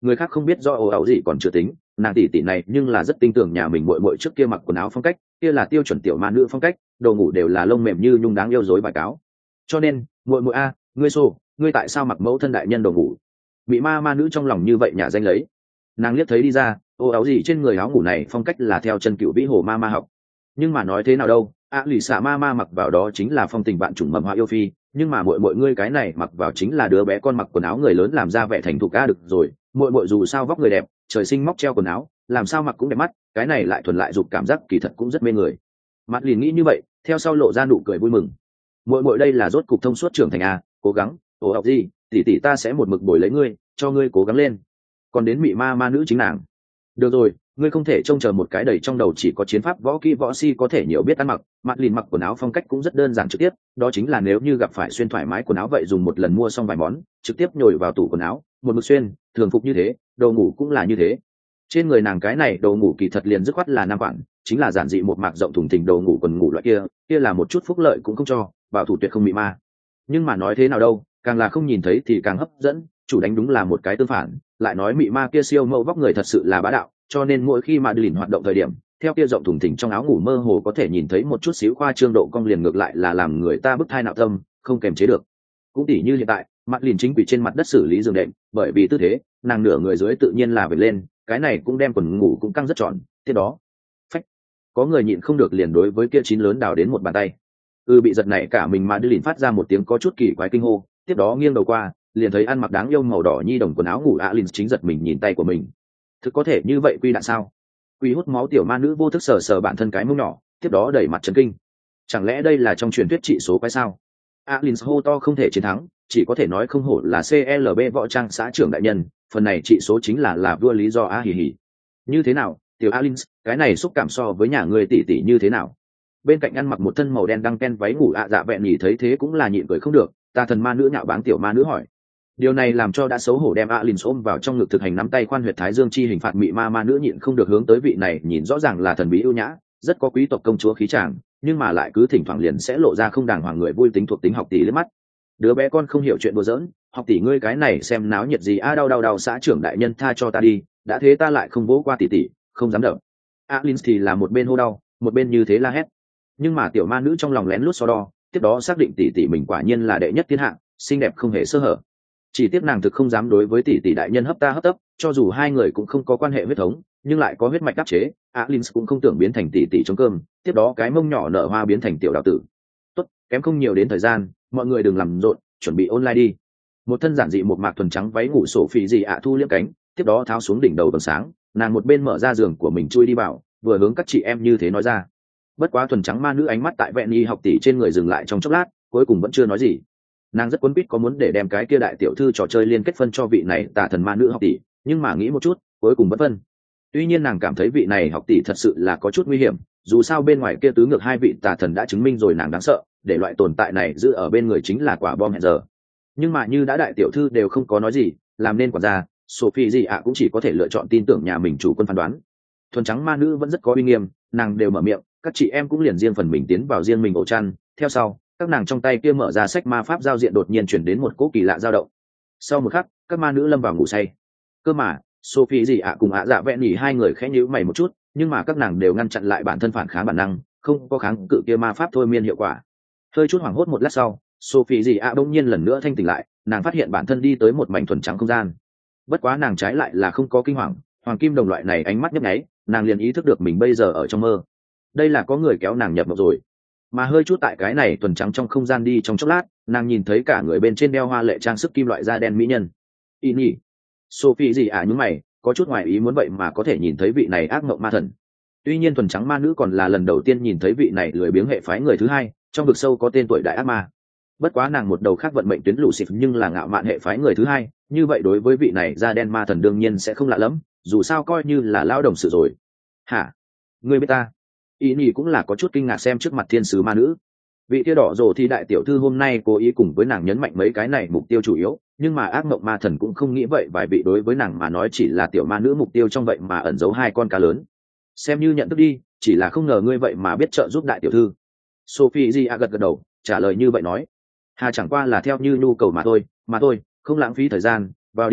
người khác không biết do ồ ẩu gì còn chưa tính, nàng tỷ tỷ này nhưng là rất tin tưởng nhà mình muội muội trước kia mặc quần áo phong cách kia là tiêu chuẩn tiểu ma nữ phong cách, đồ ngủ đều là lông mềm như nhung đáng yêu dối bài cáo. Cho nên muội muội a, ngươi xô, ngươi tại sao mặc mẫu thân đại nhân đồ ngủ? Bị ma nữ trong lòng như vậy nhà danh lấy. Nàng liếc thấy đi ra, ồ áo gì trên người áo ngủ này phong cách là theo chân cựu vĩ hồ ma học. Nhưng mà nói thế nào đâu, lì xả ma mặc vào đó chính là phong tình bạn chủng mầm hoa yêu phi, nhưng mà muội ngươi cái này mặc vào chính là đứa bé con mặc quần áo người lớn làm ra vẻ thành thục a. Được rồi, muội dù sao vóc người đẹp, trời sinh móc treo quần áo, làm sao mặc cũng đẹp mắt, cái này lại thuần lại dục cảm giác kỳ thật cũng rất mê người. Mặt liền nghĩ như vậy, theo sau lộ ra nụ cười vui mừng. Muội đây là rốt cục thông suốt trưởng thành a, cố gắng, ồ học gì, tỷ ta sẽ một mực bồi lấy ngươi, cho ngươi cố gắng lên. Còn đến mị ma nữ chính nàng. Được rồi, ngươi không thể trông chờ một cái đầy trong đầu chỉ có chiến pháp võ kỹ võ si có thể nhiều biết ăn mặc. Mặt liền mặc quần áo phong cách cũng rất đơn giản trực tiếp, đó chính là nếu như gặp phải xuyên thoải mái quần áo vậy dùng một lần mua xong vài món, trực tiếp nhồi vào tủ quần áo, một mực xuyên, thường phục như thế, đồ ngủ cũng là như thế. Trên người nàng cái này đồ ngủ kỳ thật liền dứt khoát là nam khoản, chính là giản dị một mạc rộng thùng thình đồ ngủ quần ngủ loại kia là một chút phúc lợi cũng không cho, bảo thủ tuyệt không mị ma. Nhưng mà nói thế nào đâu, càng là không nhìn thấy thì càng hấp dẫn, chủ đánh đúng là một cái tương phản, lại nói mị ma kia siêu mẫu vóc người thật sự là bá đạo, cho nên mỗi khi mà Madeline hoạt động thời điểm, theo kia rộng thùng thình trong áo ngủ mơ hồ có thể nhìn thấy một chút xíu khoa trương độ cong liền ngược lại là làm người ta bức thai nạo tâm, không kềm chế được. Cũng tỉ như hiện tại, Madeline chính quỳ trên mặt đất xử lý giường đệm, bởi vì tư thế, nàng nửa người dưới tự nhiên là vểnh lên, cái này cũng đem quần ngủ cũng căng rất tròn, tiếp đó, phách, có người nhịn không được liền đối với kia chín lớn đào đến một bàn tay. Bị giật này cả mình mà Madeline phát ra một tiếng có chút kỳ quái kinh hô, tiếp đó nghiêng đầu qua, liền thấy ăn mặc đáng yêu màu đỏ nhi đồng quần áo ngủ Alin chính giật mình nhìn tay của mình. Thực có thể như vậy quy đạn sao? Quy hút máu tiểu ma nữ vô thức sờ bản thân cái mông nhỏ, tiếp đó đẩy mặt chấn kinh. Chẳng lẽ đây là trong truyền thuyết trị số quái sao? Alin hô to không thể chiến thắng, chỉ có thể nói không hổ là CLB võ trang xã trưởng đại nhân, phần này trị số chính là vua lý do a hì hì. Như thế nào, tiểu Alin, cái này xúc cảm so với nhà người tỷ tỷ như thế nào? Bên cạnh ăn mặc một thân màu đen đăng ken váy ngủ dạ vẹn nhỉ thấy thế cũng là nhịn cười không được, ta thần ma nữ nhạo báng tiểu ma nữ hỏi. Điều này làm cho đã xấu hổ đem Alin ôm vào trong ngực thực hành nắm tay khoan huyệt thái dương chi hình phạt mị ma nữ nhịn không được hướng tới vị này nhìn rõ ràng là thần bí ưu nhã, rất có quý tộc công chúa khí tràng, nhưng mà lại cứ thỉnh thoảng liền sẽ lộ ra không đàng hoàng người vui tính thuộc tính học tỷ liếc mắt. Đứa bé con không hiểu chuyện đùa giỡn, học tỷ ngươi cái này xem náo nhiệt gì a, đau xã trưởng đại nhân tha cho ta đi, đã thế ta lại không vỗ qua tỷ, không dám đập. Alin thì là một bên hô đau, một bên như thế la hét. Nhưng mà tiểu ma nữ trong lòng lén lút so đo, tiếp đó xác định tỷ mình quả nhiên là đệ nhất thiên hạ, xinh đẹp không hề sơ hở. Chỉ tiếc nàng thực không dám đối với tỷ đại nhân hấp ta hấp tấp, cho dù hai người cũng không có quan hệ huyết thống, nhưng lại có huyết mạch đáp chế, Alin cũng không tưởng biến thành tỷ chống cơm, tiếp đó cái mông nhỏ nở hoa biến thành tiểu đạo tử. Tốt, kém không nhiều đến thời gian, mọi người đừng làm rộn, chuẩn bị online đi. Một thân giản dị một mạc thuần trắng váy ngủ sổ phì gì thu liếm cánh, tiếp đó tháo xuống đỉnh đầu vầng sáng, nàng một bên mở ra giường của mình chui đi vào, vừa hướng các chị em như thế nói ra. Bất quá thuần trắng ma nữ ánh mắt tại vẹn y học tỷ trên người dừng lại trong chốc lát, cuối cùng vẫn chưa nói gì. Nàng rất quấn quýt có muốn để đem cái kia đại tiểu thư trò chơi liên kết phân cho vị này tà thần ma nữ học tỷ, nhưng mà nghĩ một chút, cuối cùng vẫn phân. Tuy nhiên nàng cảm thấy vị này học tỷ thật sự là có chút nguy hiểm, dù sao bên ngoài kia tứ ngược hai vị tà thần đã chứng minh rồi nàng đáng sợ, để loại tồn tại này giữ ở bên người chính là quả bom hẹn giờ. Nhưng mà như đã đại tiểu thư đều không có nói gì, làm nên quản gia, Sophie gì cũng chỉ có thể lựa chọn tin tưởng nhà mình chủ quân phán đoán. Thuần trắng ma nữ vẫn rất có uy nghiêm, nàng đều mở miệng, các chị em cũng liền riêng phần mình tiến vào riêng mình ổ chăn, theo sau các nàng trong tay kia mở ra sách ma pháp giao diện đột nhiên chuyển đến một cỗ kỳ lạ dao động. Sau một khắc các ma nữ lâm vào ngủ say. Cơ mà Sophie gì cùng dạ vẹn nhỉ hai người khẽ nhíu mày một chút, nhưng mà các nàng đều ngăn chặn lại bản thân phản kháng bản năng, không có kháng cự kia ma pháp thôi miên hiệu quả. Hơi chút hoảng hốt một lát sau, Sophie gì bỗng nhiên lần nữa thanh tỉnh lại, nàng phát hiện bản thân đi tới một mảnh thuần trắng không gian. Bất quá nàng trái lại là không có kinh hoàng, hoàng kim đồng loại này ánh mắt nhấp nháy, nàng liền ý thức được mình bây giờ ở trong mơ. Đây là có người kéo nàng nhập mộng rồi. Mà hơi chút tại cái này tuần trắng trong không gian đi trong chốc lát, nàng nhìn thấy cả người bên trên đeo hoa lệ trang sức kim loại da đen mỹ nhân. Nhỉ? Sophie gì nhúng mày, có chút ngoài ý muốn vậy mà có thể nhìn thấy vị này ác mộng ma thần. Tuy nhiên thuần trắng ma nữ còn là lần đầu tiên nhìn thấy vị này lười biếng hệ phái người thứ hai, trong vực sâu có tên tuổi đại ác ma. Bất quá nàng một đầu khác vận mệnh tuyến lũ xịt nhưng là ngạo mạn hệ phái người thứ hai, như vậy đối với vị này da đen ma thần đương nhiên sẽ không lạ lắm, dù sao coi như là lao đồng sự rồi. Hả? Ngươi biết ta? Nhỉ cũng là có chút kinh ngạc xem trước mặt thiên sứ ma nữ. Vị kia đỏ rồ thì đại tiểu thư hôm nay cố ý cùng với nàng nhấn mạnh mấy cái này mục tiêu chủ yếu, nhưng mà ác mộng ma thần cũng không nghĩ vậy, vài vị đối với nàng mà nói chỉ là tiểu ma nữ mục tiêu trong vậy mà ẩn giấu hai con cá lớn. Xem như nhận thức đi, chỉ là không ngờ ngươi vậy mà biết trợ giúp đại tiểu thư. Sophie Di gật gật đầu, trả lời như vậy nói. Hà chẳng qua là theo như nhu cầu mà thôi, không lãng phí thời gian, vào đi thôi,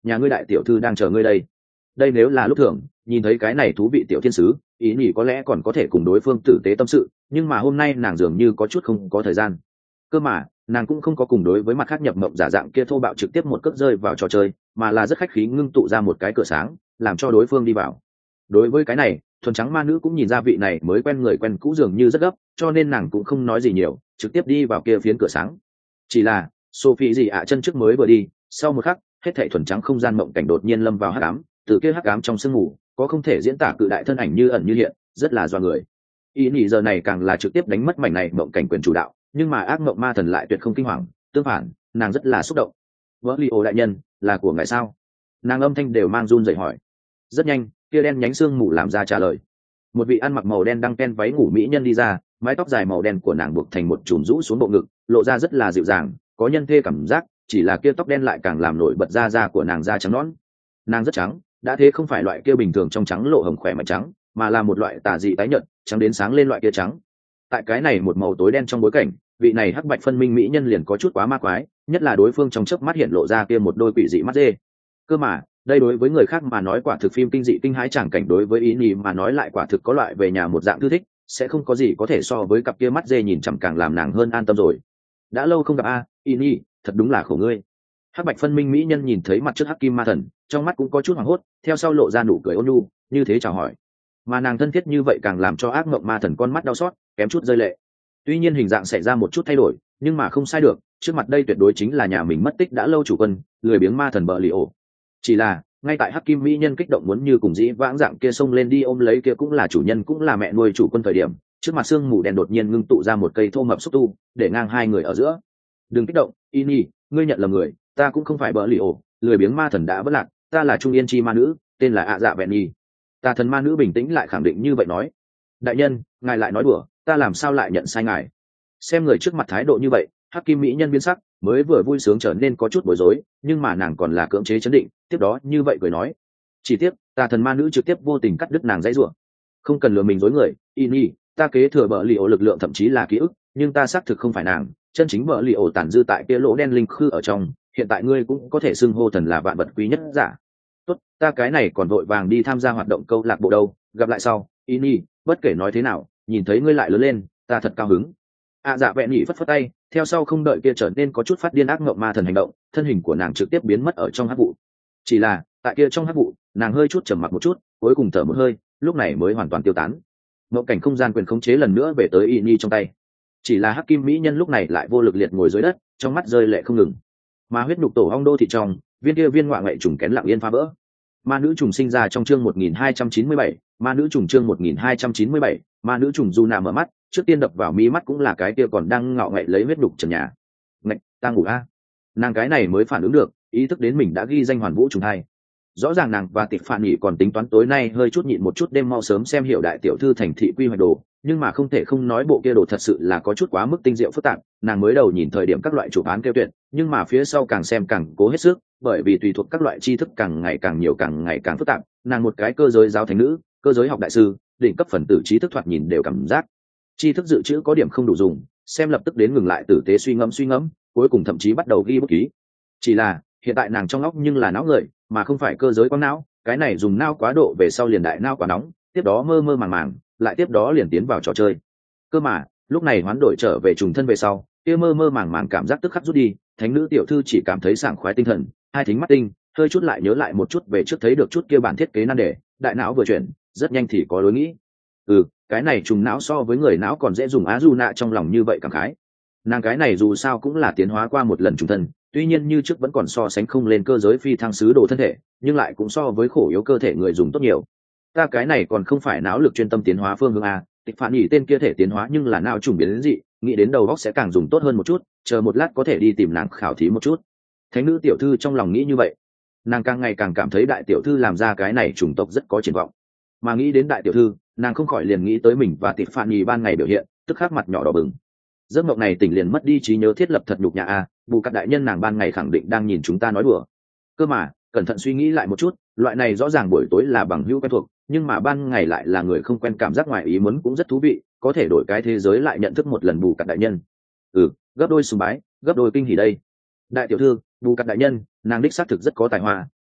nhà ngươi đại tiểu thư đang chờ ngươi đây. Đây nếu là lúc thường nhìn thấy cái này thú vị tiểu thiên sứ, ý nhỉ có lẽ còn có thể cùng đối phương tử tế tâm sự, nhưng mà hôm nay nàng dường như có chút không có thời gian. Cơ mà nàng cũng không có cùng đối với mặt khác nhập mộng giả dạng kia thô bạo trực tiếp một cước rơi vào trò chơi, mà là rất khách khí ngưng tụ ra một cái cửa sáng làm cho đối phương đi vào. Đối với cái này thuần trắng ma nữ cũng nhìn ra vị này mới quen người quen cũ dường như rất gấp, cho nên nàng cũng không nói gì nhiều, trực tiếp đi vào kia phiến cửa sáng. Chỉ là Sophie gì chân trước mới vừa đi, sau một khắc hết thảy thuần trắng không gian mộng cảnh đột nhiên lâm vào hắc ám, từ kia hắc ám trong sương mù có không thể diễn tả cự đại thân ảnh như ẩn như hiện, rất là doa người. Ý nhỉ giờ này càng là trực tiếp đánh mất mảnh này mộng cảnh quyền chủ đạo, nhưng mà ác mộng ma thần lại tuyệt không kinh hoàng, tương phản nàng rất là xúc động. Vỡ li ô đại nhân, là của ngài sao? Nàng âm thanh đều mang run rẩy hỏi. Rất nhanh kia đen nhánh xương mù làm ra trả lời. Một vị ăn mặc màu đen đăng ken váy ngủ mỹ nhân đi ra, mái tóc dài màu đen của nàng buộc thành một chùm rũ xuống bộ ngực, lộ ra rất là dịu dàng, có nhân thê cảm giác, chỉ là kia tóc đen lại càng làm nổi bật da của nàng da trắng nõn. Nàng rất trắng, đã thế không phải loại kia bình thường trong trắng lộ hồng khỏe mà trắng, mà là một loại tà dị tái nhợt, trắng đến sáng lên loại kia trắng. Tại cái này một màu tối đen trong bối cảnh, vị này hắc bạch phân minh mỹ nhân liền có chút quá ma quái, nhất là đối phương trong chớp mắt hiện lộ ra kia một đôi quỷ dị mắt dê. Cơ mà đây đối với người khác mà nói quả thực phim kinh dị kinh hãi chẳng cảnh, đối với ý nhì mà nói lại quả thực có loại về nhà một dạng thư thích, sẽ không có gì có thể so với cặp kia mắt dê nhìn chằm càng làm nàng hơn an tâm rồi. Đã lâu không gặp ý nhì, thật đúng là khổ ngươi. Hắc bạch phân minh mỹ nhân nhìn thấy mặt trước hắc kim ma thần, trong mắt cũng có chút hoảng hốt, theo sau lộ ra nụ cười ôn nhu, như thế chào hỏi. Mà nàng thân thiết như vậy càng làm cho ác mộng ma thần con mắt đau xót, kém chút rơi lệ. Tuy nhiên hình dạng xảy ra một chút thay đổi, nhưng mà không sai được, trước mặt đây tuyệt đối chính là nhà mình mất tích đã lâu chủ quân, lười biếng ma thần bợ lì ổ. Chỉ là ngay tại hắc kim mỹ nhân kích động muốn như cùng dĩ vãng dạng kia xông lên đi ôm lấy kia cũng là chủ nhân cũng là mẹ nuôi chủ quân thời điểm, trước mặt sương mù đen đột nhiên ngưng tụ ra một cây thô mập xúc tu để ngang hai người ở giữa. Đừng kích động, Ini, ngươi nhận lầm người, ta cũng không phải bợ lì ổ, lười biếng ma thần đã vất lạc, ta là trung yên chi ma nữ, tên là ạ dạ vẹn nhi. Tà thần ma nữ bình tĩnh lại khẳng định như vậy nói. Đại nhân, ngài lại nói đùa, ta làm sao lại nhận sai ngài? Xem người trước mặt thái độ như vậy, hắc kim mỹ nhân biến sắc, mới vừa vui sướng trở nên có chút bối rối, nhưng mà nàng còn là cưỡng chế chấn định, tiếp đó như vậy cười nói. Chỉ tiếc tà thần ma nữ trực tiếp vô tình cắt đứt nàng dãy rủa. Không cần lừa mình dối người, Ini, ta kế thừa bợ lì ổ lực lượng thậm chí là ký ức, nhưng ta xác thực không phải nàng, chân chính bợ lì ổ tàn dư tại kia lỗ đen linh khư ở trong, hiện tại ngươi cũng có thể xưng hô thần là vạn vật quý nhất giả. Tốt, ta cái này còn vội vàng đi tham gia hoạt động câu lạc bộ đâu, gặp lại sau, Ini, bất kể nói thế nào, nhìn thấy ngươi lại lớn lên, ta thật cao hứng. Dạ vẹn nhị phất phất tay, theo sau không đợi kia trở nên có chút phát điên ác mộng ma thần hành động, thân hình của nàng trực tiếp biến mất ở trong hắc vụ. Chỉ là tại kia trong hắc vụ, nàng hơi chút trầm mặc một chút, cuối cùng thở một hơi, lúc này mới hoàn toàn tiêu tán. Mộng cảnh không gian quyền khống chế lần nữa về tới Ini trong tay. Chỉ là hắc kim mỹ nhân lúc này lại vô lực liệt ngồi dưới đất, trong mắt rơi lệ không ngừng. Mà huyết nhục tổ ong đô thị trong, viên kia viên ngoại ngậy trùng kén lặng yên phá vỡ. Ma nữ trùng sinh ra trong chương 1297, ma nữ trùng chương 1297, ma nữ trùng du nà mở mắt, trước tiên đập vào mi mắt cũng là cái kia còn đang ngọ ngậy lấy huyết nhục trần nhà. Ngậy, ta ngủ nàng cái này mới phản ứng được, ý thức đến mình đã ghi danh hoàn vũ trùng thai. Rõ ràng nàng và tịch phản nghỉ còn tính toán tối nay hơi chút nhịn một chút đêm mau sớm xem hiểu đại tiểu thư thành thị quy hoạch đồ, nhưng mà không thể không nói bộ kia đồ thật sự là có chút quá mức tinh diệu phức tạp. Nàng mới đầu nhìn thời điểm các loại chụp án kêu tuyệt, nhưng mà phía sau càng xem càng cố hết sức, bởi vì tùy thuộc các loại tri thức càng ngày càng nhiều càng ngày càng phức tạp. Nàng một cái cơ giới giáo thánh nữ, cơ giới học đại sư, đỉnh cấp phần tử trí thức thoạt nhìn đều cảm giác tri thức dự trữ có điểm không đủ dùng, xem lập tức đến ngừng lại tử tế suy ngẫm, cuối cùng thậm chí bắt đầu ghi bút ký. Chỉ là hiện tại nàng trong óc nhưng là não người, mà không phải cơ giới quang não, cái này dùng não quá độ về sau liền đại não quá nóng, tiếp đó mơ mơ màng màng, lại tiếp đó liền tiến vào trò chơi. Cơ mà lúc này hoán đổi trở về trùng thân về sau, kia mơ mơ màng màng cảm giác tức khắc rút đi, thánh nữ tiểu thư chỉ cảm thấy sảng khoái tinh thần, hai thính mắt tinh, hơi chút lại nhớ lại một chút về trước thấy được chút kia bản thiết kế nan đề, đại não vừa chuyển, rất nhanh thì có lối nghĩ. Cái này trùng não so với người não còn dễ dùng Azuna trong lòng như vậy cảm khái. Nàng cái này dù sao cũng là tiến hóa qua một lần trùng thân, tuy nhiên như trước vẫn còn so sánh không lên cơ giới phi thăng sứ đồ thân thể, nhưng lại cũng so với khổ yếu cơ thể người dùng tốt nhiều. Ta cái này còn không phải não lực chuyên tâm tiến hóa phương hướng tịch phản nhỉ tên kia thể tiến hóa nhưng là não trùng biến đến dị, nghĩ đến đầu óc sẽ càng dùng tốt hơn một chút, chờ một lát có thể đi tìm nàng khảo thí một chút. Thánh nữ tiểu thư trong lòng nghĩ như vậy, nàng càng ngày càng cảm thấy đại tiểu thư làm ra cái này chủng tộc rất có triển vọng. Mà nghĩ đến đại tiểu thư, nàng không khỏi liền nghĩ tới mình và tịch phản nhỉ ban ngày biểu hiện, tức khắc mặt nhỏ đỏ bừng. Giấc mộng này tỉnh liền mất đi trí nhớ thiết lập thật nhục nhã bù cắt đại nhân nàng ban ngày khẳng định đang nhìn chúng ta nói đùa. Cơ mà cẩn thận suy nghĩ lại một chút, loại này rõ ràng buổi tối là bằng hữu quen thuộc, nhưng mà ban ngày lại là người không quen, cảm giác ngoài ý muốn cũng rất thú vị, có thể đổi cái thế giới lại nhận thức một lần bù cắt đại nhân. Gấp đôi sùng bái, gấp đôi kinh hỉ đây. Đại tiểu thư, bù cắt đại nhân, nàng đích xác thực rất có tài hoa,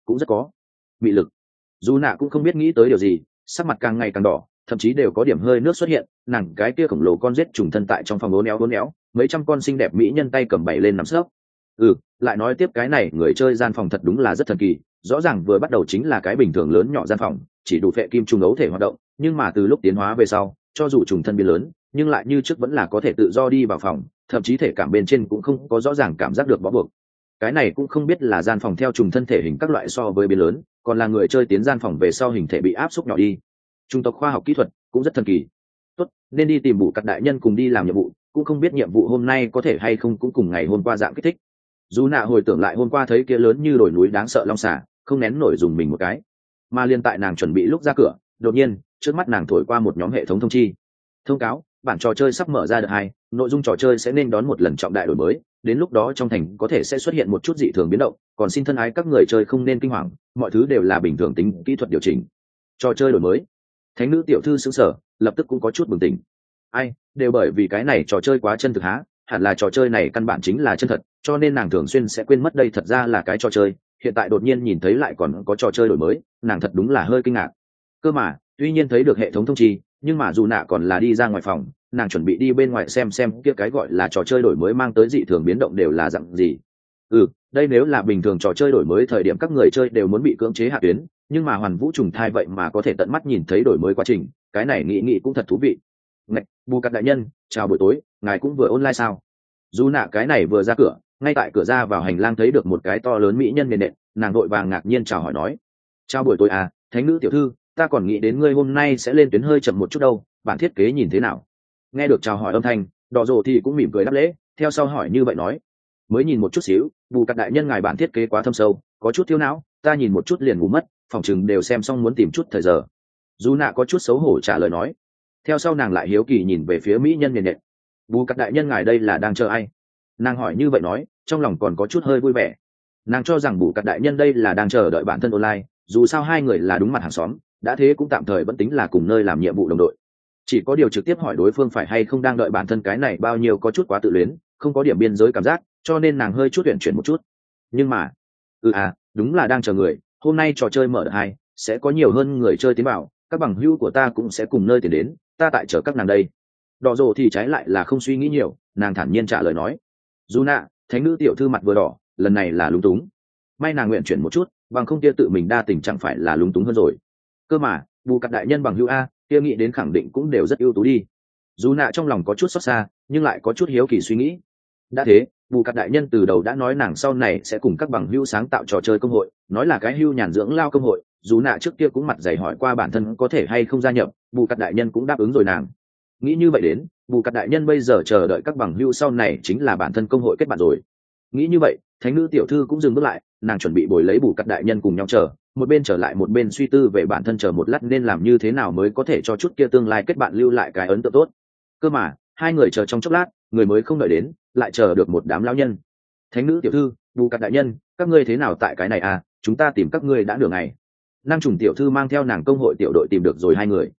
cũng rất có mị lực. Dù nạ cũng không biết nghĩ tới điều gì, sắc mặt càng ngày càng đỏ, thậm chí đều có điểm hơi nước xuất hiện. Nàng cái kia khổng lồ con rết trùng thân tại trong phòng uốn éo, mấy trăm con xinh đẹp mỹ nhân tay cầm bày lên nằm sấp. Lại nói tiếp, cái này người chơi gian phòng thật đúng là rất thần kỳ. Rõ ràng vừa bắt đầu chính là cái bình thường lớn nhỏ gian phòng, chỉ đủ phệ kim trùng ấu thể hoạt động, nhưng mà từ lúc tiến hóa về sau, cho dù trùng thân biến lớn, nhưng lại như trước vẫn là có thể tự do đi vào phòng, thậm chí thể cảm bên trên cũng không có rõ ràng cảm giác được bó buộc. Cái này cũng không biết là gian phòng theo trùng thân thể hình các loại so với biến lớn, còn là người chơi tiến gian phòng về sau hình thể bị áp xúc nhỏ đi. Trung tộc khoa học kỹ thuật cũng rất thần kỳ. Tốt, nên đi tìm Bù Cắt đại nhân cùng đi làm nhiệm vụ, cũng không biết nhiệm vụ hôm nay có thể hay không cũng cùng ngày hôm qua dạng kích thích. Dù nạ hồi tưởng lại hôm qua thấy kia lớn như đồi núi đáng sợ long xà, không nén nổi dùng mình một cái. Mà liên tại nàng chuẩn bị lúc ra cửa, đột nhiên trước mắt nàng thổi qua một nhóm hệ thống thông chi. Thông cáo, bản trò chơi sắp mở ra đợt 2, nội dung trò chơi sẽ nên đón một lần trọng đại đổi mới, đến lúc đó trong thành có thể sẽ xuất hiện một chút dị thường biến động, còn xin thân ái các người chơi không nên kinh hoàng, mọi thứ đều là bình thường tính kỹ thuật điều chỉnh. Trò chơi đổi mới. Thánh nữ tiểu thư sững sờ, lập tức cũng có chút bừng tỉnh. Ai, đều bởi vì cái này trò chơi quá chân thực há, hẳn là trò chơi này căn bản chính là chân thật, cho nên nàng thường xuyên sẽ quên mất đây thật ra là cái trò chơi, hiện tại đột nhiên nhìn thấy lại còn có trò chơi đổi mới, nàng thật đúng là hơi kinh ngạc. Cơ mà, tuy nhiên thấy được hệ thống thông chi, nhưng mà dù nạ còn là đi ra ngoài phòng, nàng chuẩn bị đi bên ngoài xem kia cái gọi là trò chơi đổi mới mang tới dị thường biến động đều là dạng gì. Đây nếu là bình thường trò chơi đổi mới thời điểm các người chơi đều muốn bị cưỡng chế hạ tuyến, nhưng mà hoàn vũ trùng thai vậy mà có thể tận mắt nhìn thấy đổi mới quá trình, cái này nghĩ cũng thật thú vị. Ngạch, Bù Cắt đại nhân, chào buổi tối, ngài cũng vừa online sao? Dù nạ cái này vừa ra cửa, ngay tại cửa ra vào hành lang thấy được một cái to lớn mỹ nhân nền, nàng vội vàng ngạc nhiên chào hỏi nói: chào buổi tối à, thánh nữ tiểu thư, ta còn nghĩ đến ngươi hôm nay sẽ lên tuyến hơi chậm một chút đâu, bản thiết kế nhìn thế nào? Nghe được chào hỏi âm thanh, Đỏ Rồ thì cũng mỉm cười đáp lễ, theo sau hỏi như vậy nói: mới nhìn một chút xíu, Bù Cắt đại nhân ngài bản thiết kế quá thâm sâu, có chút thiếu não, ta nhìn một chút liền ngủ mất, phòng chừng đều xem xong muốn tìm chút thời giờ. Dù nạ có chút xấu hổ trả lời nói. Theo sau nàng lại hiếu kỳ nhìn về phía mỹ nhân nền. Bù Cắt đại nhân ngài đây là đang chờ ai? Nàng hỏi như vậy nói, trong lòng còn có chút hơi vui vẻ. Nàng cho rằng Bù Cắt đại nhân đây là đang chờ đợi bản thân online, dù sao hai người là đúng mặt hàng xóm, đã thế cũng tạm thời vẫn tính là cùng nơi làm nhiệm vụ đồng đội. Chỉ có điều trực tiếp hỏi đối phương phải hay không đang đợi bản thân cái này bao nhiêu có chút quá tự luyến, không có điểm biên giới cảm giác, cho nên nàng hơi chút tuyển chuyển một chút. Nhưng mà, đúng là đang chờ người, hôm nay trò chơi mở đợt 2, sẽ có nhiều hơn người chơi tiến vào, các bằng hữu của ta cũng sẽ cùng nơi tiền đến, ta tại chờ các nàng đây. Đỏ Rồ thì trái lại là không suy nghĩ nhiều, nàng thản nhiên trả lời nói. Dù nạ, thánh nữ tiểu thư mặt vừa đỏ, lần này là lúng túng. May nàng nguyện chuyển một chút, bằng không kia tự mình đa tình chẳng phải là lúng túng hơn rồi. Cơ mà, Bù Cắt đại nhân bằng hữu a, kia nghĩ đến khẳng định cũng đều rất ưu tú đi. Dù nạ trong lòng có chút xót xa, nhưng lại có chút hiếu kỳ suy nghĩ. Đã thế, Bù Cắt đại nhân từ đầu đã nói nàng sau này sẽ cùng các bằng hữu sáng tạo trò chơi công hội, nói là cái hưu nhàn dưỡng lao công hội. Dù nạ trước kia cũng mặt dày hỏi qua bản thân có thể hay không gia nhập, Bù Cắt đại nhân cũng đáp ứng rồi nàng. Nghĩ như vậy đến, Bù Cắt đại nhân bây giờ chờ đợi các bằng hữu sau này chính là bản thân công hội kết bạn rồi. Nghĩ như vậy, thánh nữ tiểu thư cũng dừng bước lại, nàng chuẩn bị bồi lấy Bù Cắt đại nhân cùng nhau chờ, một bên trở lại một bên suy tư về bản thân chờ một lát nên làm như thế nào mới có thể cho chút kia tương lai kết bạn lưu lại cái ấn tượng tốt. Cơ mà, hai người chờ trong chốc lát, người mới không đợi đến, lại chờ được một đám lão nhân. Thánh nữ tiểu thư, Bù Cắt đại nhân, các ngươi thế nào tại cái này à, chúng ta tìm các ngươi đã nửa ngày. Năng trùng tiểu thư mang theo nàng công hội tiểu đội tìm được rồi hai người.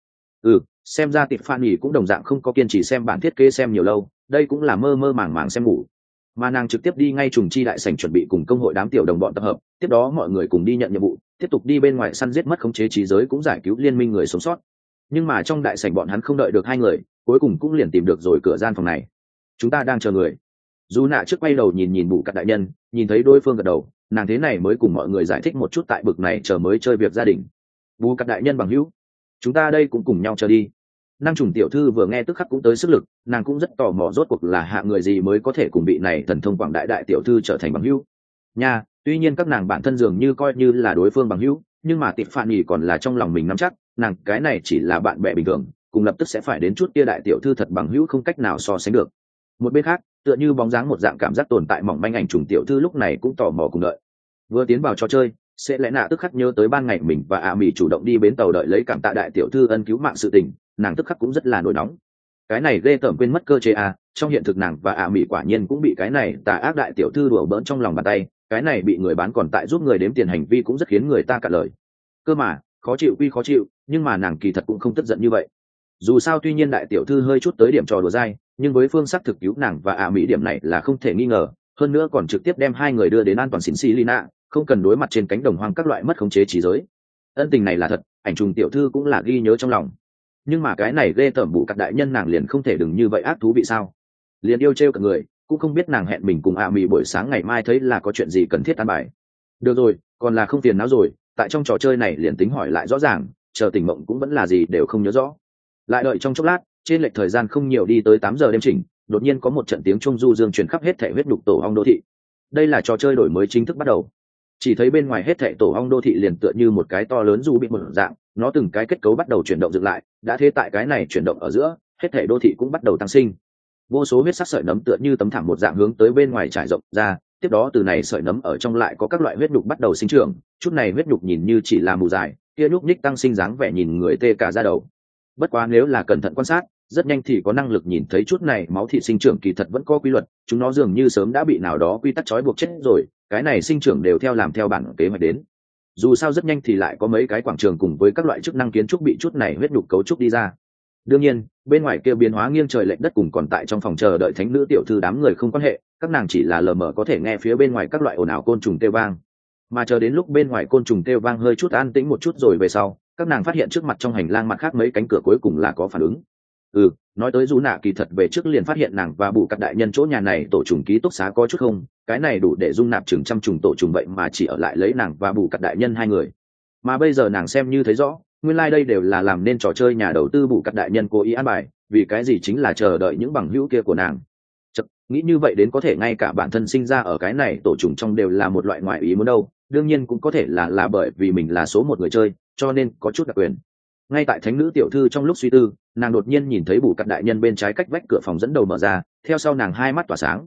Xem ra Tịp Phan Nhỉ cũng đồng dạng không có kiên trì xem bản thiết kế xem nhiều lâu, đây cũng là mơ mơ màng màng xem ngủ. Mà nàng trực tiếp đi ngay trùng chi đại sảnh chuẩn bị cùng công hội đám tiểu đồng bọn tập hợp, tiếp đó mọi người cùng đi nhận nhiệm vụ, tiếp tục đi bên ngoài săn giết mất khống chế trí giới cũng giải cứu liên minh người sống sót. Nhưng mà trong đại sảnh bọn hắn không đợi được hai người, cuối cùng cũng liền tìm được rồi cửa gian phòng này. Chúng ta đang chờ người. Dù nạ trước quay đầu nhìn Bù Cắt đại nhân, nhìn thấy đối phương gật đầu, nàng thế này mới cùng mọi người giải thích một chút tại bực này chờ mới chơi việc gia đình. Bù Cắt đại nhân bằng hữu, chúng ta đây cũng cùng nhau chờ đi. Năng trùng tiểu thư vừa nghe tức khắc cũng tới sức lực, nàng cũng rất tò mò rốt cuộc là hạ người gì mới có thể cùng vị này thần thông quảng đại đại tiểu thư trở thành bằng hữu. Nha, tuy nhiên các nàng bản thân dường như coi như là đối phương bằng hữu, nhưng mà Tịp Phạn Nhỉ còn là trong lòng mình nắm chắc, nàng cái này chỉ là bạn bè bình thường, cùng lập tức sẽ phải đến chút kia đại tiểu thư thật bằng hữu không cách nào so sánh được. Một bên khác, tựa như bóng dáng một dạng cảm giác tồn tại mỏng manh ảnh trùng tiểu thư lúc này cũng tò mò cùng đợi. Vừa tiến vào trò chơi, sẽ lẽ nạ tức khắc nhớ tới ban ngày mình và Mỉ chủ động đi bến tàu đợi lấy cảm tạ đại tiểu thư ân cứu mạng sự tình, nàng tức khắc cũng rất là nổi nóng. Cái này ghê tởm quên mất cơ chế à, trong hiện thực nàng và Mỉ quả nhiên cũng bị cái này tà ác đại tiểu thư đùa bỡn trong lòng bàn tay, cái này bị người bán còn tại giúp người đếm tiền hành vi cũng rất khiến người ta cạn lời. Cơ mà, khó chịu quy khó chịu, nhưng mà nàng kỳ thật cũng không tức giận như vậy. Dù sao tuy nhiên đại tiểu thư hơi chút tới điểm trò đùa dai, nhưng với phương sắc thực cứu nàng và Mỉ điểm này là không thể nghi ngờ, hơn nữa còn trực tiếp đem hai người đưa đến an toàn xỉn xì Lina, không cần đối mặt trên cánh đồng hoang các loại mất khống chế trí giới. Ân tình này là thật, ảnh trùng tiểu thư cũng là ghi nhớ trong lòng. Nhưng mà cái này ghê tởm bụ cặp đại nhân nàng liền không thể đừng như vậy ác thú vị sao? Liền yêu trêu cả người, cũng không biết nàng hẹn mình cùng mì buổi sáng ngày mai thấy là có chuyện gì cần thiết an bài. Được rồi, còn là không phiền não rồi, tại trong trò chơi này liền tính hỏi lại rõ ràng, chờ tỉnh mộng cũng vẫn là gì đều không nhớ rõ. Lại đợi trong chốc lát, trên lệch thời gian không nhiều đi tới 8 giờ đêm chỉnh, đột nhiên có một trận tiếng trung du dương truyền khắp hết thảy huyết nhục tổ ong đô thị. Đây là trò chơi đổi mới chính thức bắt đầu. Chỉ thấy bên ngoài hết thảy tổ ong đô thị liền tựa như một cái to lớn du bị một dạng, nó từng cái kết cấu bắt đầu chuyển động dựng lại, đã thế tại cái này chuyển động ở giữa, hết thảy đô thị cũng bắt đầu tăng sinh. Vô số huyết sắc sợi nấm tựa như tấm thảm một dạng hướng tới bên ngoài trải rộng ra, tiếp đó từ này sợi nấm ở trong lại có các loại huyết nhục bắt đầu sinh trưởng, chút này huyết nhục nhìn như chỉ là mù dài, kia nhúc nhích tăng sinh dáng vẻ nhìn người tê cả da đầu. Bất quá nếu là cẩn thận quan sát, rất nhanh thì có năng lực nhìn thấy chút này máu thịt sinh trưởng kỳ thật vẫn có quy luật, chúng nó dường như sớm đã bị nào đó quy tắc trói buộc chết rồi, cái này sinh trưởng đều theo làm theo bản kế hoạch đến. Dù sao rất nhanh thì lại có mấy cái quảng trường cùng với các loại chức năng kiến trúc bị chút này huyết nhục cấu trúc đi ra. Đương nhiên, bên ngoài kia biến hóa nghiêng trời lệch đất cùng còn tại trong phòng chờ đợi thánh nữ tiểu thư đám người không quan hệ, các nàng chỉ là lờ mờ có thể nghe phía bên ngoài các loại ồn ào côn trùng kêu vang. Mà chờ đến lúc bên ngoài côn trùng kêu vang hơi chút an tĩnh một chút rồi về sau, các nàng phát hiện trước mặt trong hành lang mặt khác mấy cánh cửa cuối cùng là có phản ứng. Nói tới Dú Nạ kỳ thật về trước liền phát hiện nàng và bù cặp đại nhân chỗ nhà này tổ trùng ký túc xá có chút không, cái này đủ để dung nạp chừng trăm trùng tổ trùng vậy mà chỉ ở lại lấy nàng và bù cặp đại nhân hai người. Mà bây giờ nàng xem như thấy rõ, nguyên lai đây đều là làm nên trò chơi nhà đầu tư bù cặp đại nhân cố ý an bài, vì cái gì chính là chờ đợi những bằng hữu kia của nàng. Chật, nghĩ như vậy đến có thể ngay cả bản thân sinh ra ở cái này tổ trùng trong đều là một loại ngoại ý muốn đâu, đương nhiên cũng có thể là bởi vì mình là số một người chơi, cho nên có chút đặc quyền. Ngay tại thánh nữ tiểu thư trong lúc suy tư, nàng đột nhiên nhìn thấy bù cặp đại nhân bên trái cách vách cửa phòng dẫn đầu mở ra, theo sau nàng hai mắt tỏa sáng.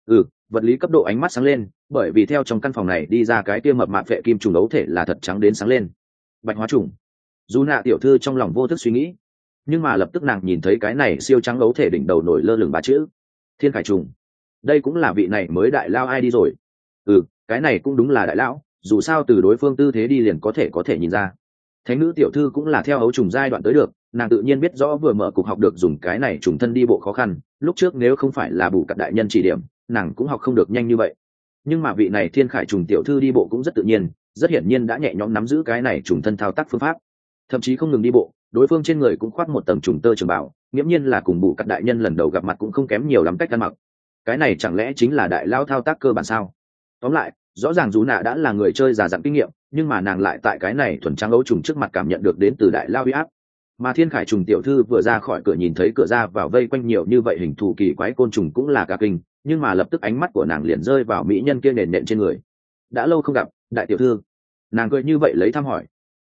Vật lý cấp độ ánh mắt sáng lên, bởi vì theo trong căn phòng này đi ra cái kia mập mạp vệ kim trùng ấu thể là thật trắng đến sáng lên. Bạch hóa trùng. Dù nạ tiểu thư trong lòng vô thức suy nghĩ, nhưng mà lập tức nàng nhìn thấy cái này siêu trắng ấu thể đỉnh đầu nổi lơ lửng ba chữ thiên khải trùng. Đây cũng là vị này mới đại lao ai đi rồi. Cái này cũng đúng là đại lão, dù sao từ đối phương tư thế đi liền có thể nhìn ra. Thánh nữ tiểu thư cũng là theo ấu trùng giai đoạn tới được, nàng tự nhiên biết rõ vừa mở cục học được dùng cái này trùng thân đi bộ khó khăn, lúc trước nếu không phải là bù cặp đại nhân chỉ điểm, nàng cũng học không được nhanh như vậy. Nhưng mà vị này thiên khải trùng tiểu thư đi bộ cũng rất tự nhiên, rất hiển nhiên đã nhẹ nhõm nắm giữ cái này trùng thân thao tác phương pháp, thậm chí không ngừng đi bộ, đối phương trên người cũng khoác một tầng trùng tơ trường bảo, nghiễm nhiên là cùng bù cặp đại nhân lần đầu gặp mặt cũng không kém nhiều lắm cách ăn mặc. Cái này chẳng lẽ chính là đại lao thao tác cơ bản sao? Tóm lại, rõ ràng Dú Nạ đã là người chơi già dặn kinh nghiệm, nhưng mà nàng lại tại cái này thuần trắng ấu trùng trước mặt cảm nhận được đến từ đại lao huy áp. Mà thiên khải trùng tiểu thư vừa ra khỏi cửa nhìn thấy cửa ra vào vây quanh nhiều như vậy hình thù kỳ quái côn trùng cũng là cả kinh, nhưng mà lập tức ánh mắt của nàng liền rơi vào mỹ nhân kia nền nện trên người. Đã lâu không gặp, đại tiểu thư. Nàng cười như vậy lấy thăm hỏi.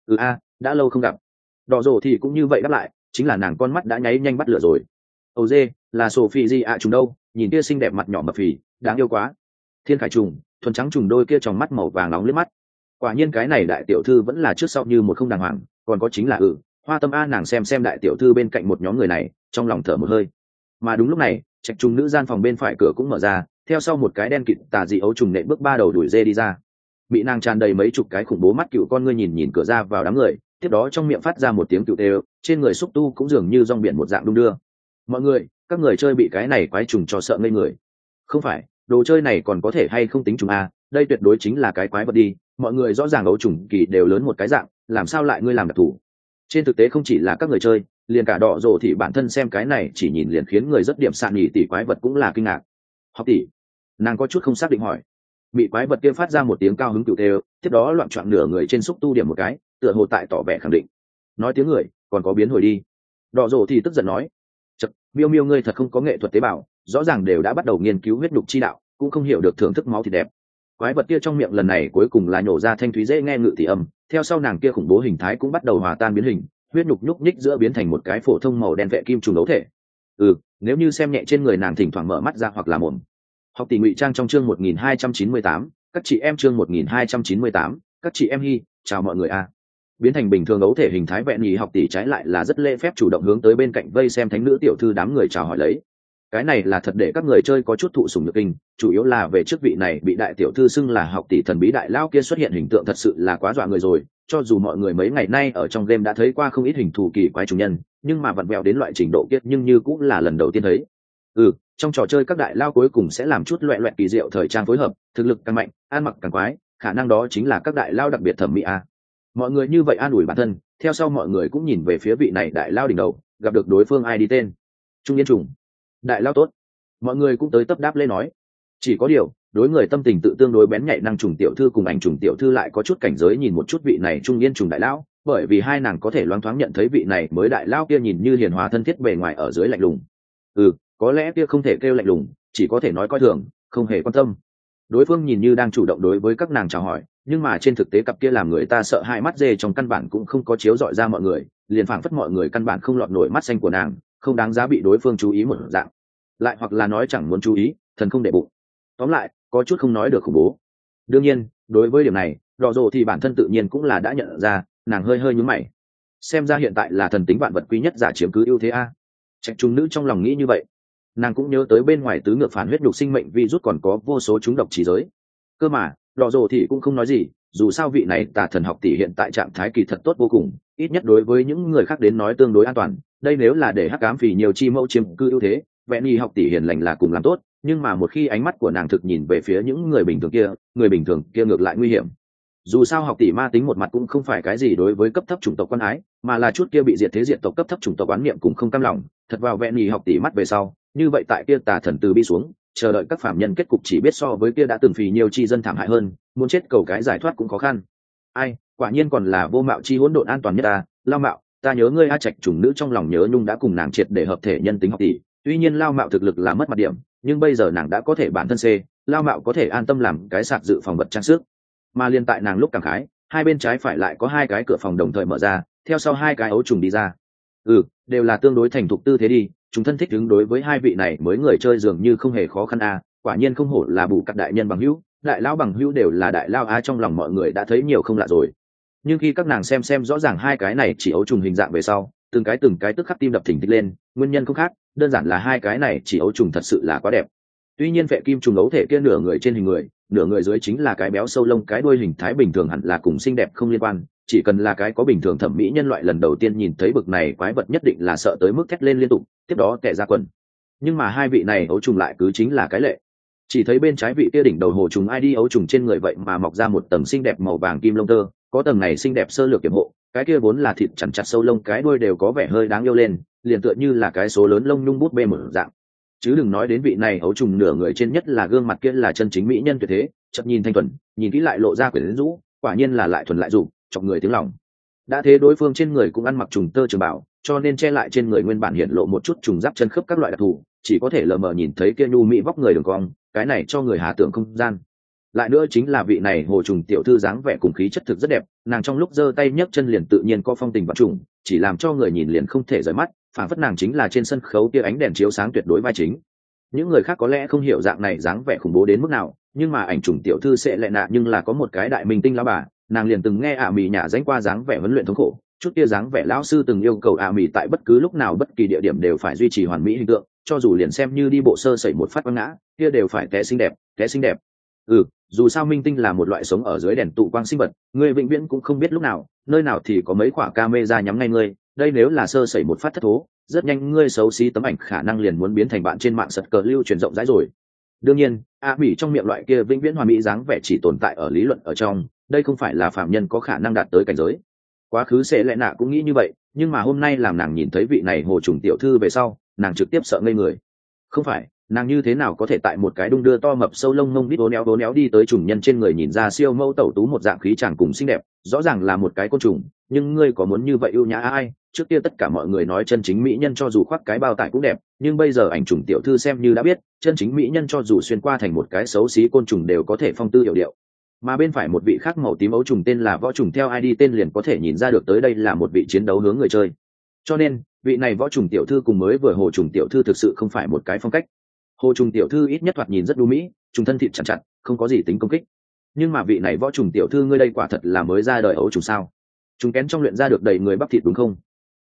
Đã lâu không gặp. Đỏ rồ thì cũng như vậy đáp lại, chính là nàng con mắt đã nháy nhanh bắt lửa rồi. Âu dê, là Sophie gì ạ trùng đâu, nhìn kia xinh đẹp mặt nhỏ mập phì, đáng yêu quá. Thiên khải trùng, thuần trắng trùng đôi kia tròng mắt màu vàng nóng liếc mắt. Quả nhiên cái này đại tiểu thư vẫn là trước sau như một không đàng hoàng, còn có chính là Hoa Tâm A. Nàng xem đại tiểu thư bên cạnh một nhóm người này, trong lòng thở một hơi. Mà đúng lúc này, trạch trùng nữ gian phòng bên phải cửa cũng mở ra, theo sau một cái đen kịt tà dị ấu trùng nện bước ba đầu đuổi dê đi ra. Bị nàng tràn đầy mấy chục cái khủng bố mắt cựu con ngươi nhìn cửa ra vào đám người, tiếp đó trong miệng phát ra một tiếng cựu tê, trên người xúc tu cũng dường như rong biển một dạng đung đưa. Mọi người, các người chơi bị cái này quái trùng cho sợ ngây người. Không phải, đồ chơi này còn có thể hay không tính trùng A, đây tuyệt đối chính là cái quái vật đi, mọi người rõ ràng ấu trùng kỳ đều lớn một cái dạng, làm sao lại ngươi làm đặc thù? Trên thực tế không chỉ là các người chơi, liền cả đỏ rồ thì bản thân xem cái này chỉ nhìn liền khiến người rất điểm sạn nhỉ tỷ quái vật cũng là kinh ngạc. Học tỷ, nàng có chút không xác định hỏi. Bị quái vật kia phát ra một tiếng cao hứng cựu tê, tiếp đó loạn choạng nửa người trên xúc tu điểm một cái, tựa hồ tại tỏ vẻ khẳng định. Nói tiếng người, còn có biến hồi đi. Đỏ rồ thì tức giận nói, chật, miêu miêu ngươi thật không có nghệ thuật tế bào, rõ ràng đều đã bắt đầu nghiên cứu huyết nhục chi đạo, cũng không hiểu được thưởng thức máu thịt đẹp. Quái vật kia trong miệng lần này cuối cùng là nhổ ra thanh thúy dễ nghe ngự tỷ âm, theo sau nàng kia khủng bố hình thái cũng bắt đầu hòa tan biến hình, huyết nhục nhúc nhích giữa biến thành một cái phổ thông màu đen vệ kim trùng ấu thể. Nếu như xem nhẹ trên người nàng thỉnh thoảng mở mắt ra hoặc là mồm. Học tỷ ngụy trang trong chương 1298, các chị em chương 1298, các chị em hi, chào mọi người a. Biến thành bình thường ấu thể hình thái vẹn nhì học tỷ trái lại là rất lễ phép chủ động hướng tới bên cạnh vây xem thánh nữ tiểu thư đám người chào hỏi lấy. Cái này là thật để các người chơi có chút thụ sủng nhược kinh, chủ yếu là về trước vị này bị đại tiểu thư xưng là học tỷ thần bí đại lao kia xuất hiện hình tượng thật sự là quá dọa người rồi, cho dù mọi người mấy ngày nay ở trong game đã thấy qua không ít hình thù kỳ quái chủ nhân, nhưng mà vặn vẹo đến loại trình độ kia nhưng như cũng là lần đầu tiên thấy. Trong trò chơi các đại lao cuối cùng sẽ làm chút loẹ loẹt kỳ diệu thời trang phối hợp, thực lực càng mạnh, ăn mặc càng quái, khả năng đó chính là các đại lao đặc biệt thẩm mỹ a. Mọi người như vậy an ủi bản thân, theo sau mọi người cũng nhìn về phía vị này đại lao đỉnh đầu, gặp được đối phương ai đi tên. Trung Yên Trùng. Đại lao tốt. Mọi người cũng tới tấp đáp lên nói. Chỉ có điều, đối người tâm tình tự tương đối bén nhạy năng trùng tiểu thư cùng ảnh trùng tiểu thư lại có chút cảnh giới nhìn một chút vị này Trung Yên Trùng đại lão, bởi vì hai nàng có thể loáng thoáng nhận thấy vị này mới đại lao kia nhìn như hiền hòa thân thiết bề ngoài ở dưới lạnh lùng. Có lẽ kia không thể kêu lạnh lùng, chỉ có thể nói coi thường, không hề quan tâm. Đối phương nhìn như đang chủ động đối với các nàng chào hỏi, nhưng mà trên thực tế cặp kia làm người ta sợ hai mắt dê trong căn bản cũng không có chiếu dọi ra mọi người, liền phảng phất mọi người căn bản không lọt nổi mắt xanh của nàng, không đáng giá bị đối phương chú ý một dạng. Lại hoặc là nói chẳng muốn chú ý, thần không để bụng. Tóm lại, có chút không nói được khủng bố. Đương nhiên, đối với điểm này, Đỏ Rồ thì bản thân tự nhiên cũng là đã nhận ra, nàng hơi hơi nhướng mày. Xem ra hiện tại là thần tính vạn vật quý nhất giả chiếm cứ ưu thế a. Trạch trung nữ trong lòng nghĩ như vậy. Nàng cũng nhớ tới bên ngoài tứ ngược phản huyết nhục sinh mệnh virus còn có vô số chúng độc trí giới. Cơ mà, Đỏ Rồ thì cũng không nói gì, dù sao vị này Tà Thần học tỷ hiện tại trạng thái kỳ thật tốt vô cùng, ít nhất đối với những người khác đến nói tương đối an toàn. Đây nếu là để hắc ám phỉ nhiều chi mẫu chiếm cư ưu thế, vẹn y học tỷ hiền lành là cùng làm tốt, nhưng mà một khi ánh mắt của nàng thực nhìn về phía những người bình thường kia ngược lại nguy hiểm. Dù sao học tỷ ma tính một mặt cũng không phải cái gì đối với cấp thấp chủng tộc quan ái, mà là chút kia bị diệt thế diệt tộc cấp thấp chủng tộc oán niệm cũng không cam lòng, thật vào vẹn y học tỷ mắt về sau, như vậy tại kia Tà Thần từ bi xuống, chờ đợi các phạm nhân kết cục chỉ biết so với kia đã từng phì nhiều chi dân thảm hại hơn, muốn chết cầu cái giải thoát cũng khó khăn. Ai, quả nhiên còn là vô mạo chi hỗn độn an toàn nhất ta, Lao Mạo, ta nhớ ngươi A Trạch trùng nữ trong lòng nhớ nhung đã cùng nàng triệt để hợp thể nhân tính học tỷ, tuy nhiên Lao Mạo thực lực là mất mặt điểm, nhưng bây giờ nàng đã có thể bản thân C, Lao Mạo có thể an tâm làm cái sạc dự phòng vật trang sức. Mà liên tại nàng lúc cảm khái, hai bên trái phải lại có hai cái cửa phòng đồng thời mở ra, theo sau hai cái ấu trùng đi ra. Đều là tương đối thành thục tư thế đi, chúng thân thích ứng đối với hai vị này mới người chơi dường như không hề khó khăn a, quả nhiên không hổ là bù cặp đại nhân bằng hữu, đại lao bằng hữu đều là đại lao a, trong lòng mọi người đã thấy nhiều không lạ rồi. Nhưng khi các nàng xem rõ ràng hai cái này chỉ ấu trùng hình dạng về sau, từng cái tức khắc tim đập thình thịch lên, nguyên nhân không khác, đơn giản là hai cái này chỉ ấu trùng thật sự là quá đẹp. Tuy nhiên vệ kim trùng ấu thể kia nửa người trên hình người, nửa người dưới chính là cái béo sâu lông cái đuôi hình thái bình thường hẳn là cùng xinh đẹp không liên quan, chỉ cần là cái có bình thường thẩm mỹ nhân loại lần đầu tiên nhìn thấy bực này quái vật nhất định là sợ tới mức thét lên liên tục, tiếp đó tè ra quần. Nhưng mà hai vị này ấu trùng lại cứ chính là cái lệ. Chỉ thấy bên trái vị kia đỉnh đầu hồ trùng ID ấu trùng trên người vậy mà mọc ra một tầng xinh đẹp màu vàng kim lông tơ, có tầng này xinh đẹp sơ lược kiểm hộ, cái kia vốn là thịt chằn chặt sâu lông cái đuôi đều có vẻ hơi đáng yêu lên, liền tựa như là cái số lớn lông nhung bút bê mở dạng. Chứ đừng nói đến vị này ấu trùng nửa người trên nhất là gương mặt kia là chân chính mỹ nhân tuyệt thế, chợt nhìn thanh thuần, nhìn kỹ lại lộ ra quyến rũ, quả nhiên là lại thuần lại dụ, chọc người tiếng lòng. Đã thế đối phương trên người cũng ăn mặc trùng tơ trường bảo, cho nên che lại trên người nguyên bản hiện lộ một chút trùng giáp chân khớp các loại đặc thù, chỉ có thể lờ mờ nhìn thấy kia nhu mỹ vóc người đường cong, cái này cho người hà tưởng không gian. Lại nữa chính là vị này hồ trùng tiểu thư dáng vẻ cùng khí chất thực rất đẹp, nàng trong lúc giơ tay nhấc chân liền tự nhiên có phong tình và trùng, chỉ làm cho người nhìn liền không thể rời mắt, phản phất nàng chính là trên sân khấu kia ánh đèn chiếu sáng tuyệt đối vai chính. Những người khác có lẽ không hiểu dạng này dáng vẻ khủng bố đến mức nào, nhưng mà ảnh trùng tiểu thư sẽ lệ nạ nhưng là có một cái đại minh tinh lão bà, nàng liền từng nghe mì nhả danh qua dáng vẻ huấn luyện thống khổ, chút kia dáng vẻ lão sư từng yêu cầu mì tại bất cứ lúc nào bất kỳ địa điểm đều phải duy trì hoàn mỹ hình tượng, cho dù liền xem như đi bộ sơ sẩy một phát quăng ngã, kia đều phải té xinh đẹp. Dù sao minh tinh là một loại sống ở dưới đèn tụ quang sinh vật, người vĩnh viễn cũng không biết lúc nào, nơi nào thì có mấy quả camera nhắm ngay ngươi, đây nếu là sơ sẩy một phát thất thố, rất nhanh ngươi xấu xí tấm ảnh khả năng liền muốn biến thành bạn trên mạng sật cờ lưu truyền rộng rãi rồi. Đương nhiên, mỹ trong miệng loại kia vĩnh viễn hoàn mỹ dáng vẻ chỉ tồn tại ở lý luận ở trong, đây không phải là phạm nhân có khả năng đạt tới cảnh giới. Quá khứ sẽ lẽ nạ cũng nghĩ như vậy, nhưng mà hôm nay làm nàng nhìn thấy vị này hồ trùng tiểu thư về sau, nàng trực tiếp sợ ngây người. Không phải, nàng như thế nào có thể tại một cái đung đưa to mập sâu lông mông đít đố néo đi tới trùng nhân trên người nhìn ra siêu mẫu tẩu tú một dạng khí chàng cùng xinh đẹp, rõ ràng là một cái côn trùng, nhưng ngươi có muốn như vậy ưu nhã ai? Trước kia tất cả mọi người nói chân chính mỹ nhân cho dù khoác cái bao tải cũng đẹp, nhưng bây giờ ảnh trùng tiểu thư xem như đã biết, chân chính mỹ nhân cho dù xuyên qua thành một cái xấu xí côn trùng đều có thể phong tư hiểu điệu. Mà bên phải một vị khác màu tím ấu trùng tên là võ trùng theo ID tên liền có thể nhìn ra được tới đây là một vị chiến đấu hướng người chơi. Cho nên, vị này võ trùng tiểu thư cùng mới vừa hồ trùng tiểu thư thực sự không phải một cái phong cách. Hồ trùng tiểu thư ít nhất thoạt nhìn rất đu mỹ, trùng thân thịt chặt, không có gì tính công kích. Nhưng mà vị này võ trùng tiểu thư ngươi đây quả thật là mới ra đời ấu trùng sao? Chúng kén trong luyện ra được đầy người bắp thịt đúng không?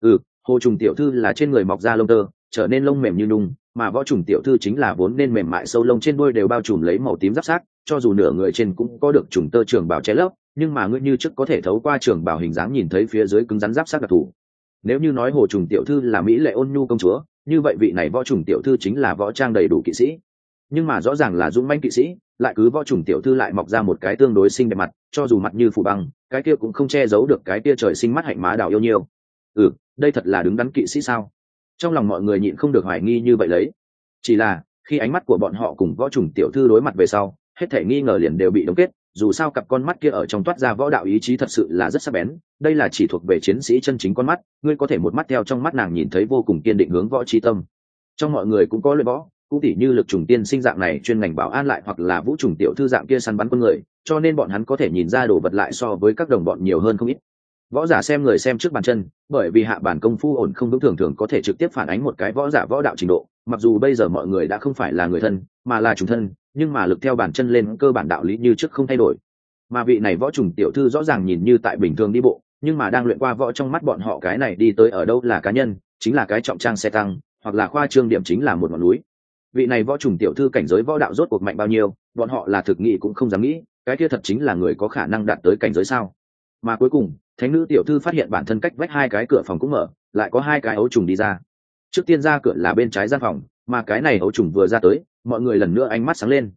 Hồ trùng tiểu thư là trên người mọc ra lông tơ, trở nên lông mềm như nung, mà võ trùng tiểu thư chính là vốn nên mềm mại sâu lông trên đuôi đều bao trùm lấy màu tím giáp sát, cho dù nửa người trên cũng có được trùng tơ trường bào che lấp, nhưng mà ngươi như trước có thể thấu qua trường bào hình dáng nhìn thấy phía dưới cứng rắn giáp sát đặc thù. Nếu như nói hồ trùng tiểu thư là mỹ lệ ôn nhu công chúa, như vậy vị này võ trùng tiểu thư chính là võ trang đầy đủ kỵ sĩ. nhưng mà rõ ràng là dũng mãnh kỵ sĩ, lại cứ võ trùng tiểu thư lại mọc ra một cái tương đối xinh đẹp mặt, cho dù mặt như phủ băng, cái kia cũng không che giấu được cái kia trời sinh mắt hạnh má đào yêu nhiều. Đây thật là đứng đắn kỵ sĩ sao? Trong lòng mọi người nhịn không được hoài nghi như vậy lấy. Chỉ là khi ánh mắt của bọn họ cùng võ trùng tiểu thư đối mặt về sau, hết thảy nghi ngờ liền đều bị đóng kết. Dù sao cặp con mắt kia ở trong toát ra võ đạo ý chí thật sự là rất sắc bén, đây là chỉ thuộc về chiến sĩ chân chính con mắt, ngươi có thể một mắt theo trong mắt nàng nhìn thấy vô cùng kiên định hướng võ trí tâm. Trong mọi người cũng có luyện võ, cũng tỉ như lực trùng tiên sinh dạng này chuyên ngành bảo an lại hoặc là vũ trùng tiểu thư dạng kia săn bắn quân người, cho nên bọn hắn có thể nhìn ra đồ vật lại so với các đồng bọn nhiều hơn không ít. Võ giả xem người xem trước bàn chân, bởi vì hạ bản công phu ổn không đúng thường thường có thể trực tiếp phản ánh một cái võ giả võ đạo trình độ. Mặc dù bây giờ mọi người đã không phải là người thân, mà là trùng thân, nhưng mà lực theo bàn chân lên cơ bản đạo lý như trước không thay đổi. Mà vị này võ trùng tiểu thư rõ ràng nhìn như tại bình thường đi bộ, nhưng mà đang luyện qua võ trong mắt bọn họ cái này đi tới ở đâu là cá nhân, chính là cái trọng trang xe tăng, hoặc là khoa trương điểm chính là một ngọn núi. Vị này võ trùng tiểu thư cảnh giới võ đạo rốt cuộc mạnh bao nhiêu, bọn họ là thực nghĩ cũng không dám nghĩ, cái kia thật chính là người có khả năng đạt tới cảnh giới sao? Mà cuối cùng, thánh nữ tiểu thư phát hiện bản thân cách vách hai cái cửa phòng cũng mở, lại có hai cái ấu trùng đi ra. Trước tiên ra cửa là bên trái gian phòng, mà cái này ấu trùng vừa ra tới, mọi người lần nữa ánh mắt sáng lên.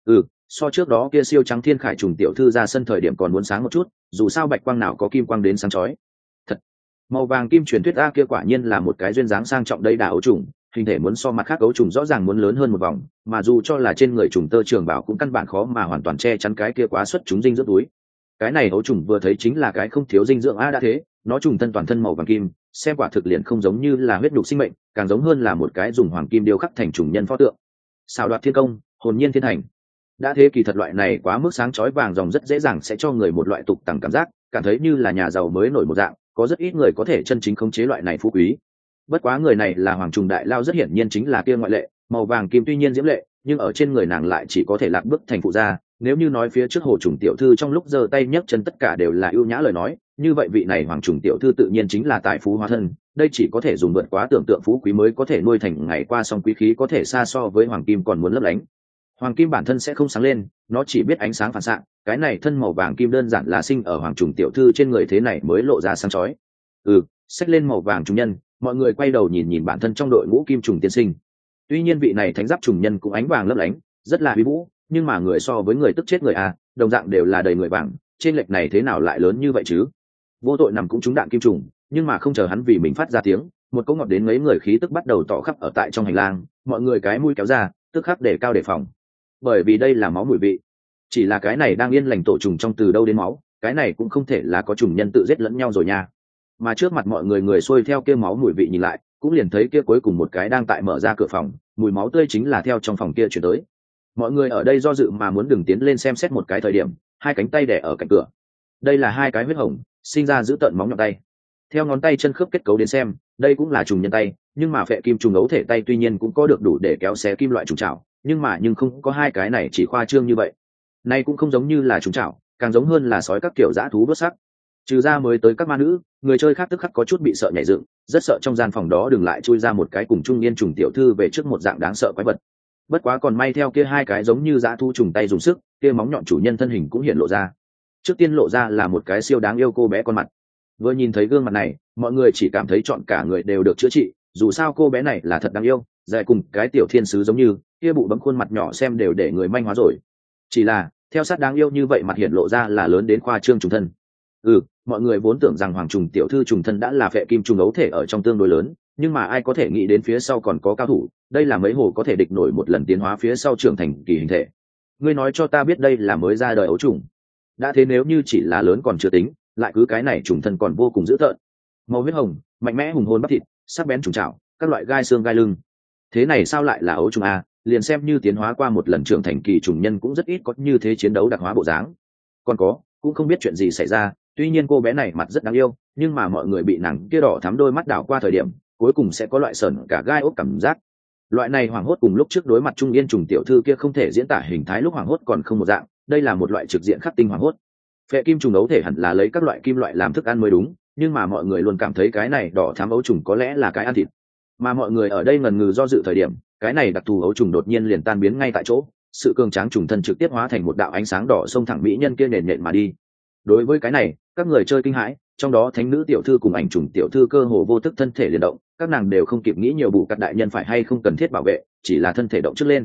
So trước đó kia siêu trắng thiên khải trùng tiểu thư ra sân thời điểm còn muốn sáng một chút, dù sao bạch quang nào có kim quang đến sáng chói. Thật, màu vàng kim truyền thuyết a kia quả nhiên là một cái duyên dáng sang trọng đây đà ấu trùng, hình thể muốn so mặt khác ấu trùng rõ ràng muốn lớn hơn một vòng, mà dù cho là trên người trùng tơ trường bảo cũng căn bản khó mà hoàn toàn che chắn cái kia quá xuất chúng dinh dưỡng túi. Cái này ấu trùng vừa thấy chính là cái không thiếu dinh dưỡng a đã thế, nó trùng thân toàn thân màu vàng kim, xem quả thực liền không giống như là huyết nhục sinh mệnh, càng giống hơn là một cái dùng hoàng kim điêu khắc thành trùng nhân pho tượng. Xảo đoạt thiên công, hồn nhiên thiên thành. Đã thế kỳ thật loại này quá mức sáng chói vàng dòng rất dễ dàng sẽ cho người một loại tục tằng cảm giác, cảm thấy như là nhà giàu mới nổi một dạng, có rất ít người có thể chân chính khống chế loại này phú quý. Bất quá người này là hoàng trùng đại lao rất hiển nhiên chính là kia ngoại lệ, màu vàng kim tuy nhiên diễm lệ, nhưng ở trên người nàng lại chỉ có thể lạc bước thành phụ gia. Nếu như nói phía trước hồ trùng tiểu thư trong lúc giơ tay nhấc chân tất cả đều là ưu nhã lời nói, như vậy vị này hoàng trùng tiểu thư tự nhiên chính là tài phú hóa thân, đây chỉ có thể dùng vượt quá tưởng tượng phú quý mới có thể nuôi thành ngày qua song quý khí có thể xa so với hoàng kim còn muốn lấp lánh. Hoàng kim bản thân sẽ không sáng lên, nó chỉ biết ánh sáng phản xạ, cái này thân màu vàng kim đơn giản là sinh ở hoàng trùng tiểu thư trên người thế này mới lộ ra sáng chói. Xách lên màu vàng trùng nhân, mọi người quay đầu nhìn nhìn bản thân trong đội ngũ kim trùng tiên sinh. Tuy nhiên vị này thánh giáp trùng nhân cũng ánh vàng lấp lánh, rất là uy vũ, nhưng mà người so với người tức chết người a, đồng dạng đều là đầy người vàng, trên lệch này thế nào lại lớn như vậy chứ? Vô tội nằm cũng trúng đạn kim trùng, nhưng mà không chờ hắn vì mình phát ra tiếng, một cỗ ngọt đến mấy người khí tức bắt đầu tỏ khắp ở tại trong hành lang, mọi người cái mũi kéo ra, tức khắc để cao đề phòng. Bởi vì đây là máu mùi vị. Chỉ là cái này đang yên lành tổ trùng trong từ đâu đến máu, cái này cũng không thể là có trùng nhân tự giết lẫn nhau rồi nha. Mà trước mặt mọi người người xuôi theo kia máu mùi vị nhìn lại, cũng liền thấy kia cuối cùng một cái đang tại mở ra cửa phòng, mùi máu tươi chính là theo trong phòng kia chuyển tới. Mọi người ở đây do dự mà muốn đừng tiến lên xem xét một cái thời điểm, hai cánh tay đè ở cạnh cửa. Đây là hai cái huyết hồng, sinh ra giữ tận móng nhọn tay. Theo ngón tay chân khớp kết cấu đến xem, đây cũng là trùng nhân tay, nhưng mà phệ kim trùng ấu thể tay tuy nhiên cũng có được đủ để kéo xé kim loại trùng trảo, nhưng không có hai cái này chỉ khoa trương như vậy. Này cũng không giống như là trùng trảo, càng giống hơn là sói các kiểu dã thú đốt sắc. Trừ ra mới tới các ma nữ, người chơi khác tức khắc có chút bị sợ nhảy dựng, rất sợ trong gian phòng đó đừng lại chui ra một cái cùng trung niên trùng tiểu thư về trước một dạng đáng sợ quái vật. Bất quá còn may theo kia hai cái giống như dã thu trùng tay dùng sức, kia móng nhọn chủ nhân thân hình cũng hiện lộ ra. Trước tiên lộ ra là một cái siêu đáng yêu cô bé con mặt. Vừa nhìn thấy gương mặt này, mọi người chỉ cảm thấy trọn cả người đều được chữa trị, dù sao cô bé này là thật đáng yêu, dài cùng cái tiểu thiên sứ giống như, kia bụ bấm khuôn mặt nhỏ xem đều để người manh hóa rồi. Chỉ là, theo sát đáng yêu như vậy mặt hiện lộ ra là lớn đến khoa trương trùng thân. Mọi người vốn tưởng rằng hoàng trùng tiểu thư trùng thân đã là phệ kim trùng ấu thể ở trong tương đối lớn, nhưng mà ai có thể nghĩ đến phía sau còn có cao thủ, đây là mấy hồ có thể địch nổi một lần tiến hóa phía sau trưởng thành kỳ hình thể. Ngươi nói cho ta biết đây là mới ra đời ấu trùng. Đã thế nếu như chỉ là lớn còn chưa tính, lại cứ cái này trùng thân còn vô cùng dữ tợn. Màu huyết hồng, mạnh mẽ hùng hồn bắp thịt, sắc bén trùng trảo, các loại gai xương gai lưng. Thế này sao lại là ấu trùng a? Liền xem như tiến hóa qua một lần trưởng thành kỳ trùng nhân cũng rất ít có như thế chiến đấu đặc hóa bộ dáng. Còn có, cũng không biết chuyện gì xảy ra, tuy nhiên cô bé này mặt rất đáng yêu, nhưng mà mọi người bị nàng kia đỏ thắm đôi mắt đảo qua thời điểm, cuối cùng sẽ có loại sởn cả gai ốc cảm giác. Loại này hoảng hốt cùng lúc trước đối mặt trung yên trùng tiểu thư kia không thể diễn tả hình thái lúc hoảng hốt còn không một dạng, đây là một loại trực diện khắc tinh hoảng hốt. Phệ kim trùng ấu thể hẳn là lấy các loại kim loại làm thức ăn mới đúng, nhưng mà mọi người luôn cảm thấy cái này đỏ thắm ấu trùng có lẽ là cái ăn thịt. Mà mọi người ở đây ngần ngừ do dự thời điểm, cái này đặc thù ấu trùng đột nhiên liền tan biến ngay tại chỗ, sự cường tráng trùng thân trực tiếp hóa thành một đạo ánh sáng đỏ xông thẳng mỹ nhân kia nền nện mà đi. Đối với cái này, các người chơi kinh hãi, trong đó thánh nữ tiểu thư cùng ảnh trùng tiểu thư cơ hồ vô thức thân thể liền động, các nàng đều không kịp nghĩ nhiều bù cắt đại nhân phải hay không cần thiết bảo vệ, chỉ là thân thể động trước lên.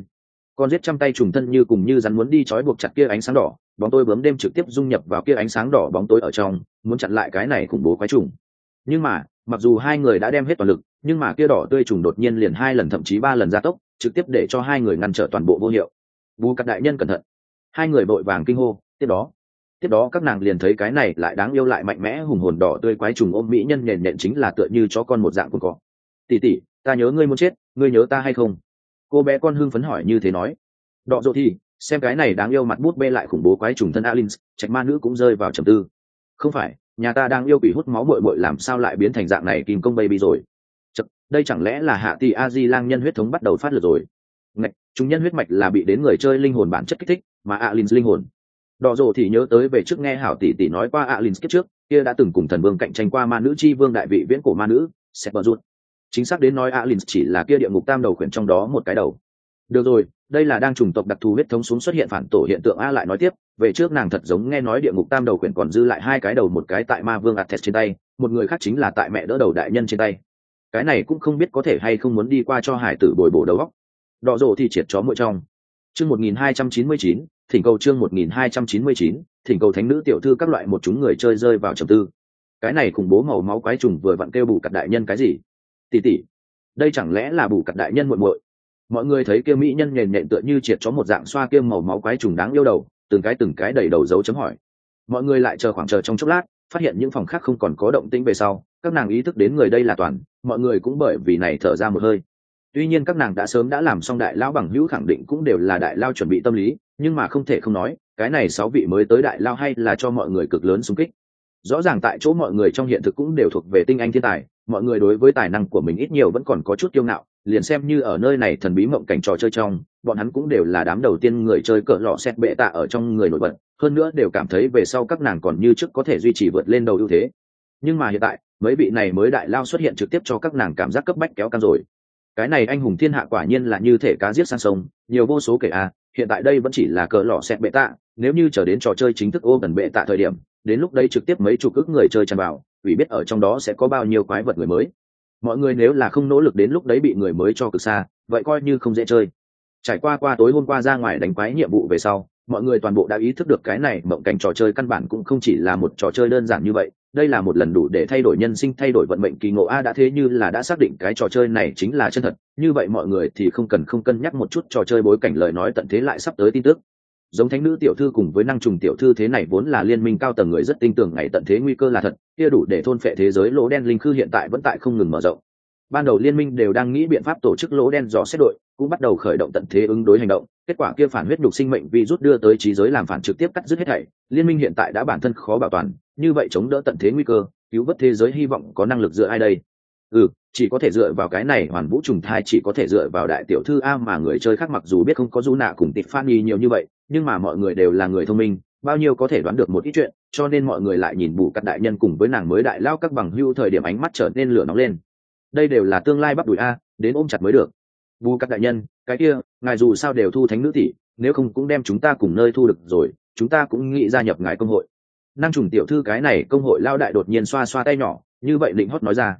con giết trăm tay trùng thân như cùng như rắn muốn đi trói buộc chặt kia ánh sáng đỏ, bóng tối bướm đêm trực tiếp dung nhập vào kia ánh sáng đỏ bóng tối ở trong, muốn chặn lại cái này khủng bố quái trùng. Nhưng mà mặc dù hai người đã đem hết toàn lực, nhưng mà kia đỏ tươi trùng đột nhiên liền 2 lần thậm chí 3 lần gia tốc, trực tiếp để cho hai người ngăn trở toàn bộ vô hiệu. Bù Cắt đại nhân cẩn thận! Hai người vội vàng kinh hô. Tiếp đó các nàng liền thấy cái này lại đáng yêu lại mạnh mẽ hùng hồn đỏ tươi quái trùng ôm mỹ nhân nhện nhện chính là tựa như chó con một dạng cuồng cỏ. Tỷ tỷ, ta nhớ ngươi muốn chết, ngươi nhớ ta hay không? Cô bé con hưng phấn hỏi như thế nói. Đọ dỗ thì xem cái này đáng yêu mặt bút bê lại khủng bố quái trùng thân Alin, trạch ma nữ cũng rơi vào trầm tư. Không phải, nhà ta đang yêu quỷ hút máu bội bội làm sao lại biến thành dạng này kim công baby rồi? Chật, đây chẳng lẽ là hạ tỷ a di lang nhân huyết thống bắt đầu phát lực rồi? Ngạch, chúng nhân huyết mạch là bị đến người chơi linh hồn bản chất kích thích, mà Alin linh hồn. Đỏ rồ thì nhớ tới về trước nghe hảo tỷ tỷ nói qua Alin kiếp trước, kia đã từng cùng thần vương cạnh tranh qua ma nữ chi vương đại vị viễn cổ ma nữ, Sephirot. Chính xác đến nói Alin chỉ là kia địa ngục tam đầu khuyển trong đó một cái đầu. Được rồi, đây là đang trùng tộc đặc thù huyết thống xuống xuất hiện phản tổ hiện tượng a lại nói tiếp, về trước nàng thật giống nghe nói địa ngục tam đầu khuyển còn dư lại 2 cái đầu, một cái tại ma vương Athes trên tay, một người khác chính là tại mẹ đỡ đầu đại nhân trên tay. Cái này cũng không biết có thể hay không muốn đi qua cho hải tử bồi bổ đầu óc. Đỏ rồ thì triệt chó muội trong. Chương 1299, thỉnh cầu chương 1299, thỉnh cầu thánh nữ tiểu thư các loại một chúng người chơi rơi vào trầm tư. Cái này khủng bố màu máu quái trùng vừa vặn kêu Bù Cắt đại nhân cái gì? Tỷ tỷ, đây chẳng lẽ là Bù Cắt đại nhân muội muội? Mọi người thấy kia mỹ nhân nhện nhện tựa như triệt chó một dạng xoa kia màu máu quái trùng đáng yêu đầu, từng cái đầy đầu dấu chấm hỏi. Mọi người lại chờ trong chốc lát, phát hiện những phòng khác không còn có động tĩnh về sau, các nàng ý thức đến người đây là Toàn, mọi người cũng bởi vì này thở ra một hơi. Tuy nhiên các nàng đã sớm đã làm xong đại lao bằng hữu khẳng định cũng đều là đại lao chuẩn bị tâm lý, nhưng mà không thể không nói, cái này 6 vị mới tới đại lao hay là cho mọi người cực lớn xung kích. Rõ ràng tại chỗ mọi người trong hiện thực cũng đều thuộc về tinh anh thiên tài, mọi người đối với tài năng của mình ít nhiều vẫn còn có chút kiêu ngạo, liền xem như ở nơi này thần bí mộng cảnh trò chơi trong, bọn hắn cũng đều là đám đầu tiên người chơi cỡ lọ xét bệ tạ ở trong người nổi bật, hơn nữa đều cảm thấy về sau các nàng còn như trước có thể duy trì vượt lên đầu ưu thế. Nhưng mà hiện tại, mấy vị này mới đại lao xuất hiện trực tiếp cho các nàng cảm giác cấp bách kéo căng rồi. Cái này anh hùng thiên hạ quả nhiên là như thể cá giết sang sông, nhiều vô số kể a, hiện tại đây vẫn chỉ là cỡ lọ xét bệ tạ, nếu như chờ đến trò chơi chính thức ô gần bệ tạ thời điểm, đến lúc đấy trực tiếp mấy chục ức người chơi tràn vào, vì biết ở trong đó sẽ có bao nhiêu quái vật người mới. Mọi người nếu là không nỗ lực đến lúc đấy bị người mới cho cực xa, vậy coi như không dễ chơi. Trải qua tối hôm qua ra ngoài đánh quái nhiệm vụ về sau, mọi người toàn bộ đã ý thức được cái này mộng cảnh trò chơi căn bản cũng không chỉ là một trò chơi đơn giản như vậy, đây là một lần đủ để thay đổi nhân sinh, thay đổi vận mệnh kỳ ngộ a. Đã thế như là đã xác định cái trò chơi này chính là chân thật, như vậy mọi người thì không cân nhắc một chút trò chơi bối cảnh lời nói tận thế lại sắp tới tin tức. Giống thánh nữ tiểu thư cùng với năng trùng tiểu thư thế này vốn là liên minh cao tầng người rất tin tưởng ngày tận thế nguy cơ là thật, kia đủ để thôn phệ thế giới lỗ đen linh khư hiện tại vẫn tại không ngừng mở rộng. Ban đầu liên minh đều đang nghĩ biện pháp tổ chức lỗ đen dò xét đội, cũng bắt đầu khởi động tận thế ứng đối hành động, kết quả kia phản huyết nhục sinh mệnh virus đưa tới trí giới làm phản trực tiếp cắt dứt hết thảy. Liên minh hiện tại đã bản thân khó bảo toàn, như vậy chống đỡ tận thế nguy cơ, cứu vớt thế giới hy vọng có năng lực dựa ai đây? Chỉ có thể dựa vào cái này hoàn vũ trùng thai, chỉ có thể dựa vào đại tiểu thư a. Mà người chơi khác mặc dù biết không có Du Nạ cùng Tiffany nhiều như vậy, nhưng mà mọi người đều là người thông minh, bao nhiêu có thể đoán được một ít chuyện, cho nên mọi người lại nhìn Bù Cắt đại nhân cùng với nàng mới đại lao các bằng hữu thời điểm ánh mắt trở nên lửa nóng lên. Đây đều là tương lai bắp đùi a, đến ôm chặt mới được. Bù Cắt đại nhân, cái kia ngài dù sao đều thu thánh nữ tỷ, nếu không cũng đem chúng ta cùng nơi thu được rồi, chúng ta cũng nghĩ gia nhập ngài công hội. Năng trùng tiểu thư cái này công hội lao đại đột nhiên xoa xoa tay nhỏ, như vậy định hót nói ra.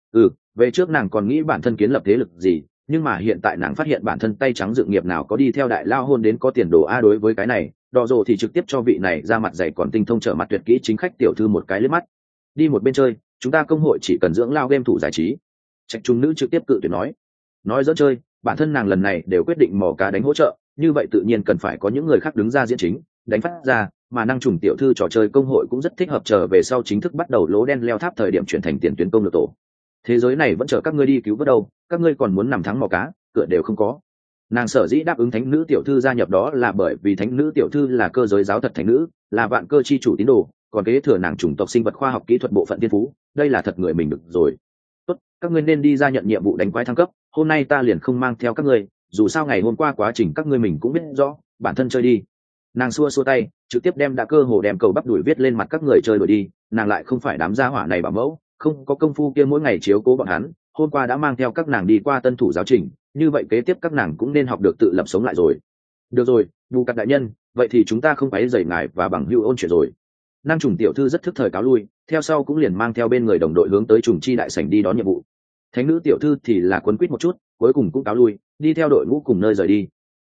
Về trước nàng còn nghĩ bản thân kiến lập thế lực gì, nhưng mà hiện tại nàng phát hiện bản thân tay trắng dự nghiệp nào có đi theo đại lao hôn đến có tiền đồ a. Đối với cái này, Đỏ rồ thì trực tiếp cho vị này ra mặt dày còn tinh thông trở mặt tuyệt kỹ chính khách tiểu thư một cái liếc mắt. Đi một bên chơi, chúng ta công hội chỉ cần dưỡng lao game thủ giải trí. Trạch trung nữ trực tiếp cự tuyệt nói dỡ chơi, bản thân nàng lần này đều quyết định mò cá đánh hỗ trợ, như vậy tự nhiên cần phải có những người khác đứng ra diễn chính đánh phát ra, mà năng trùng tiểu thư trò chơi công hội cũng rất thích hợp trở về sau chính thức bắt đầu lỗ đen leo tháp thời điểm chuyển thành tiền tuyến công lược tổ. Thế giới này vẫn chờ các ngươi đi cứu vớt đâu, các ngươi còn muốn nằm thắng mò cá, cửa đều không có. Nàng sở dĩ đáp ứng thánh nữ tiểu thư gia nhập đó là bởi vì thánh nữ tiểu thư là cơ giới giáo thật thánh nữ, là vạn cơ chi chủ tín đồ, còn kế thừa nàng chủng tộc sinh vật khoa học kỹ thuật bộ phận thiên phú, đây là thật người mình được rồi. Tốt, các ngươi nên đi ra nhận nhiệm vụ đánh quái thăng cấp, hôm nay ta liền không mang theo các ngươi, dù sao ngày hôm qua quá trình các ngươi mình cũng biết rõ, bản thân chơi đi. Nàng xua tay, trực tiếp đem đã cơ hồ đem cầu bắp đuổi viết lên mặt các người chơi đuổi đi, nàng lại không phải đám gia hỏa này bảo mẫu, không có công phu kia mỗi ngày chiếu cố bọn hắn, hôm qua đã mang theo các nàng đi qua tân thủ giáo trình, như vậy kế tiếp các nàng cũng nên học được tự lập sống lại rồi. Được rồi, Bù Cắt đại nhân, vậy thì chúng ta không phải dày ngài và bằng hữu ôn chuyện rồi. Năng trùng tiểu thư rất thức thời cáo lui, theo sau cũng liền mang theo bên người đồng đội hướng tới trùng chi đại sảnh đi đón nhiệm vụ. Thánh nữ tiểu thư thì là quấn quýt một chút, cuối cùng cũng cáo lui, đi theo đội ngũ cùng nơi rời đi.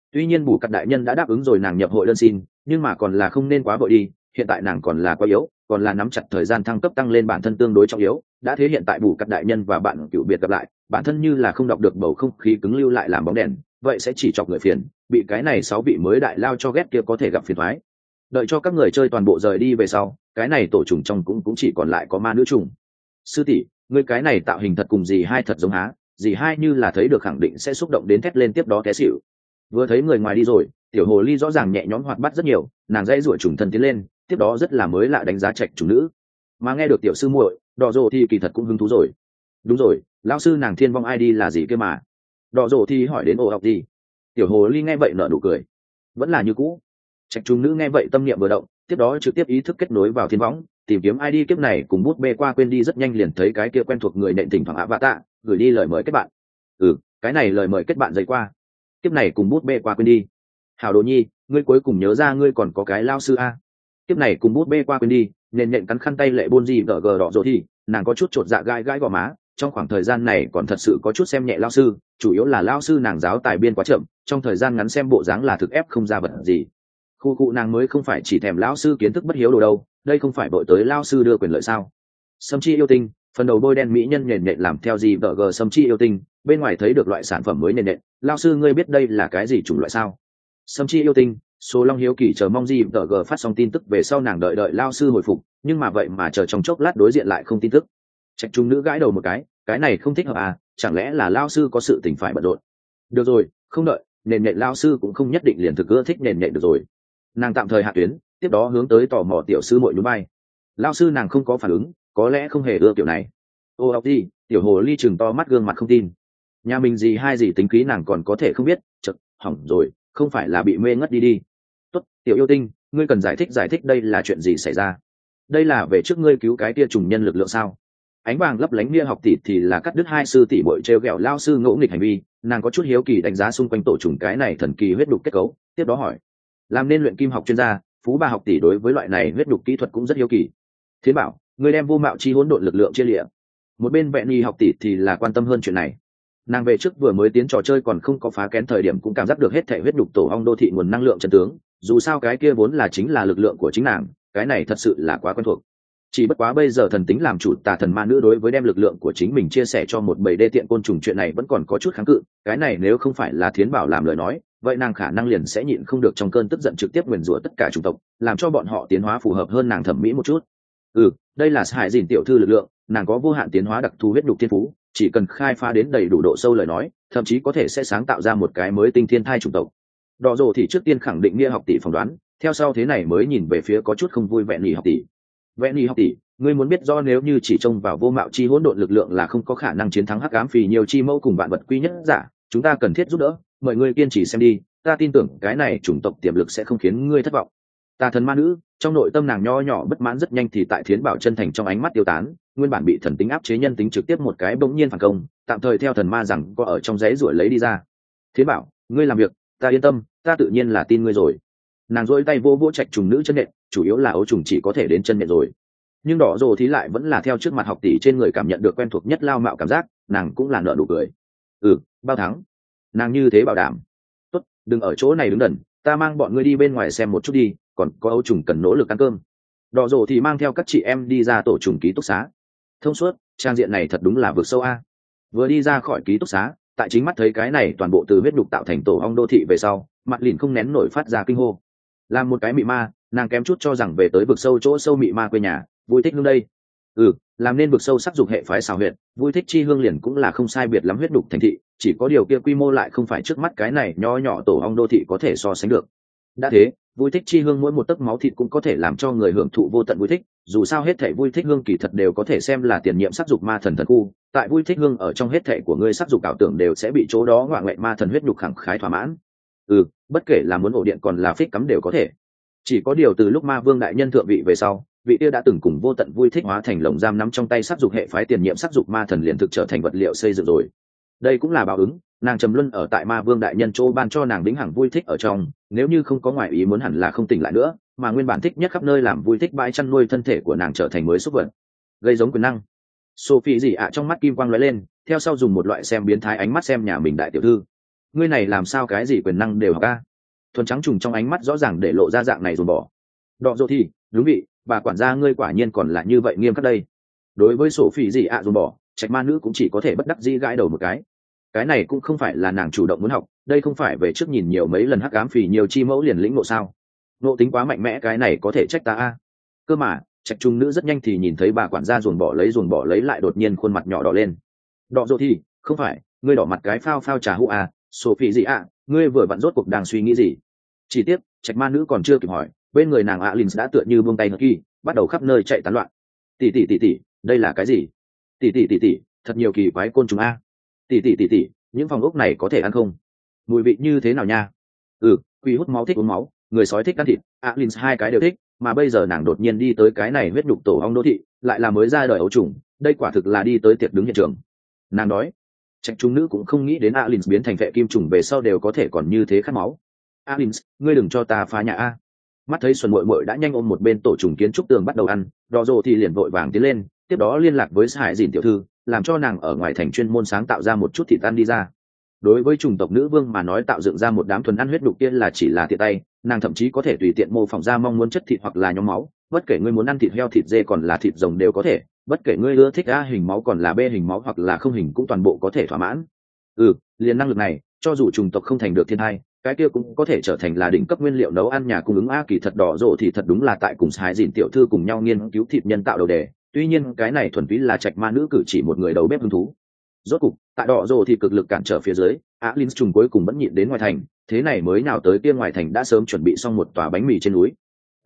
Tuy nhiên bù cắt đại nhân đã đáp ứng rồi nàng nhập hội đơn xin, nhưng mà còn là không nên quá vội đi, hiện tại nàng còn là quá yếu, còn là nắm chặt thời gian thăng cấp tăng lên bản thân tương đối trọng yếu. Đã thế hiện tại bù cắt đại nhân và bạn cựu biệt gặp lại, bản thân như là không đọc được bầu không khí cứng lưu lại làm bóng đèn, vậy sẽ chỉ chọc người phiền, bị cái này 6 vị mới đại lao cho ghét kia có thể gặp phiền toái. Đợi cho các người chơi toàn bộ rời đi về sau, cái này tổ trùng trong cũng chỉ còn lại có ma nữ trùng. Sư tỷ, ngươi cái này tạo hình thật cùng dì hai thật giống há, dì hai như là thấy được khẳng định sẽ xúc động đến thét lên tiếp đó té xỉu. Vừa thấy người ngoài đi rồi, tiểu hồ ly rõ ràng nhẹ nhõm hoạt bát rất nhiều, nàng dãy ruổi trùng thân tiến lên, tiếp đó rất là mới lạ đánh giá trạch trùng nữ. Mà nghe được tiểu sư muội đỏ rồ thì kỳ thật cũng hứng thú rồi. Đúng rồi, lão sư nàng thiên vong ID là gì kia mà? Đỏ rồ thì hỏi đến ồ học gì. Tiểu hồ ly nghe vậy nở nụ cười, vẫn là như cũ. Trạch trùng nữ nghe vậy tâm niệm vừa động, tiếp đó trực tiếp ý thức kết nối vào thiên võng, tìm kiếm ID kiếp này cùng bút bê qua quên đi, rất nhanh liền thấy cái kia quen thuộc người nện thỉnh thoảng avatar gửi đi lời mời kết bạn. Cái này lời mời kết bạn dày qua. Kiếp này cùng bút bê qua quên đi. Hảo đồ nhi, ngươi cuối cùng nhớ ra ngươi còn có cái lao sư a. Kiếp này cùng bút bê qua quên đi, nện cắn khăn tay lệ bôn gì gờ đỏ rồi thì nàng có chút chột dạ gai gõ má. Trong khoảng thời gian này còn thật sự có chút xem nhẹ lao sư, chủ yếu là lao sư nàng giáo tài biên quá chậm, trong thời gian ngắn xem bộ dáng là thực ép không ra vật gì. Khu cụ nàng mới không phải chỉ thèm lão sư kiến thức bất hiếu đồ đâu, đây không phải bội tới lao sư đưa quyền lợi sao? Sâm chi yêu tinh, phần đầu bôi đen mỹ nhân nền nện làm theo gì vợ g sâm chi yêu tinh, bên ngoài thấy được loại sản phẩm mới nền nện, lao sư ngươi biết đây là cái gì chủng loại sao? Sâm chi yêu tinh, số long hiếu kỳ chờ mong gì vợ g phát xong tin tức về sau nàng đợi lao sư hồi phục, nhưng mà vậy mà chờ trong chốc lát đối diện lại không tin tức. Trạch trung nữ gãi đầu một cái này không thích hợp à, chẳng lẽ là lao sư có sự tình phải bận rộn? Được rồi, không đợi, nền nện lao sư cũng không nhất định liền thực ưa thích nền nện được rồi. Nàng tạm thời hạ tuyến, tiếp đó hướng tới tò mò tiểu sư muội núi bay. Lao sư nàng không có phản ứng, có lẽ không hề ưa kiểu này. Ô học đi, tiểu hồ ly chừng to mắt gương mặt không tin. Nhà mình gì hai gì tính khí nàng còn có thể không biết, chật, hỏng rồi, không phải là bị mê ngất đi. Tốt, tiểu yêu tinh, ngươi cần giải thích đây là chuyện gì xảy ra. Đây là về trước ngươi cứu cái tia trùng nhân lực lượng sao? Ánh vàng lấp lánh nia học tỷ thì là cắt đứt hai sư tỷ bội treo gẹo lao sư ngỗ nghịch hành vi, nàng có chút hiếu kỳ đánh giá xung quanh tổ trùng cái này thần kỳ huyết đục kết cấu, tiếp đó hỏi. Làm nên luyện kim học chuyên gia, phú bà học tỷ đối với loại này huyết đục kỹ thuật cũng rất hiếu kỳ. Thiến bảo, ngươi đem vô mạo chi hỗn độn lực lượng chia lịa. Một bên vẹn nhi học tỷ thì là quan tâm hơn chuyện này. Nàng về trước vừa mới tiến trò chơi còn không có phá kén thời điểm cũng cảm giác được hết thể huyết đục tổ ong đô thị nguồn năng lượng chân tướng, dù sao cái kia vốn là chính là lực lượng của chính nàng, cái này thật sự là quá quen thuộc. Chỉ bất quá bây giờ thần tính làm chủ tà thần ma nữ đối với đem lực lượng của chính mình chia sẻ cho một bầy đê tiện côn trùng chuyện này vẫn còn có chút kháng cự, cái này nếu không phải là Thiến bảo làm lời nói, vậy nàng khả năng liền sẽ nhịn không được trong cơn tức giận trực tiếp nguyền rủa tất cả chủng tộc, làm cho bọn họ tiến hóa phù hợp hơn nàng thẩm mỹ một chút. Đây là Hải Dìn tiểu thư lực lượng, nàng có vô hạn tiến hóa đặc thù huyết đục thiên phú, chỉ cần khai phá đến đầy đủ độ sâu lời nói, thậm chí có thể sẽ sáng tạo ra một cái mới tinh thiên thai chủng tộc. Đỏ rồ thì trước tiên khẳng định Nghĩa học tỷ phỏng đoán, theo sau thế này mới nhìn về phía có chút không vui vẹn nhì học tỷ. Vẹn nhì học tỷ, ngươi muốn biết do nếu như chỉ trông vào vô mạo chi hỗn độn lực lượng là không có khả năng chiến thắng hắc ám phì nhiều chi mẫu cùng vạn vật quy nhất giả, chúng ta cần thiết giúp đỡ, mời ngươi kiên trì xem đi, ta tin tưởng cái này chủng tộc tiềm lực sẽ không khiến ngươi thất vọng. Tà thần ma nữ, trong nội tâm nàng nho nhỏ bất mãn rất nhanh thì tại Thiến bảo chân thành trong ánh mắt tiêu tán, nguyên bản bị thần tính áp chế nhân tính trực tiếp một cái bỗng nhiên phản công, tạm thời theo thần ma rằng có ở trong giấy ruổi lấy đi ra. Thiến bảo, ngươi làm việc, ta yên tâm, ta tự nhiên là tin ngươi rồi. Nàng duỗi tay vô vỗ trạch trùng nữ chân nện, chủ yếu là ấu trùng chỉ có thể đến chân nện rồi. Nhưng đỏ rồ thì lại vẫn là theo trước mặt học tỷ trên người cảm nhận được quen thuộc nhất lao mạo cảm giác, nàng cũng là nở nụ cười. Bao thắng. Nàng như thế bảo đảm. Tốt, đừng ở chỗ này đứng đần, ta mang bọn ngươi đi bên ngoài xem một chút đi, còn có ấu trùng cần nỗ lực ăn cơm. Đỏ rồ thì mang theo các chị em đi ra tổ trùng ký túc xá. Thông suốt, trang diện này thật đúng là vượt sâu a. Vừa đi ra khỏi ký túc xá, tại chính mắt thấy cái này toàn bộ từ huyết đục tạo thành tổ ong đô thị về sau, mặt lìn không nén nổi phát ra kinh hô. Làm một cái mị ma, nàng kém chút cho rằng về tới vực sâu chỗ sâu mị ma quê nhà, vui thích hương đây. Làm nên vực sâu sắc dục hệ phái xào huyệt, vui thích chi hương liền cũng là không sai biệt lắm huyết đục thành thị, chỉ có điều kia quy mô lại không phải trước mắt cái này nho nhỏ tổ ong đô thị có thể so sánh được. Đã thế, vui thích chi hương mỗi một tấc máu thịt cũng có thể làm cho người hưởng thụ vô tận vui thích, dù sao hết thảy vui thích hương kỳ thật đều có thể xem là tiền nhiệm sắc dục ma thần thần khu, tại vui thích hương ở trong hết thảy của ngươi sắc dục ảo tưởng đều sẽ bị chỗ đó ngoại lệ ma thần huyết nhục khẳng khái thỏa mãn. Bất kể là muốn ổ điện còn là phích cắm đều có thể. Chỉ có điều từ lúc ma vương đại nhân thượng vị về sau, vị kia đã từng cùng vô tận vui thích hóa thành lồng giam nắm trong tay sắc dục hệ phái tiền nhiệm sắc dục ma thần liền thực trở thành vật liệu xây dựng rồi. Đây cũng là báo ứng, nàng trầm luân ở tại ma vương đại nhân chỗ ban cho nàng đính hằng vui thích ở trong, nếu như không có ngoại ý muốn hẳn là không tỉnh lại nữa, mà nguyên bản thích nhất khắp nơi làm vui thích bãi chăn nuôi thân thể của nàng trở thành mới xúc vật, gây giống quyền năng. Sophie gì ạ trong mắt kim quang lóe lên, theo sau dùng một loại xem biến thái ánh mắt xem nhà mình đại tiểu thư. ngươi này làm sao cái gì quyền năng đều học a? Thuần trắng trùng trong ánh mắt rõ ràng để lộ ra dạng này dồn bỏ. Đọ dỗ thì đúng vị, bà quản gia ngươi quả nhiên còn là như vậy nghiêm khắc đây. Đối với sổ phỉ gì ạ dồn bỏ, trạch ma nữ cũng chỉ có thể bất đắc dĩ gãi đầu một cái này cũng không phải là nàng chủ động muốn học, đây không phải về trước nhìn nhiều mấy lần hắc ám phỉ nhiều chi mẫu liền lĩnh ngộ sao? Nộ tính quá mạnh mẽ, cái này có thể trách ta a. Cơ mà trạch trung nữ rất nhanh thì nhìn thấy bà quản gia dồn bỏ lấy lại đột nhiên khuôn mặt nhỏ đỏ lên. Đọ dỗ thì không phải, ngươi đỏ mặt cái phao phao trà hũ à, Sophie gì à, ngươi vừa vặn rốt cuộc đang suy nghĩ gì? Chỉ tiếc trạch ma nữ còn chưa kịp hỏi, bên người nàng Alin đã tựa như buông tay ngất kỳ, bắt đầu khắp nơi chạy tán loạn. Tỷ, đây là cái gì? Tỷ, thật nhiều kỳ quái côn trùng a. Tỷ, những phòng ốc này có thể ăn không? Mùi vị như thế nào nha? Quỷ hút máu thích uống máu, người sói thích ăn thịt, Alin hai cái đều thích, mà bây giờ nàng đột nhiên đi tới cái này huyết nhục tổ ong đô thị, lại là mới ra đời ấu trùng, đây quả thực là đi tới tiệc đứng hiện trường. Nàng đói. Trạch trung nữ cũng không nghĩ đến Alin biến thành vệ kim trùng về sau đều có thể còn như thế khát máu. Alin, ngươi đừng cho ta phá nhà a. Mắt thấy Xuân Muội đã nhanh ôm một bên tổ trùng kiến trúc tường bắt đầu ăn, Đỏ Rồ thì liền vội vàng tiến lên, tiếp đó liên lạc với Hải Dìn tiểu thư, làm cho nàng ở ngoài thành chuyên môn sáng tạo ra một chút thịt ăn đi ra. Đối với chủng tộc nữ vương mà nói, tạo dựng ra một đám thuần ăn huyết đục kia là chỉ là tiện tay, nàng thậm chí có thể tùy tiện mô phỏng ra mong muốn chất thịt hoặc là nhóm máu, bất kể ngươi muốn ăn thịt heo, thịt dê còn là thịt rồng đều có thể, bất kể ngươi ưa thích A hình máu còn là B hình máu hoặc là không hình cũng toàn bộ có thể thỏa mãn. Liền năng lực này, cho dù chủng tộc không thành được thiên hai, cái kia cũng có thể trở thành là đỉnh cấp nguyên liệu nấu ăn nhà cung ứng. A kỳ thật Đỏ Rồ thì thật đúng là tại cùng Hải Dìn tiểu thư cùng nhau nghiên cứu thịt nhân tạo đầu đề, tuy nhiên cái này thuần túy là trạch ma nữ cử chỉ một người đầu bếp hứng thú. Rốt cục tại Đỏ Rồ thì cực lực cản trở phía dưới, Alin trùng cuối cùng vẫn nhịn đến ngoài thành, thế này mới nào tới kia ngoài thành đã sớm chuẩn bị xong một tòa bánh mì trên núi.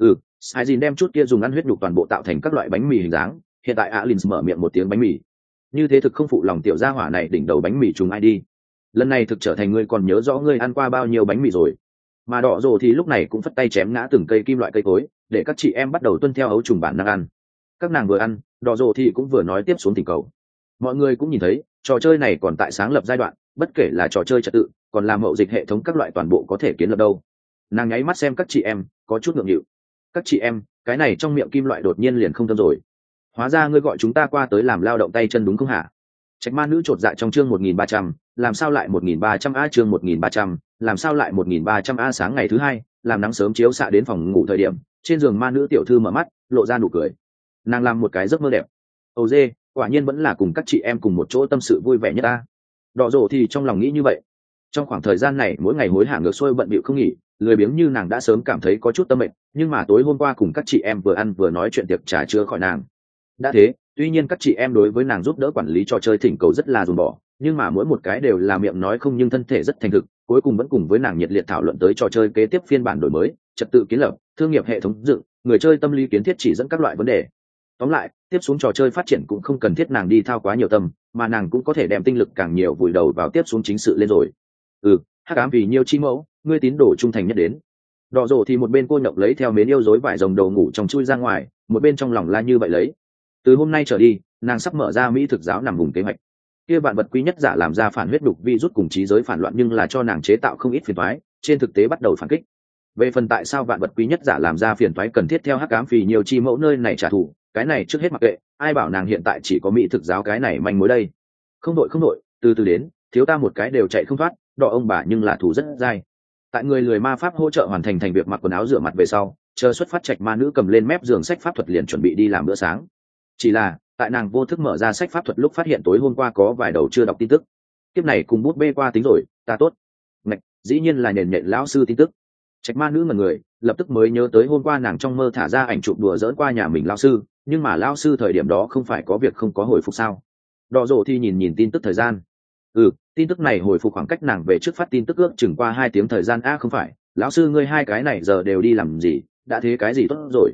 Hải Dìn đem chút kia dùng ăn huyết nhục toàn bộ tạo thành các loại bánh mì hình dáng, hiện tại Alin mở miệng một tiếng bánh mì. Như thế thực không phụ lòng tiểu gia hỏa này đỉnh đầu bánh mì trùng ai đi. Lần này thực trở thành ngươi còn nhớ rõ ngươi ăn qua bao nhiêu bánh mì rồi. Mà Đỏ Rồ thì lúc này cũng phất tay chém ngã từng cây kim loại cây cối, để các chị em bắt đầu tuân theo ấu trùng bản năng ăn. Các nàng vừa ăn, Đỏ Rồ thì cũng vừa nói tiếp xuống thỉnh cầu. Mọi người cũng nhìn thấy, trò chơi này còn tại sáng lập giai đoạn, bất kể là trò chơi trật tự, còn là mậu dịch hệ thống các loại toàn bộ có thể kiến lập đâu. Nàng nháy mắt xem các chị em, có chút ngượng nghịu. Các chị em, cái này trong miệng kim loại đột nhiên liền không thơm rồi. Hóa ra ngươi gọi chúng ta qua tới làm lao động tay chân đúng không hả? Trạch ma nữ chột dạ trong chương 1300, làm sao lại 1300 a chương 1300, làm sao lại 1300 a. Sáng ngày thứ hai, làm nắng sớm chiếu xạ đến phòng ngủ thời điểm, trên giường ma nữ tiểu thư mở mắt, lộ ra nụ cười. Nàng làm một cái giấc mơ đẹp. Ồ dê, quả nhiên vẫn là cùng các chị em cùng một chỗ tâm sự vui vẻ nhất ta. Đỏ Rồ thì trong lòng nghĩ như vậy. Trong khoảng thời gian này mỗi ngày hối hả ngược xuôi bận bịu không nghỉ, lười biếng như nàng đã sớm cảm thấy có chút tâm mệt, nhưng mà tối hôm qua cùng các chị em vừa ăn vừa nói chuyện tiệc trà chưa khỏi nàng. Đã thế, tuy nhiên các chị em đối với nàng giúp đỡ quản lý trò chơi thỉnh cầu rất là dồn bỏ, nhưng mà mỗi một cái đều là miệng nói không nhưng thân thể rất thành thực, cuối cùng vẫn cùng với nàng nhiệt liệt thảo luận tới trò chơi kế tiếp phiên bản đổi mới, trật tự kiến lập, thương nghiệp hệ thống dựng, người chơi tâm lý kiến thiết chỉ dẫn các loại vấn đề. Tóm lại, tiếp xuống trò chơi phát triển cũng không cần thiết nàng đi thao quá nhiều tâm, mà nàng cũng có thể đem tinh lực càng nhiều vùi đầu vào tiếp xuống chính sự lên rồi. Hắc ám vì nhiêu chi mẫu, ngươi tín đồ trung thành nhất đến. Đỏ Rồ thì một bên cô nhộng lấy theo mến yêu dối vải rồng đầu ngủ trong chui ra ngoài, một bên trong lòng la như vậy lấy. Từ hôm nay trở đi, nàng sắp mở ra mỹ thực giáo nằm vùng kế hoạch. Kia vạn vật quý nhất giả làm ra phản huyết đục vi rút cùng trí giới phản loạn, nhưng là cho nàng chế tạo không ít phiền toái, trên thực tế bắt đầu phản kích. Về phần tại sao vạn vật quý nhất giả làm ra phiền toái cần thiết theo hắc ám vì nhiều chi mẫu nơi này trả thù, cái này trước hết mặc kệ, ai bảo nàng hiện tại chỉ có mỹ thực giáo cái này manh mối đây. Không đội, từ từ đến, thiếu ta một cái đều chạy không thoát, đỏ ông bà nhưng là thủ rất dai. Tại người lười ma pháp hỗ trợ hoàn thành việc mặc quần áo rửa mặt về sau, chờ xuất phát trạch ma nữ cầm lên mép giường sách pháp thuật liền chuẩn bị đi làm bữa sáng. Chỉ là tại nàng vô thức mở ra sách pháp thuật lúc phát hiện tối hôm qua có vài đầu chưa đọc tin tức. Kiếp này cùng bút bê qua tính rồi, ta tốt. Ngạch, dĩ nhiên là nền nhện lão sư tin tức. Trạch ma nữ ngẩn người, lập tức mới nhớ tới hôm qua nàng trong mơ thả ra ảnh chụp đùa giỡn qua nhà mình lão sư, nhưng mà lão sư thời điểm đó không phải có việc không có hồi phục sao? Đỏ Rồ thì nhìn tin tức thời gian. Tin tức này hồi phục khoảng cách nàng về trước phát tin tức ước chừng qua 2 tiếng thời gian. Không phải, lão sư ngươi hai cái này giờ đều đi làm gì, đã thế cái gì tốt rồi.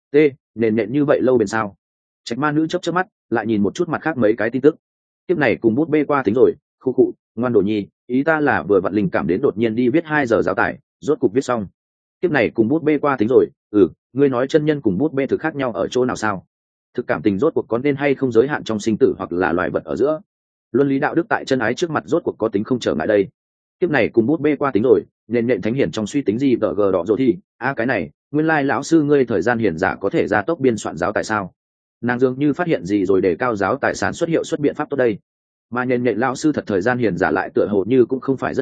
Nền nhện như vậy lâu bền sao? Trạch ma nữ chớp mắt, lại nhìn một chút mặt khác mấy cái tin tức. Kiếp này cùng bút bê qua tính rồi, khu cụ, ngoan đồ nhi, ý ta là vừa vặn linh cảm đến đột nhiên đi viết 2 giờ giáo tải, rốt cục viết xong. Kiếp này cùng bút bê qua tính rồi, ngươi nói chân nhân cùng bút bê thực khác nhau ở chỗ nào sao? Thực cảm tình rốt cuộc có nên hay không giới hạn trong sinh tử hoặc là loài vật ở giữa? Luân lý đạo đức tại chân ái trước mặt rốt cuộc có tính không trở ngại đây. Kiếp này cùng bút bê qua tính rồi, nên nện thánh hiển trong suy tính gì vợ gờ đỏ rồi thì, cái này, nguyên lai lão sư ngươi thời gian hiển giả có thể ra tốc biên soạn giáo tại sao? Nàng dường như phát hiện gì rồi để cao giáo tài sản xuất hiệu xuất biện pháp tốt đây. Mà nên nện lão sư thật thời gian hiển giả lại tựa hồ như cũng không phải rất dài,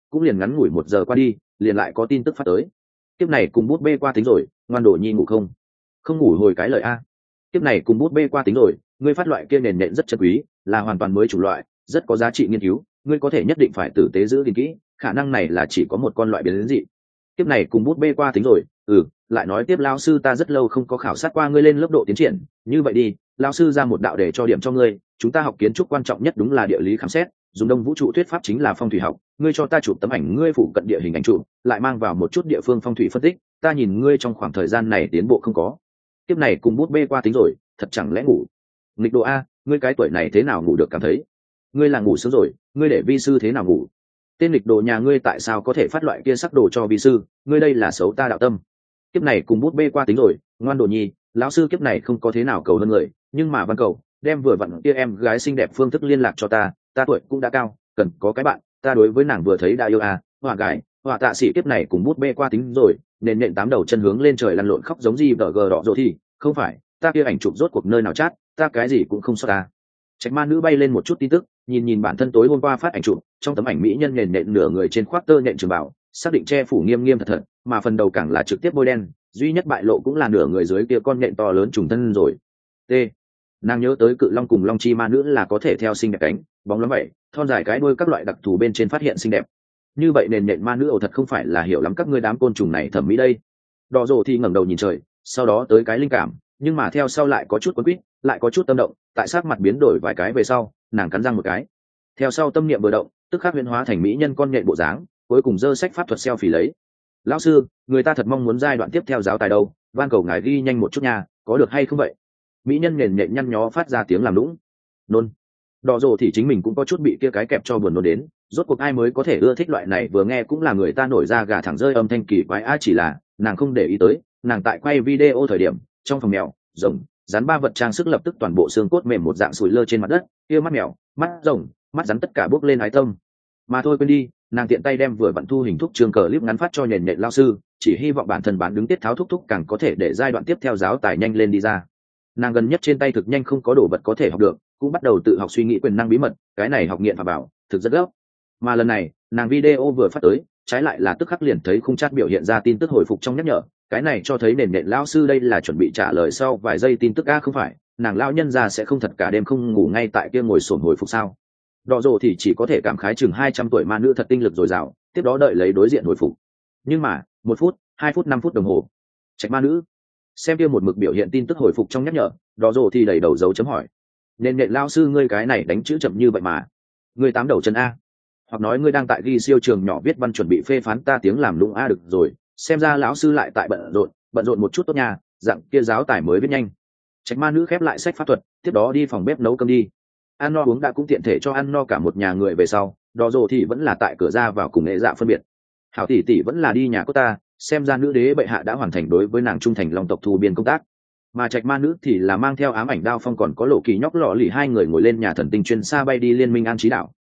cũng liền ngắn ngủi 1 giờ qua đi, liền lại có tin tức phát tới. Kiếp này cùng bút bê qua tính rồi, ngoan đồ nhi ngủ không? Không ngủ hồi cái lời a. Kiếp này cùng bút bê qua tính rồi, ngươi phát loại kia nền nện rất chân quý, là hoàn toàn mới chủng loại, rất có giá trị nghiên cứu, ngươi có thể nhất định phải tử tế giữ gìn kỹ, khả năng này là chỉ có một con loại biến dị. Kiếp này cùng bút bê qua tính rồi. Lại nói tiếp, lão sư ta rất lâu không có khảo sát qua ngươi lên lớp độ tiến triển, như vậy đi, lão sư ra một đạo để cho điểm cho ngươi, chúng ta học kiến trúc quan trọng nhất đúng là địa lý khám xét, dùng đông vũ trụ thuyết pháp chính là phong thủy học, ngươi cho ta chụp tấm ảnh ngươi phụ cận địa hình ảnh chụp, lại mang vào một chút địa phương phong thủy phân tích, ta nhìn ngươi trong khoảng thời gian này tiến bộ không có. Kiếp này cùng bút bê qua tính rồi, thật chẳng lẽ ngủ? Nghịch độ a, ngươi cái tuổi này thế nào ngủ được cảm thấy? Ngươi là ngủ sớm rồi, ngươi để vi sư thế nào ngủ? Tên nghịch đồ nhà ngươi tại sao có thể phát loại kia sắc đồ cho vi sư, ngươi đây là xấu ta đạo tâm. Kiếp này cùng bút bê qua tính rồi, ngoan đồ nhi, lão sư kiếp này không có thế nào cầu hơn người, nhưng mà văn cầu đem vừa vặn kia em gái xinh đẹp phương thức liên lạc cho ta tuổi cũng đã cao, cần có cái bạn, ta đối với nàng vừa thấy đã yêu họa gái họa tạ sĩ. Kiếp này cùng bút bê qua tính rồi, nền nện 8 đầu chân hướng lên trời lăn lộn khóc giống gì vợ gờ đỏ rồi thì không phải, ta kia ảnh chụp rốt cuộc nơi nào chát, ta cái gì cũng không sót ta. Trạch ma nữ bay lên một chút tin tức, nhìn bản thân tối hôm qua phát ảnh chụp, trong tấm ảnh mỹ nhân nền nện nửa người trên khoác tơ nện trường bảo, xác định che phủ nghiêm nghiêm thật, mà phần đầu càng là trực tiếp bôi đen, duy nhất bại lộ cũng là nửa người dưới kia con nện to lớn trùng thân rồi. T. Nàng nhớ tới cự long cùng long chi ma nữ là có thể theo xinh đẹp cánh bóng lắm vậy, thon dài cái đuôi các loại đặc thù bên trên phát hiện xinh đẹp. Như vậy nền nện ma nữ ẩu thật không phải là hiểu lắm các ngươi đám côn trùng này thẩm mỹ đây. Đỏ rồ thì ngẩng đầu nhìn trời, sau đó tới cái linh cảm, nhưng mà theo sau lại có chút quấn quýt, lại có chút tâm động, tại sắc mặt biến đổi vài cái về sau, nàng cắn răng một cái. Theo sau tâm niệm vừa động, tức khắc huyễn hóa thành mỹ nhân con nhện bộ dáng, cuối cùng giơ sách pháp thuật selfie lấy. Lão sư, người ta thật mong muốn giai đoạn tiếp theo giáo tài đâu, van cầu ngài ghi nhanh một chút nha, có được hay không vậy? Mỹ nhân nền nhện nhăn nhó phát ra tiếng làm lũng. Nôn. Đỏ rồ thì chính mình cũng có chút bị kia cái kẹp cho buồn nôn đến, rốt cuộc ai mới có thể ưa thích loại này vừa nghe cũng là người ta nổi da gà thẳng rơi âm thanh kỳ quái chỉ là nàng không để ý tới, nàng tại quay video thời điểm, trong phòng mèo, rồng, rắn 3 vật trang sức lập tức toàn bộ xương cốt mềm một dạng sủi lơ trên mặt đất, kia mắt mèo, mắt rồng, mắt rắn tất cả bốc lên ái tâm. Mà thôi quên đi, nàng tiện tay đem vừa vặn thu hình thúc trường cờ clip ngắn phát cho nhện nhện lao sư, chỉ hy vọng bản thân bán đứng tiết tháo thúc thúc càng có thể để giai đoạn tiếp theo giáo tài nhanh lên đi ra. Nàng gần nhất trên tay thực nhanh không có đồ vật có thể học được, cũng bắt đầu tự học suy nghĩ quyền năng bí mật, cái này học nghiện và bảo thực rất gấp. Mà lần này nàng video vừa phát tới, trái lại là tức khắc liền thấy khung chat biểu hiện ra tin tức hồi phục trong nhắc nhở, cái này cho thấy nền nện lao sư đây là chuẩn bị trả lời sau vài giây tin tức không phải, nàng lao nhân ra sẽ không thật cả đêm không ngủ ngay tại kia ngồi sổn hồi phục sao? Đỏ rồ thì chỉ có thể cảm khái chừng 200 tuổi ma nữ thật tinh lực dồi dào, tiếp đó đợi lấy đối diện hồi phục. Nhưng mà 1 phút, 2 phút, 5 phút đồng hồ, Trạch ma nữ xem kia một mực biểu hiện tin tức hồi phục trong nhắc nhở, đỏ rồ thì đầy đầu dấu chấm hỏi. Nên nện lao sư ngươi cái này đánh chữ chậm như vậy mà, ngươi 8 đầu chân a, hoặc nói ngươi đang tại ghi siêu trường nhỏ viết văn chuẩn bị phê phán ta tiếng làm lung a. Được rồi, xem ra lão sư lại tại bận rộn một chút tốt nha, dạng kia giáo tài mới viết nhanh. Trạch ma nữ khép lại sách pháp thuật, tiếp đó đi phòng bếp nấu cơm đi. Ăn no uống đã cũng tiện thể cho ăn no cả một nhà người về sau, đỏ rồ thì vẫn là tại cửa ra vào cùng nghệ dạ phân biệt. Hảo tỷ tỷ vẫn là đi nhà cô ta, xem ra nữ đế bệ hạ đã hoàn thành đối với nàng trung thành long tộc thu biên công tác. Mà Trạch ma nữ thì là mang theo ám ảnh đao phong còn có lộ kỳ nhóc lọ lì hai người ngồi lên nhà thần tinh chuyên xa bay đi liên minh an trí đảo.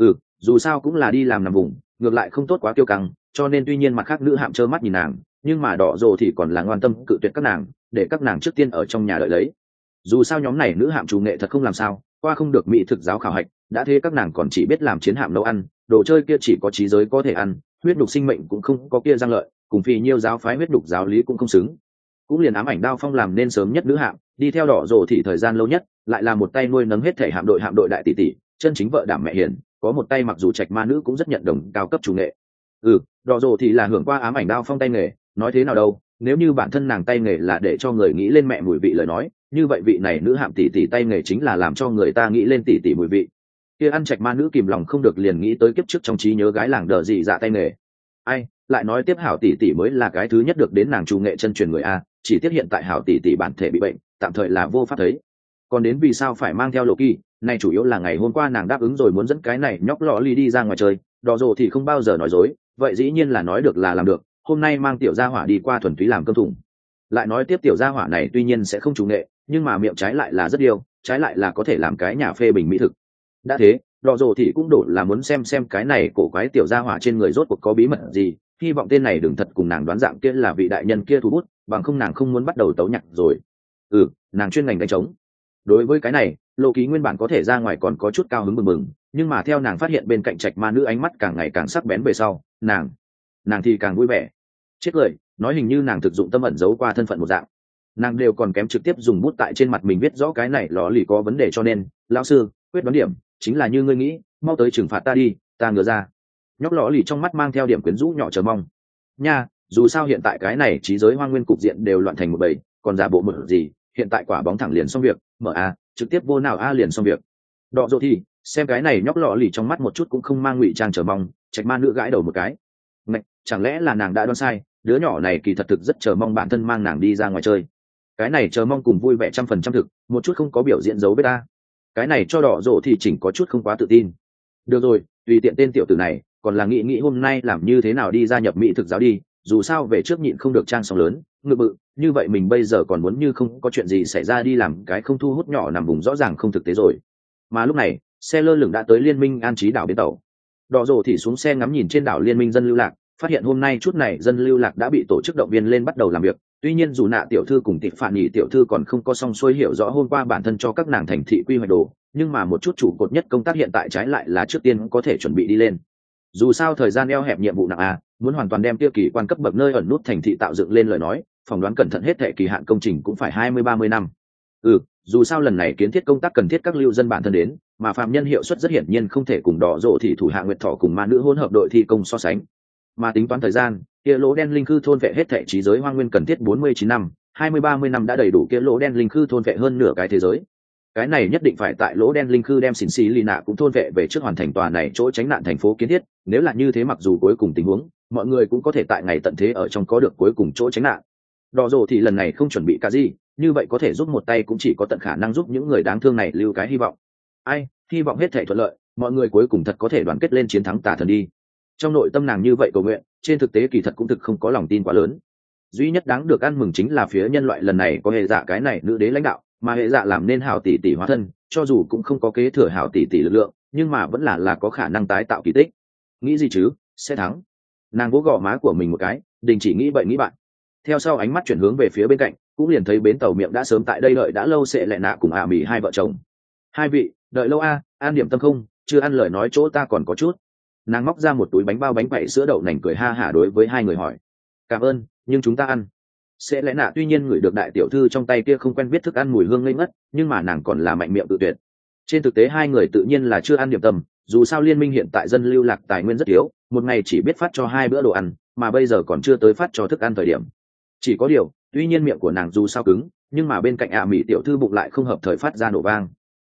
Dù sao cũng là đi làm nằm vùng, ngược lại không tốt quá kiêu căng, cho nên tuy nhiên mặt khác nữ hạm trơ mắt nhìn nàng, nhưng mà đỏ rồ thì còn là ngoan tâm cự tuyệt các nàng, để các nàng trước tiên ở trong nhà đợi lấy. Dù sao nhóm này nữ hạm chủ nghệ thật không làm sao, qua không được mỹ thực giáo khảo hạch, đã thế các nàng còn chỉ biết làm chiến hạm nấu ăn, đồ chơi kia chỉ có trí giới có thể ăn, huyết đục sinh mệnh cũng không có kia răng lợi, cùng phi nhiêu giáo phái huyết đục giáo lý cũng không xứng. Cũng liền ám ảnh đao phong làm nên sớm nhất nữ hạm, đi theo đỏ rồ thì thời gian lâu nhất, lại là một tay nuôi nấng hết thể hạm đội đại tỷ tỷ, chân chính vợ đảm mẹ hiền, có một tay mặc dù Trạch ma nữ cũng rất nhận đồng cao cấp chủ nghệ. Đỏ rồ thì là hưởng qua ám ảnh đao phong tay nghề, nói thế nào đâu, nếu như bản thân nàng tay nghề là để cho người nghĩ lên mẹ mùi vị lời nói, như vậy vị này nữ hạm tỷ tỷ tay nghề chính là làm cho người ta nghĩ lên tỷ tỷ mùi vị. Kia ăn Trạch ma nữ kìm lòng không được liền nghĩ tới kiếp trước trong trí nhớ gái làng đờ dị dạ tay nghề. Ai, lại nói tiếp hảo tỷ tỷ mới là cái thứ nhất được đến nàng chủ nghệ chân truyền người a, chỉ tiếc hiện tại hảo tỷ tỷ bản thể bị bệnh, tạm thời là vô pháp thấy. Còn đến vì sao phải mang theo lộ kỳ, này chủ yếu là ngày hôm qua nàng đáp ứng rồi muốn dẫn cái này nhóc lọ ly đi ra ngoài chơi, đỏ rồ thì không bao giờ nói dối, vậy dĩ nhiên là nói được là làm được, hôm nay mang tiểu gia hỏa đi qua thuần túy làm cơm thùng. Lại nói tiếp tiểu gia hỏa này tuy nhiên sẽ không chủ nghệ, nhưng mà miệng trái lại là rất yêu, trái lại là có thể làm cái nhà phê bình mỹ thực. Đã thế, đỏ rồ thì cũng đổ là muốn xem cái này cổ quái tiểu gia hỏa trên người rốt cuộc có bí mật gì, hy vọng tên này đừng thật cùng nàng đoán dạng kia là vị đại nhân kia thu bút, bằng không nàng không muốn bắt đầu tấu nhạc rồi. Nàng chuyên ngành đánh trống. Đối với cái này, lộ ký nguyên bản có thể ra ngoài còn có chút cao hứng mừng, nhưng mà theo nàng phát hiện bên cạnh trạch ma nữ ánh mắt càng ngày càng sắc bén về sau, nàng thì càng vui vẻ. Chết cười, nói hình như nàng thực dụng tâm ẩn giấu qua thân phận một dạng. Nàng đều còn kém trực tiếp dùng bút tại trên mặt mình viết rõ cái này lò lì có vấn đề, cho nên lão sư quyết đoán điểm chính là như ngươi nghĩ, mau tới trừng phạt ta đi, ta ngừa ra. Nhóc lò lì trong mắt mang theo điểm quyến rũ nhỏ chờ mong nha, dù sao hiện tại cái này trí giới hoang nguyên cục diện đều loạn thành một bầy, còn giả bộ một gì, hiện tại quả bóng thẳng liền xong việc, mở a trực tiếp vô nào a liền xong việc. Đọ dỗ thì xem cái này nhóc lọ lì trong mắt một chút cũng không mang ngụy trang chờ mong, trạch ma nữ gãi đầu một cái. Ngạch, chẳng lẽ là nàng đã đoán sai, đứa nhỏ này kỳ thật thực rất chờ mong bản thân mang nàng đi ra ngoài chơi. Cái này chờ mong cùng vui vẻ 100% thực, một chút không có biểu diễn giấu với ta. Cái này cho đỏ dỗ thì chỉnh có chút không quá tự tin. Được rồi, tùy tiện tên tiểu tử này, còn là nghĩ hôm nay làm như thế nào đi gia nhập mỹ thực giáo đi, dù sao về trước nhịn không được trang sóng lớn ngự bự, như vậy mình bây giờ còn muốn như không có chuyện gì xảy ra đi làm cái không thu hút nhỏ nằm vùng rõ ràng không thực tế rồi. Mà lúc này xe lơ lửng đã tới liên minh an trí đảo bến tàu. Đỏ rồ thì xuống xe ngắm nhìn trên đảo liên minh dân lưu lạc, phát hiện hôm nay chút này dân lưu lạc đã bị tổ chức động viên lên bắt đầu làm việc. Tuy nhiên dù nạ tiểu thư cùng tịch phản nhị tiểu thư còn không có xong xuôi hiểu rõ hôm qua bản thân cho các nàng thành thị quy hoạch đồ, nhưng mà một chút trụ cột nhất công tác hiện tại trái lại là trước tiên có thể chuẩn bị đi lên. Dù sao thời gian eo hẹp, nhiệm vụ nặng à, muốn hoàn toàn đem tiêu kỳ quan cấp bậc nơi ẩn nút thành thị tạo dựng lên lời nói, phỏng đoán cẩn thận hết thệ kỳ hạn công trình cũng phải 20-30 năm. Dù sao lần này kiến thiết công tác cần thiết các lưu dân bản thân đến, mà phạm nhân hiệu suất rất hiển nhiên không thể cùng đỏ rộ thì thủ hạ nguyệt thọ cùng ma nữ hỗn hợp đội thi công so sánh. Mà tính toán thời gian, kia lỗ đen linh khư thôn vệ hết thệ trí giới hoang nguyên cần thiết 49 năm, 20-30 năm đã đầy đủ kia lỗ đen linh khư thôn vệ hơn nửa cái thế giới. Cái này nhất định phải tại lỗ đen linh khư đem xỉn xì lì nạ cũng thôn vệ về trước hoàn thành tòa này chỗ tránh nạn thành phố kiến thiết. Nếu là như thế, mặc dù cuối cùng tình huống mọi người cũng có thể tại ngày tận thế ở trong có được cuối cùng chỗ tránh nạn. Đỏ rồ thì lần này không chuẩn bị cả gì, như vậy có thể giúp một tay cũng chỉ có tận khả năng giúp những người đáng thương này lưu cái hy vọng. Hy vọng hết thể thuận lợi, mọi người cuối cùng thật có thể đoàn kết lên chiến thắng tà thần đi. Trong nội tâm nàng như vậy cầu nguyện, trên thực tế kỳ thật cũng thực không có lòng tin quá lớn. Duy nhất đáng được ăn mừng chính là phía nhân loại lần này có hệ dạ cái này nữ đế lãnh đạo, mà hệ dạ làm nên hảo tỷ tỷ hóa thân, cho dù cũng không có kế thừa hảo tỷ tỷ lực lượng, nhưng mà vẫn là có khả năng tái tạo kỳ tích. Nghĩ gì chứ, sẽ thắng. Nàng vỗ gò má của mình một cái, đình chỉ nghĩ bậy nghĩ bạn. Theo sau ánh mắt chuyển hướng về phía bên cạnh, cũng liền thấy bến tàu miệng đã sớm tại đây đợi đã lâu sẽ lẹ nạ cùng mì hai vợ chồng. Hai vị đợi lâu an điểm tâm không, chưa ăn lời nói chỗ ta còn có chút. Nàng móc ra một túi bánh bao bánh quậy sữa đậu nành cười ha hả đối với hai người hỏi. Cảm ơn, nhưng chúng ta ăn. Sẽ lẽ nạ tuy nhiên ngửi được đại tiểu thư trong tay kia không quen biết thức ăn mùi hương ngây ngất, nhưng mà nàng còn là mạnh miệng tự tuyệt. Trên thực tế hai người tự nhiên là chưa ăn điểm tâm, dù sao liên minh hiện tại dân lưu lạc tài nguyên rất yếu, một ngày chỉ biết phát cho 2 bữa đồ ăn, mà bây giờ còn chưa tới phát cho thức ăn thời điểm. Chỉ có điều, tuy nhiên miệng của nàng dù sao cứng, nhưng mà bên cạnh mỹ tiểu thư bụng lại không hợp thời phát ra nổ vang.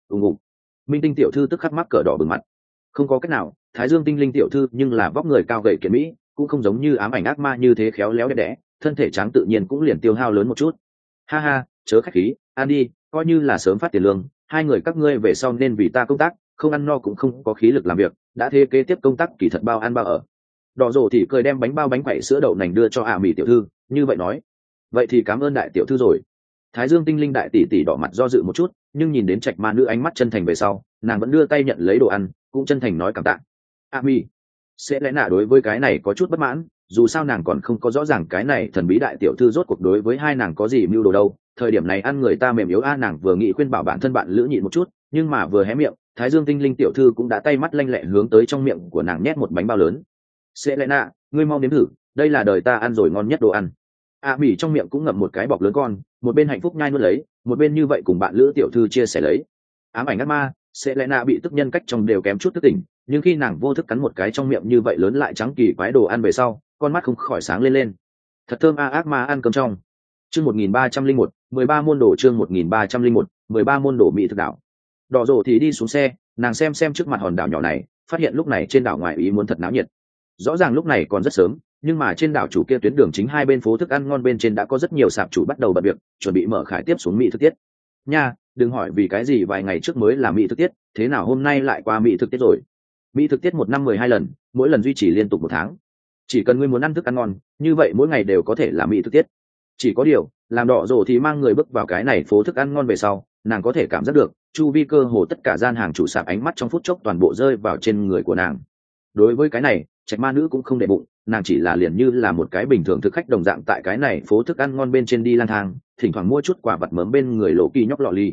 Minh tinh tiểu thư tức khắc mắc cỡ đỏ bừng mặt. Không có cách nào, Thái Dương tinh linh tiểu thư nhưng là vóc người cao gầy kiện mỹ, cũng không giống như ám ảnh ác ma như thế khéo léo đẹp đẽ, thân thể trắng tự nhiên cũng liền tiêu hao lớn một chút. Ha ha, chớ khách khí, ăn đi, coi như là sớm phát tiền lương, hai người các ngươi về sau nên vì ta công tác, không ăn no cũng không có khí lực làm việc, đã thế kế tiếp công tác kỳ thật bao ăn bao ở. Đỏ rồ thì cười đem bánh bao bánh quẩy sữa đậu nành đưa cho mỹ tiểu thư, như vậy nói, vậy thì cảm ơn đại tiểu thư rồi. Thái Dương tinh linh đại tỷ tỷ đỏ mặt do dự một chút, nhưng nhìn đến trạch ma nữ ánh mắt chân thành về sau, nàng vẫn đưa tay nhận lấy đồ ăn, cũng chân thành nói cảm tạ. Mi sẽ lẽ nạ đối với cái này có chút bất mãn, dù sao nàng còn không có rõ ràng cái này thần bí đại tiểu thư rốt cuộc đối với hai nàng có gì mưu đồ đâu. Thời điểm này ăn người ta mềm yếu nàng vừa nghĩ khuyên bảo bản thân bạn lữ nhịn một chút, nhưng mà vừa hé miệng, Thái Dương tinh linh tiểu thư cũng đã tay mắt lanh lẹ hướng tới trong miệng của nàng nhét một bánh bao lớn. Sẽ lẽ nạ, ngươi mau nếm thử, đây là đời ta ăn rồi ngon nhất đồ ăn. Mỹ trong miệng cũng ngậm một cái bọc lớn con, một bên hạnh phúc nhai nuốt lấy, một bên như vậy cùng bạn lữ tiểu thư chia sẻ lấy. Ám ảnh ác ma sẽ lẽ nạ bị tức nhân cách trong đều kém chút thức tỉnh, nhưng khi nàng vô thức cắn một cái trong miệng như vậy lớn lại trắng kỳ quái đồ ăn về sau, con mắt không khỏi sáng lên lên. Thật thơm ác ma ăn cơm trong. Chương 1301, 13 môn đồ, chương 1301, 13 môn đồ mỹ thực đảo. Đỏ rồ thì đi xuống xe, nàng xem trước mặt hòn đảo nhỏ này, phát hiện lúc này trên đảo ngoài ý muốn thật náo nhiệt. Rõ ràng lúc này còn rất sớm, nhưng mà trên đảo chủ kia tuyến đường chính hai bên phố thức ăn ngon bên trên đã có rất nhiều sạp chủ bắt đầu bận việc, chuẩn bị mở khải tiếp xuống mỹ thực tiết. Nha, đừng hỏi vì cái gì vài ngày trước mới là mỹ thực tiết, thế nào hôm nay lại qua mỹ thực tiết rồi. Mỹ thực tiết 1 năm 12 lần, mỗi lần duy trì liên tục 1 tháng. Chỉ cần ngươi muốn ăn thức ăn ngon, như vậy mỗi ngày đều có thể là mỹ thực tiết. Chỉ có điều, làm đỏ rồ thì mang người bước vào cái này phố thức ăn ngon về sau, nàng có thể cảm giác được, chu vi cơ hồ tất cả gian hàng chủ sạp ánh mắt trong phút chốc toàn bộ rơi vào trên người của nàng. Đối với cái này, trạch ma nữ cũng không để bụng, nàng chỉ là liền như là một cái bình thường thực khách đồng dạng tại cái này phố thức ăn ngon bên trên đi lang thang, thỉnh thoảng mua chút quả vật mớm bên người lộ kỳ nhóc lọ ly.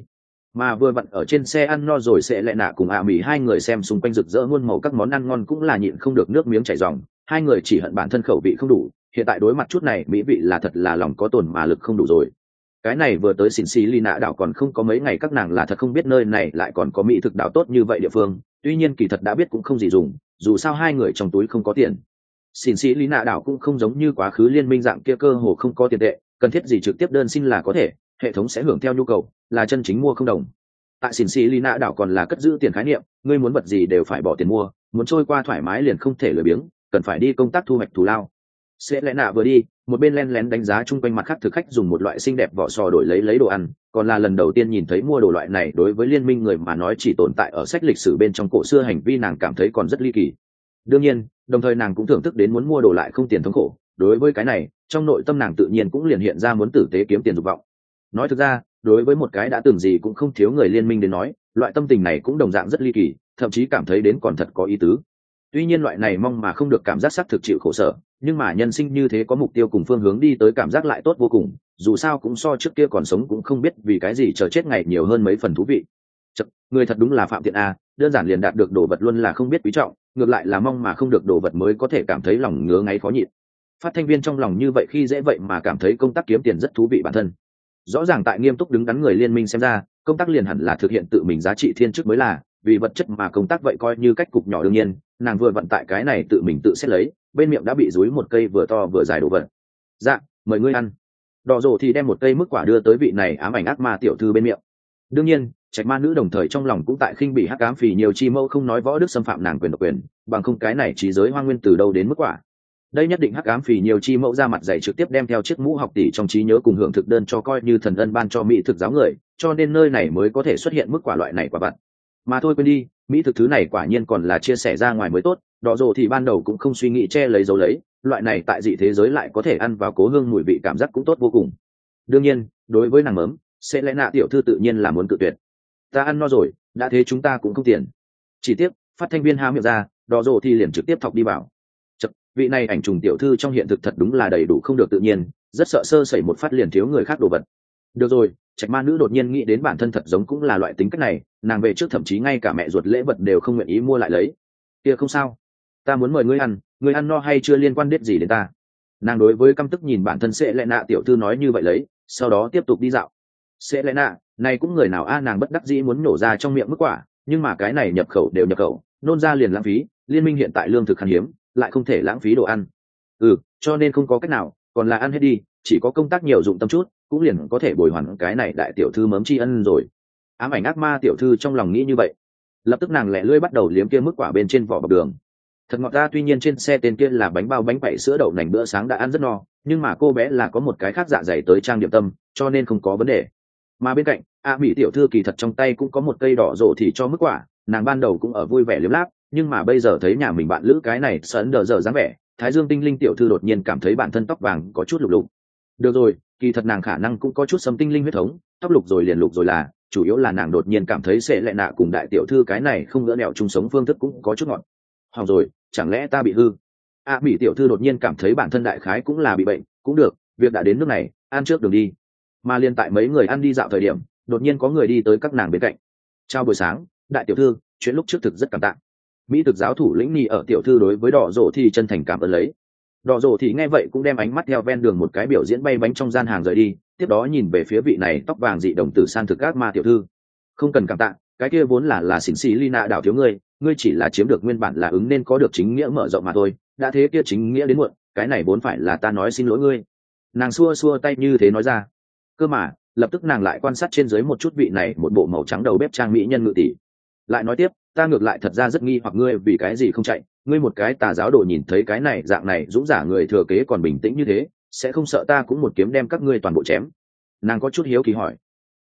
Mà vừa vặn ở trên xe ăn no rồi sẽ lại nạ cùng Mỹ hai người xem xung quanh rực rỡ muôn màu các món ăn ngon cũng là nhịn không được nước miếng chảy ròng. Hai người chỉ hận bản thân khẩu vị không đủ, hiện tại đối mặt chút này mỹ vị là thật là lòng có tồn mà lực không đủ rồi. Cái này vừa tới xỉn xì ly nạ đảo còn không có mấy ngày, các nàng là thật không biết nơi này lại còn có mỹ thực đảo tốt như vậy địa phương. Tuy nhiên kỳ thật đã biết cũng không gì dùng, dù sao hai người trong túi không có tiền. Xỉn xì ly nạ đảo cũng không giống như quá khứ liên minh dạng kia cơ hồ không có tiền tệ, cần thiết gì trực tiếp đơn xin là có thể, hệ thống sẽ hưởng theo nhu cầu, là chân chính mua không đồng. Tại xỉn xì ly nạ đảo còn là cất giữ tiền khái niệm, ngươi muốn vật gì đều phải bỏ tiền mua, muốn trôi qua thoải mái liền không thể lười biếng, cần phải đi công tác thu hoạch thù lao. Sẽ lẽ nạ vừa đi một bên len lén đánh giá chung quanh mặt khác thực khách dùng một loại xinh đẹp vỏ sò đổi lấy đồ ăn, còn là lần đầu tiên nhìn thấy mua đồ loại này đối với liên minh người mà nói chỉ tồn tại ở sách lịch sử bên trong cổ xưa, hành vi nàng cảm thấy còn rất ly kỳ. Đương nhiên đồng thời nàng cũng thưởng thức đến muốn mua đồ lại không tiền thống khổ, đối với cái này trong nội tâm nàng tự nhiên cũng liền hiện ra muốn tử tế kiếm tiền dục vọng. Nói thực ra đối với một cái đã từng gì cũng không thiếu người liên minh đến nói, loại tâm tình này cũng đồng dạng rất ly kỳ, thậm chí cảm thấy đến còn thật có ý tứ. Tuy nhiên loại này mong mà không được cảm giác xác thực chịu khổ sở, nhưng mà nhân sinh như thế có mục tiêu cùng phương hướng đi tới cảm giác lại tốt vô cùng, dù sao cũng so trước kia còn sống cũng không biết vì cái gì chờ chết ngày nhiều hơn mấy phần thú vị. Người thật đúng là phạm tiện a, đơn giản liền đạt được đồ vật luôn là không biết quý trọng, ngược lại là mong mà không được đồ vật mới có thể cảm thấy lòng ngứa ngáy khó nhịn. Phát thanh viên trong lòng như vậy khi dễ vậy mà cảm thấy công tác kiếm tiền rất thú vị bản thân. Rõ ràng tại nghiêm túc đứng đắn người liên minh xem ra, công tác liền hẳn là thực hiện tự mình giá trị thiên chức mới là, vì vật chất mà công tác vậy coi như cách cục nhỏ. Đương nhiên nàng vừa vận tại cái này tự mình tự xét lấy, bên miệng đã bị dúi một cây vừa to vừa dài đồ vật. Dạ, mời ngươi ăn. Đỏ rồ thì đem một cây mức quả đưa tới vị này ám ảnh ác ma tiểu thư bên miệng. Đương nhiên trạch ma nữ đồng thời trong lòng cũng tại khinh bỉ hắc ám phì nhiều chi mẫu không nói võ đức xâm phạm nàng quyền độc quyền, bằng không cái này trí giới hoang nguyên từ đâu đến mức quả. Đây nhất định hắc ám phì nhiều chi mẫu ra mặt dày trực tiếp đem theo chiếc mũ học tỷ trong trí nhớ cùng hưởng thực đơn cho coi như thần ân ban cho mỹ thực giáo người, cho nên nơi này mới có thể xuất hiện mức quả loại này quả vặt. Mà thôi quên đi, mỹ thực thứ này quả nhiên còn là chia sẻ ra ngoài mới tốt. Đỏ rồ thì ban đầu cũng không suy nghĩ che lấy giấu lấy, loại này tại dị thế giới lại có thể ăn vào cố hương mùi vị cảm giác cũng tốt vô cùng. Đương nhiên đối với nàng mớm sẽ lẽ nạ tiểu thư tự nhiên là muốn cự tuyệt. Ta ăn no rồi, đã thế chúng ta cũng không tiền. Chỉ tiếc phát thanh viên há miệng ra, đỏ rồ thì liền trực tiếp thọc đi vào. Chật, vị này ảnh trùng tiểu thư trong hiện thực thật đúng là đầy đủ không được tự nhiên, rất sợ sơ sẩy một phát liền thiếu người khác đồ vật. Được rồi, trạch ma nữ đột nhiên nghĩ đến bản thân thật giống cũng là loại tính cách này, nàng về trước thậm chí ngay cả mẹ ruột lễ vật đều không nguyện ý mua lại lấy. Kia không sao, ta muốn mời ngươi ăn no hay chưa liên quan đến gì đến ta. Nàng đối với căm tức nhìn bản thân sẽ lẽ nạ tiểu thư nói như vậy lấy, sau đó tiếp tục đi dạo. Sẽ lẽ nạ này cũng người nào a, nàng bất đắc dĩ muốn nổ ra trong miệng mức quả, nhưng mà cái này nhập khẩu đều nhập khẩu, nôn ra liền lãng phí, liên minh hiện tại lương thực khan hiếm, lại không thể lãng phí đồ ăn. Cho nên không có cách nào, còn là ăn hết đi, chỉ có công tác nhiều dụng tâm chút cũng liền có thể bồi hoàn cái này đại tiểu thư mớm tri ân rồi. Ám ảnh ác ma tiểu thư trong lòng nghĩ như vậy, lập tức nàng lẹ lưỡi bắt đầu liếm kia mức quả bên trên vỏ bọc đường. Thật ngọt ta. Tuy nhiên trên xe tên kia là bánh bao bánh quẩy sữa đậu nành, bữa sáng đã ăn rất no, nhưng mà cô bé là có một cái khác dạ dày tới trang điểm tâm, cho nên không có vấn đề. Mà bên cạnh mỹ tiểu thư kỳ thật trong tay cũng có một cây đỏ rộ thì cho mức quả, nàng ban đầu cũng ở vui vẻ liếm láp, nhưng mà bây giờ thấy nhà mình bạn lữ cái này sấn đờ dở dáng vẻ, thái dương tinh linh tiểu thư đột nhiên cảm thấy bản thân tóc vàng có chút lục lục. Được rồi, kỳ thật nàng khả năng cũng có chút sấm tinh linh huyết thống, tóc lục rồi liền lục rồi là, chủ yếu là nàng đột nhiên cảm thấy sẽ lệ nạ cùng đại tiểu thư cái này không ngỡ nẹo chung sống phương thức cũng có chút ngọt. Hỏng rồi, chẳng lẽ ta bị hư? Mỹ tiểu thư đột nhiên cảm thấy bản thân đại khái cũng là bị bệnh, cũng được, việc đã đến nước này, ăn trước đường đi. Mà liên tại mấy người ăn đi dạo thời điểm, đột nhiên có người đi tới các nàng bên cạnh. Chào buổi sáng, đại tiểu thư, chuyện lúc trước thực rất cảm tạ. Mỹ thực giáo thủ lĩnh Nhi ở tiểu thư đối với đỏ rổ thì chân thành cảm ơn lấy. Đỏ rổ thì nghe vậy cũng đem ánh mắt theo ven đường một cái biểu diễn bay bánh trong gian hàng rời đi, tiếp đó nhìn về phía vị này tóc vàng dị đồng tử san thực ác ma tiểu thư. Không cần cảm tạ, cái kia vốn là xỉn xì Lina đảo thiếu ngươi chỉ là chiếm được nguyên bản là ứng nên có được chính nghĩa mở rộng mà thôi, đã thế kia chính nghĩa đến muộn, cái này vốn phải là ta nói xin lỗi ngươi. Nàng xua xua tay như thế nói ra. Cơ mà lập tức nàng lại quan sát trên dưới một chút vị này một bộ màu trắng đầu bếp trang mỹ nhân ngự tỷ, lại nói tiếp, ta ngược lại thật ra rất nghi hoặc ngươi vì cái gì không chạy, ngươi một cái tà giáo đồ nhìn thấy cái này dạng này dũng giả người thừa kế còn bình tĩnh như thế, sẽ không sợ ta cũng một kiếm đem các ngươi toàn bộ chém. Nàng có chút hiếu kỳ hỏi.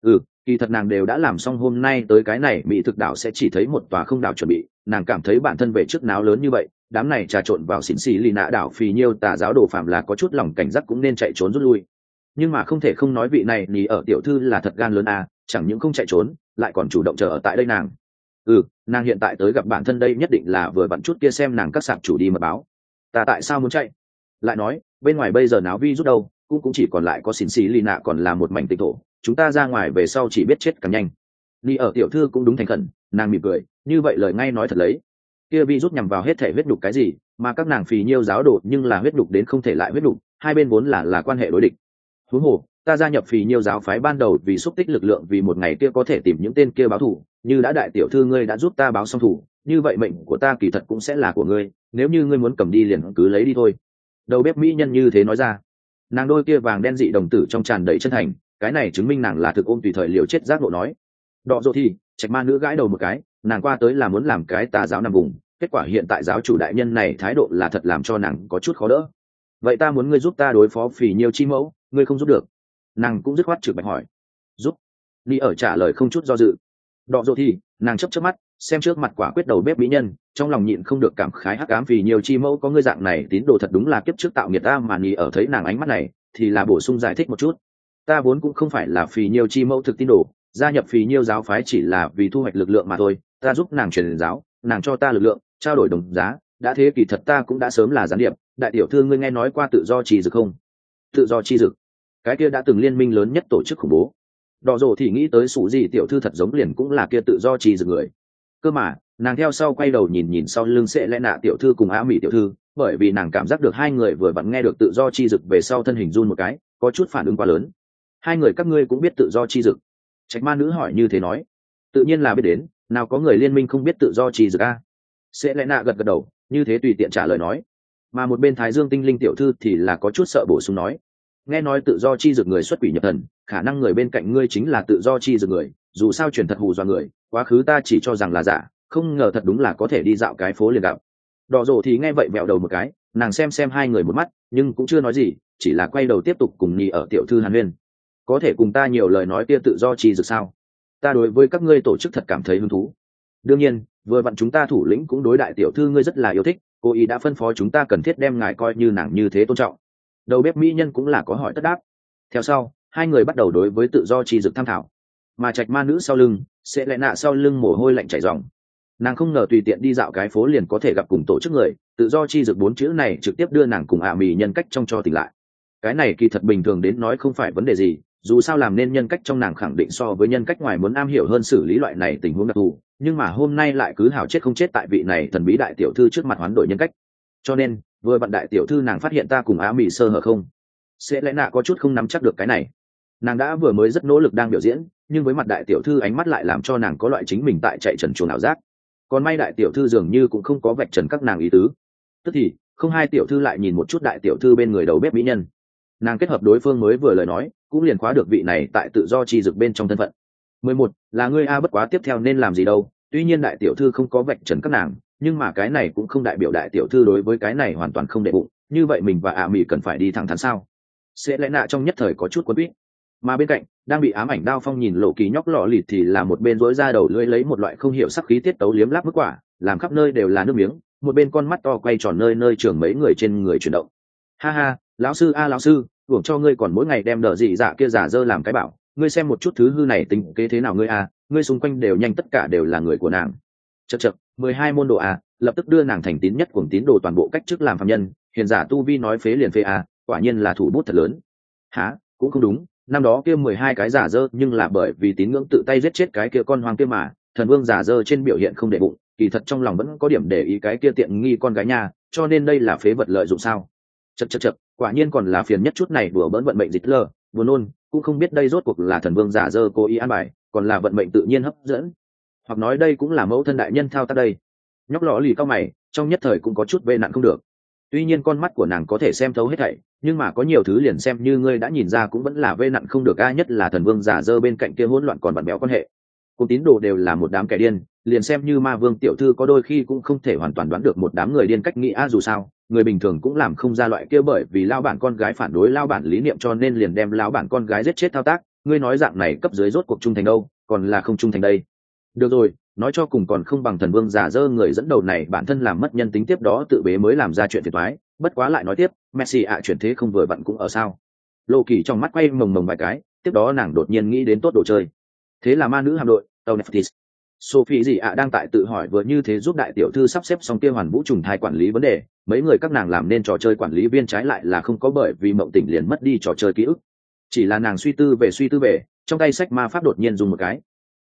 Kỳ thật nàng đều đã làm xong, hôm nay tới cái này mỹ thực đảo sẽ chỉ thấy một tòa không đảo chuẩn bị, nàng cảm thấy bản thân về trước náo lớn như vậy, đám này trà trộn vào xỉn xì lì nạ đảo phì nhiêu tà giáo đồ phạm là có chút lòng cảnh giác cũng nên chạy trốn rút lui. Nhưng mà không thể không nói vị này nhì ở tiểu thư là thật gan lớn à, chẳng những không chạy trốn lại còn chủ động chờ ở tại đây. Nàng hiện tại tới gặp bản thân đây nhất định là vừa vặn chút kia xem nàng các sạp chủ đi mật báo. Ta tại sao muốn chạy? Lại nói bên ngoài bây giờ náo vi rút đâu, cũng chỉ còn lại có xỉn xì lì nạ còn là một mảnh tịnh thổ, chúng ta ra ngoài về sau chỉ biết chết càng nhanh. Ni ở tiểu thư cũng đúng thành khẩn, nàng mỉm cười, như vậy lời ngay nói thật lấy. Kia vi rút nhằm vào hết thể huyết nhục cái gì, mà các nàng phì nhiêu giáo đồ nhưng là huyết nhục đến không thể lại huyết nhục, hai bên vốn là quan hệ đối địch. Huống hồ, ta gia nhập phì nhiêu giáo phái ban đầu vì xúc tích lực lượng vì một ngày kia có thể tìm những tên kia báo thù, như đã đại tiểu thư ngươi đã giúp ta báo xong thù, như vậy mệnh của ta kỳ thật cũng sẽ là của ngươi, nếu như ngươi muốn cầm đi liền cứ lấy đi thôi. Đầu bếp mỹ nhân như thế nói ra. Nàng đôi kia vàng đen dị đồng tử trong tràn đầy chân thành, cái này chứng minh nàng là thực ôm tùy thời liều chết giác ngộ nói. Đọ dỗ thì trạch ma nữ gãi đầu một cái, nàng qua tới là muốn làm cái tà giáo nằm vùng, kết quả hiện tại giáo chủ đại nhân này thái độ là thật làm cho nàng có chút khó đỡ. Vậy ta muốn ngươi giúp ta đối phó phì nhiêu chi mẫu, ngươi không giúp được. Nàng cũng dứt khoát trực bạch hỏi. Giúp. Ni ở trả lời không chút do dự. Đọ dỗ thì nàng chớp chớp mắt, xem trước mặt quả quyết đầu bếp mỹ nhân, trong lòng nhịn không được cảm khái hắc ám vì nhiều chi mẫu có ngươi dạng này tín đồ thật đúng là kiếp trước tạo nghiệt ta, mà Ni ở thấy nàng ánh mắt này thì là bổ sung giải thích một chút. Ta vốn cũng không phải là phì nhiêu chi mẫu thực tín đồ, gia nhập phì nhiêu giáo phái chỉ là vì thu hoạch lực lượng mà thôi, ta giúp nàng truyền giáo, nàng cho ta lực lượng, trao đổi đồng giá, đã thế kỳ thật ta cũng đã sớm là gián điệp. Đại tiểu thư ngươi nghe nói qua tự do chi dực không? Tự do chi dực, cái kia đã từng liên minh lớn nhất tổ chức khủng bố. Đỏ rồ thì nghĩ tới sủ gì tiểu thư thật giống liền cũng là kia tự do chi dực người. Cơ mà nàng theo sau quay đầu nhìn sau lưng sẽ lẽ nạ tiểu thư cùng á mỹ tiểu thư, bởi vì nàng cảm giác được hai người vừa vặn nghe được tự do chi dực về sau thân hình run một cái, có chút phản ứng quá lớn. Hai người các ngươi cũng biết tự do chi dực? Trạch ma nữ hỏi như thế nói. Tự nhiên là biết đến, nào có người liên minh không biết tự do chi dực a? Sẽ lẽ nạ gật gật đầu, như thế tùy tiện trả lời nói. Mà một bên thái dương tinh linh tiểu thư thì là có chút sợ bổ sung nói. Nghe nói tự do chi dực người xuất quỷ nhập thần, khả năng người bên cạnh ngươi chính là tự do chi dực người, dù sao truyền thật hù dọa người, quá khứ ta chỉ cho rằng là giả, không ngờ thật đúng là có thể đi dạo cái phố liền gặp. Đỏ rồ thì nghe vậy vẹo đầu một cái, nàng xem hai người một mắt, nhưng cũng chưa nói gì, chỉ là quay đầu tiếp tục cùng Nhi ở tiểu thư hàn huyên. Có thể cùng ta nhiều lời nói kia tự do chi dực sao? Ta đối với các ngươi tổ chức thật cảm thấy hứng thú. Đương nhiên, vừa vặn chúng ta thủ lĩnh cũng đối đại tiểu thư ngươi rất là yêu thích, cô ý đã phân phó chúng ta cần thiết đem ngài coi như nàng như thế tôn trọng. Đầu bếp mỹ nhân cũng là có hỏi tất đáp. Theo sau, hai người bắt đầu đối với tự do chi dực tham thảo, mà trạch ma nữ sau lưng sẽ lại nạ sau lưng mồ hôi lạnh chảy ròng. Nàng không ngờ tùy tiện đi dạo cái phố liền có thể gặp cùng tổ chức người, tự do chi dực 4 chữ này trực tiếp đưa nàng cùng mì nhân cách trong cho tỉnh lại. Cái này kỳ thật bình thường đến nói không phải vấn đề gì, dù sao làm nên nhân cách trong nàng khẳng định so với nhân cách ngoài muốn am hiểu hơn xử lý loại này tình huống đặc thù, nhưng mà hôm nay lại cứ hào chết không chết tại vị này thần bí đại tiểu thư trước mặt hoán đổi nhân cách. Cho nên vừa bạn đại tiểu thư nàng phát hiện ta cùng mì sơ hở không, sẽ lẽ nạ có chút không nắm chắc được cái này. Nàng đã vừa mới rất nỗ lực đang biểu diễn, nhưng với mặt đại tiểu thư ánh mắt lại làm cho nàng có loại chính mình tại chạy trần chuồng ảo giác. Còn may đại tiểu thư dường như cũng không có vạch trần các nàng ý tứ, tức thì không hai tiểu thư lại nhìn một chút đại tiểu thư bên người đầu bếp mỹ nhân. Nàng kết hợp đối phương mới vừa lời nói cũng liền khóa được vị này tại tự do chi dực bên trong thân phận. 11 là ngươi a, bất quá tiếp theo nên làm gì đâu. Tuy nhiên đại tiểu thư không có vạch trần các nàng, nhưng mà cái này cũng không đại biểu đại tiểu thư đối với cái này hoàn toàn không để bụng, như vậy mình và mỹ cần phải đi thẳng thắn sao? Sẽ lẽ nạ trong nhất thời có chút quấn quýt. Mà bên cạnh đang bị ám ảnh đao phong nhìn lộ kỳ nhóc lọ lịt thì là một bên rối ra đầu lưỡi lấy một loại không hiểu sắc khí tiết tấu liếm láp mức quả, làm khắp nơi đều là nước miếng, một bên con mắt to quay tròn nơi nơi trường mấy người trên người chuyển động. Ha ha, lão sư a lão sư, hưởng cho ngươi còn mỗi ngày đem đỡ dị dạ kia giả dơ làm cái bảo, ngươi xem một chút thứ hư này tính kế thế nào ngươi a, ngươi xung quanh đều nhanh tất cả đều là người của nàng. Chậc chậc, 12 môn đồ a, lập tức đưa nàng thành tín nhất cuồng tín đồ toàn bộ cách chức làm phàm nhân, hiền giả tu vi nói phế liền phế a, quả nhiên là thủ bút thật lớn. Hả, cũng không đúng, năm đó kia 12 cái giả dơ nhưng là bởi vì tín ngưỡng tự tay giết chết cái kia con hoang kia mà, thần vương giả dơ trên biểu hiện không để bụng, kỳ thật trong lòng vẫn có điểm để ý cái kia tiện nghi con gái nha, cho nên đây là phế vật lợi dụng sao? Chậc chậc chậc, quả nhiên còn là phiền nhất chút này, đùa bỡn vận mệnh dịch lờ, buồn nôn, cũng không biết đây rốt cuộc là thần vương giả dơ cố ý an bài, còn là vận mệnh tự nhiên hấp dẫn, hoặc nói đây cũng là mẫu thân đại nhân thao tác đây. Nhóc lọ lì cao mày, trong nhất thời cũng có chút vê nặng không được. Tuy nhiên con mắt của nàng có thể xem thấu hết thảy, nhưng mà có nhiều thứ liền xem như ngươi đã nhìn ra cũng vẫn là vê nặng không được a, nhất là thần vương giả dơ bên cạnh kia hỗn loạn còn bặn béo quan hệ. Cùng tín đồ đều là một đám kẻ điên, liền xem như ma vương tiểu thư có đôi khi cũng không thể hoàn toàn đoán được một đám người điên cách nghĩ a, dù sao người bình thường cũng làm không ra loại kia bởi vì lao bản con gái phản đối lao bản lý niệm cho nên liền đem lao bản con gái giết chết thao tác. Ngươi nói dạng này cấp dưới rốt cuộc trung thành đâu, còn là không trung thành đây. Được rồi, nói cho cùng còn không bằng thần vương giả dơ người dẫn đầu này bản thân làm mất nhân tính, tiếp đó tự bế mới làm ra chuyện phiền toái. Bất quá lại nói tiếp, Messi ạ chuyển thế không vừa vặn cũng ở sao? Lộ Kỳ trong mắt quay mồng mồng vài cái, tiếp đó nàng đột nhiên nghĩ đến tốt đồ chơi. Thế là ma nữ hạm đội tàu Nefertis, Sophie gì ạ đang tại tự hỏi vừa như thế giúp đại tiểu thư sắp xếp xong kia hoàn vũ trùng thai quản lý vấn đề, mấy người các nàng làm nên trò chơi quản lý viên trái lại là không có, bởi vì mộng tỉnh liền mất đi trò chơi ký ức. Chỉ là nàng suy tư về, trong tay sách ma pháp đột nhiên dùng một cái.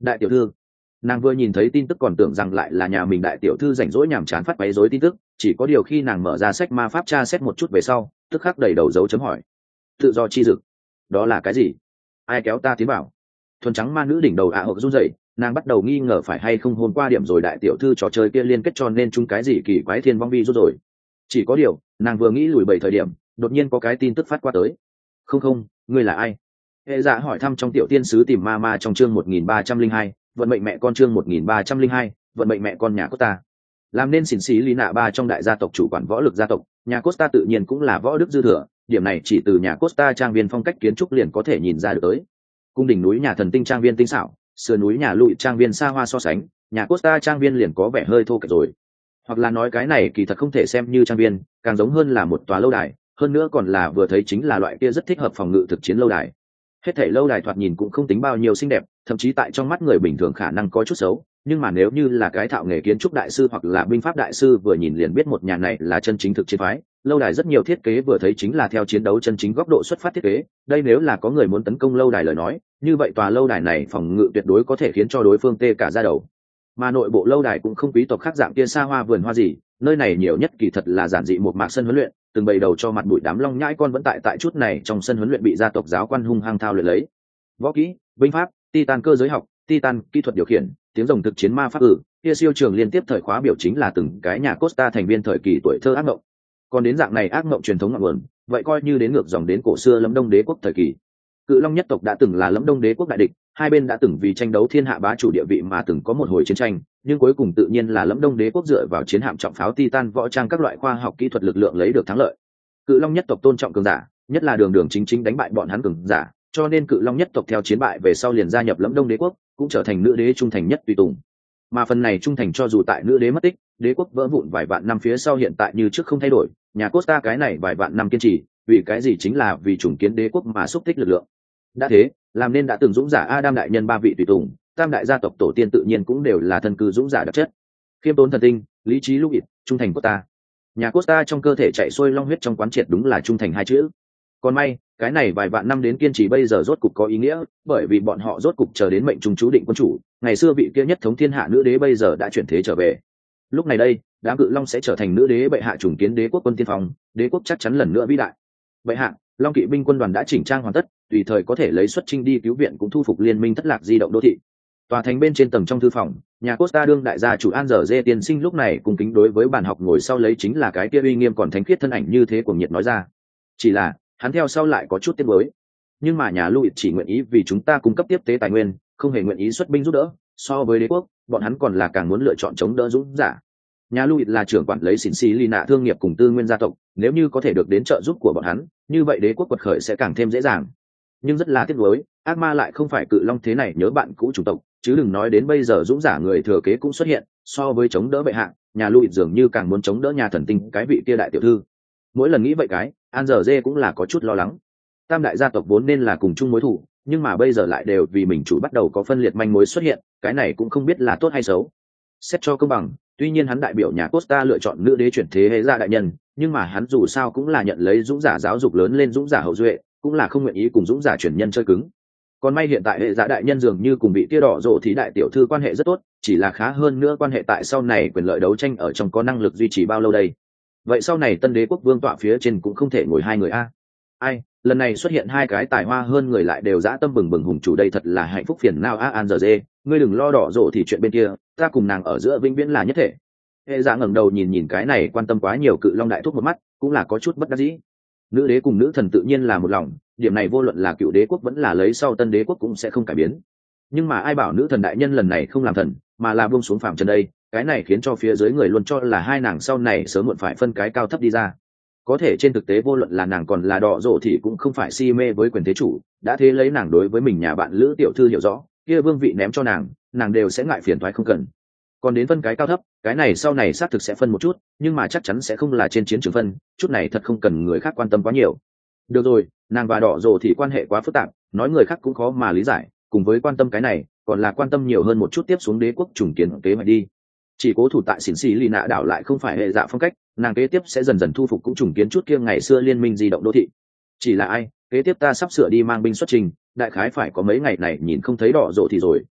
đại tiểu thư. Nàng vừa nhìn thấy tin tức còn tưởng rằng lại là nhà mình đại tiểu thư rảnh rỗi nhàm chán phát quấy rối tin tức, chỉ có điều khi nàng mở ra sách ma pháp tra xét một chút về sau, tức khắc đầy đầu dấu chấm hỏi. Tự do chi dực, đó là cái gì? Ai kéo ta tiến vào? Thuần trắng ma nữ đỉnh đầu hộp run rẩy, nàng bắt đầu nghi ngờ phải hay không hôm qua điểm rồi đại tiểu thư trò chơi kia liên kết cho nên chung cái gì kỳ quái thiên vong vi rút rồi. Chỉ có điều, nàng vừa nghĩ lùi 7 thời điểm, đột nhiên có cái tin tức phát qua tới. Không, ngươi là ai? Hệ dạ hỏi thăm trong tiểu tiên sứ tìm ma trong chương 1302, vận mệnh mẹ con chương 1302, vận mệnh mẹ con nhà Costa. Làm nên xỉn xí lý nạ ba trong đại gia tộc chủ quản võ lực gia tộc, nhà Costa tự nhiên cũng là võ đức dư thừa, điểm này chỉ từ nhà Costa trang viên phong cách kiến trúc liền có thể nhìn ra được tới. Cung đỉnh núi nhà thần tinh trang viên tinh xảo, sườn núi nhà lụi trang viên xa hoa so sánh, nhà Costa trang viên liền có vẻ hơi thô kệch rồi. Hoặc là nói cái này kỳ thật không thể xem như trang viên, càng giống hơn là một tòa lâu đài, hơn nữa còn là vừa thấy chính là loại kia rất thích hợp phòng ngự thực chiến lâu đài. Hết thảy lâu đài thoạt nhìn cũng không tính bao nhiêu xinh đẹp, thậm chí tại trong mắt người bình thường khả năng có chút xấu, nhưng mà nếu như là cái thạo nghề kiến trúc đại sư hoặc là binh pháp đại sư vừa nhìn liền biết một nhà này là chân chính thực chiến phái. Lâu đài rất nhiều thiết kế vừa thấy chính là theo chiến đấu chân chính góc độ xuất phát thiết kế, đây nếu là có người muốn tấn công lâu đài lời nói, như vậy tòa lâu đài này phòng ngự tuyệt đối có thể khiến cho đối phương tê cả da đầu. Mà nội bộ lâu đài cũng không quý tộc khác dạng kia xa hoa vườn hoa gì, nơi này nhiều nhất kỳ thật là giản dị một mạc sân huấn luyện, từng bầy đầu cho mặt bụi đám long nhãi con vẫn tại chút này trong sân huấn luyện bị gia tộc giáo quan hung hăng thao luyện lấy. Võ kỹ, binh pháp, titan cơ giới học, titan kỹ thuật điều khiển, tiếng rồng thực chiến ma pháp kia siêu trường liên tiếp thời khóa biểu chính là từng cái nhà Costa thành viên thời kỳ tuổi thơ ác mộng. Còn đến dạng này ác mộng truyền thống ngọn nguồn, vậy coi như đến ngược dòng đến cổ xưa Lẫm Đông Đế quốc thời kỳ. Cự Long nhất tộc đã từng là Lẫm Đông Đế quốc đại địch, hai bên đã từng vì tranh đấu thiên hạ bá chủ địa vị mà từng có một hồi chiến tranh, nhưng cuối cùng tự nhiên là Lẫm Đông Đế quốc dựa vào chiến hạm trọng pháo titan võ trang các loại khoa học kỹ thuật lực lượng lấy được thắng lợi. Cự Long nhất tộc tôn trọng cường giả, nhất là đường đường chính chính đánh bại bọn hắn cường giả, cho nên Cự Long nhất tộc theo chiến bại về sau liền gia nhập Lẫm Đông Đế quốc, cũng trở thành nữ đế trung thành nhất tùy tùng. Mà phần này trung thành cho dù tại nữ đế mất tích, đế quốc vỡ vụn vài vạn năm phía sau hiện tại như trước không thay đổi, nhà Costa cái này vài vạn năm kiên trì, vì cái gì chính là vì chủng kiến đế quốc mà xúc tích lực lượng. Đã thế, làm nên đã từng dũng giả Adam đại nhân ba vị tùy tùng, tam đại gia tộc tổ tiên tự nhiên cũng đều là thân cư dũng giả đặc chất. Khiêm tốn thần tinh, lý trí lúc ịt, trung thành Costa. Nhà Costa trong cơ thể chạy xuôi long huyết trong quán triệt đúng là trung thành hai chữ. Còn may, cái này vài vạn năm đến kiên trì bây giờ rốt cục có ý nghĩa, bởi vì bọn họ rốt cục chờ đến mệnh trung chú định quân chủ, ngày xưa vị kia nhất thống thiên hạ nữ đế bây giờ đã chuyển thế trở về. Lúc này đây, đám Cự Long sẽ trở thành nữ đế bệ hạ trùng kiến đế quốc quân tiên phong, đế quốc chắc chắn lần nữa vĩ đại. Bệ hạ, Long kỵ binh quân đoàn đã chỉnh trang hoàn tất, tùy thời có thể lấy xuất chinh đi cứu viện cũng thu phục liên minh thất lạc di động đô thị. Tòa thành bên trên tầng trong thư phòng, nhà Costa đương đại gia chủ An Dở Dê tiên sinh lúc này cùng kính đối với bàn học ngồi sau lấy chính là cái kia uy nghiêm còn thánh khiết thân ảnh như thế cuồng nhiệt nói ra. Chỉ là, hắn theo sau lại có chút tiếc nuối. Nhưng mà nhà Louis chỉ nguyện ý vì chúng ta cung cấp tiếp tế tài nguyên, không hề nguyện ý xuất binh giúp đỡ, so với đế quốc, bọn hắn còn là càng muốn lựa chọn chống đỡ dũng giả. Nhà Louis là trưởng quản lấy xỉn xì lì nạ thương nghiệp cùng tư nguyên gia tộc, nếu như có thể được đến trợ giúp của bọn hắn, như vậy đế quốc quật khởi sẽ càng thêm dễ dàng. Nhưng rất là tiếc nuối, ác ma lại không phải Cự Long thế này nhớ bạn cũ chủng tộc, chứ đừng nói đến bây giờ dũng giả người thừa kế cũng xuất hiện, so với chống đỡ bệ hạ, nhà Louis dường như càng muốn chống đỡ nhà thần tinh cái vị kia đại tiểu thư. Mỗi lần nghĩ vậy cái, An Dở Dê cũng là có chút lo lắng. Tam đại gia tộc vốn nên là cùng chung mối thù, nhưng mà bây giờ lại đều vì mình chủ bắt đầu có phân liệt manh mối xuất hiện, cái này cũng không biết là tốt hay xấu. Xét cho công bằng, tuy nhiên hắn đại biểu nhà Costa lựa chọn nữ đế chuyển thế hệ gia đại nhân, nhưng mà hắn dù sao cũng là nhận lấy dũng giả giáo dục lớn lên dũng giả hậu duệ, cũng là không nguyện ý cùng dũng giả chuyển nhân chơi cứng. Còn may hiện tại hệ gia đại nhân dường như cùng bị tia đỏ rộ thì đại tiểu thư quan hệ rất tốt, chỉ là khá hơn nữa quan hệ tại sau này quyền lợi đấu tranh ở trong có năng lực duy trì bao lâu đây. Vậy sau này tân đế quốc vương tọa phía trên cũng không thể ngồi hai người a. Ai, lần này xuất hiện hai cái tài hoa hơn người lại đều dã tâm bừng bừng hùng chủ đây thật là hạnh phúc phiền nào a. An Dở Dê, ngươi đừng lo đỏ rộ thì chuyện bên kia, ta cùng nàng ở giữa vĩnh viễn là nhất thể. Hệ dạ ngẩng đầu nhìn cái này quan tâm quá nhiều Cự Long đại thúc một mắt, cũng là có chút bất đắc dĩ. Nữ đế cùng nữ thần tự nhiên là một lòng, điểm này vô luận là cựu đế quốc vẫn là lấy sau tân đế quốc cũng sẽ không cải biến. Nhưng mà ai bảo nữ thần đại nhân lần này không làm thần, mà là buông xuống phàm trần đây, cái này khiến cho phía dưới người luôn cho là hai nàng sau này sớm muộn phải phân cái cao thấp đi ra. Có thể trên thực tế vô luận là nàng còn là đỏ rộ thì cũng không phải si mê với quyền thế chủ, đã thế lấy nàng đối với mình nhà bạn lữ tiểu thư hiểu rõ, kia vương vị ném cho nàng đều sẽ ngại phiền toái không cần. Còn đến phân cái cao thấp, cái này sau này xác thực sẽ phân một chút, nhưng mà chắc chắn sẽ không là trên chiến trường phân, chút này thật không cần người khác quan tâm quá nhiều. Được rồi, nàng và đỏ rồ thì quan hệ quá phức tạp, nói người khác cũng khó mà lý giải, cùng với quan tâm cái này, còn là quan tâm nhiều hơn một chút tiếp xuống đế quốc trùng kiến kế hoạch đi. Chỉ cố thủ tại xỉn xì lì nạ đảo lại không phải hệ dạ phong cách, nàng kế tiếp sẽ dần dần thu phục cũng trùng kiến chút kia ngày xưa liên minh di động đô thị. Chỉ là ai, kế tiếp ta sắp sửa đi mang binh xuất trình, đại khái phải có mấy ngày này nhìn không thấy đỏ rồ thì rồi.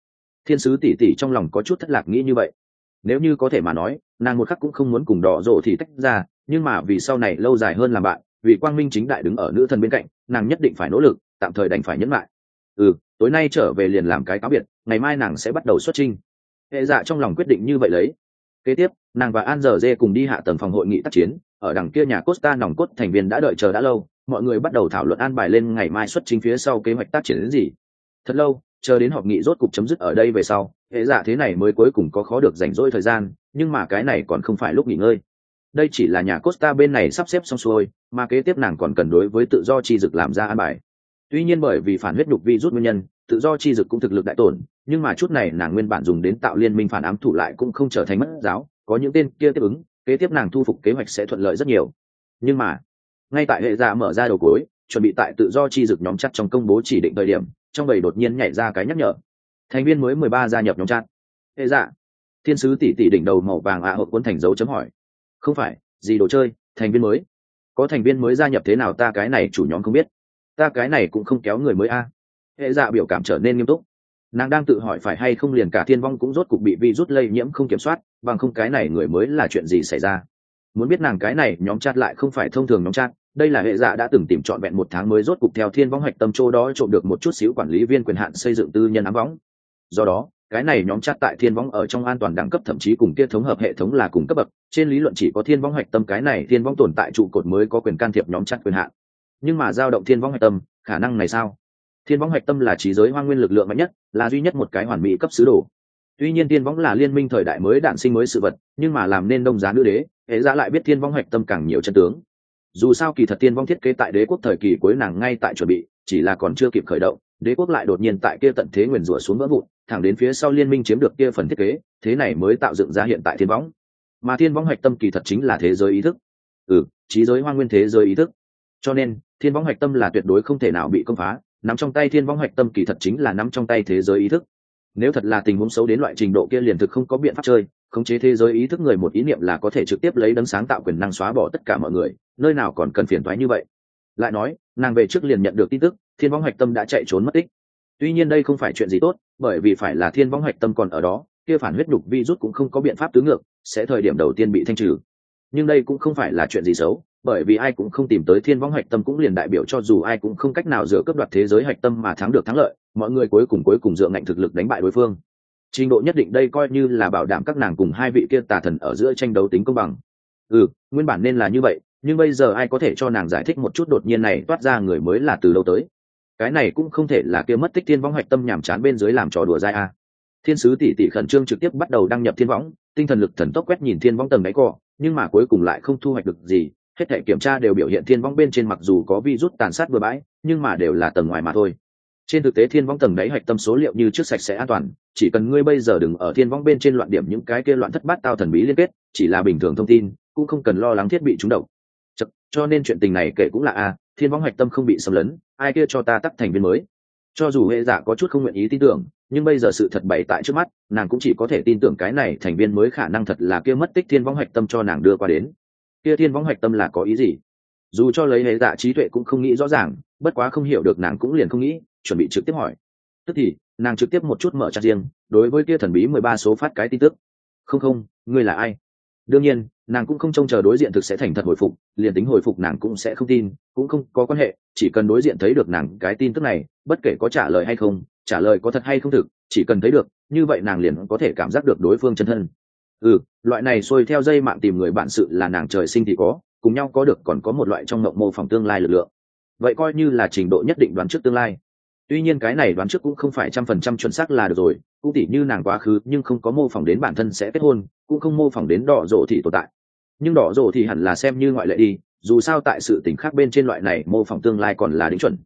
Thiên sứ tỷ tỷ trong lòng có chút thất lạc nghĩ như vậy. Nếu như có thể mà nói, nàng một khắc cũng không muốn cùng đỏ rộ thì tách ra, nhưng mà vì sau này lâu dài hơn làm bạn, vì quang minh chính đại đứng ở nữ thần bên cạnh, nàng nhất định phải nỗ lực, tạm thời đành phải nhẫn lại. Tối nay trở về liền làm cái cáo biệt, ngày mai nàng sẽ bắt đầu xuất chinh. Hệ dạ trong lòng quyết định như vậy lấy. Kế tiếp, nàng và An Giờ Dê cùng đi hạ tầng phòng hội nghị tác chiến, ở đằng kia nhà Costa nòng cốt thành viên đã đợi chờ đã lâu, mọi người bắt đầu thảo luận an bài lên ngày mai xuất chinh phía sau kế hoạch tác triển đến gì. Thật lâu, chờ đến họp nghị rốt cục chấm dứt ở đây về sau, hệ dạ thế này mới cuối cùng có khó được rảnh rỗi thời gian, nhưng mà cái này còn không phải lúc nghỉ ngơi. Đây chỉ là nhà Costa bên này sắp xếp xong xuôi, mà kế tiếp nàng còn cần đối với tự do chi dực làm ra an bài. Tuy nhiên bởi vì phản huyết nhục vi rút nguyên nhân, tự do chi dực cũng thực lực đại tổn, nhưng mà chút này nàng nguyên bản dùng đến tạo liên minh phản ám thủ lại cũng không trở thành mất giáo, có những tên kia tiếp ứng, kế tiếp nàng thu phục kế hoạch sẽ thuận lợi rất nhiều. Nhưng mà, ngay tại hệ dạ mở ra đầu cuối, chuẩn bị tại tự do chi dực nhóm chat trong công bố chỉ định thời điểm, trong bầy đột nhiên nhảy ra cái nhắc nhở. Thành viên mới 13 gia nhập nhóm chat. Hệ dạ, thiên sứ tỷ tỷ đỉnh đầu màu vàng hộp cuốn thành dấu chấm hỏi. Không phải, gì đồ chơi, thành viên mới. Có thành viên mới gia nhập thế nào ta cái này chủ nhóm không biết. Ta cái này cũng không kéo người mới a. Hệ dạ biểu cảm trở nên nghiêm túc. Nàng đang tự hỏi phải hay không liền cả thiên vong cũng rốt cục bị virus lây nhiễm không kiểm soát, bằng không cái này người mới là chuyện gì xảy ra. Muốn biết nàng cái này nhóm chat lại không phải thông thường nhóm chat, đây là hệ dạ đã từng tìm trọn vẹn 1 tháng mới rốt cục theo thiên vong hoạch tâm châu đó trộm được một chút xíu quản lý viên quyền hạn xây dựng tư nhân ám võng. Do đó, cái này nhóm chat tại thiên vong ở trong an toàn đẳng cấp thậm chí cùng kia thống hợp hệ thống là cùng cấp bậc, trên lý luận chỉ có thiên vong hoạch tâm cái này thiên vong tồn tại trụ cột mới có quyền can thiệp nhóm chat quyền hạn. Nhưng mà dao động thiên vong hoạch tâm, khả năng này sao? Thiên võng hoạch tâm là trí giới hoang nguyên lực lượng mạnh nhất, là duy nhất một cái hoàn mỹ cấp sứ đồ. Tuy nhiên thiên võng là liên minh thời đại mới đản sinh mới sự vật, nhưng mà làm nên đông giá nữ đế, hệ dạ lại biết thiên võng hoạch tâm càng nhiều chân tướng. Dù sao kỳ thật thiên võng thiết kế tại đế quốc thời kỳ cuối nàng ngay tại chuẩn bị, chỉ là còn chưa kịp khởi động, đế quốc lại đột nhiên tại kia tận thế nguyền rủa xuống vỡ vụn, thẳng đến phía sau liên minh chiếm được kia phần thiết kế, thế này mới tạo dựng ra hiện tại thiên võng. Mà thiên võng hoạch tâm kỳ thật chính là thế giới ý thức. Trí giới hoang nguyên thế giới ý thức. Cho nên, thiên võng hoạch tâm là tuyệt đối không thể nào bị công phá, nắm trong tay thiên võng hoạch tâm kỳ thật chính là nắm trong tay thế giới ý thức. Nếu thật là tình huống xấu đến loại trình độ kia liền thực không có biện pháp chơi, khống chế thế giới ý thức người một ý niệm là có thể trực tiếp lấy đấng sáng tạo quyền năng xóa bỏ tất cả mọi người, nơi nào còn cần phiền toái như vậy. Lại nói, nàng về trước liền nhận được tin tức, thiên võng hoạch tâm đã chạy trốn mất tích. Tuy nhiên đây không phải chuyện gì tốt, bởi vì phải là thiên võng hoạch tâm còn ở đó, kia phản huyết nhục virus cũng không có biện pháp tứ ngược, sẽ thời điểm đầu tiên bị thanh trừ. Nhưng đây cũng không phải là chuyện gì xấu, bởi vì ai cũng không tìm tới thiên võng hạch tâm cũng liền đại biểu cho dù ai cũng không cách nào dựa cướp đoạt thế giới hạch tâm mà thắng được thắng lợi, mọi người cuối cùng dựa ngạnh thực lực đánh bại đối phương. Trình độ nhất định đây coi như là bảo đảm các nàng cùng hai vị kia tà thần ở giữa tranh đấu tính công bằng. Nguyên bản nên là như vậy, nhưng bây giờ ai có thể cho nàng giải thích một chút đột nhiên này toát ra người mới là từ đâu tới? Cái này cũng không thể là kia mất tích thiên võng hạch tâm nhàm chán bên dưới làm trò đùa dai a. Thiên sứ tỷ tỷ khẩn trương trực tiếp bắt đầu đăng nhập thiên võng, tinh thần lực thần tốc quét nhìn thiên võng tầng đáy cỏ, nhưng mà cuối cùng lại không thu hoạch được gì. Hết thảy kiểm tra đều biểu hiện thiên võng bên trên mặc dù có virus tàn sát bừa bãi, nhưng mà đều là tầng ngoài mà thôi. Trên thực tế thiên võng tầng đáy hạch tâm số liệu như trước sạch sẽ an toàn, chỉ cần ngươi bây giờ đừng ở thiên võng bên trên loạn điểm những cái kia loạn thất bát tao thần bí liên kết, chỉ là bình thường thông tin, cũng không cần lo lắng thiết bị trúng độc. Cho nên chuyện tình này kể cũng là thiên võng hạch tâm không bị xâm lấn, ai kia cho ta tắt thành viên mới. Cho dù hệ giả có chút không nguyện ý tin tưởng, nhưng bây giờ sự thật bày tại trước mắt, nàng cũng chỉ có thể tin tưởng cái này thành viên mới khả năng thật là kia mất tích thiên võng hạch tâm cho nàng đưa qua đến. Kia thiên võng hạch tâm là có ý gì? Dù cho lấy hệ giả trí tuệ cũng không nghĩ rõ ràng, bất quá không hiểu được nàng cũng liền không nghĩ, chuẩn bị trực tiếp hỏi. Tức thì nàng trực tiếp một chút mở chat riêng, đối với kia thần bí 13 số phát cái tin tức. Không, ngươi là ai? Đương nhiên nàng cũng không trông chờ đối diện thực sẽ thành thật hồi phục, liền tính hồi phục nàng cũng sẽ không tin, cũng không có quan hệ, chỉ cần đối diện thấy được nàng cái tin tức này, bất kể có trả lời hay không, trả lời có thật hay không thực, chỉ cần thấy được, như vậy nàng liền có thể cảm giác được đối phương chân thân. Loại này xuôi theo dây mạng tìm người bạn sự là nàng trời sinh thì có, cùng nhau có được còn có một loại trong mộng mô phỏng tương lai lực lượng. Vậy coi như là trình độ nhất định đoán trước tương lai. Tuy nhiên cái này đoán trước cũng không phải 100% chuẩn xác là được rồi, cũng tỉ như nàng quá khứ nhưng không có mô phỏng đến bản thân sẽ kết hôn, cũng không mô phỏng đến đỏ rổ thì tồn tại. Nhưng đỏ rổ thì hẳn là xem như ngoại lệ đi, dù sao tại sự tình khác bên trên loại này mô phỏng tương lai còn là đính chuẩn.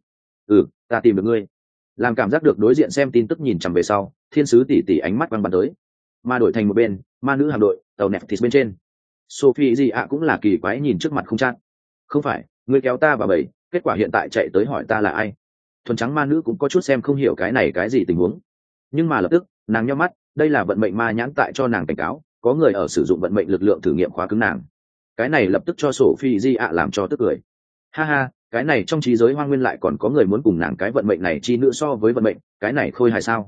Ta tìm được ngươi. Làm cảm giác được đối diện xem tin tức nhìn chằm về sau, thiên sứ tỷ tỷ ánh mắt quăng bắn tới, mà đổi thành một bên, ma nữ hạm đội tàu Nephthys bên trên. Sophie gì cũng là kỳ quái nhìn trước mặt không chát. Không phải, ngươi kéo ta vào bẫy, kết quả hiện tại chạy tới hỏi ta là ai. Thuần trắng ma nữ cũng có chút xem không hiểu cái này cái gì tình huống, nhưng mà lập tức nàng nhíu mắt, đây là vận mệnh ma nhãn tại cho nàng cảnh cáo, có người ở sử dụng vận mệnh lực lượng thử nghiệm khóa cứng nàng. Cái này lập tức cho Sophie di làm cho tức cười. Ha ha, cái này trong trí giới hoang nguyên lại còn có người muốn cùng nàng cái vận mệnh này chi nữ so với vận mệnh, cái này khôi hài sao?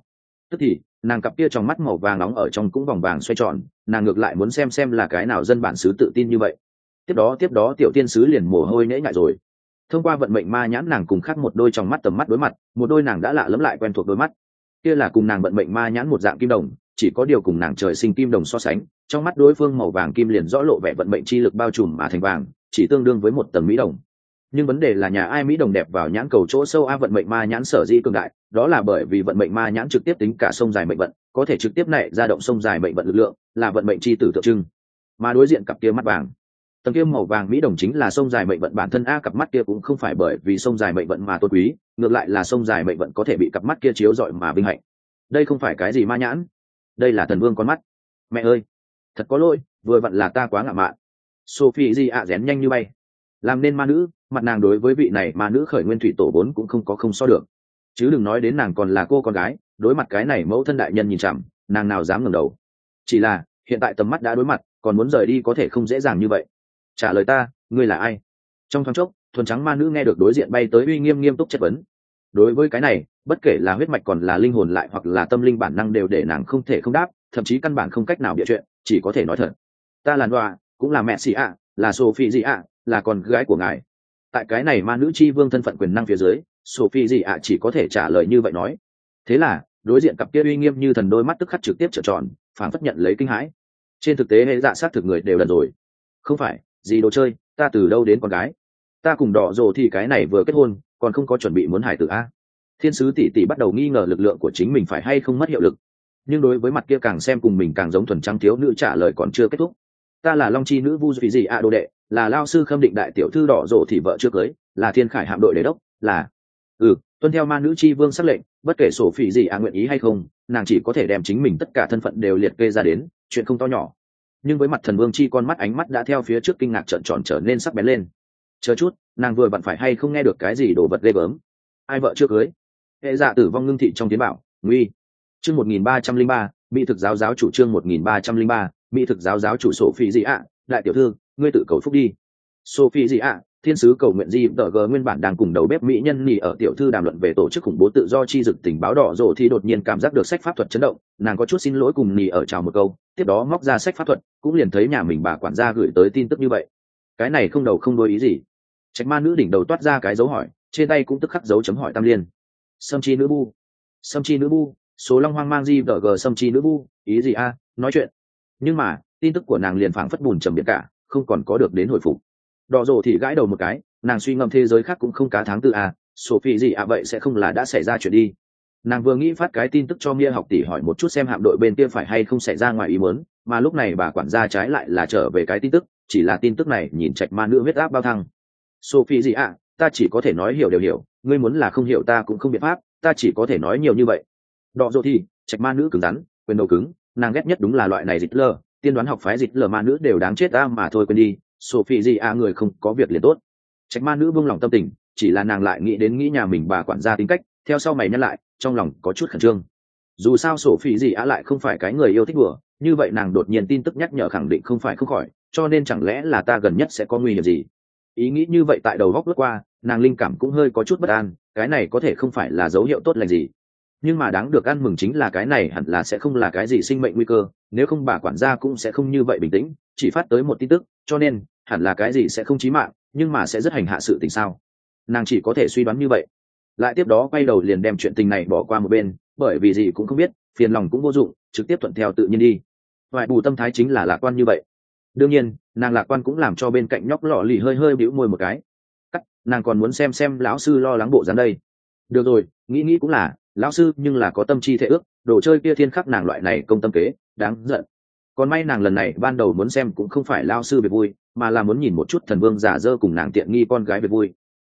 tức thì nàng cặp kia trong mắt màu vàng nóng ở trong cũng vòng vàng xoay tròn, nàng ngược lại muốn xem là cái nào dân bản xứ tự tin như vậy. Tiếp đó tiểu tiên sứ liền mồ hôi nễ ngại rồi. Thông qua vận mệnh ma nhãn, nàng cùng khác một đôi trong mắt tầm mắt đối mặt, một đôi nàng đã lạ lẫm lại quen thuộc đôi mắt. Kia là cùng nàng vận mệnh ma nhãn một dạng kim đồng, chỉ có điều cùng nàng trời sinh kim đồng so sánh, trong mắt đối phương màu vàng kim liền rõ lộ vẻ vận mệnh chi lực bao trùm mà thành vàng, chỉ tương đương với một tầng mỹ đồng. Nhưng vấn đề là nhà ai mỹ đồng đẹp vào nhãn cầu chỗ sâu a, vận mệnh ma nhãn sở dĩ cường đại, đó là bởi vì vận mệnh ma nhãn trực tiếp tính cả sông dài mệnh vận, có thể trực tiếp nảy ra động sông dài mệnh vận lực lượng, là vận mệnh chi tử tượng trưng. Mà đối diện cặp kia mắt vàng, tầng kia màu vàng mỹ đồng chính là sông dài mệnh vận bản thân a, cặp mắt kia cũng không phải bởi vì sông dài mệnh vận mà tôn quý, ngược lại là sông dài mệnh vận có thể bị cặp mắt kia chiếu rọi mà vinh hạnh. Đây không phải cái gì ma nhãn, đây là thần vương con mắt. Mẹ ơi, thật có lỗi, vừa vặn là ta quá ngạo mạn. Sophie di ạ rén nhanh như bay, làm nên ma nữ, mặt nàng đối với vị này ma nữ khởi nguyên thủy tổ vốn cũng không có không so được, chứ đừng nói đến nàng còn là cô con gái, đối mặt cái này mẫu thân đại nhân nhìn chằm, nàng nào dám ngẩng đầu. Chỉ là hiện tại tầm mắt đã đối mặt, còn muốn rời đi có thể không dễ dàng như vậy. Trả lời ta, ngươi là ai? Trong thoáng chốc, thuần trắng ma nữ nghe được đối diện bay tới uy nghiêm nghiêm túc chất vấn. Đối với cái này, bất kể là huyết mạch còn là linh hồn lại hoặc là tâm linh bản năng đều để nàng không thể không đáp, thậm chí căn bản không cách nào bịa chuyện, chỉ có thể nói thật. Ta là Noa, cũng là mẹ xì ạ, là Sophie gì ạ, là con gái của ngài. Tại cái này ma nữ chi vương thân phận quyền năng phía dưới, Sophie gì ạ chỉ có thể trả lời như vậy nói. Thế là đối diện cặp kia uy nghiêm như thần đôi mắt tức khắc trực tiếp trợn tròn, phảng phất nhận lấy kinh hãi. Trên thực tế hệ dạ sát thực người đều lần rồi. Không phải gì đồ chơi, ta từ đâu đến con gái? Ta cùng đỏ rồ thì cái này vừa kết hôn, còn không có chuẩn bị muốn hải tử a. Thiên sứ tỷ tỷ bắt đầu nghi ngờ lực lượng của chính mình phải hay không mất hiệu lực, nhưng đối với mặt kia càng xem cùng mình càng giống thuần trắng thiếu nữ trả lời còn chưa kết thúc. Ta là long chi nữ vu duy gì ạ đồ đệ, là lao sư khâm định đại tiểu thư đỏ rồ thì vợ chưa cưới, là thiên khải hạm đội đế đốc, là tuân theo ma nữ chi vương sắc lệnh, bất kể sổ phỉ gì ạ nguyện ý hay không, nàng chỉ có thể đem chính mình tất cả thân phận đều liệt kê ra đến, chuyện không to nhỏ. Nhưng với mặt thần vương chi con mắt ánh mắt đã theo phía trước kinh ngạc trợn tròn trở nên sắc bén lên. Chờ chút, nàng vừa vặn phải hay không nghe được cái gì đồ vật ghê gớm? Ai vợ chưa cưới? Hệ dạ tử vong ngưng thị trong tiến bảo, nguy. Chương 1303, mỹ thực giáo giáo chủ, chương 1303, mỹ thực giáo giáo chủ Sophie gì ạ, đại tiểu thư, ngươi tự cầu phúc đi. Sophie gì ạ, thiên sứ cầu nguyện gì tờ g nguyên bản đang cùng đầu bếp mỹ nhân nhì ở tiểu thư đàm luận về tổ chức khủng bố tự do chi dực tình báo đỏ rồ thì đột nhiên cảm giác được sách pháp thuật chấn động, nàng có chút xin lỗi cùng nhì ở chào một câu, tiếp đó móc ra sách pháp thuật, cũng liền thấy nhà mình bà quản gia gửi tới tin tức như vậy. Cái này không đầu không đuôi ý gì? Trạch ma nữ đỉnh đầu toát ra cái dấu hỏi, trên tay cũng tức khắc dấu chấm hỏi tam liên. Sâm chi nữ bu, sâm chi nữ bu, số long hoang mang di tờ g sâm chi nữ bu, ý gì a? Nói chuyện. Nhưng mà tin tức của nàng liền phảng phất bùn trầm biển cả, không còn có được đến hồi phục. Đỏ rồ thì gãi đầu một cái, nàng suy ngẫm thế giới khác cũng không cá tháng tư à, Sophie gì à, vậy sẽ không là đã xảy ra chuyện đi. Nàng vừa nghĩ phát cái tin tức cho Mia học tỷ hỏi một chút xem hạm đội bên kia phải hay không xảy ra ngoài ý muốn, mà lúc này bà quản gia trái lại là trở về cái tin tức, chỉ là tin tức này nhìn Trạch ma nữ huyết áp bao thăng. Sophie gì à, ta chỉ có thể nói hiểu đều hiểu, ngươi muốn là không hiểu ta cũng không biện pháp, ta chỉ có thể nói nhiều như vậy. Đỏ rồ thì Trạch ma nữ cứng rắn, quyền đầu cứng, nàng ghét nhất đúng là loại này dịch lờ, tiên đoán học phái dịch lờ ma nữ đều đáng chết ta mà thôi, quên đi. Sophie gì à, người không có việc liền tốt. Trạch ma nữ buông lòng tâm tình, chỉ là nàng lại nghĩ nhà mình bà quản gia tính cách, theo sau mày nhắc lại, trong lòng có chút khẩn trương. Dù sao Sophie gì à lại không phải cái người yêu thích đùa, như vậy nàng đột nhiên tin tức nhắc nhở khẳng định không phải không khỏi, cho nên chẳng lẽ là ta gần nhất sẽ có nguy hiểm gì? Ý nghĩ như vậy tại đầu góc lướt qua, nàng linh cảm cũng hơi có chút bất an, cái này có thể không phải là dấu hiệu tốt lành gì. Nhưng mà đáng được ăn mừng chính là cái này hẳn là sẽ không là cái gì sinh mệnh nguy cơ, nếu không bà quản gia cũng sẽ không như vậy bình tĩnh, chỉ phát tới một tin tức, cho nên hẳn là cái gì sẽ không chí mạng, nhưng mà sẽ rất hành hạ sự tình sao. Nàng chỉ có thể suy đoán như vậy, lại tiếp đó quay đầu liền đem chuyện tình này bỏ qua một bên, bởi vì gì cũng không biết, phiền lòng cũng vô dụng, trực tiếp thuận theo tự nhiên đi. Ngoại bù tâm thái chính là lạc quan như vậy. Đương nhiên nàng lạc quan cũng làm cho bên cạnh nhóc lọ lì hơi bĩu môi một cái. Nàng còn muốn xem lão sư lo lắng bộ dáng đây. Được rồi, nghĩ cũng là lão sư nhưng là có tâm chi thể ước, đồ chơi kia thiên khắc nàng loại này công tâm kế, đáng giận. Còn may nàng lần này ban đầu muốn xem cũng không phải lao sư về vui, mà là muốn nhìn một chút thần vương giả dơ cùng nàng tiện nghi con gái về vui.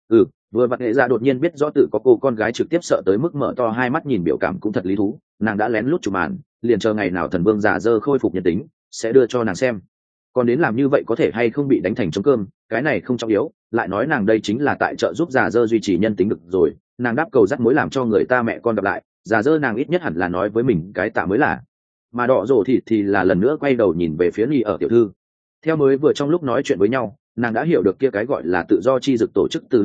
Vừa vặn hệ ra đột nhiên biết rõ tự có cô con gái trực tiếp sợ tới mức mở to hai mắt nhìn, biểu cảm cũng thật lý thú, nàng đã lén lút chụp màn, liền chờ ngày nào thần vương giả dơ khôi phục nhân tính sẽ đưa cho nàng xem. Còn đến làm như vậy có thể hay không bị đánh thành trống cơm, cái này không trọng yếu, lại nói nàng đây chính là tại trợ giúp giả dơ duy trì nhân tính được rồi, nàng đáp cầu dắt mối làm cho người ta mẹ con gặp lại, giả dơ nàng ít nhất hẳn là nói với mình cái tạ mới là. Mà đỏ rổ thì là lần nữa quay đầu nhìn về phía Nhi ở tiểu thư. Theo mới vừa trong lúc nói chuyện với nhau, nàng đã hiểu được kia cái gọi là tự do chi dực tổ chức từ lâu tới,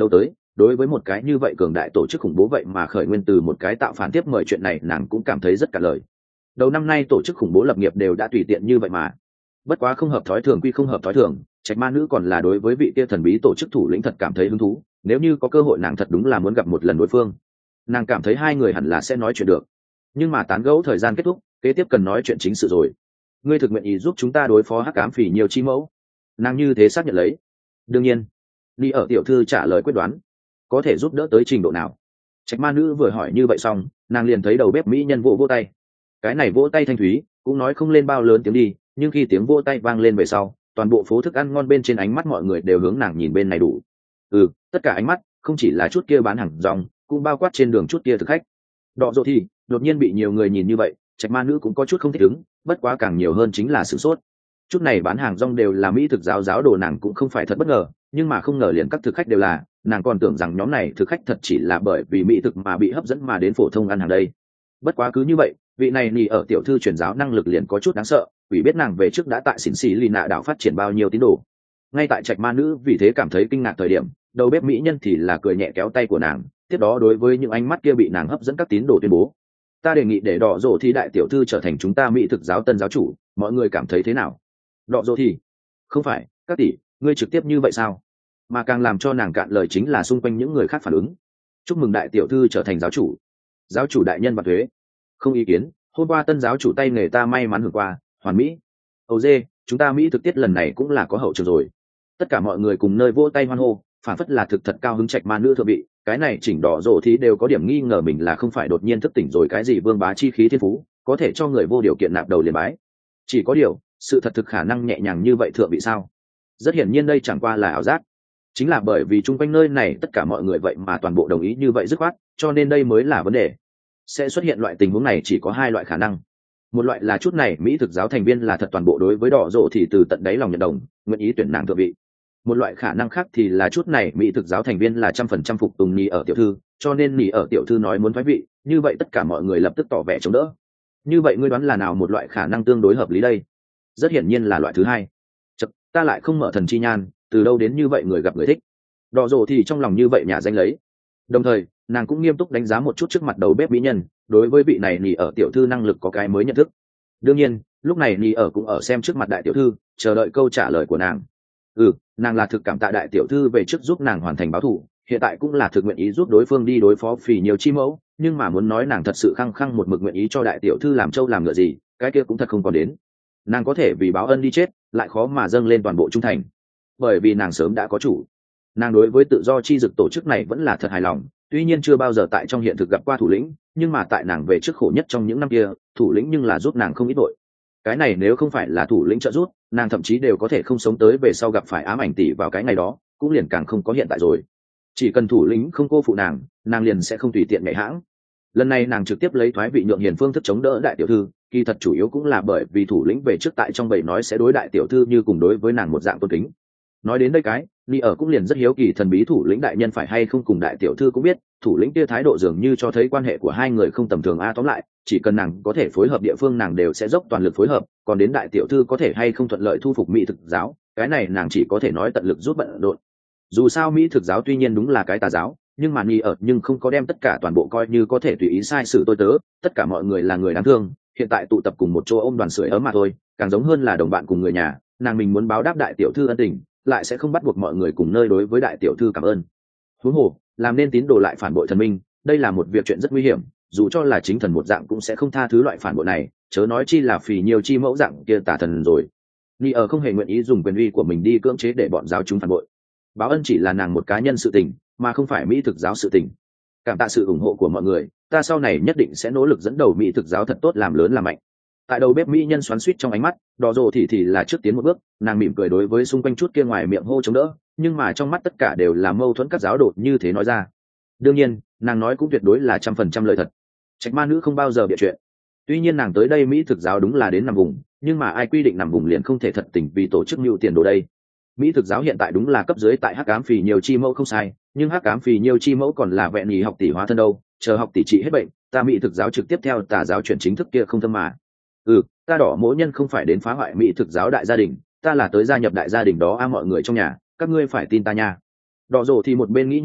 đối với một cái như vậy cường đại tổ chức khủng bố vậy mà khởi nguyên từ một cái tạo phản tiếp mời chuyện này nàng cũng cảm thấy rất cả lời. Đầu năm nay tổ chức khủng bố lập nghiệp đều đã tùy tiện như vậy mà. Bất quá không hợp thói thường quy không hợp thói thường, Trạch Ma Nữ còn là đối với vị kia thần bí tổ chức thủ lĩnh thật cảm thấy hứng thú, nếu như có cơ hội nàng thật đúng là muốn gặp một lần đối phương. Nàng cảm thấy hai người hẳn là sẽ nói chuyện được. Nhưng mà tán gẫu thời gian kết thúc, kế tiếp cần nói chuyện chính sự rồi. Ngươi thực nguyện ý giúp chúng ta đối phó hắc ám phỉ nhiều chi mẫu? Nàng như thế xác nhận lấy. Đương nhiên. Ni ở tiểu thư trả lời quyết đoán. Có thể giúp đỡ tới trình độ nào? Trạch Ma Nữ vừa hỏi như vậy xong, nàng liền thấy đầu bếp mỹ nhân vỗ tay. Cái này vỗ tay thanh thúy, cũng nói không lên bao lớn tiếng đi, nhưng khi tiếng vỗ tay vang lên về sau, toàn bộ phố thức ăn ngon bên trên ánh mắt mọi người đều hướng nàng nhìn bên này đủ. Tất cả ánh mắt, không chỉ là chút kia bán hàng rong, cũng bao quát trên đường chút kia thực khách. Đọ dỗ thì đột nhiên bị nhiều người nhìn như vậy, Trạch Ma Nữ cũng có chút không thích ứng, bất quá càng nhiều hơn chính là sự sốt. Chút này bán hàng rong đều là mỹ thực giáo đồ, nàng cũng không phải thật bất ngờ, nhưng mà không ngờ liền các thực khách đều là, nàng còn tưởng rằng nhóm này thực khách thật chỉ là bởi vì mỹ thực mà bị hấp dẫn mà đến phổ thông ăn hàng đây. Bất quá cứ như vậy, vị này nì ở tiểu thư truyền giáo năng lực liền có chút đáng sợ, vì biết nàng về trước đã tại xỉn xì lì nạ đảo phát triển bao nhiêu tín đồ. Ngay tại Trạch Ma Nữ vì thế cảm thấy kinh ngạc thời điểm, đầu bếp mỹ nhân thì là cười nhẹ kéo tay của nàng, tiếp đó đối với những ánh mắt kia bị nàng hấp dẫn các tín đồ tuyên bố: ta đề nghị để Đọ Dỗ Thì đại tiểu thư trở thành chúng ta mỹ thực giáo tân giáo chủ, mọi người cảm thấy thế nào? Đọ Dỗ Thì: không phải, các tỷ, ngươi trực tiếp như vậy sao? Mà càng làm cho nàng cạn lời chính là xung quanh những người khác phản ứng. Chúc mừng đại tiểu thư trở thành giáo chủ. Giáo chủ đại nhân và thuế. Không ý kiến, hôm qua tân giáo chủ tay nghề ta may mắn hưởng qua, hoàn mỹ. Âu dê, chúng ta mỹ thực tiết lần này cũng là có hậu trường rồi. Tất cả mọi người cùng nơi vỗ tay hoan hô, phản phất là thực thật cao hứng. Trạch Ma Nữ thượng vị, cái này chỉnh Đỏ Dỗ Thì đều có điểm nghi ngờ mình là không phải đột nhiên thức tỉnh rồi cái gì vương bá chi khí thiên phú, có thể cho người vô điều kiện nạp đầu liền bái. Chỉ có điều, sự thật thực khả năng nhẹ nhàng như vậy thượng vị sao? Rất hiển nhiên đây chẳng qua là ảo giác. Chính là bởi vì chung quanh nơi này tất cả mọi người vậy mà toàn bộ đồng ý như vậy dứt khoát, cho nên đây mới là vấn đề. Sẽ xuất hiện loại tình huống này chỉ có hai loại khả năng. Một loại là chút này mỹ thực giáo thành viên là thật toàn bộ đối với Đỏ Dỗ Thì từ tận đáy lòng nhận đồng, nguyện ý tuyển nàng thượng vị. Một loại khả năng khác thì là chút này mỹ thực giáo thành viên là 100% phục tùng Nì ở tiểu thư, cho nên Nì ở tiểu thư nói muốn thoái vị, như vậy tất cả mọi người lập tức tỏ vẻ chống đỡ. Như vậy ngươi đoán là nào một loại khả năng tương đối hợp lý đây? Rất hiển nhiên là loại thứ hai. Chật, ta lại không mở thần chi nhan, từ đâu đến như vậy người gặp người thích. Đỏ Dỗ Thì trong lòng như vậy nhà danh lấy. Đồng thời, nàng cũng nghiêm túc đánh giá một chút trước mặt đầu bếp mỹ nhân, đối với vị này Nì ở tiểu thư năng lực có cái mới nhận thức. Đương nhiên, lúc này Nì ở cũng ở xem trước mặt đại tiểu thư, chờ đợi câu trả lời của nàng. Nàng là thực cảm tạ đại tiểu thư về trước giúp nàng hoàn thành báo thù, hiện tại cũng là thực nguyện ý giúp đối phương đi đối phó phỉ nhiều chi mẫu, nhưng mà muốn nói nàng thật sự khăng khăng một mực nguyện ý cho đại tiểu thư làm trâu làm ngựa gì, cái kia cũng thật không còn đến. Nàng có thể vì báo ân đi chết, lại khó mà dâng lên toàn bộ trung thành, bởi vì nàng sớm đã có chủ. Nàng đối với tự do chi dực tổ chức này vẫn là thật hài lòng, tuy nhiên chưa bao giờ tại trong hiện thực gặp qua thủ lĩnh, nhưng mà tại nàng về trước khổ nhất trong những năm kia, thủ lĩnh nhưng là giúp nàng không ít đội. Cái này nếu không phải là thủ lĩnh trợ giúp, nàng thậm chí đều có thể không sống tới về sau gặp phải ám ảnh tỷ vào cái ngày đó, cũng liền càng không có hiện tại rồi. Chỉ cần thủ lĩnh không cô phụ nàng liền sẽ không tùy tiện nhảy hãng. Lần này nàng trực tiếp lấy thoái vị nhượng hiền phương thức chống đỡ đại tiểu thư, kỳ thật chủ yếu cũng là bởi vì thủ lĩnh về trước tại trong bầy nói sẽ đối đại tiểu thư như cùng đối với nàng một dạng tôn kính. Nói đến đây cái, Ni ở cũng liền rất hiếu kỳ thần bí thủ lĩnh đại nhân phải hay không cùng đại tiểu thư cũng biết, thủ lĩnh kia thái độ dường như cho thấy quan hệ của hai người không tầm thường tóm lại, chỉ cần nàng có thể phối hợp địa phương nàng đều sẽ dốc toàn lực phối hợp, còn đến đại tiểu thư có thể hay không thuận lợi thu phục mỹ thực giáo, cái này nàng chỉ có thể nói tận lực giúp bận rộn. Dù sao mỹ thực giáo tuy nhiên đúng là cái tà giáo, nhưng mà Ni ở nhưng không có đem tất cả toàn bộ coi như có thể tùy ý sai sự tôi tớ, tất cả mọi người là người đáng thương, hiện tại tụ tập cùng một chỗ ôm đoàn sưởi ấm mà thôi, càng giống hơn là đồng bạn cùng người nhà, nàng mình muốn báo đáp đại tiểu thư ân tình, lại sẽ không bắt buộc mọi người cùng nơi đối với đại tiểu thư cảm ơn. Huống hồ, làm nên tín đồ lại phản bội thần minh, đây là một việc chuyện rất nguy hiểm, dù cho là chính thần một dạng cũng sẽ không tha thứ loại phản bội này, chớ nói chi là phì nhiều chi mẫu dạng kia tà thần rồi. Ni ở không hề nguyện ý dùng quyền uy của mình đi cưỡng chế để bọn giáo chúng phản bội. Báo ân chỉ là nàng một cá nhân sự tình, mà không phải mỹ thực giáo sự tình. Cảm tạ sự ủng hộ của mọi người, ta sau này nhất định sẽ nỗ lực dẫn đầu mỹ thực giáo thật tốt, làm lớn làm mạnh. Tại đầu bếp mỹ nhân xoắn xuýt trong ánh mắt, Đỏ Dỗ thì là trước tiến một bước, nàng mỉm cười đối với xung quanh chút kia ngoài miệng hô chống đỡ, nhưng mà trong mắt tất cả đều là mâu thuẫn các giáo đồ như thế nói ra. Đương nhiên, nàng nói cũng tuyệt đối là 100% lời thật. Trạch Ma Nữ không bao giờ bịa chuyện. Tuy nhiên nàng tới đây mỹ thực giáo đúng là đến nằm vùng, nhưng mà ai quy định nằm vùng liền không thể thật tình vì tổ chức mưu tiền đồ đây. Mỹ thực giáo hiện tại đúng là cấp dưới tại hắc ám phì nhiều chi mẫu không sai, nhưng hắc ám phì nhiều chi mẫu còn là vẹn nhì học tỷ hóa thân đâu, chờ học tỷ trị hết bệnh, ta Mỹ thực giáo trực tiếp theo tà giáo chuyển chính thức kia không thâm mà. Ta Đỏ Mỗ Nhân không phải đến phá hoại mỹ thực giáo đại gia đình, ta là tới gia nhập đại gia đình đó mọi người trong nhà, các ngươi phải tin ta nha. Đỏ Dỗ thì một bên nghĩ như vậy,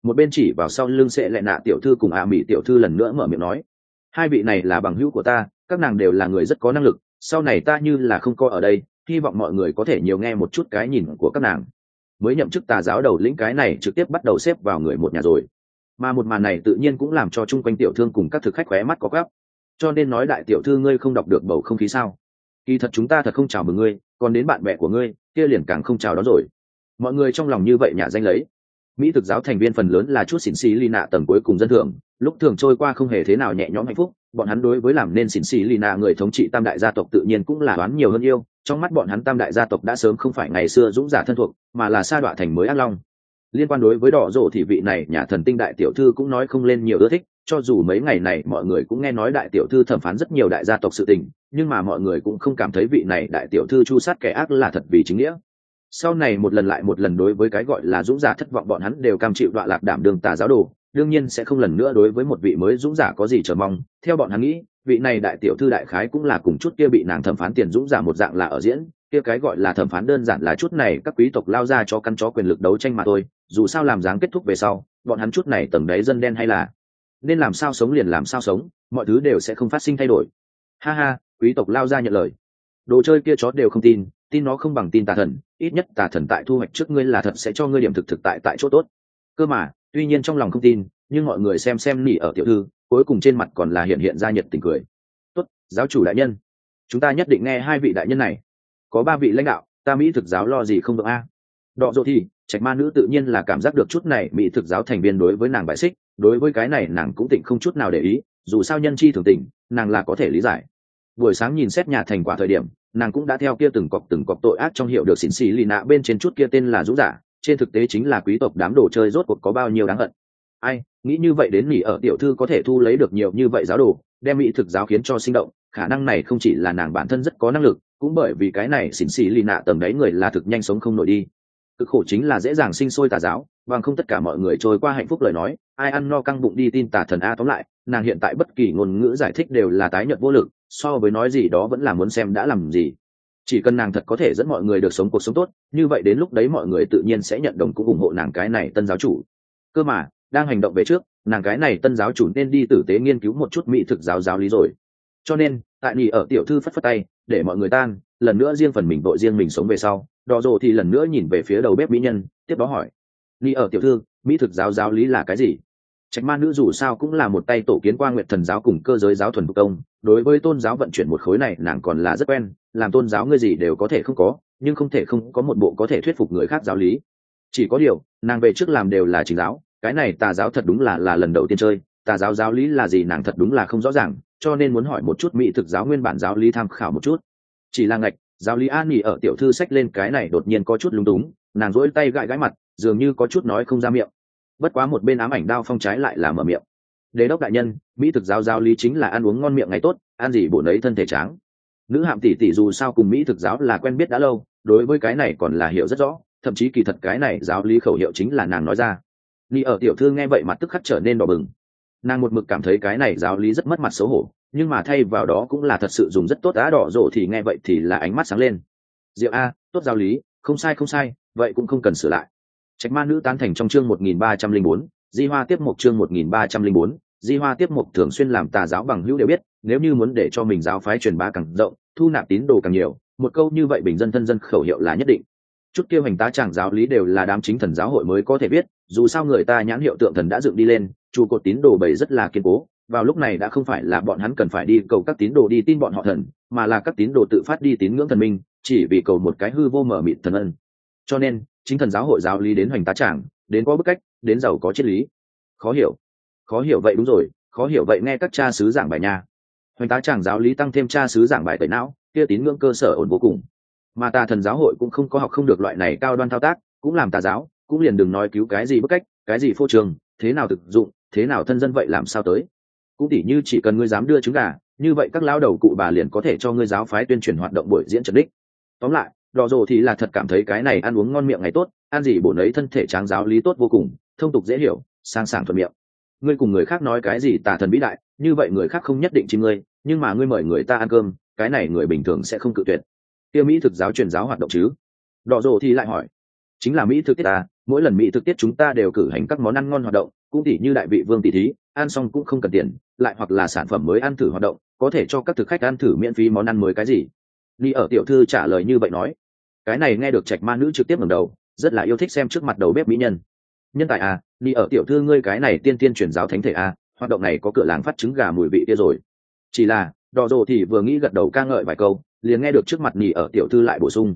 một bên chỉ vào sau lưng sẽ lại nạ tiểu thư cùng mỹ tiểu thư lần nữa mở miệng nói, hai vị này là bằng hữu của ta, các nàng đều là người rất có năng lực, sau này ta như là không coi ở đây, hy vọng mọi người có thể nhiều nghe một chút cái nhìn của các nàng. Mới nhậm chức tà giáo đầu lĩnh cái này trực tiếp bắt đầu xếp vào người một nhà rồi, mà một màn này tự nhiên cũng làm cho chung quanh tiểu thương cùng các thực khách khóe mắt có gắp. Cho nên nói đại tiểu thư ngươi không đọc được bầu không khí sao? Kỳ thật chúng ta thật không chào mừng ngươi, còn đến bạn bè của ngươi kia liền càng không chào đó rồi. Mọi người trong lòng như vậy nhả danh lấy. Mỹ thực giáo thành viên phần lớn là chút xỉn xì ly nạ tầng cuối cùng dân thường, lúc thường trôi qua không hề thế nào nhẹ nhõm hạnh phúc, bọn hắn đối với làm nên xỉn xì ly nạ người thống trị tam đại gia tộc tự nhiên cũng là đoán nhiều hơn yêu, trong mắt bọn hắn tam đại gia tộc đã sớm không phải ngày xưa dũng giả thân thuộc, mà là sa đọa thành mới ác long. Liên quan đối với đỏ rổ thì vị này nhà thần tinh đại tiểu thư cũng nói không lên nhiều ưa thích, cho dù mấy ngày này mọi người cũng nghe nói đại tiểu thư thẩm phán rất nhiều đại gia tộc sự tình, nhưng mà mọi người cũng không cảm thấy vị này đại tiểu thư chu sát kẻ ác là thật vì chính nghĩa. Sau này một lần lại một lần đối với cái gọi là dũng giả thất vọng, bọn hắn đều cam chịu đọa lạc đảm đường tà giáo đồ, đương nhiên sẽ không lần nữa đối với một vị mới dũng giả có gì chờ mong. Theo bọn hắn nghĩ, vị này đại tiểu thư đại khái cũng là cùng chút kia bị nàng thẩm phán tiền dũng giả một dạng là ở diễn, kia cái gọi là thẩm phán đơn giản là chút này các quý tộc lao ra cho căn chó quyền lực đấu tranh mà thôi, dù sao làm dáng kết thúc về sau, bọn hắn chút này tầng đáy dân đen hay là nên làm sao sống liền làm sao sống, mọi thứ đều sẽ không phát sinh thay đổi. Ha ha, quý tộc lao ra nhận lời. Đồ chơi kia chó đều không tin, tin nó không bằng tin tà thần, ít nhất tà thần tại thu hoạch trước ngươi là thật sẽ cho ngươi điểm thực tại tại chỗ tốt. Cơ mà, tuy nhiên trong lòng không tin, nhưng mọi người xem nỉ ở tiểu thư, cuối cùng trên mặt còn là hiện ra nhiệt tình cười. Tốt, giáo chủ đại nhân, chúng ta nhất định nghe hai vị đại nhân này. Có ba vị lãnh đạo, ta Mỹ thực giáo lo gì không được a? Đọ dỗ thì, trạch ma nữ tự nhiên là cảm giác được chút này Mỹ thực giáo thành viên đối với nàng bại xích, đối với cái này nàng cũng tịnh không chút nào để ý, dù sao nhân chi thường tình, nàng là có thể lý giải. Buổi sáng nhìn xét nhà thành quả thời điểm, nàng cũng đã theo kia từng cọc tội ác trong hiệu được xỉn xì lì nạ bên trên chút kia tên là dũng giả, trên thực tế chính là quý tộc đám đồ chơi rốt cuộc có bao nhiêu đáng hận. Ai nghĩ như vậy đến Mỹ ở tiểu thư có thể thu lấy được nhiều như vậy giáo đồ, đem Mỹ thực giáo khiến cho sinh động, khả năng này không chỉ là nàng bản thân rất có năng lực, cũng bởi vì cái này xỉn xì lì nạ tầm đấy người là thực nhanh sống không nổi đi. Cực khổ chính là dễ dàng sinh sôi tà giáo, bằng không tất cả mọi người trôi qua hạnh phúc lời nói, ai ăn no căng bụng đi tin tà thần a. Tóm lại, nàng hiện tại bất kỳ ngôn ngữ giải thích đều là tái nhợt vô lực, so với nói gì đó vẫn là muốn xem đã làm gì. Chỉ cần nàng thật có thể dẫn mọi người được sống cuộc sống tốt, như vậy đến lúc đấy mọi người tự nhiên sẽ nhận đồng cũng ủng hộ nàng cái này tân giáo chủ. Cơ mà đang hành động về trước, nàng cái này tân giáo chủ nên đi tử tế nghiên cứu một chút Mỹ thực giáo lý rồi. Cho nên tại Nỉ ở tiểu thư phất phất tay để mọi người tan, lần nữa riêng phần mình đội riêng mình sống về sau, đỏ rồ thì lần nữa nhìn về phía đầu bếp mỹ nhân, tiếp đó hỏi, Nỉ ở tiểu thư, Mỹ thực giáo lý là cái gì? Trạch ma nữ dù sao cũng là một tay tổ kiến qua Nguyệt Thần giáo cùng cơ giới giáo thuần thục công, đối với tôn giáo vận chuyển một khối này nàng còn là rất quen, làm tôn giáo ngươi gì đều có thể không có, nhưng không thể không có một bộ có thể thuyết phục người khác giáo lý. Chỉ có điều, nàng về trước làm đều là chính giáo, cái này tà giáo thật đúng là lần đầu tiên chơi, tà giáo giáo lý là gì nàng thật đúng là không rõ ràng, cho nên muốn hỏi một chút Mỹ thực giáo nguyên bản giáo lý tham khảo một chút. Chỉ là ngạch, giáo lý an Nỉ ở tiểu thư xách lên cái này đột nhiên có chút lúng túng, nàng rỗi tay gãi mặt, dường như có chút nói không ra miệng. Bất quá một bên ám ảnh đao phong trái lại là mở miệng, đế đốc đại nhân, Mỹ thực giáo lý chính là ăn uống ngon miệng ngày tốt, ăn gì bổ nấy thân thể tráng. Nữ hạm tỷ tỷ dù sao cùng Mỹ thực giáo là quen biết đã lâu, đối với cái này còn là hiểu rất rõ, thậm chí kỳ thật cái này giáo lý khẩu hiệu chính là nàng nói ra. Nỉ ở tiểu thư nghe vậy mặt tức khắc trở nên đỏ bừng, nàng một mực cảm thấy cái này giáo lý rất mất mặt xấu hổ, nhưng mà thay vào đó cũng là thật sự dùng rất tốt. Đá đỏ rộ thì nghe vậy thì là ánh mắt sáng lên, diệu a, tốt giáo lý, không sai, vậy cũng không cần sửa lại. Trạch ma nữ tán thành. Trong chương 1304, di hoa tiếp mục. Chương 1304, di hoa tiếp mục. Thường xuyên làm tà giáo bằng hữu đều biết, nếu như muốn để cho mình giáo phái truyền bá càng rộng, thu nạp tín đồ càng nhiều, một câu như vậy bình dân thân dân khẩu hiệu là nhất định. Chút kêu hành tá chàng giáo lý đều là đám chính thần giáo hội mới có thể biết, dù sao người ta nhãn hiệu tượng thần đã dựng đi lên, trụ cột tín đồ bầy rất là kiên cố. Vào lúc này đã không phải là bọn hắn cần phải đi cầu các tín đồ đi tin bọn họ thần, mà là các tín đồ tự phát đi tín ngưỡng thần minh, chỉ vì cầu một cái hư vô mờ mịt thần ân. Cho nên chính thần giáo hội giáo lý đến hoành tá tràng, đến có bức cách, đến giàu có triết lý. Khó hiểu vậy. Đúng rồi, khó hiểu vậy nghe các cha xứ giảng bài nha. Hoành tá tràng giáo lý tăng thêm cha xứ giảng bài tẩy não, kia tín ngưỡng cơ sở ổn vô cùng. Mà tà thần giáo hội cũng không có học không được loại này cao đoan thao tác, cũng làm tà giáo, cũng liền đừng nói cứu cái gì bức cách, cái gì phô trường, thế nào thực dụng, thế nào thân dân vậy làm sao tới. Cũng tỉ như chỉ cần ngươi dám đưa trứng gà, như vậy các lão đầu cụ bà liền có thể cho ngươi giáo phái tuyên truyền hoạt động buổi diễn trần đích. Tóm lại, đỏ rồ thì là thật cảm thấy cái này ăn uống ngon miệng ngày tốt, ăn gì bổ nấy thân thể tráng giáo lý tốt vô cùng, thông tục dễ hiểu, sang sảng thuận miệng. Ngươi cùng người khác nói cái gì tà thần vĩ đại, như vậy người khác không nhất định chim ngươi, nhưng mà ngươi mời người ta ăn cơm, cái này người bình thường sẽ không cự tuyệt. Kia Mỹ thực giáo truyền giáo hoạt động chứ? Đỏ rồ thì lại hỏi. chính là mỹ thực tiết ta, mỗi lần mỹ thực tiết chúng ta đều cử hành các món ăn ngon hoạt động, cũng tỉ như đại vị vương tỷ thí, ăn xong cũng không cần tiền, lại hoặc là sản phẩm mới ăn thử hoạt động, có thể cho các thực khách ăn thử miễn phí món ăn mới cái gì. Ni ở tiểu thư trả lời như vậy nói. Cái này nghe được trạch ma nữ trực tiếp ngẩng đầu, rất là yêu thích xem trước mặt đầu bếp mỹ nhân. Nhân tài à, Ni ở tiểu thư ngươi cái này tiên tiên truyền giáo thánh thể à, hoạt động này có cửa làng phát trứng gà mùi vị kia rồi. Chỉ là đỏ rồ thì vừa nghĩ gật đầu ca ngợi vài câu, liền nghe được trước mặt Ni ở tiểu thư lại bổ sung.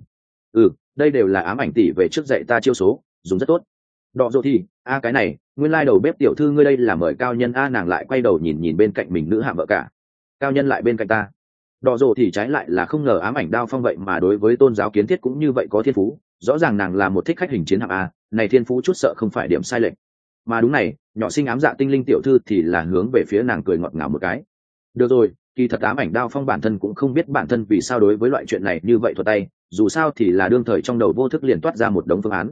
Đây đều là ám ảnh tỷ về trước dạy ta chiêu số, dùng rất tốt. Đỏ rồ thì cái này nguyên lai đầu bếp tiểu thư ngươi đây là mời cao nhân a. Nàng lại quay đầu nhìn nhìn bên cạnh mình nữ hạ vợ cả. Cao nhân lại bên cạnh ta. Đỏ rồ thì trái lại là không ngờ ám ảnh đao phong vậy mà đối với tôn giáo kiến thiết cũng như vậy có thiên phú. Rõ ràng nàng là một thích khách hình chiến hạng a, này thiên phú chút sợ không phải điểm sai lệch. Mà đúng này, nhỏ sinh ám dạ tinh linh tiểu thư thì là hướng về phía nàng cười ngọt ngào một cái. Được rồi, kỳ thật ám ảnh đao phong bản thân cũng không biết bản thân vì sao đối với loại chuyện này như vậy thuật tay, dù sao thì là đương thời trong đầu vô thức liền toát ra một đống phương án.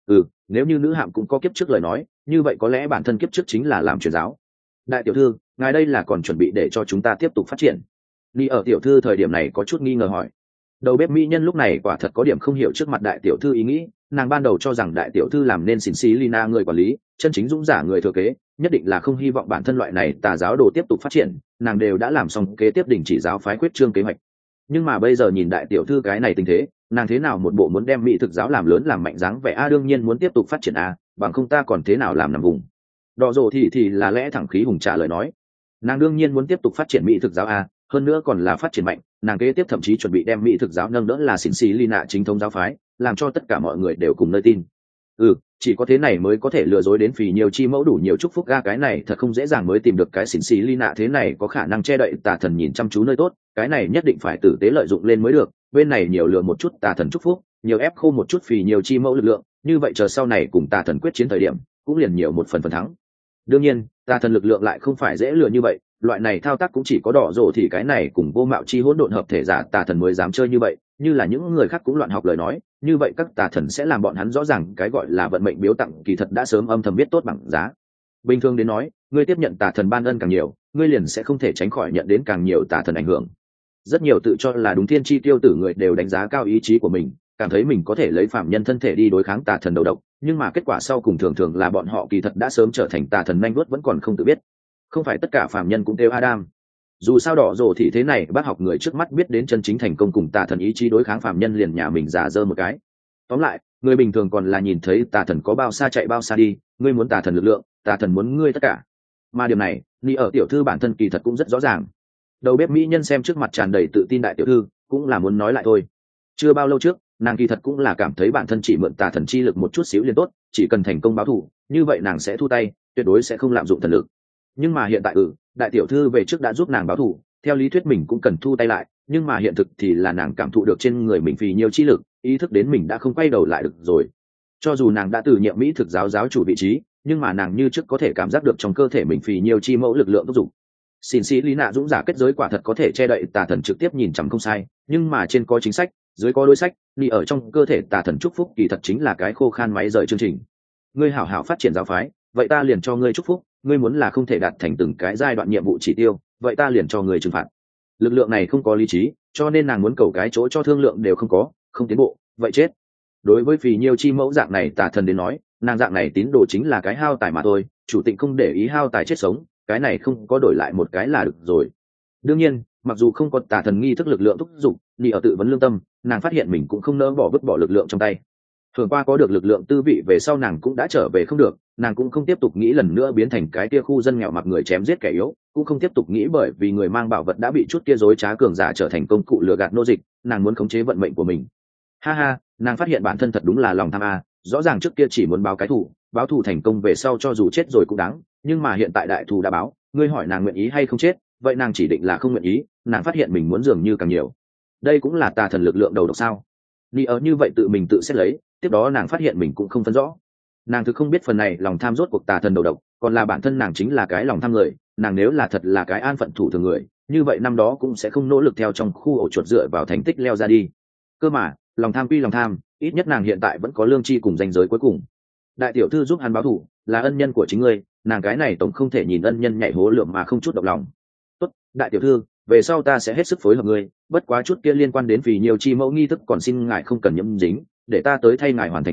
Nếu như nữ hạm cũng có kiếp trước lời nói, như vậy có lẽ bản thân kiếp trước chính là làm truyền giáo. Đại tiểu thư, ngài đây là còn chuẩn bị để cho chúng ta tiếp tục phát triển? Ni ở tiểu thư thời điểm này có chút nghi ngờ hỏi. Đầu bếp mỹ nhân lúc này quả thật có điểm không hiểu trước mặt đại tiểu thư ý nghĩ, nàng ban đầu cho rằng đại tiểu thư làm nên xỉn xí Lina người quản lý, chân chính dũng giả người thừa kế, nhất định là không hy vọng bản thân loại này tà giáo đồ tiếp tục phát triển, nàng đều đã làm xong kế tiếp đình chỉ giáo phái quyết trương kế hoạch. Nhưng mà bây giờ nhìn đại tiểu thư cái này tình thế, nàng thế nào một bộ muốn đem mỹ thực giáo làm lớn làm mạnh dáng vẻ a, đương nhiên muốn tiếp tục phát triển a, bằng không ta còn thế nào làm nằm vùng. Đỏ rồ thì là lẽ thẳng khí hùng trả lời nói, nàng đương nhiên muốn tiếp tục phát triển mỹ thực giáo a, hơn nữa còn là phát triển mạnh, nàng kế tiếp thậm chí chuẩn bị đem mỹ thực giáo nâng đỡ là xỉn xì Lina chính thống giáo phái, làm cho tất cả mọi người đều cùng nơi tin. Chỉ có thế này mới có thể lừa dối đến phì nhiều chi mẫu đủ nhiều chúc phúc ga, cái này thật không dễ dàng mới tìm được cái xỉn xì Lina thế này có khả năng che đậy tà thần nhìn chăm chú nơi tốt, cái này nhất định phải tử tế lợi dụng lên mới được. Bên này nhiều lừa một chút tà thần chúc phúc, nhiều ép khô một chút phì nhiều chi mẫu lực lượng, như vậy chờ sau này cùng tà thần quyết chiến thời điểm cũng liền nhiều một phần thắng. Đương nhiên tà thần lực lượng lại không phải dễ lừa như vậy, loại này thao tác cũng chỉ có đỏ rồ thì cái này cùng vô mạo chi hỗn độn hợp thể giả tà thần mới dám chơi như vậy, như là những người khác cũng loạn học lời nói, như vậy các tà thần sẽ làm bọn hắn rõ ràng cái gọi là vận mệnh biếu tặng kỳ thật đã sớm âm thầm biết tốt bằng giá. Bình thường đến nói, ngươi tiếp nhận tà thần ban ân càng nhiều, ngươi liền sẽ không thể tránh khỏi nhận đến càng nhiều tà thần ảnh hưởng. Rất nhiều tự cho là đúng thiên chi tiêu tử người đều đánh giá cao ý chí của mình, cảm thấy mình có thể lấy phạm nhân thân thể đi đối kháng tà thần đầu độc, nhưng mà kết quả sau cùng thường thường là bọn họ kỳ thật đã sớm trở thành tà thần nhanh đuốt vẫn còn không tự biết. Không phải tất cả phạm nhân cũng kêu Adam. Dù sao đỏ rồ thì thế này, bác học người trước mắt biết đến chân chính thành công cùng tà thần ý chí đối kháng phạm nhân liền nhà mình giả dơ một cái. Tóm lại, người bình thường còn là nhìn thấy tà thần có bao xa chạy bao xa đi, ngươi muốn tà thần lực lượng, tà thần muốn ngươi tất cả. Mà điều này, Ni ở tiểu thư bản thân kỳ thật cũng rất rõ ràng. Đầu bếp mỹ nhân xem trước mặt tràn đầy tự tin đại tiểu thư, cũng là muốn nói lại thôi. Chưa bao lâu trước, nàng kỳ thật cũng là cảm thấy bản thân chỉ mượn tà thần chi lực một chút xíu liền tốt, chỉ cần thành công báo thù, như vậy nàng sẽ thu tay, tuyệt đối sẽ không lạm dụng thần lực. Nhưng mà hiện tại đại tiểu thư về trước đã giúp nàng báo thù, theo lý thuyết mình cũng cần thu tay lại, nhưng mà hiện thực thì là nàng cảm thụ được trên người mình phì nhiều chi lực, ý thức đến mình đã không quay đầu lại được rồi. Cho dù nàng đã từ nhiệm mỹ thực giáo giáo chủ vị trí, nhưng mà nàng như trước có thể cảm giác được trong cơ thể mình phì nhiều chi mẫu lực lượng thúc giục. Xin sĩ lý nạ dũng giả kết giới quả thật có thể che đậy tà thần trực tiếp nhìn chằm không sai, nhưng mà trên có chính sách, dưới có đối sách, Ni ở trong cơ thể tà thần chúc phúc kỳ thật chính là cái khô khan máy rời chương trình. Ngươi hảo hảo phát triển giáo phái, vậy ta liền cho ngươi chúc phúc, ngươi muốn là không thể đạt thành từng cái giai đoạn nhiệm vụ chỉ tiêu, vậy ta liền cho ngươi trừng phạt. Lực lượng này không có lý trí, cho nên nàng muốn cầu cái chỗ cho thương lượng đều không có, không tiến bộ, vậy chết. Đối với phì nhiêu chi mẫu dạng này tà thần đến nói, nàng dạng này tín đồ chính là cái hao tài mà thôi, chủ tịch không để ý hao tài chết sống, cái này không có đổi lại một cái là được rồi. Đương nhiên, mặc dù không có tà thần nghi thức lực lượng thúc giục, Ni ở tự vấn lương tâm, nàng phát hiện mình cũng không nỡ vứt bỏ lực lượng trong tay. Thường qua có được lực lượng tư vị về sau nàng cũng đã trở về không được, nàng cũng không tiếp tục nghĩ lần nữa biến thành cái kia khu dân nghèo mặc người chém giết kẻ yếu, cũng không tiếp tục nghĩ bởi vì người mang bảo vật đã bị chút kia dối trá cường giả trở thành công cụ lừa gạt nô dịch, nàng muốn khống chế vận mệnh của mình. Ha ha, nàng phát hiện bản thân thật đúng là lòng tham a, rõ ràng trước kia chỉ muốn báo thù thành công về sau cho dù chết rồi cũng đáng, nhưng mà hiện tại đại thù đã báo, ngươi hỏi nàng nguyện ý hay không chết, vậy nàng chỉ định là không nguyện ý, nàng phát hiện mình muốn dường như càng nhiều. Đây cũng là tà thần lực lượng đầu độc sao? Ni ở như vậy tự mình tự xét lấy, tiếp đó nàng phát hiện mình cũng không phân rõ. Nàng thực không biết phần này lòng tham rốt cuộc tà thần đầu độc, còn là bản thân nàng chính là cái lòng tham người, nàng nếu là thật là cái an phận thủ thường người, như vậy năm đó cũng sẽ không nỗ lực theo trong khu ổ chuột dựa vào thành tích leo ra đi. Cơ mà, lòng tham quy lòng tham, ít nhất nàng hiện tại vẫn có lương tri cùng danh giới cuối cùng. Đại tiểu thư giúp hắn báo thù, là ân nhân của chính ngươi, nàng cái này tổng không thể nhìn ân nhân nhảy hố lượng mà không chút động lòng. Tốt, đại tiểu thư, về sau ta sẽ hết sức phối hợp ngươi, bất quá chút kia liên quan đến vì nhiều chi mẫu nghi thức còn xin ngài không cần nhiễm dính, để ta tới thay ngài hoàn thành nhà,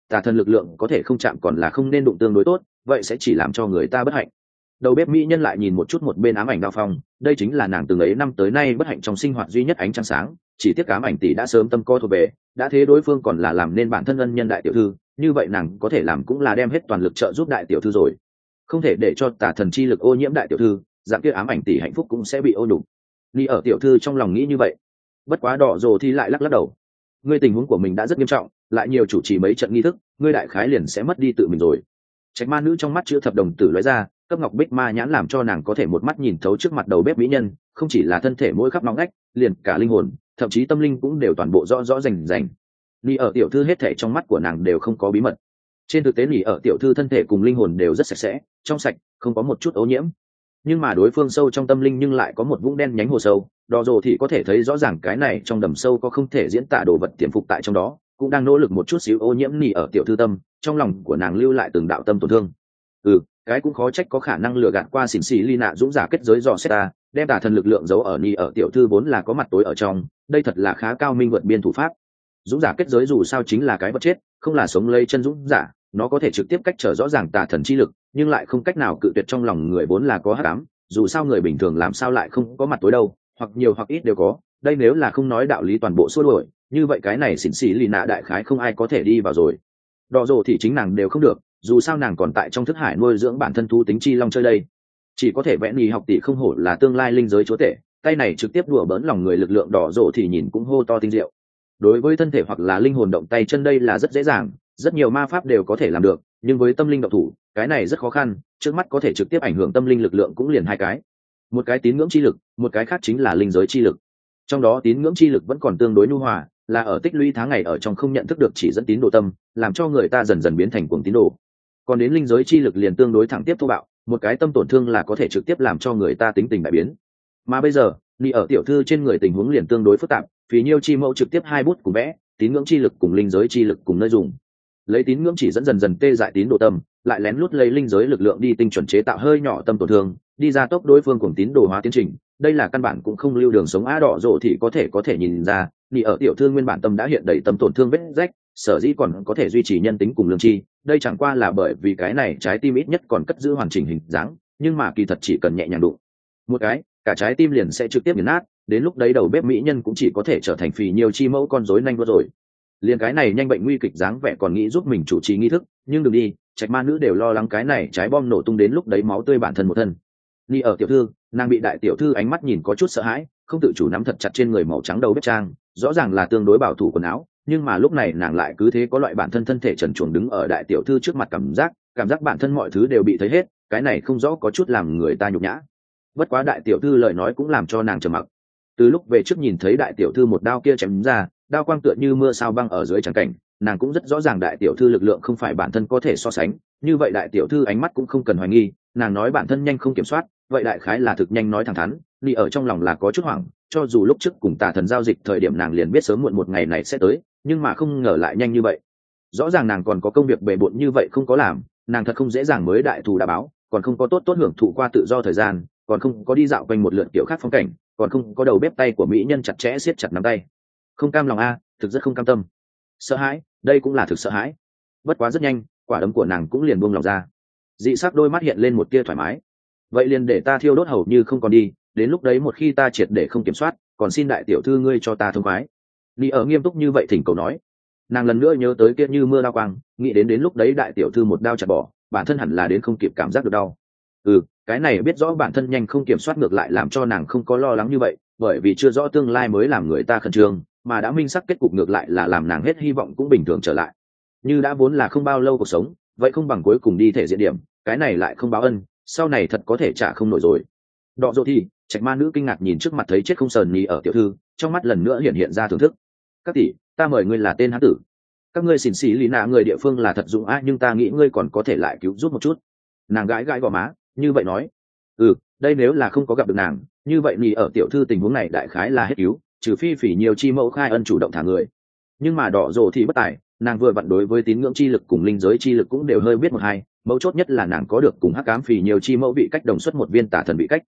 tà thần lực lượng có thể không chạm còn là không nên đụng tương đối tốt, vậy sẽ chỉ làm cho người ta bất hạnh. Đầu bếp mỹ nhân lại nhìn một chút một bên ám ảnh Đao Phong, đây chính là nàng từng ấy năm tới nay bất hạnh trong sinh hoạt duy nhất ánh trăng sáng, chỉ tiếc ám ảnh tỷ đã sớm tâm co thuộc về, đã thế đối phương còn là làm nên bản thân ân nhân đại tiểu thư, như vậy nàng có thể làm cũng là đem hết toàn lực trợ giúp đại tiểu thư rồi, không thể để cho tà thần chi lực ô nhiễm đại tiểu thư, dạng kia ám ảnh tỷ hạnh phúc cũng sẽ bị ô nhục. Ni ở tiểu thư trong lòng nghĩ như vậy. Bất quá Đỏ Rồ thì lại lắc lắc đầu. Ngươi tình huống của mình đã rất nghiêm trọng, lại nhiều chủ trì mấy trận nghi thức, ngươi đại khái liền sẽ mất đi tự mình rồi. Trạch ma nữ trong mắt chữ thập đồng tử lóe ra, cấp ngọc bích ma nhãn làm cho nàng có thể một mắt nhìn thấu trước mặt đầu bếp mỹ nhân, không chỉ là thân thể mỗi khắp nóng ngách, liền cả linh hồn, thậm chí tâm linh cũng đều toàn bộ rõ rõ rành rành. Ni ở tiểu thư hết thảy trong mắt của nàng đều không có bí mật. Trên thực tế Ni ở tiểu thư thân thể cùng linh hồn đều rất sạch sẽ, trong sạch, không có một chút ô nhiễm. Nhưng mà đối phương sâu trong tâm linh nhưng lại có một vũng đen nhánh hồ sâu, Đỏ Rồ thì có thể thấy rõ ràng cái này trong đầm sâu có không thể diễn tả đồ vật tiềm phục tại trong đó, cũng đang nỗ lực một chút xíu ô nhiễm Nỉ ở tiểu thư tâm, trong lòng của nàng lưu lại từng đạo tâm tổn thương. Cái cũng khó trách có khả năng lừa gạt qua xỉn xỉ ly nạ dũng giả kết giới dò xét ta, đem tà thần lực lượng giấu ở Nỉ ở tiểu thư vốn là có mặt tối ở trong, đây thật là khá cao minh vượt biên thủ pháp. Dũng giả kết giới dù sao chính là cái vật chết, không là sống lây chân dũng giả, nó có thể trực tiếp cách trở rõ ràng tà thần chi lực, nhưng lại không cách nào cự tuyệt trong lòng người vốn là có hắc ám, dù sao người bình thường làm sao lại không có mặt tối đâu, hoặc nhiều hoặc ít đều có, đây nếu là không nói đạo lý toàn bộ xua đuổi, như vậy cái này xỉn xỉ lì nạ đại khái không ai có thể đi vào rồi. Đỏ Rồ thì chính nàng đều không được, dù sao nàng còn tại trong thức hải nuôi dưỡng bản thân thú tính chi long chơi đây, chỉ có thể vẽ nhì học tỷ không hổ là tương lai linh giới chúa tể, tay này trực tiếp đùa bỡn lòng người lực lượng. Đỏ Rồ thì nhìn cũng hô to tinh diệu. Đối với thân thể hoặc là linh hồn động tay chân đây là rất dễ dàng, rất nhiều ma pháp đều có thể làm được, nhưng với tâm linh động thủ cái này rất khó khăn, trước mắt có thể trực tiếp ảnh hưởng tâm linh lực lượng cũng liền hai cái, một cái tín ngưỡng chi lực, một cái khác chính là linh giới chi lực. Trong đó tín ngưỡng chi lực vẫn còn tương đối nhu hòa, là ở tích lũy tháng ngày ở trong không nhận thức được chỉ dẫn tín đồ tâm, làm cho người ta dần dần biến thành cuồng tín đồ. Còn đến linh giới chi lực liền tương đối thẳng tiếp thô bạo, một cái tâm tổn thương là có thể trực tiếp làm cho người ta tính tình đại biến. Mà bây giờ Nỉ ở tiểu thư trên người tình huống liền tương đối phức tạp, Phí Nhiêu chi mẫu trực tiếp hai bút cùng vẽ, tín ngưỡng chi lực cùng linh giới chi lực cùng nơi dùng, lấy tín ngưỡng chỉ dẫn dần dần tê dại tín đồ tâm, lại lén lút lấy linh giới lực lượng đi tinh chuẩn chế tạo hơi nhỏ tâm tổn thương, đi ra tốc đối phương cùng tín đồ hóa tiến trình. Đây là căn bản cũng không lưu đường sống. Đỏ Rồ thì có thể nhìn ra Nỉ ở tiểu thư nguyên bản tâm đã hiện đầy tâm tổn thương vết rách, sở dĩ còn có thể duy trì nhân tính cùng lương tri, đây chẳng qua là bởi vì cái này trái tim ít nhất còn cất giữ hoàn chỉnh hình dáng, nhưng mà kỳ thật chỉ cần nhẹ nhàng đụng một cái, cả trái tim liền sẽ trực tiếp nghiền nát, đến lúc đấy đầu bếp mỹ nhân cũng chỉ có thể trở thành Phì Nhiêu chi mẫu con rối nhanh vuốt rồi. Liền cái này nhanh bệnh nguy kịch dáng vẻ còn nghĩ giúp mình chủ trì nghi thức, nhưng đừng đi, Trạch ma nữ đều lo lắng cái này trái bom nổ tung đến lúc đấy máu tươi bản thân một thân. Nỉ ở tiểu thư, nàng bị đại tiểu thư ánh mắt nhìn có chút sợ hãi, không tự chủ nắm thật chặt trên người màu trắng đầu bếp trang, rõ ràng là tương đối bảo thủ quần áo, nhưng mà lúc này nàng lại cứ thế có loại bản thân thân thể trần truồng đứng ở đại tiểu thư trước mặt, cảm giác bản thân mọi thứ đều bị thấy hết, cái này không rõ có chút làm người ta nhục nhã. Bất quá đại tiểu thư lời nói cũng làm cho nàng trầm mặc. Từ lúc về trước nhìn thấy đại tiểu thư một đao kia chém ra, đao quang tựa như mưa sao băng ở dưới trắng cảnh, nàng cũng rất rõ ràng đại tiểu thư lực lượng không phải bản thân có thể so sánh, như vậy đại tiểu thư ánh mắt cũng không cần hoài nghi, nàng nói bản thân nhanh không kiểm soát, vậy đại khái là thực nhanh nói thẳng thắn. Nỉ ở trong lòng là có chút hoảng, cho dù lúc trước cùng tà thần giao dịch thời điểm nàng liền biết sớm muộn một ngày này sẽ tới, nhưng mà không ngờ lại nhanh như vậy. Rõ ràng nàng còn có công việc bề bộn như vậy không có làm, nàng thật không dễ dàng mới đại thù đã báo, còn không có tốt hưởng thụ qua tự do thời gian, còn không có đi dạo quanh một lượt kiểu khác phong cảnh, còn không có đầu bếp tay của mỹ nhân chặt chẽ siết chặt nắm tay. Không cam lòng thực rất không cam tâm, sợ hãi, đây cũng là thực sợ hãi. Bất quá rất nhanh, quả đấm của nàng cũng liền buông lòng ra, dị sắc đôi mắt hiện lên một tia thoải mái. Vậy liền để ta thiêu đốt hầu như không còn đi, đến lúc đấy một khi ta triệt để không kiểm soát, còn xin đại tiểu thư ngươi cho ta thông khoái. Nỉ ở nghiêm túc như vậy thỉnh cầu nói. Nàng lần nữa nhớ tới kia như mưa đao quang, nghĩ đến lúc đấy đại tiểu thư một đao chặt bỏ, bản thân hẳn là đến không kịp cảm giác được đau. Cái này biết rõ bản thân nhanh không kiểm soát ngược lại làm cho nàng không có lo lắng như vậy, bởi vì chưa rõ tương lai mới làm người ta khẩn trương, mà đã minh sắc kết cục ngược lại là làm nàng hết hy vọng cũng bình thường trở lại. Như đã vốn là không bao lâu cuộc sống, vậy không bằng cuối cùng đi thể diện điểm, cái này lại không báo ân, sau này thật có thể trả không nổi rồi. Đọ Rồ thì Trạch ma nữ kinh ngạc nhìn trước mặt thấy chết không sờn Nỉ ở tiểu thư, trong mắt lần nữa hiện ra thưởng thức. Các tỷ, ta mời ngươi là tên hán tử, các ngươi xỉn xỉ lì nạ người địa phương là thật dụng nhưng ta nghĩ ngươi còn có thể lại cứu giúp một chút. Nàng gãi gãi gò má, như vậy nói. Đây nếu là không có gặp được nàng, như vậy Nỉ ở tiểu thư tình huống này đại khái là hết cứu, trừ phi Phỉ Nhiêu chi mẫu khai ân chủ động thả người. Nhưng mà Đỏ Rồ thì bất tài, nàng vừa vặn đối với tín ngưỡng chi lực cùng linh giới chi lực cũng đều hơi biết một hai, mấu chốt nhất là nàng có được cùng hắc ám Phỉ Nhiêu chi mẫu bị cách đồng xuất một viên tà thần bị cách.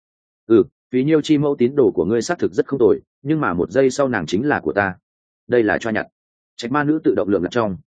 Phỉ Nhiêu chi mẫu tín đồ của ngươi xác thực rất không tồi, nhưng mà một giây sau nàng chính là của ta. Đây là cho nhặt. Trạch ma nữ tự động lượng đặt trong.